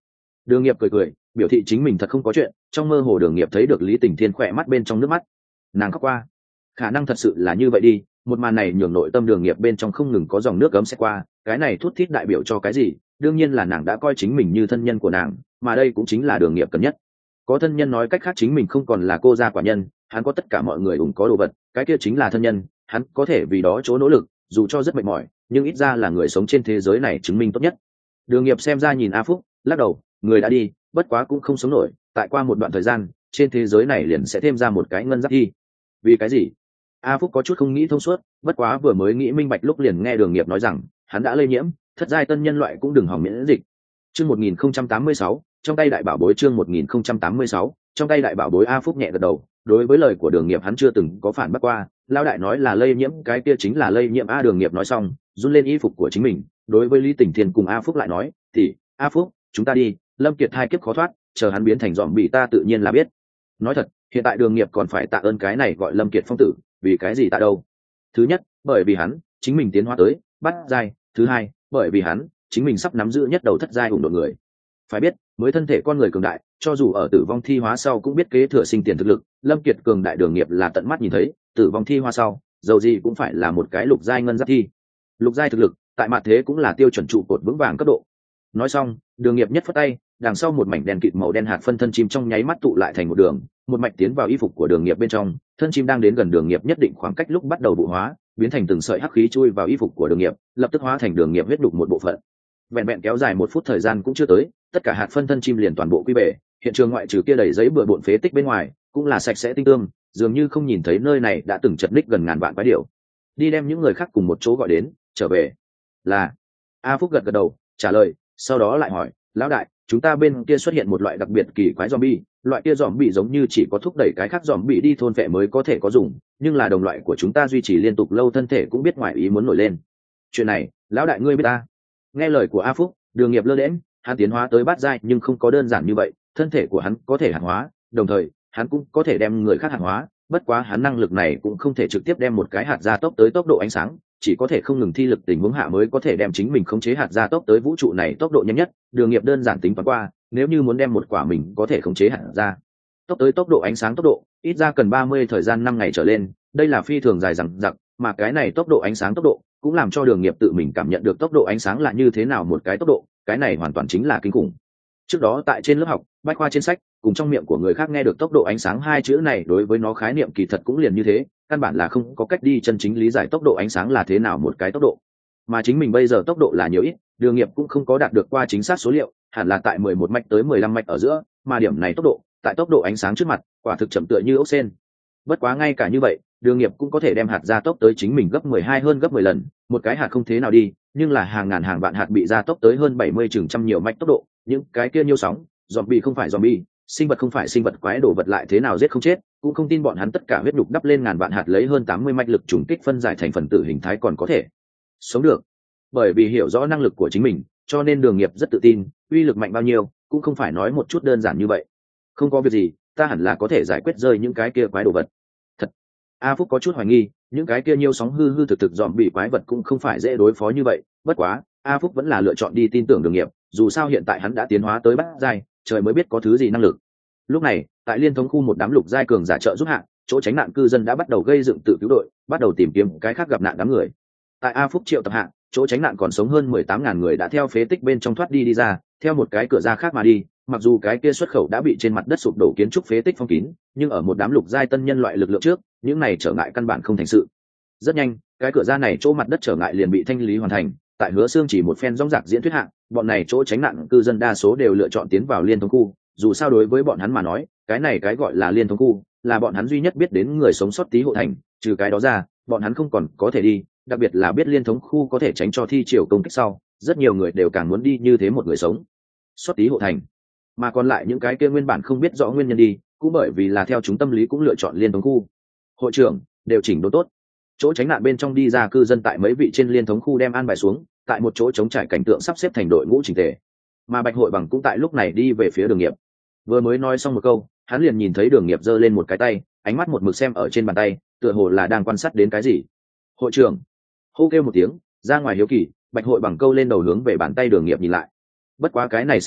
Speaker 1: Đường Nghiệp cười cười biểu thị chính mình thật không có chuyện. Trong mơ hồ Đường Nghiệp thấy được Lý Tình Thiên khỏe mắt bên trong nước mắt, nàng khóc qua. Khả năng thật sự là như vậy đi. Một màn này nhường nội tâm Đường Nghiệp bên trong không ngừng có dòng nước gấm sẽ qua. Cái này thút thít đại biểu cho cái gì? Đương nhiên là nàng đã coi chính mình như thân nhân của nàng, mà đây cũng chính là Đường Nghiệp cần nhất. Có thân nhân nói cách khác chính mình không còn là cô gia quả nhân, hắn có tất cả mọi người ủng có đồ vật, cái kia chính là thân nhân, hắn có thể vì đó chỗ nỗ lực, dù cho rất mệt mỏi, nhưng ít ra là người sống trên thế giới này chứng minh tốt nhất. Đường Nghiệp xem ra nhìn A Phúc, lắc đầu, người đã đi, bất quá cũng không sống nổi, tại qua một đoạn thời gian, trên thế giới này liền sẽ thêm ra một cái ngân giáp thi. Vì cái gì? A Phúc có chút không nghĩ thông suốt, bất quá vừa mới nghĩ minh bạch lúc liền nghe Đường Nghiệp nói rằng, hắn đã lây nhiễm, thất giai tân nhân loại cũng đừng hỏng miễn dịch. Chương một nghìn không trăm tám mươi sáu, trong tay đại bảo bối. Chương một nghìn không trăm tám mươi sáu, trong tay đại bảo bối. A Phúc nhẹ gật đầu, đối với lời của Đường Nghiệp hắn chưa từng có phản bác qua, lao đại nói là lây nhiễm, cái kia chính là lây nhiễm. A Đường Nghiệp nói xong, run lên y phục của chính mình, đối với Lý Tình Thiên cùng A Phúc lại nói, thì A Phúc, chúng ta đi, Lâm Kiệt hai kiếp khó thoát, chờ hắn biến thành dòm bị ta tự nhiên là biết. Nói thật, hiện tại Đường Nghiệp còn phải tạ ơn cái này gọi Lâm Kiệt phong tử, vì cái gì tạ đâu? Thứ nhất, bởi vì hắn chính mình tiến hóa tới bắt giai. Thứ hai, bởi vì hắn chính mình sắp nắm giữ nhất đầu thất giai hùng đội người. Phải biết, mới thân thể con người cường đại, cho dù ở tử vong thi hóa sau cũng biết kế thừa sinh tiền thực lực. Lâm Kiệt cường đại Đường Nghiệp là tận mắt nhìn thấy, tử vong thi hóa sau, dầu gì cũng phải là một cái lục giai ngân giáp thi. Lục giai thực lực, tại mặt thế cũng là tiêu chuẩn trụ cột vững vàng cấp độ. Nói xong, Đường Nghiệp nhất phất tay, đằng sau một mảnh đèn kịt màu đen hạt phân thân chim trong nháy mắt tụ lại thành một đường, một mạch tiến vào y phục của Đường Nghiệp bên trong. Thân chim đang đến gần Đường Nghiệp nhất định khoảng cách lúc bắt đầu vụ hóa, biến thành từng sợi hắc khí chui vào y phục của Đường Nghiệp, lập tức hóa thành Đường Nghiệp huyết đục một bộ phận. Vẹn vẹn kéo dài một phút thời gian cũng chưa tới, tất cả hạt phân thân chim liền toàn bộ quy bể. Hiện trường ngoại trừ kia đầy giấy bừa bộn phế tích bên ngoài, cũng là sạch sẽ tinh tươm, dường như không nhìn thấy nơi này đã từng chật ních gần ngàn vạn quái điểu. Đi đem những người khác cùng một chỗ gọi đến, trở về. Là. A Phúc gật gật đầu, trả lời, sau đó lại hỏi, lão đại, chúng ta bên kia xuất hiện một loại đặc biệt kỳ quái zombie, loại kia zombie giống như chỉ có thúc đẩy cái khác zombie đi thôn vệ mới có thể có dùng, nhưng là đồng loại của chúng ta duy trì liên tục lâu thân thể cũng biết ngoài ý muốn nổi lên. Chuyện này, lão đại ngươi biết ta? Nghe lời của A Phúc, Đường Nghiệp lơ đễnh, hắn tiến hóa tới bát giai nhưng không có đơn giản như vậy, thân thể của hắn có thể hạt hóa, đồng thời hắn cũng có thể đem người khác hạt hóa, bất quá hắn năng lực này cũng không thể trực tiếp đem một cái hạt gia tốc tới tốc độ ánh sáng, chỉ có thể không ngừng thi lực tình huống hạ mới có thể đem chính mình khống chế hạt gia tốc tới vũ trụ này tốc độ nhanh nhất. Đường Nghiệp đơn giản tính toán qua, nếu như muốn đem một quả mình có thể khống chế hạt gia tốc tới tốc độ ánh sáng tốc độ, ít ra cần ba mươi thời gian năm ngày trở lên, đây là phi thường dài dằng dặc, mà cái này tốc độ ánh sáng tốc độ cũng làm cho Đường Nghiệp tự mình cảm nhận được tốc độ ánh sáng là như thế nào một cái tốc độ, cái này hoàn toàn chính là kinh khủng. Trước đó tại trên lớp học, bách khoa trên sách, cùng trong miệng của người khác nghe được tốc độ ánh sáng hai chữ này, đối với nó khái niệm kỳ thật cũng liền như thế, căn bản là không có cách đi chân chính lý giải tốc độ ánh sáng là thế nào một cái tốc độ. Mà chính mình bây giờ tốc độ là nhiều ít, Đường Nghiệp cũng không có đạt được qua chính xác số liệu, hẳn là tại mười một mạch tới mười lăm mạch ở giữa, mà điểm này tốc độ, tại tốc độ ánh sáng trước mặt, quả thực chậm tựa như ốc sên. Bất quá ngay cả như vậy, Đường Nghiệp cũng có thể đem hạt gia tốc tới chính mình gấp mười hai hơn gấp mười lần, một cái hạt không thế nào đi, nhưng là hàng ngàn hàng vạn hạt bị gia tốc tới hơn bảy mươi chừng trăm nhiều mạch tốc độ, những cái kia nhiêu sóng, zombie không phải zombie, sinh vật không phải sinh vật, quái đồ vật lại thế nào giết không chết, cũng không tin bọn hắn tất cả huyết đục đắp lên ngàn vạn hạt lấy hơn tám mươi mạch lực trùng kích phân giải thành phần tử hình thái còn có thể sống được. Bởi vì hiểu rõ năng lực của chính mình, cho nên Đường Nghiệp rất tự tin, uy lực mạnh bao nhiêu, cũng không phải nói một chút đơn giản như vậy. Không có việc gì, ta hẳn là có thể giải quyết rơi những cái kia quái đồ vật. Thật. A Phúc có chút hoài nghi, những cái kia nhiêu sóng hư hư thực thực dòm bị quái vật cũng không phải dễ đối phó như vậy, bất quá A Phúc vẫn là lựa chọn đi tin tưởng Đường Nghiệp, dù sao hiện tại hắn đã tiến hóa tới bát giai, trời mới biết có thứ gì năng lực. Lúc này, tại liên thống khu một đám lục giai cường giả trợ giúp hạ, chỗ tránh nạn cư dân đã bắt đầu gây dựng tự cứu đội, bắt đầu tìm kiếm cái khác gặp nạn đám người. Tại A Phúc triệu tập hạ, chỗ tránh nạn còn sống hơn mười tám ngàn người đã theo phế tích bên trong thoát đi đi ra, theo một cái cửa ra khác mà đi. Mặc dù cái kia xuất khẩu đã bị trên mặt đất sụp đổ kiến trúc phế tích phong kín, nhưng ở một đám lục giai tân nhân loại lực lượng trước, những này trở ngại căn bản không thành sự. Rất nhanh, cái cửa ra này chỗ mặt đất trở ngại liền bị thanh lý hoàn thành. Tại Hứa Xương chỉ một phen rong rạc diễn thuyết hạng, bọn này chỗ tránh nạn cư dân đa số đều lựa chọn tiến vào liên thống khu. Dù sao đối với bọn hắn mà nói, cái này cái gọi là liên thống khu là bọn hắn duy nhất biết đến người sống sót tí hộ thành. Trừ cái đó ra, bọn hắn không còn có thể đi. Đặc biệt là biết liên thống khu có thể tránh cho thi triều công kích sau, rất nhiều người đều càng muốn đi như thế một người sống sót tí hộ thành. Mà còn lại những cái kia nguyên bản không biết rõ nguyên nhân đi, cũng bởi vì là theo chúng tâm lý cũng lựa chọn liên thống khu. Hội trưởng đều chỉnh đốn tốt, chỗ tránh nạn bên trong đi ra cư dân tại mấy vị trên liên thống khu đem an bài xuống, tại một chỗ chống trải cảnh tượng sắp xếp thành đội ngũ chỉnh tề. Mà Bạch Hội Bằng cũng tại lúc này đi về phía Đường Nghiệp. Vừa mới nói xong một câu, hắn liền nhìn thấy Đường Nghiệp giơ lên một cái tay, ánh mắt một mực xem ở trên bàn tay, tựa hồ là đang quan sát đến cái gì. Hội trưởng hô kêu một tiếng, ra ngoài hiếu kỳ, Bạch Hội Bằng câu lên đầu hướng về bàn tay Đường Nghiệp nhìn lại. Bất quá cái này xem xét,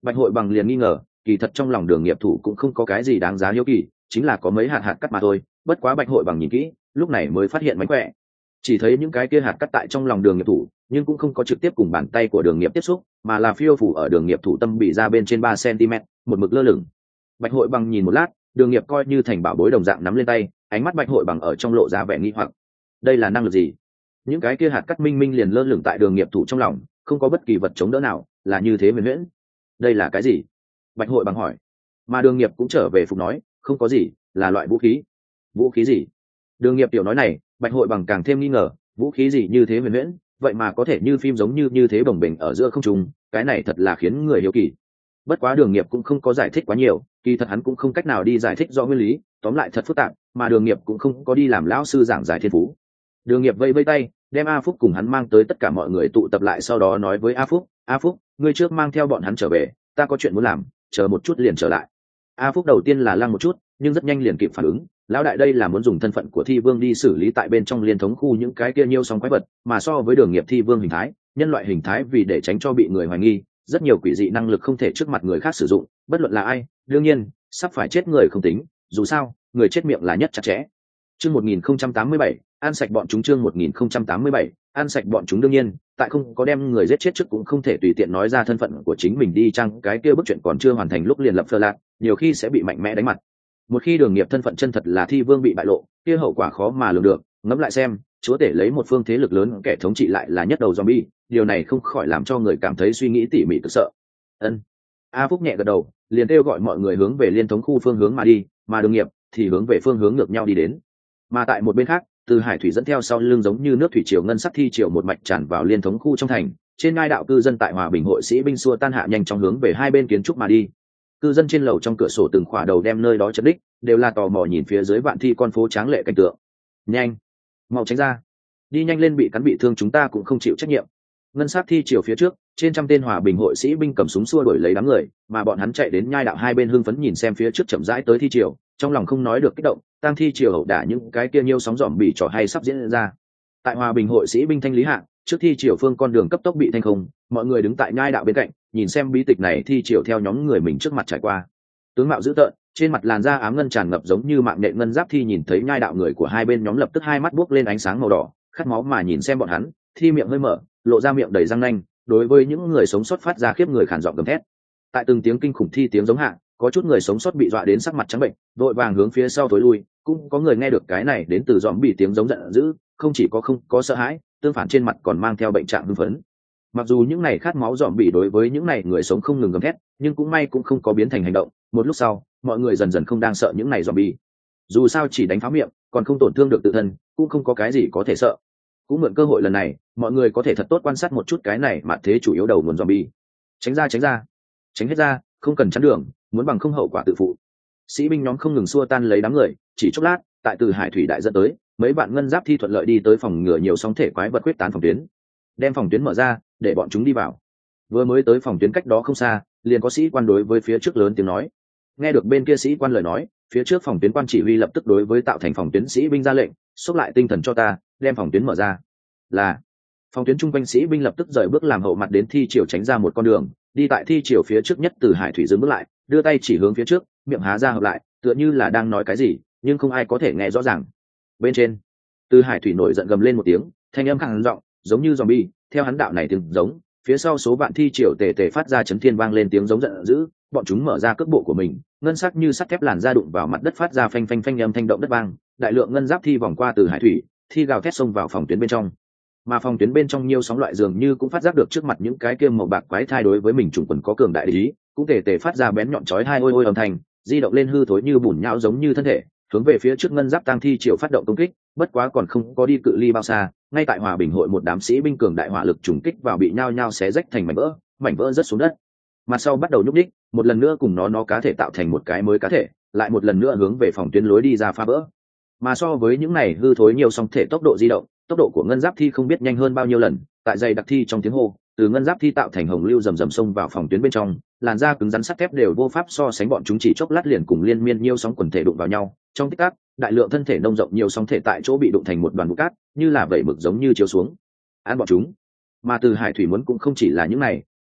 Speaker 1: Bạch Hội Bằng liền nghi ngờ, kỳ thật trong lòng Đường Nghiệp thủ cũng không có cái gì đáng giá hiếu kỳ, chính là có mấy hạt hạt cắt mà thôi. Bất quá Bạch Hội Bằng nhìn kỹ, lúc này mới phát hiện mánh khỏe, chỉ thấy những cái kia hạt cắt tại trong lòng Đường Nghiệp thủ, nhưng cũng không có trực tiếp cùng bàn tay của Đường Nghiệp tiếp xúc, mà là phiêu phủ ở Đường Nghiệp thủ tâm bị ra bên trên ba xăng-ti-mét, một mực lơ lửng. Bạch Hội Bằng nhìn một lát, Đường Nghiệp coi như thành bảo bối đồng dạng nắm lên tay, ánh mắt Bạch Hội Bằng ở trong lộ ra vẻ nghi hoặc. Đây là năng lực gì? Những cái kia hạt cắt minh minh liền lơ lửng tại Đường Nghiệp thủ trong lòng, không có bất kỳ vật chống đỡ nào, là như thế huyền huyễn. Đây là cái gì? Bạch Hội Bằng hỏi. Mà Đường Nghiệp cũng trở về phục nói, không có gì, là loại vũ khí. Vũ khí gì? Đường Nghiệp tiểu nói này, Bạch Hội Bằng càng thêm nghi ngờ, vũ khí gì như thế huyền huyễn, vậy mà có thể như phim giống như như thế bồng bềnh ở giữa không trung, cái này thật là khiến người hiếu kỳ. Bất quá Đường Nghiệp cũng không có giải thích quá nhiều, kỳ thật hắn cũng không cách nào đi giải thích rõ nguyên lý, tóm lại thật phức tạp, mà Đường Nghiệp cũng không có đi làm lão sư giảng giải thiên phú. Đường Nghiệp vây vây tay, đem A Phúc cùng hắn mang tới tất cả mọi người tụ tập lại, sau đó nói với A Phúc, A Phúc, ngươi trước mang theo bọn hắn trở về, ta có chuyện muốn làm, chờ một chút liền trở lại. A Phúc đầu tiên là lăng một chút, nhưng rất nhanh liền kịp phản ứng, lão đại đây là muốn dùng thân phận của Thi Vương đi xử lý tại bên trong liên thống khu những cái kia nhiêu sóng quái vật, mà so với Đường Nghiệp Thi Vương hình thái, nhân loại hình thái, vì để tránh cho bị người hoài nghi, rất nhiều quỷ dị năng lực không thể trước mặt người khác sử dụng, bất luận là ai, đương nhiên, sắp phải chết người không tính, dù sao, người chết miệng là nhất chặt chẽ. Chương một nghìn không trăm tám mươi bảy, ăn sạch bọn chúng. Chương một nghìn không trăm tám mươi bảy, ăn sạch bọn chúng. Đương nhiên, tại không có đem người giết chết trước cũng không thể tùy tiện nói ra thân phận của chính mình đi chăng, cái kia bức chuyện còn chưa hoàn thành lúc liền lập phơ lạc, nhiều khi sẽ bị mạnh mẽ đánh mặt. Một khi Đường Nghiệp thân phận chân thật là Thi Vương bị bại lộ, kia hậu quả khó mà lường được, ngẫm lại xem, chúa tể lấy một phương thế lực lớn kẻ thống trị lại là nhất đầu zombie, điều này không khỏi làm cho người cảm thấy suy nghĩ tỉ mỉ cực sợ. Ân. A Phúc nhẹ gật đầu, liền kêu gọi mọi người hướng về liên thống khu phương hướng mà đi, mà Đường Nghiệp thì hướng về phương hướng ngược nhau đi đến. Mà tại một bên khác, từ hải thủy dẫn theo sau lưng giống như nước thủy triều ngân sắc thi triều một mạch tràn vào liên thống khu trong thành, trên ngai đạo cư dân tại hòa bình hội sĩ binh xua tan hạ nhanh chóng hướng về hai bên kiến trúc mà đi. Cư dân trên lầu trong cửa sổ từng khỏa đầu đem nơi đó chấn đích, đều là tò mò nhìn phía dưới vạn thi con phố tráng lệ cảnh tượng. Nhanh, mau tránh ra, đi nhanh lên, bị cắn bị thương chúng ta cũng không chịu trách nhiệm. Ngân sắc thi triều phía trước, trên trăm tên hòa bình hội sĩ binh cầm súng xua đuổi lấy đám người, mà bọn hắn chạy đến nhai đạo hai bên hưng phấn nhìn xem phía trước chậm rãi tới thi triều, trong lòng không nói được kích động, tang thi triều ẩu đả những cái kia nhiêu sóng dòm bị trò hay sắp diễn ra. Tại hòa bình hội sĩ binh thanh lý hạ, trước thi triều phương con đường cấp tốc bị thanh không, mọi người đứng tại nhai đạo bên cạnh, nhìn xem bí tịch này thi triều theo nhóm người mình trước mặt trải qua. Tướng mạo dữ tợn, trên mặt làn da ám ngân tràn ngập giống như mạng nhện ngân giáp thi nhìn thấy nhai đạo người của hai bên nhóm lập tức hai mắt buốc lên ánh sáng màu đỏ, khát máu mà nhìn xem bọn hắn, thi miệng hơi mở, lộ ra miệng đầy răng nanh, đối với những người sống sót phát ra khiếp người khản giọng gầm thét. Tại từng tiếng kinh khủng thi tiếng giống hạ, có chút người sống sót bị dọa đến sắc mặt trắng bệnh, vội vàng hướng phía sau tối lui, cũng có người nghe được cái này đến từ dòm bị tiếng giống giận dữ, không chỉ có không có sợ hãi, tương phản trên mặt còn mang theo bệnh trạng hưng phấn. Mặc dù những này khát máu dòm bị đối với những này người sống không ngừng gầm thét, nhưng cũng may cũng không có biến thành hành động. Một lúc sau, mọi người dần dần không đang sợ những này dòm bị. Dù sao chỉ đánh phá miệng, còn không tổn thương được tự thân, cũng không có cái gì có thể sợ. Cũng mượn cơ hội lần này, mọi người có thể thật tốt quan sát một chút cái này mà thế chủ yếu đầu nguồn zombie. Tránh ra, tránh ra, tránh hết ra, không cần chắn đường, muốn bằng không hậu quả tự phụ. Sĩ binh nhóm không ngừng xua tan lấy đám người, chỉ chốc lát, tại từ hải thủy đại dẫn tới, mấy bạn ngân giáp thi thuận lợi đi tới phòng ngừa nhiều sóng thể quái vật quyết tán phòng tuyến. Đem phòng tuyến mở ra, để bọn chúng đi vào. Vừa mới tới phòng tuyến cách đó không xa, liền có sĩ quan đối với phía trước lớn tiếng nói. Nghe được bên kia sĩ quan lời nói, phía trước phòng tuyến quan chỉ huy lập tức đối với tạo thành phòng tuyến sĩ binh ra lệnh, xúc lại tinh thần cho ta, đem phòng tuyến mở ra. Là phòng tuyến chung quanh sĩ binh lập tức rời bước làm hậu mặt đến thi triều tránh ra một con đường, đi tại thi triều phía trước nhất từ hải thủy dừng bước lại, đưa tay chỉ hướng phía trước, miệng há ra hợp lại, tựa như là đang nói cái gì, nhưng không ai có thể nghe rõ ràng. Bên trên, từ hải thủy nổi giận gầm lên một tiếng, thanh âm khàn giọng, giống như zombie, theo hắn đạo này tiếng giống, phía sau số vạn thi triều tề tề phát ra chấn thiên vang lên tiếng giống giận dữ, bọn chúng mở ra cước bộ của mình, ngân sắc như sắt thép làn ra đụng vào mặt đất phát ra phanh phanh phanh âm thanh động đất vang, đại lượng ngân giáp thi vòng qua từ hải thủy, thi gào thét xông vào phòng tuyến bên trong. Mà phòng tuyến bên trong nhiều sóng loại dường như cũng phát giác được trước mặt những cái kia màu bạc quái thai đối với mình trùng quần có cường đại ý, cũng tề tề phát ra bén nhọn chói hai ôi ôi âm thanh, di động lên hư thối như bùn nhão giống như thân thể, hướng về phía trước ngân giáp tăng thi triều phát động công kích, bất quá còn không có đi cự ly bao xa, ngay tại hòa bình hội một đám sĩ binh cường đại hỏa lực trùng kích vào bị nhao nhao xé rách thành mảnh vỡ, mảnh vỡ rớt xuống đất. Mặt sau bắt đầu nhúc nhích, một lần nữa cùng nó nó cá thể tạo thành một cái mới cá thể, lại một lần nữa hướng về phòng tuyến lối đi ra phá vỡ. Mà so với những này hư thối nhiều song thể tốc độ di động, tốc độ của ngân giáp thi không biết nhanh hơn bao nhiêu lần, tại dày đặc thi trong tiếng hô, từ ngân giáp thi tạo thành hồng lưu rầm rầm xông vào phòng tuyến bên trong, làn da cứng rắn sắt thép đều vô pháp so sánh bọn chúng, chỉ chốc lát liền cùng liên miên nhiều sóng quần thể đụng vào nhau, trong tích tắc, đại lượng thân thể nông rộng nhiều sóng thể tại chỗ bị đụng thành một đoàn bụi cát, như là vẩy mực giống như chiếu xuống. Ăn bọn chúng. Mà từ hải thủy muốn cũng không chỉ là những này,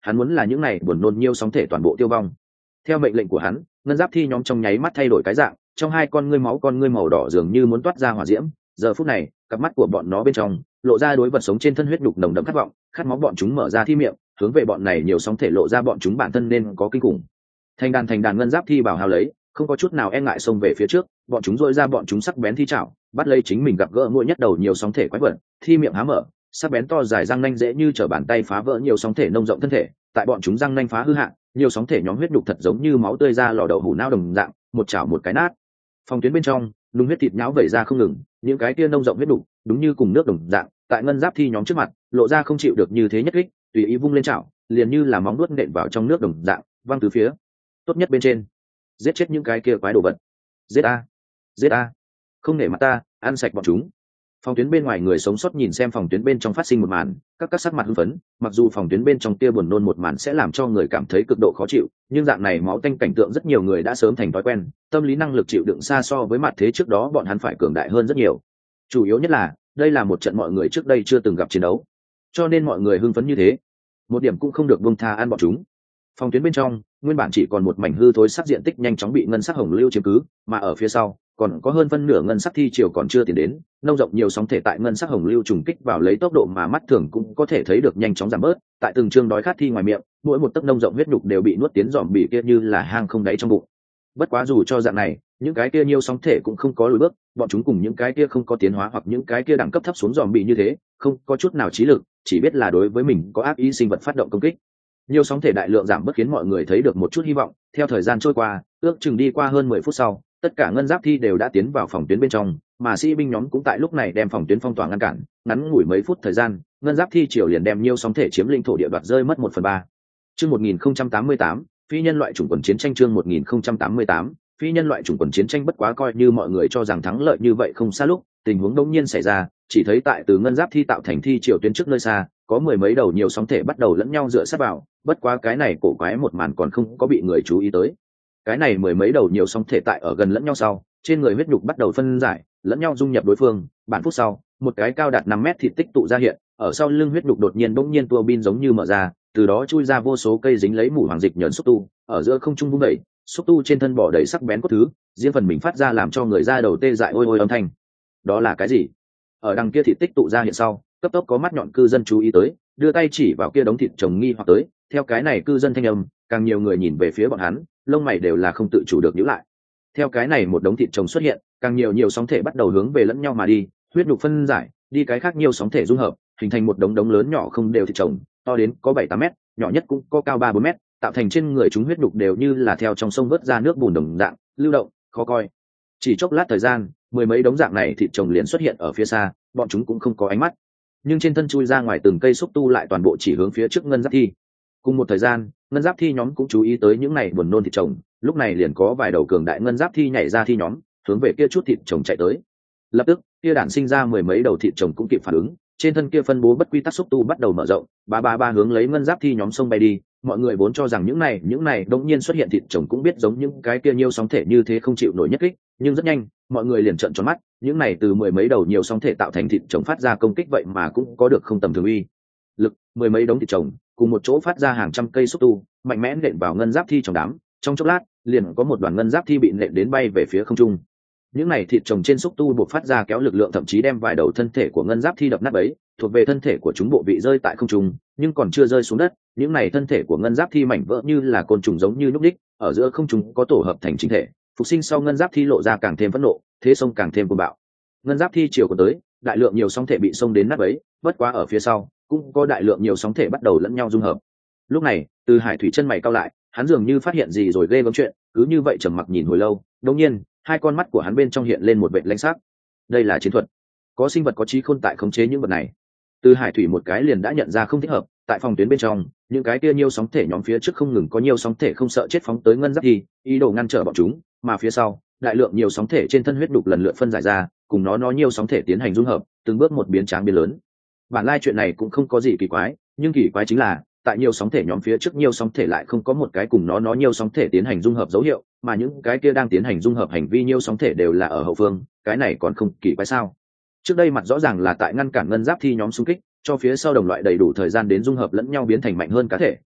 Speaker 1: hắn muốn là những này buồn nôn nhiêu sóng thể toàn bộ tiêu vong. Theo mệnh lệnh của hắn, ngân giáp thi nhóm trong nháy mắt thay đổi cái dạng, trong hai con ngươi máu con ngươi màu đỏ dường như muốn toát ra hỏa diễm. Giờ phút này, cặp mắt của bọn nó bên trong lộ ra đối vật sống trên thân huyết đục nồng đậm khát vọng, khát máu. Bọn chúng mở ra thi miệng, hướng về bọn này nhiều sóng thể lộ ra bọn chúng bản thân nên có kinh khủng. Thành đàn thành đàn ngân giáp thi bảo hào lấy, không có chút nào e ngại xông về phía trước. Bọn chúng dội ra bọn chúng sắc bén thi chảo, bắt lấy chính mình gặp gỡ mỗi nhất đầu nhiều sóng thể quái vật. Thi miệng há mở, sắc bén to dài răng nanh dễ như trở bàn tay phá vỡ nhiều sóng thể nông rộng thân thể. Tại bọn chúng răng nanh phá hư hạn, nhiều sóng thể nhóm huyết đục thật giống như máu tươi ra lò đậu hủ nao đồng dạng, một chảo một cái nát. Phòng tuyến bên trong, nung huyết thịt nhão vẩy ra không ngừng, những cái kia nông rộng huyết đục đúng như cùng nước đồng dạng, tại ngân giáp thi nhóm trước mặt lộ ra không chịu được như thế nhất kích, tùy ý vung lên chảo, liền như là móng vuốt nện vào trong nước đồng dạng, văng từ phía. Tốt nhất bên trên, giết chết những cái kia quái đồ vật. Giết a, giết a, không nể mặt ta, ăn sạch bọn chúng. Phòng tuyến bên ngoài người sống sót nhìn xem phòng tuyến bên trong phát sinh một màn, các các sắc mặt hưng phấn. Mặc dù phòng tuyến bên trong kia buồn nôn một màn sẽ làm cho người cảm thấy cực độ khó chịu, nhưng dạng này máu tanh cảnh tượng rất nhiều người đã sớm thành thói quen, tâm lý năng lực chịu đựng xa so với mặt thế trước đó bọn hắn phải cường đại hơn rất nhiều. Chủ yếu nhất là đây là một trận mọi người trước đây chưa từng gặp chiến đấu, cho nên mọi người hưng phấn như thế, một điểm cũng không được buông tha ăn bọn chúng. Phòng tuyến bên trong nguyên bản chỉ còn một mảnh hư thối sắc diện tích nhanh chóng bị ngân sắc hồng lưu chiếm cứ, mà ở phía sau còn có hơn phân nửa ngân sắc thi triều còn chưa tiến đến, nông rộng nhiều sóng thể tại ngân sắc hồng lưu trùng kích vào lấy tốc độ mà mắt thường cũng có thể thấy được nhanh chóng giảm bớt. Tại từng chương đói khát thi ngoài miệng, mỗi một tấc nông rộng huyết nhục đều bị nuốt tiến dòm bị kia như là hang không đáy trong bụng. Bất quá dù cho dạng này, những cái kia nhiều sóng thể cũng không có lùi bước, bọn chúng cùng những cái kia không có tiến hóa hoặc những cái kia đẳng cấp thấp xuống dòm bị như thế, không có chút nào trí lực, chỉ biết là đối với mình có ác ý sinh vật phát động công kích. Nhiều sóng thể đại lượng giảm bớt khiến mọi người thấy được một chút hy vọng. Theo thời gian trôi qua, ước chừng đi qua hơn mười phút sau, tất cả ngân giáp thi đều đã tiến vào phòng tuyến bên trong, mà sĩ binh nhóm cũng tại lúc này đem phòng tuyến phong tỏa ngăn cản. Ngắn ngủi mấy phút thời gian, ngân giáp thi triều liền đem nhiều sóng thể chiếm lĩnh thổ địa đoạt rơi mất một phần ba. Chương một nghìn không trăm tám mươi tám, phi nhân loại chủng quần chiến tranh. Chương một nghìn không trăm tám mươi tám, phi nhân loại chủng quần chiến tranh. Bất quá coi như mọi người cho rằng thắng lợi như vậy không xa lúc, tình huống đột nhiên xảy ra, chỉ thấy tại từ ngân giáp thi tạo thành thi triều tuyến trước nơi xa, có mười mấy đầu nhiều sóng thể bắt đầu lẫn nhau dựa sát vào. Bất quá cái này cổ quái một màn còn không có bị người chú ý tới. Cái này mười mấy đầu nhiều sóng thể tại ở gần lẫn nhau sau, trên người huyết nhục bắt đầu phân giải, lẫn nhau dung nhập đối phương. Bản phút sau, một cái cao đạt năm mét thịt tích tụ ra hiện, ở sau lưng huyết nhục đột nhiên bỗng nhiên tua bin giống như mở ra, từ đó chui ra vô số cây dính lấy mủ hoàng dịch nhẫn xúc tu, ở giữa không trung vung đẩy, xúc tu trên thân bỏ đầy sắc bén cốt thứ, riêng phần mình phát ra làm cho người da đầu tê dại ôi ôi âm thanh. Đó là cái gì? Ở đằng kia thịt tích tụ ra hiện sau, cấp tốc có mắt nhọn cư dân chú ý tới, đưa tay chỉ vào kia đống thịt chồng nghi hoặc tới. Theo cái này cư dân thanh âm, càng nhiều người nhìn về phía bọn hắn, lông mày đều là không tự chủ được nhíu lại. Theo cái này một đống thịt chồng xuất hiện, càng nhiều nhiều sóng thể bắt đầu hướng về lẫn nhau mà đi, huyết nhục phân giải, đi cái khác nhiều sóng thể dung hợp, hình thành một đống đống lớn nhỏ không đều thịt chồng, to đến có bảy tám mét, nhỏ nhất cũng có cao ba bốn mét, tạo thành trên người chúng huyết nhục đều như là theo trong sông vớt ra nước bùn đồng dạng, lưu động, khó coi. Chỉ chốc lát thời gian, mười mấy đống dạng này thịt chồng liền xuất hiện ở phía xa, bọn chúng cũng không có ánh mắt, nhưng trên thân chui ra ngoài từng cây xúc tu lại toàn bộ chỉ hướng phía trước ngân giáp thi. Cùng một thời gian, ngân giáp thi nhóm cũng chú ý tới những này buồn nôn thịt chồng, lúc này liền có vài đầu cường đại ngân giáp thi nhảy ra thi nhóm, hướng về kia chút thịt chồng chạy tới. Lập tức, kia đản sinh ra mười mấy đầu thịt chồng cũng kịp phản ứng, trên thân kia phân bố bất quy tắc xúc tu bắt đầu mở rộng, ba ba ba hướng lấy ngân giáp thi nhóm sông bay đi. Mọi người vốn cho rằng những này, những này đột nhiên xuất hiện thịt chồng cũng biết giống những cái kia nhiều sóng thể như thế không chịu nổi nhất kích, nhưng rất nhanh, mọi người liền trợn tròn mắt, những này từ mười mấy đầu nhiều sóng thể tạo thành thịt chồng phát ra công kích vậy mà cũng có được không tầm thường uy lực. Mười mấy đống thịt chồng cùng một chỗ phát ra hàng trăm cây xúc tu, mạnh mẽ nện vào ngân giáp thi trong đám, trong chốc lát, liền có một đoàn ngân giáp thi bị nện đến bay về phía không trung. Những này thịt chồng trên xúc tu buộc phát ra kéo lực lượng thậm chí đem vài đầu thân thể của ngân giáp thi đập nát bấy, thuộc về thân thể của chúng bộ vị rơi tại không trung, nhưng còn chưa rơi xuống đất, những này thân thể của ngân giáp thi mảnh vỡ như là côn trùng giống như nhúc đích, ở giữa không trung có tổ hợp thành chính thể. Phục sinh sau ngân giáp thi lộ ra càng thêm phẫn nộ, thế sông càng thêm cuồng bạo. Ngân giáp thi chiều của tới, đại lượng nhiều sóng thể bị xông đến nát bấy, bất quá ở phía sau cũng có đại lượng nhiều sóng thể bắt đầu lẫn nhau dung hợp. Lúc này, Từ Hải Thủy chân mày cau lại, hắn dường như phát hiện gì rồi ghê gớm chuyện, cứ như vậy trầm mặc nhìn hồi lâu, đột nhiên, hai con mắt của hắn bên trong hiện lên một vệt lãnh sắc. Đây là chiến thuật. Có sinh vật có trí khôn tại khống chế những vật này. Từ Hải Thủy một cái liền đã nhận ra không thích hợp, tại phòng tuyến bên trong, những cái kia nhiều sóng thể nhóm phía trước không ngừng có nhiều sóng thể không sợ chết phóng tới ngân giáp thi, ý đồ ngăn trở bọn chúng, mà phía sau, đại lượng nhiều sóng thể trên thân huyết đục lần lượt phân giải ra, cùng nó nó nhiều sóng thể tiến hành dung hợp, từng bước một biến tráng biến lớn. Bản lai chuyện này cũng không có gì kỳ quái, nhưng kỳ quái chính là, tại nhiều sóng thể nhóm phía trước nhiều sóng thể lại không có một cái cùng nó nó nhiều sóng thể tiến hành dung hợp dấu hiệu, mà những cái kia đang tiến hành dung hợp hành vi nhiều sóng thể đều là ở hậu phương, cái này còn không kỳ quái sao? Trước đây mặt rõ ràng là tại ngăn cản ngân giáp thi nhóm xung kích, cho phía sau đồng loại đầy đủ thời gian đến dung hợp lẫn nhau biến thành mạnh hơn cá thể,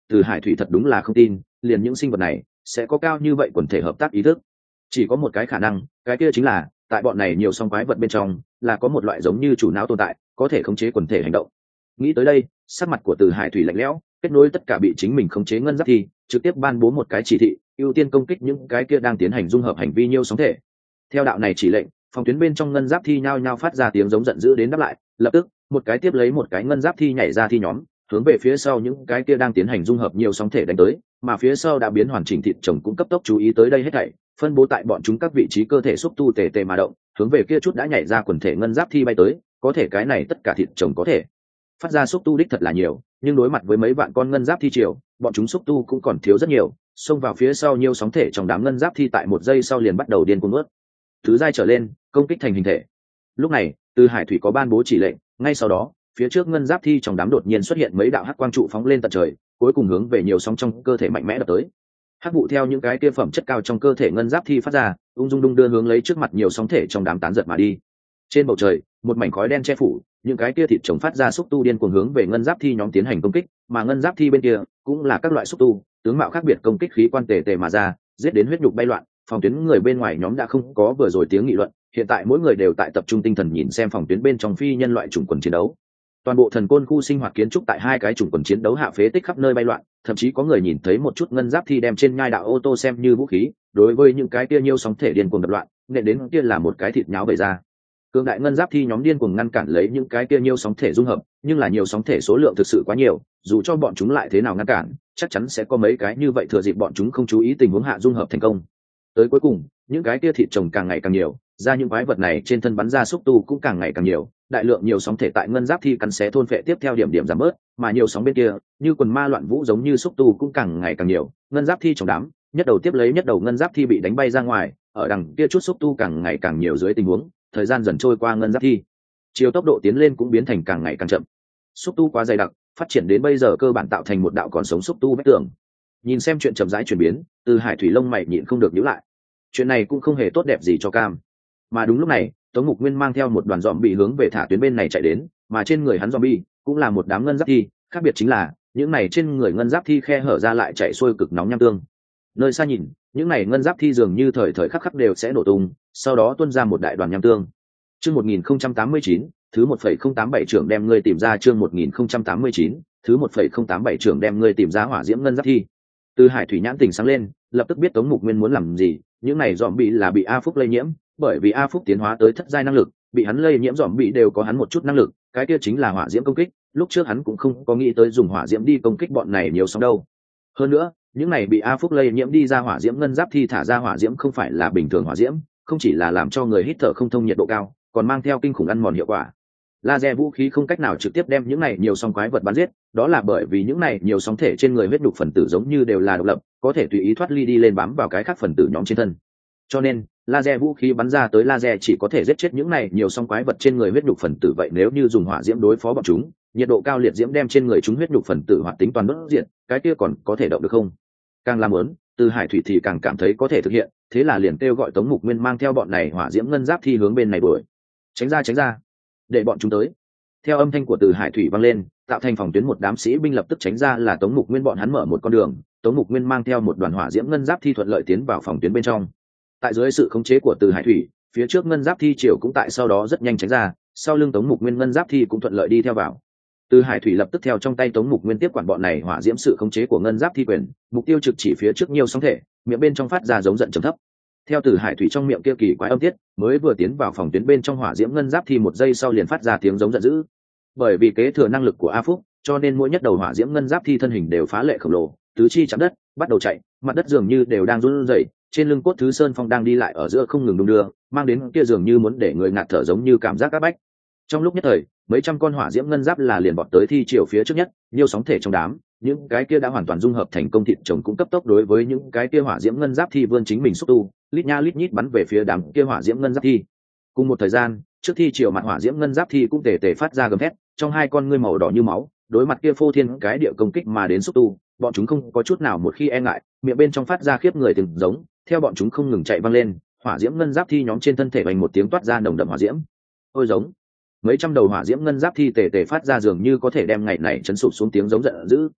Speaker 1: Từ Hải Thủy thật đúng là không tin liền những sinh vật này sẽ có cao như vậy quần thể hợp tác ý thức. Chỉ có một cái khả năng, cái kia chính là tại bọn này nhiều song quái vật bên trong là có một loại giống như chủ não tồn tại, có thể khống chế quần thể hành động. Nghĩ tới đây, sắc mặt của Từ Hải Thủy lạnh lẽo, kết nối tất cả bị chính mình khống chế ngân giáp thi, trực tiếp ban bố một cái chỉ thị, ưu tiên công kích những cái kia đang tiến hành dung hợp hành vi nhiêu sóng thể. Theo đạo này chỉ lệnh, phòng tuyến bên trong ngân giáp thi nhao nhao phát ra tiếng giống giận dữ đến đáp lại, lập tức một cái tiếp lấy một cái ngân giáp thi nhảy ra thi nhóm, hướng về phía sau những cái kia đang tiến hành dung hợp nhiều sóng thể đánh tới, mà phía sau đã biến hoàn chỉnh thịt chồng cũng cấp tốc chú ý tới đây hết thảy, phân bố tại bọn chúng các vị trí cơ thể xúc tu tề tề mà động, hướng về kia chút đã nhảy ra quần thể ngân giáp thi bay tới. Có thể cái này tất cả thịt chồng có thể phát ra xúc tu đích thật là nhiều, nhưng đối mặt với mấy vạn con ngân giáp thi triều, bọn chúng xúc tu cũng còn thiếu rất nhiều, xông vào phía sau nhiều sóng thể trong đám ngân giáp thi tại một giây sau liền bắt đầu điên cuồng nuốt. Thứ giai trở lên, công kích thành hình thể. Lúc này, Từ Hải Thủy có ban bố chỉ lệnh, ngay sau đó, phía trước ngân giáp thi trong đám đột nhiên xuất hiện mấy đạo hắc quang trụ phóng lên tận trời, cuối cùng hướng về nhiều sóng trong cơ thể mạnh mẽ đập tới. Hắc vụ theo những cái kia phẩm chất cao trong cơ thể ngân giáp thi phát ra, ung dung đung đưa hướng lấy trước mặt nhiều sóng thể trong đám tán giật mà đi. Trên bầu trời, một mảnh khói đen che phủ, những cái kia thịt chồng phát ra xúc tu điên cuồng hướng về ngân giáp thi nhóm tiến hành công kích, mà ngân giáp thi bên kia cũng là các loại xúc tu, tướng mạo khác biệt công kích khí quan tề tề mà ra, giết đến huyết nhục bay loạn. Phòng tuyến người bên ngoài nhóm đã không có vừa rồi tiếng nghị luận, hiện tại mỗi người đều tại tập trung tinh thần nhìn xem phòng tuyến bên trong phi nhân loại chủng quần chiến đấu. Toàn bộ thần côn khu sinh hoạt kiến trúc tại hai cái chủng quần chiến đấu hạ phế tích khắp nơi bay loạn, thậm chí có người nhìn thấy một chút ngân giáp thi đem trên nhai đạo ô tô xem như vũ khí, đối với những cái kia nhiêu sóng thể điên cuồng đập loạn, nện đến kia là một cái thịt nháo bày ra. Cường đại ngân giáp thi nhóm điên cuồng ngăn cản lấy những cái kia nhiêu sóng thể dung hợp, nhưng là nhiều sóng thể số lượng thực sự quá nhiều, dù cho bọn chúng lại thế nào ngăn cản, chắc chắn sẽ có mấy cái như vậy thừa dịp bọn chúng không chú ý tình huống hạ dung hợp thành công. Tới cuối cùng, những cái kia thịt chồng càng ngày càng nhiều, ra những quái vật này trên thân bắn ra xúc tu cũng càng ngày càng nhiều, đại lượng nhiều sóng thể tại ngân giáp thi cắn xé thôn phệ tiếp theo điểm điểm giảm bớt, mà nhiều sóng bên kia, như quần ma loạn vũ giống như xúc tu cũng càng ngày càng nhiều, ngân giáp thi trong đám, nhất đầu tiếp lấy nhất đầu ngân giáp thi bị đánh bay ra ngoài, ở đằng kia chút xúc tu càng ngày càng nhiều dưới tình huống, thời gian dần trôi qua ngân giáp thi, chiều tốc độ tiến lên cũng biến thành càng ngày càng chậm. Xúc tu quá dày đặc, phát triển đến bây giờ cơ bản tạo thành một đạo còn sống xúc tu vách tường. Nhìn xem chuyện chậm rãi chuyển biến, Từ Hải Thủy lông mày nhịn không được nhíu lại. Chuyện này cũng không hề tốt đẹp gì cho Cam. Mà đúng lúc này, Tống Mục Nguyên mang theo một đoàn dòm bị hướng về thả tuyến bên này chạy đến, mà trên người hắn zombie cũng là một đám ngân giáp thi, khác biệt chính là những này trên người ngân giáp thi khe hở ra lại chạy xuôi cực nóng nham tương. Nơi xa nhìn, những này ngân giáp thi dường như thời thời khắc khắc đều sẽ nổ tung, sau đó tuôn ra một đại đoàn nham tương. Chương một nghìn không trăm tám mươi chín, thứ một phẩy không tám bảy trưởng đem ngươi tìm ra chương một nghìn không trăm tám mươi chín, thứ một phẩy không tám bảy trưởng đem ngươi tìm ra hỏa diễm ngân giáp thi. Từ Hải Thủy nhãn tỉnh sáng lên, lập tức biết Tống Mục Nguyên muốn làm gì, những này dòm bị là bị A Phúc lây nhiễm, bởi vì A Phúc tiến hóa tới thất giai năng lực, bị hắn lây nhiễm dòm bị đều có hắn một chút năng lực, cái kia chính là hỏa diễm công kích, lúc trước hắn cũng không có nghĩ tới dùng hỏa diễm đi công kích bọn này nhiều sóng đâu. Hơn nữa, những này bị A Phúc lây nhiễm đi ra hỏa diễm ngân giáp thi thả ra hỏa diễm không phải là bình thường hỏa diễm, không chỉ là làm cho người hít thở không thông nhiệt độ cao, còn mang theo kinh khủng ăn mòn hiệu quả. Laser vũ khí không cách nào trực tiếp đem những này nhiều sóng quái vật bắn giết, đó là bởi vì những này nhiều sóng thể trên người huyết đục phần tử giống như đều là độc lập, có thể tùy ý thoát ly đi lên bám vào cái khác phần tử nhóm trên thân. Cho nên, laser vũ khí bắn ra tới laser chỉ có thể giết chết những này nhiều sóng quái vật trên người huyết đục phần tử, vậy nếu như dùng hỏa diễm đối phó bọn chúng, nhiệt độ cao liệt diễm đem trên người chúng huyết đục phần tử hoạt tính toàn đốt diện, cái kia còn có thể động được không? Càng làm muốn, Từ Hải Thủy thì càng cảm thấy có thể thực hiện, thế là liền kêu gọi Tống Mục Nguyên mang theo bọn này hỏa diễm ngân giáp thi hướng bên này đuổi. Tránh ra tránh ra, để bọn chúng tới. Theo âm thanh của Từ Hải Thủy vang lên, tạo thành phòng tuyến một đám sĩ binh lập tức tránh ra, là Tống Mục Nguyên bọn hắn mở một con đường, Tống Mục Nguyên mang theo một đoàn hỏa diễm ngân giáp thi thuận lợi tiến vào phòng tuyến bên trong. Tại dưới sự khống chế của Từ Hải Thủy, phía trước ngân giáp thi triều cũng tại sau đó rất nhanh tránh ra, sau lưng Tống Mục Nguyên ngân giáp thi cũng thuận lợi đi theo vào. Từ Hải Thủy lập tức theo trong tay Tống Mục Nguyên tiếp quản bọn này hỏa diễm sự khống chế của ngân giáp thi quyền, mục tiêu trực chỉ phía trước nhiều sóng thể, miệng bên trong phát ra giống giận trầm thấp. Theo Từ Hải Thủy trong miệng kia kỳ quái âm tiết, mới vừa tiến vào phòng tuyến bên trong hỏa diễm ngân giáp thi một giây sau liền phát ra tiếng giống giận dữ. Bởi vì kế thừa năng lực của A Phúc, cho nên mỗi nhất đầu hỏa diễm ngân giáp thi thân hình đều phá lệ khổng lồ, tứ chi chạm đất, bắt đầu chạy, mặt đất dường như đều đang run rẩy, trên lưng cốt thứ sơn phong đang đi lại ở giữa không ngừng đung đưa, mang đến kia dường như muốn để người ngạt thở giống như cảm giác áp bách. Trong lúc nhất thời, mấy trăm con hỏa diễm ngân giáp là liền bọt tới thi triều phía trước nhất, nhiều sóng thể trong đám, những cái kia đã hoàn toàn dung hợp thành công thịt chồng cũng cấp tốc đối với những cái kia hỏa diễm ngân giáp thi vươn chính mình xúc tu, lít nha lít nhít bắn về phía đám kia hỏa diễm ngân giáp thi. Cùng một thời gian, trước thi triều mặt hỏa diễm ngân giáp thi cũng tề tề phát ra gầm thét, trong hai con ngươi màu đỏ như máu, đối mặt kia phô thiên cái địa công kích mà đến xúc tu, bọn chúng không có chút nào một khi e ngại, miệng bên trong phát ra khiếp người từng giống, theo bọn chúng không ngừng chạy văng lên, hỏa diễm ngân giáp thi nhóm trên thân thể vành một tiếng toát ra nồng đậm hỏa diễm. Ôi giống, mấy trăm đầu hỏa diễm ngân giáp thi tề tề phát ra dường như có thể đem ngày này chấn sụp xuống tiếng giống giận dữ,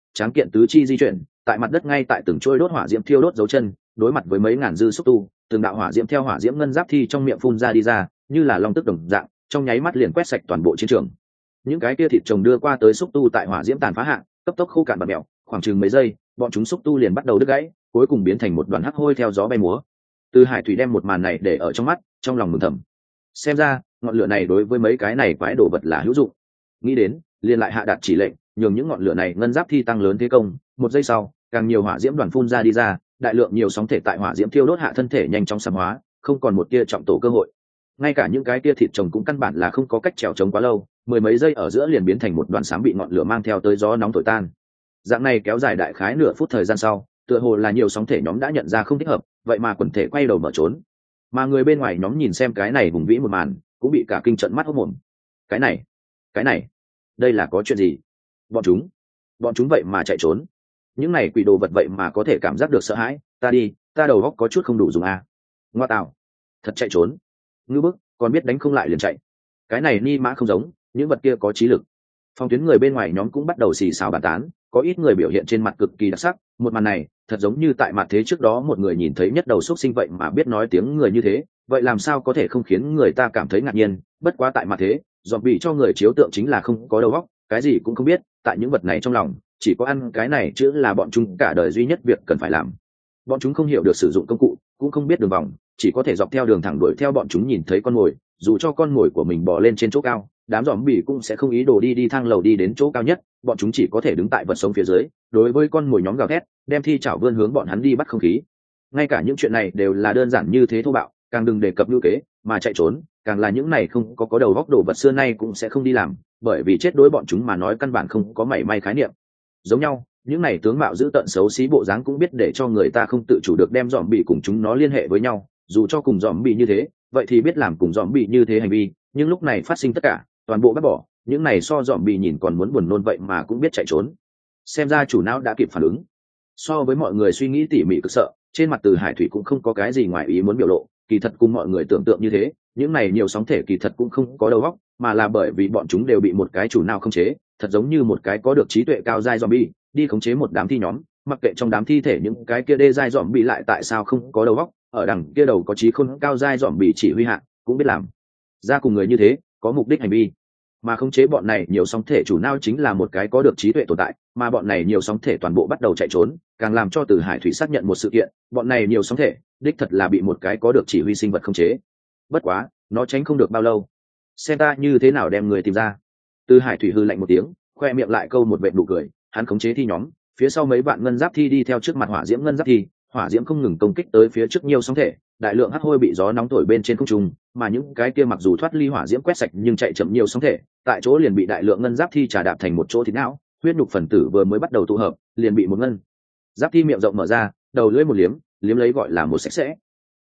Speaker 1: tráng kiện tứ chi di chuyển tại mặt đất ngay tại từng trôi đốt hỏa diễm thiêu đốt dấu chân, đối mặt với mấy ngàn dư xúc tu, từng đạo hỏa diễm theo hỏa diễm ngân giáp thi trong miệng phun ra đi ra, như là long tức đồng dạng, trong nháy mắt liền quét sạch toàn bộ chiến trường. Những cái kia thịt trồng đưa qua tới xúc tu tại hỏa diễm tàn phá hạ, cấp tốc khô cạn bạt mèo, khoảng chừng mấy giây, bọn chúng xúc tu liền bắt đầu đứt gãy, cuối cùng biến thành một đoàn hắc hôi theo gió bay múa. Từ Hải Thủy đem một màn này để ở trong mắt, trong lòng mừng thầm. Xem ra, ngọn lửa này đối với mấy cái này quái đồ vật là hữu dụng. Nghĩ đến, liền lại hạ đạt chỉ lệnh, nhường những ngọn lửa này ngân giáp thi tăng lớn thế công. Một giây sau, càng nhiều hỏa diễm đoàn phun ra đi ra, đại lượng nhiều sóng thể tại hỏa diễm thiêu đốt hạ thân thể nhanh chóng sám hóa, không còn một tia trọng tổ cơ hội. Ngay cả những cái tia thịt trồng cũng căn bản là không có cách trèo trống quá lâu, mười mấy giây ở giữa liền biến thành một đoàn xám bị ngọn lửa mang theo tới gió nóng thổi tan. Dạng này kéo dài đại khái nửa phút thời gian sau, tựa hồ là nhiều sóng thể nhóm đã nhận ra không thích hợp, vậy mà quần thể quay đầu mở trốn. Mà người bên ngoài nhóm nhìn xem cái này hùng vĩ một màn, cũng bị cả kinh trận mắt hốt mồm. Cái này, cái này, đây là có chuyện gì? Bọn chúng, bọn chúng vậy mà chạy trốn. Những này quỷ đồ vật vậy mà có thể cảm giác được sợ hãi, ta đi, ta đầu óc có chút không đủ dùng à. Ngoa tạo, thật chạy trốn. Ngư bức, còn biết đánh không lại liền chạy. Cái này ni mã không giống, những vật kia có trí lực. Phong tuyến người bên ngoài nhóm cũng bắt đầu xì xào bàn tán, có ít người biểu hiện trên mặt cực kỳ đặc sắc. Một màn này thật giống như tại mặt thế trước đó một người nhìn thấy nhất đầu xúc sinh vậy mà biết nói tiếng người như thế, vậy làm sao có thể không khiến người ta cảm thấy ngạc nhiên. Bất quá tại mặt thế, dọn bị cho người chiếu tượng chính là không có đầu óc, cái gì cũng không biết, tại những vật này trong lòng chỉ có ăn cái này chữ là bọn chúng cả đời duy nhất việc cần phải làm. Bọn chúng không hiểu được sử dụng công cụ, cũng không biết đường vòng, chỉ có thể dọc theo đường thẳng đuổi theo bọn chúng nhìn thấy con mồi, dù cho con mồi của mình bò lên trên chỗ cao, đám giòm bỉ cũng sẽ không ý đồ đi đi thang lầu đi đến chỗ cao nhất, bọn chúng chỉ có thể đứng tại vật sống phía dưới, đối với con mồi nhóm gào thét, đem thi chảo vươn hướng bọn hắn đi bắt không khí. Ngay cả những chuyện này đều là đơn giản như thế thô bạo, càng đừng đề cập lưu kế, mà chạy trốn, càng là những này không có có đầu góc đồ vật xưa nay cũng sẽ không đi làm, bởi vì chết đối bọn chúng mà nói căn bản không có mảy may khái niệm. Giống nhau, những này tướng mạo giữ tận xấu xí bộ dáng cũng biết để cho người ta không tự chủ được đem dòm bị cùng chúng nó liên hệ với nhau, dù cho cùng dòm bị như thế, vậy thì biết làm cùng dòm bị như thế hành vi, nhưng lúc này phát sinh tất cả, toàn bộ bác bỏ, những này so dòm bị nhìn còn muốn buồn nôn vậy mà cũng biết chạy trốn. Xem ra chủ não đã kịp phản ứng. So với mọi người suy nghĩ tỉ mỉ cực sợ, trên mặt Từ Hải Thủy cũng không có cái gì ngoài ý muốn biểu lộ, kỳ thật cùng mọi người tưởng tượng như thế, những này nhiều sóng thể kỳ thật cũng không có đầu óc, mà là bởi vì bọn chúng đều bị một cái chủ não khống chế, thật giống như một cái có được trí tuệ cao giai zombie, đi khống chế một đám thi nhóm, mặc kệ trong đám thi thể những cái kia đê giai zombie lại tại sao không có đầu óc, ở đằng kia đầu có trí khôn cao giai zombie chỉ huy hạ, cũng biết làm ra cùng người như thế, có mục đích hành vi. Mà khống chế bọn này nhiều sóng thể chủ não chính là một cái có được trí tuệ tồn tại, mà bọn này nhiều sóng thể toàn bộ bắt đầu chạy trốn, càng làm cho Từ Hải Thủy xác nhận một sự kiện, bọn này nhiều sóng thể, đích thật là bị một cái có được chỉ huy sinh vật khống chế. Bất quá, nó tránh không được bao lâu. Xem ta như thế nào đem người tìm ra. Từ Hải Thủy hư lạnh một tiếng, khoe miệng lại câu một vệt nụ cười, hắn khống chế thi nhóm, phía sau mấy bạn ngân giáp thi đi theo trước mặt hỏa diễm ngân giáp thi, hỏa diễm không ngừng công kích tới phía trước nhiều sóng thể, đại lượng hắc hôi bị gió nóng thổi bên trên không trung, mà những cái kia mặc dù thoát ly hỏa diễm quét sạch nhưng chạy chậm nhiều sóng thể, tại chỗ liền bị đại lượng ngân giáp thi trà đạp thành một chỗ thịt não, huyết nhục phần tử vừa mới bắt đầu tụ hợp, liền bị một ngân giáp thi miệng rộng mở ra, đầu lưỡi một liếm, liếm lấy gọi là một sạch sẽ,